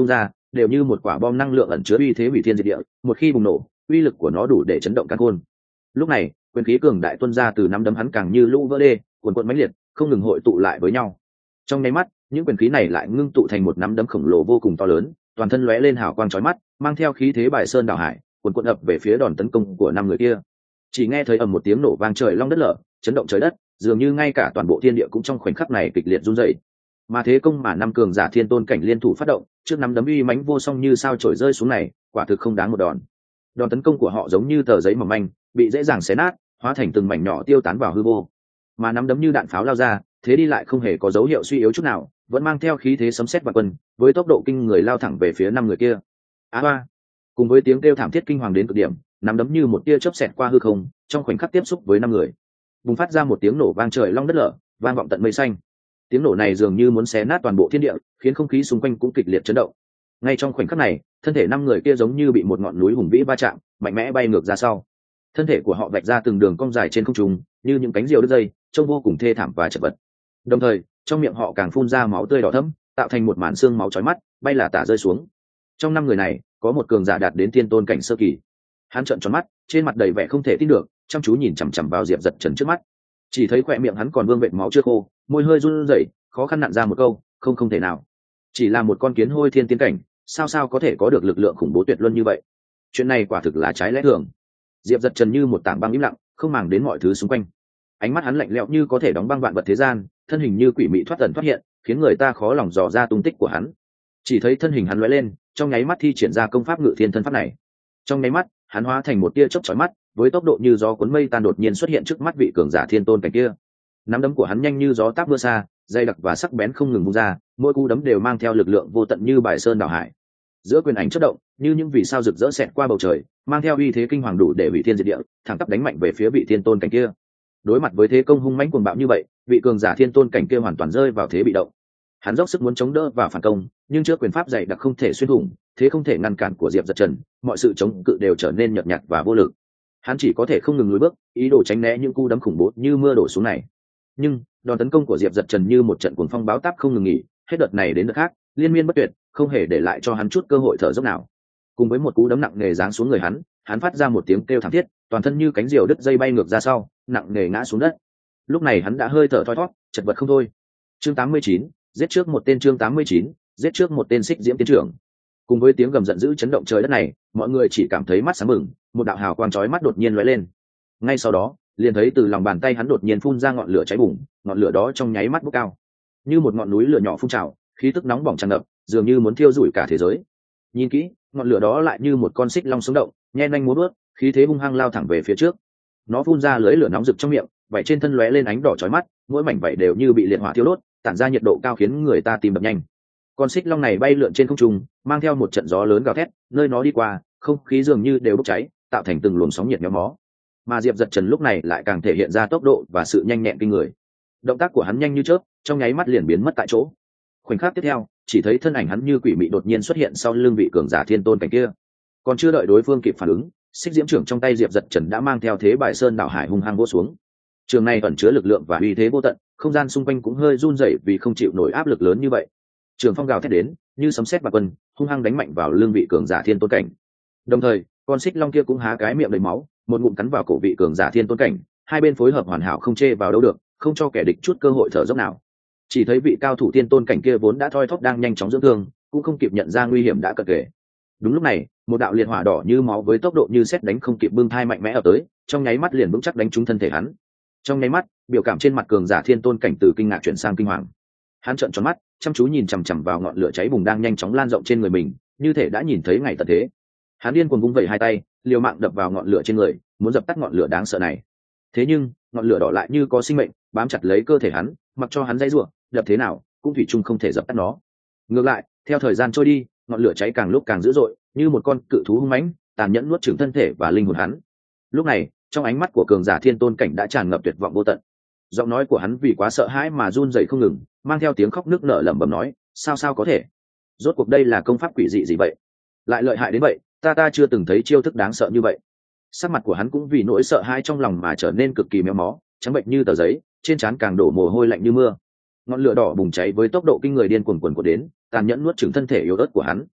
đều như một quả bom năng lượng ẩn chứa uy thế hủy thiên diệt địa, một khi bùng nổ, uy lực của nó đủ để chấn động càn khôn. Lúc này, quyền khí cường đại tuôn ra từ nắm đấm hắn càng như lũ vỡ đê, cuồn cuộn mãnh liệt, không ngừng hội tụ lại với nhau. Trong nháy mắt, những quyền khí này lại ngưng tụ thành một nắm đấm khổng lồ vô cùng to lớn, toàn thân lóe lên hào quang chói mắt, mang theo khí thế bài sơn đảo hải, cuồn cuộn ập về phía đòn tấn công của năm người kia. Chỉ nghe thấy ầm một tiếng nổ vang trời long đất lở, chấn động trời đất, dường như ngay cả toàn bộ thiên địa cũng trong khoảnh khắc này kịch liệt run rẩy. Mà thế công mà năm cường giả thiên tôn cảnh liên thủ phát động, trước nắm đấm uy mãnh vô song như sao chổi rơi xuống này, quả thực không đáng một đòn. Đòn tấn công của họ giống như tờ giấy mỏng manh, bị dễ dàng xé nát, hóa thành từng mảnh nhỏ tiêu tán vào hư vô. Mà nắm đấm như đạn pháo lao ra, thế đi lại không hề có dấu hiệu suy yếu chút nào, vẫn mang theo khí thế sấm sét và quân, với tốc độ kinh người lao thẳng về phía năm người kia. Á ba! Cùng với tiếng kêu thảm thiết kinh hoàng đến cực điểm, nắm đấm như một tia chớp xẹt qua hư không, trong khoảnh khắc tiếp xúc với năm người, bùng phát ra một tiếng nổ vang trời long đất lở, vang vọng tận mây xanh. Tiếng nổ này dường như muốn xé nát toàn bộ thiên địa, khiến không khí xung quanh cũng kịch liệt chấn động. Ngay trong khoảnh khắc này, thân thể năm người kia giống như bị một ngọn núi hùng vĩ va chạm, mạnh mẽ bay ngược ra sau. Thân thể của họ vạch ra từng đường cong dài trên không trung, như những cánh diều đứt dây, trông vô cùng thê thảm và chật vật. Đồng thời, trong miệng họ càng phun ra máu tươi đỏ thẫm, tạo thành một màn xương máu chói mắt, bay là tả rơi xuống. Trong năm người này, có một cường giả đạt đến thiên tôn cảnh sơ kỳ. Hắn trợn tròn mắt, trên mặt đầy vẻ không thể tin được, chăm chú nhìn chằm chằm vào Diệp Dật Trần trước mắt. Chỉ thấy khóe miệng hắn còn vương vệt máu chưa khô, môi hơi run rẩy, khó khăn nặn ra một câu, không không thể nào. Chỉ là một con kiến hôi thiên tiên cảnh, sao sao có thể có được lực lượng khủng bố tuyệt luân như vậy? Chuyện này quả thực là trái lẽ thường. Diệp Dật Trần như một tảng băng im lặng, không màng đến mọi thứ xung quanh. Ánh mắt hắn lạnh lẽo như có thể đóng băng vạn vật thế gian, thân hình như quỷ mị thoát ẩn thoát hiện, khiến người ta khó lòng dò ra tung tích của hắn. Chỉ thấy thân hình hắn lóe lên, trong nháy mắt thi triển ra công pháp Ngự Thiên thân pháp này. Trong nháy mắt, hắn hóa thành một tia chớp chói mắt, với tốc độ như gió cuốn mây tan đột nhiên xuất hiện trước mắt vị cường giả thiên tôn cảnh kia. Nắm đấm của hắn nhanh như gió táp mưa xa, dày đặc và sắc bén không ngừng vung ra, mỗi cú đấm đều mang theo lực lượng vô tận như bài sơn đảo hải. Giữa quyền ảnh chớp động, như những vì sao rực rỡ xẹt qua bầu trời, mang theo uy thế kinh hoàng đủ để hủy thiên diệt địa, thẳng tắp đánh mạnh về phía vị thiên tôn cảnh kia. Đối mặt với thế công hung mãnh cuồng bạo như vậy, vị cường giả thiên tôn cảnh kia hoàn toàn rơi vào thế bị động. Hắn dốc sức muốn chống đỡ và phản công, nhưng trước quyền pháp dày đặc không thể xuyên thủng, thế không thể ngăn cản của Diệp Dật Trần, mọi sự chống cự đều trở nên nhợt nhạt và vô lực. Hắn chỉ có thể không ngừng lùi bước, ý đồ tránh né những cú đấm khủng bố như mưa đổ xuống này. Nhưng đòn tấn công của Diệp Dật Trần như một trận cuồng phong báo táp không ngừng nghỉ, hết đợt này đến đợt khác, liên miên bất tuyệt, không hề để lại cho hắn chút cơ hội thở dốc nào. Cùng với một cú đấm nặng nề giáng xuống người hắn, hắn phát ra một tiếng kêu thảm thiết, toàn thân như cánh diều đứt dây bay ngược ra sau, nặng nề ngã xuống đất. Lúc này hắn đã hơi thở thoi thoát, chật vật không thôi. Chương tám mươi chín, giết trước một tên chương tám mươi chín, giết trước một tên Xích Diễm tiến trưởng. Cùng với tiếng gầm giận dữ chấn động trời đất này, mọi người chỉ cảm thấy mắt sáng bừng, một đạo hào quang chói mắt đột nhiên lóe lên. Ngay sau đó, liền thấy từ lòng bàn tay hắn đột nhiên phun ra ngọn lửa cháy bùng, ngọn lửa đó trong nháy mắt bốc cao, như một ngọn núi lửa nhỏ phun trào, khí tức nóng bỏng tràn ngập, dường như muốn thiêu rụi cả thế giới. Nhìn kỹ, ngọn lửa đó lại như một con xích long sống động, nhe nanh múa bước, khí thế hung hăng lao thẳng về phía trước. Nó phun ra lưới lửa nóng rực trong miệng, vảy trên thân lóe lên ánh đỏ chói mắt, mỗi mảnh vảy đều như bị liệt hỏa thiêu đốt, tản ra nhiệt độ cao khiến người ta tim đập nhanh. Con xích long này bay lượn trên không trung, mang theo một trận gió lớn gào thét, nơi nó đi qua, không khí dường như đều bốc cháy, tạo thành từng luồng sóng nhiệt méo mó. Mà Diệp Dật Trần lúc này lại càng thể hiện ra tốc độ và sự nhanh nhẹn kinh người. Động tác của hắn nhanh như chớp, trong nháy mắt liền biến mất tại chỗ. Khoảnh khắc tiếp theo, chỉ thấy thân ảnh hắn như quỷ mị đột nhiên xuất hiện sau lưng vị cường giả thiên tôn cảnh kia. Còn chưa đợi đối phương kịp phản ứng, xích diễm trưởng trong tay Diệp Dật Trần đã mang theo thế bài sơn đảo hải hung hăng vỗ xuống. Trường này ẩn chứa lực lượng và uy thế vô tận, không gian xung quanh cũng hơi run rẩy vì không chịu nổi áp lực lớn như vậy. Trường phong gào thét đến, như sấm sét bạc quân, hung hăng đánh mạnh vào lưng vị cường giả thiên tôn cảnh. Đồng thời, con xích long kia cũng há cái miệng đầy máu, một ngụm cắn vào cổ vị cường giả thiên tôn cảnh, hai bên phối hợp hoàn hảo không chê vào đâu được, không cho kẻ địch chút cơ hội thở dốc nào. Chỉ thấy vị cao thủ thiên tôn cảnh kia vốn đã thoi thóp đang nhanh chóng dưỡng thương, cũng không kịp nhận ra nguy hiểm đã cận kề. Đúng lúc này, một đạo liệt hỏa đỏ như máu với tốc độ như sét đánh không kịp bưng thai mạnh mẽ ập tới, trong nháy mắt liền vững chắc đánh trúng thân thể hắn. Trong nháy mắt, biểu cảm trên mặt cường giả thiên tôn cảnh từ kinh ngạc chuyển sang kinh hoàng. Hắn trợn tròn mắt, chăm chú nhìn chằm chằm vào ngọn lửa cháy bùng đang nhanh chóng lan rộng trên người mình, như thể đã nhìn thấy ngày tận thế. Hắn điên cuồng vung vẩy hai tay, liều mạng đập vào ngọn lửa trên người, muốn dập tắt ngọn lửa đáng sợ này. Thế nhưng, ngọn lửa đỏ lại như có sinh mệnh, bám chặt lấy cơ thể hắn, mặc cho hắn dãy rủa, đập thế nào cũng thủy chung không thể dập tắt nó. Ngược lại, theo thời gian trôi đi, ngọn lửa cháy càng lúc càng dữ dội, như một con cự thú hung mãnh, tàn nhẫn nuốt chửng thân thể và linh hồn hắn. Lúc này, trong ánh mắt của cường giả thiên tôn cảnh đã tràn ngập tuyệt vọng vô tận. Giọng nói của hắn vì quá sợ hãi mà run rẩy không ngừng, mang theo tiếng khóc nức nở lẩm bẩm nói, sao sao có thể? Rốt cuộc đây là công pháp quỷ dị gì vậy? Lại lợi hại đến vậy, ta ta chưa từng thấy chiêu thức đáng sợ như vậy. Sắc mặt của hắn cũng vì nỗi sợ hãi trong lòng mà trở nên cực kỳ méo mó, trắng bệnh như tờ giấy, trên trán càng đổ mồ hôi lạnh như mưa. Ngọn lửa đỏ bùng cháy với tốc độ kinh người điên cuồng cuồn cuộn đến, tàn nhẫn nuốt chửng thân thể yếu ớt của hắn.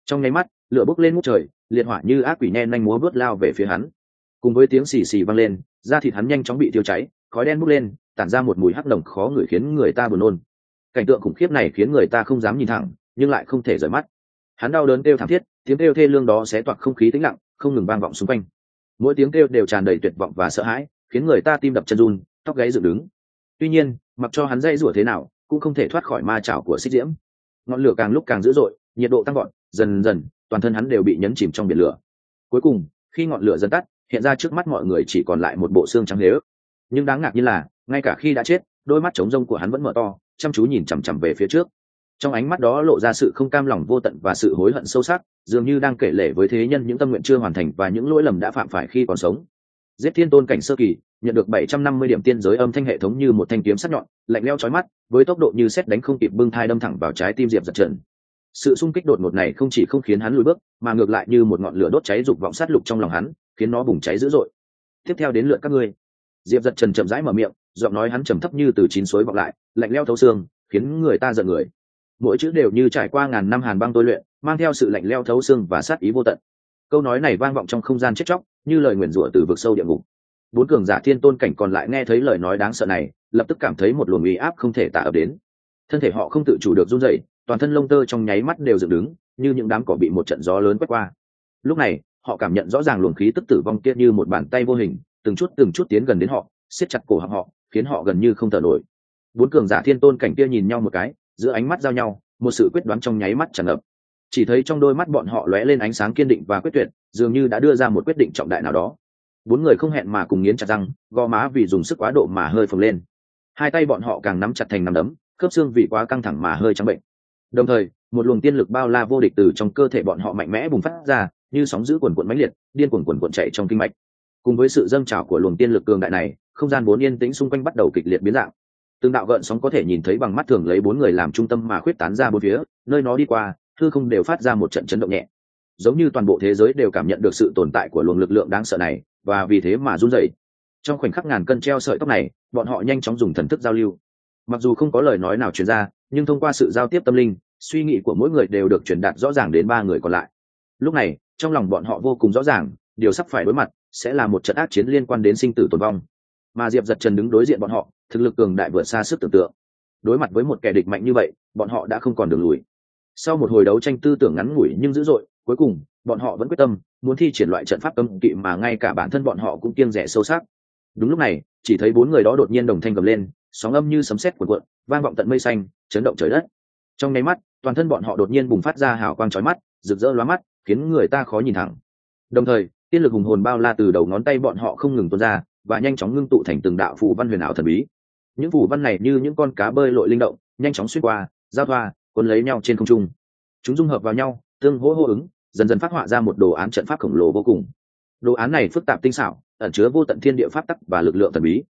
Trong nháy mắt lửa bốc lên ngút trời, liệt hỏa như ác quỷ nhen nhanh múa vớt lao về phía hắn. Cùng với tiếng xì xì vang lên, da thịt hắn nhanh chóng bị thiêu cháy, khói đen bốc lên, tản ra một mùi hắc nồng khó ngửi khiến người ta buồn nôn. Cảnh tượng khủng khiếp này khiến người ta không dám nhìn thẳng, nhưng lại không thể rời mắt. Hắn đau đớn kêu thảm thiết, tiếng kêu thê lương đó xé toạc không khí tĩnh lặng, không ngừng vang vọng xung quanh. Mỗi tiếng kêu đều tràn đầy tuyệt vọng và sợ hãi, khiến người ta tim đập chân run, tóc gáy dựng đứng. Tuy nhiên, mặc cho hắn dây rủa thế nào, cũng không thể thoát khỏi ma chảo của xích diễm. Ngọn lửa càng lúc càng dữ dội, nhiệt độ tăng vọt, dần dần, toàn thân hắn đều bị nhấn chìm trong biển lửa. Cuối cùng, khi ngọn lửa dần tắt, hiện ra trước mắt mọi người chỉ còn lại một bộ xương trắng lếu. Nhưng đáng ngạc nhiên là, ngay cả khi đã chết, đôi mắt trống rông của hắn vẫn mở to, chăm chú nhìn chằm chằm về phía trước. Trong ánh mắt đó lộ ra sự không cam lòng vô tận và sự hối hận sâu sắc, dường như đang kể lể với thế nhân những tâm nguyện chưa hoàn thành và những lỗi lầm đã phạm phải khi còn sống. Giết thiên tôn cảnh sơ kỳ, nhận được bảy trăm năm mươi điểm tiên giới âm thanh hệ thống như một thanh kiếm sắc nhọn, lạnh lẽo chói mắt, với tốc độ như sét đánh không kịp bưng thai đâm thẳng vào trái tim Diệp Dật Trần. Sự xung kích đột ngột này không chỉ không khiến hắn lùi bước, mà ngược lại như một ngọn lửa đốt cháy dục vọng sát lục trong lòng hắn, khiến nó bùng cháy dữ dội. Tiếp theo đến lượt các ngươi. Diệp Dật Trần chậm rãi mở miệng, giọng nói hắn trầm thấp như từ chín suối vọng lại, lạnh lẽo thấu xương, khiến người ta giận người. Mỗi chữ đều như trải qua ngàn năm hàn băng tôi luyện, mang theo sự lạnh lẽo thấu xương và sát ý vô tận. Câu nói này vang vọng trong không gian chết chóc, như lời nguyền rủa từ vực sâu địa ngục. Bốn cường giả thiên tôn cảnh còn lại nghe thấy lời nói đáng sợ này, lập tức cảm thấy một luồng uy áp không thể tả ập đến. Thân thể họ không tự chủ được run rẩy, toàn thân lông tơ trong nháy mắt đều dựng đứng, như những đám cỏ bị một trận gió lớn quét qua. Lúc này, họ cảm nhận rõ ràng luồng khí tức tử vong kia như một bàn tay vô hình, từng chút từng chút tiến gần đến họ, siết chặt cổ họng họ, khiến họ gần như không thở nổi. Bốn cường giả thiên tôn cảnh kia nhìn nhau một cái, giữa ánh mắt giao nhau, một sự quyết đoán trong nháy mắt tràn ngập. Chỉ thấy trong đôi mắt bọn họ lóe lên ánh sáng kiên định và quyết tuyệt, dường như đã đưa ra một quyết định trọng đại nào đó. Bốn người không hẹn mà cùng nghiến chặt răng, gò má vì dùng sức quá độ mà hơi phồng lên. Hai tay bọn họ càng nắm chặt thành nắm đấm, khớp xương vì quá căng thẳng mà hơi trắng bệnh. Đồng thời, một luồng tiên lực bao la vô địch từ trong cơ thể bọn họ mạnh mẽ bùng phát ra, như sóng dữ cuồn cuộn mãnh liệt, điên cuồn cuồn cuộn chạy trong kinh mạch. Cùng với sự dâng trào của luồng tiên lực cường đại này, không gian bốn yên tĩnh xung quanh bắt đầu kịch liệt biến dạng. Từng đạo gợn sóng có thể nhìn thấy bằng mắt thường lấy bốn người làm trung tâm mà khuyết tán ra bốn phía, nơi nó đi qua, hư không đều phát ra một trận chấn động nhẹ, giống như toàn bộ thế giới đều cảm nhận được sự tồn tại của luồng lực lượng đáng sợ này, và vì thế mà run rẩy. Trong khoảnh khắc ngàn cân treo sợi tóc này, bọn họ nhanh chóng dùng thần thức giao lưu. Mặc dù không có lời nói nào truyền ra, nhưng thông qua sự giao tiếp tâm linh, suy nghĩ của mỗi người đều được truyền đạt rõ ràng đến ba người còn lại. Lúc này, trong lòng bọn họ vô cùng rõ ràng, điều sắp phải đối mặt sẽ là một trận ác chiến liên quan đến sinh tử tồn vong. Mà Diệp Dật Trần đứng đối diện bọn họ, thực lực cường đại vượt xa sức tưởng tượng. Đối mặt với một kẻ địch mạnh như vậy, bọn họ đã không còn đường lùi. Sau một hồi đấu tranh tư tưởng ngắn ngủi nhưng dữ dội, cuối cùng bọn họ vẫn quyết tâm muốn thi triển loại trận pháp cấm kỵ mà ngay cả bản thân bọn họ cũng kiêng dè sâu sắc. Đúng lúc này, chỉ thấy bốn người đó đột nhiên đồng thanh gầm lên, sóng âm như sấm sét cuộn cuộn, vang vọng tận mây xanh, chấn động trời đất. Trong nháy mắt, toàn thân bọn họ đột nhiên bùng phát ra hào quang chói mắt, rực rỡ lóa mắt, khiến người ta khó nhìn thẳng. Đồng thời, tiên lực hùng hồn bao la từ đầu ngón tay bọn họ không ngừng tuôn ra, và nhanh chóng ngưng tụ thành từng đạo phù văn huyền ảo thần bí. Những phù văn này như những con cá bơi lội linh động, nhanh chóng xuyên qua, giao thoa, cuốn lấy nhau trên không trung. Chúng dung hợp vào nhau, tương hỗ hô ứng, dần dần phát họa ra một đồ án trận pháp khổng lồ vô cùng. Đồ án này phức tạp tinh xảo, ẩn chứa vô tận thiên địa pháp tắc và lực lượng thần bí.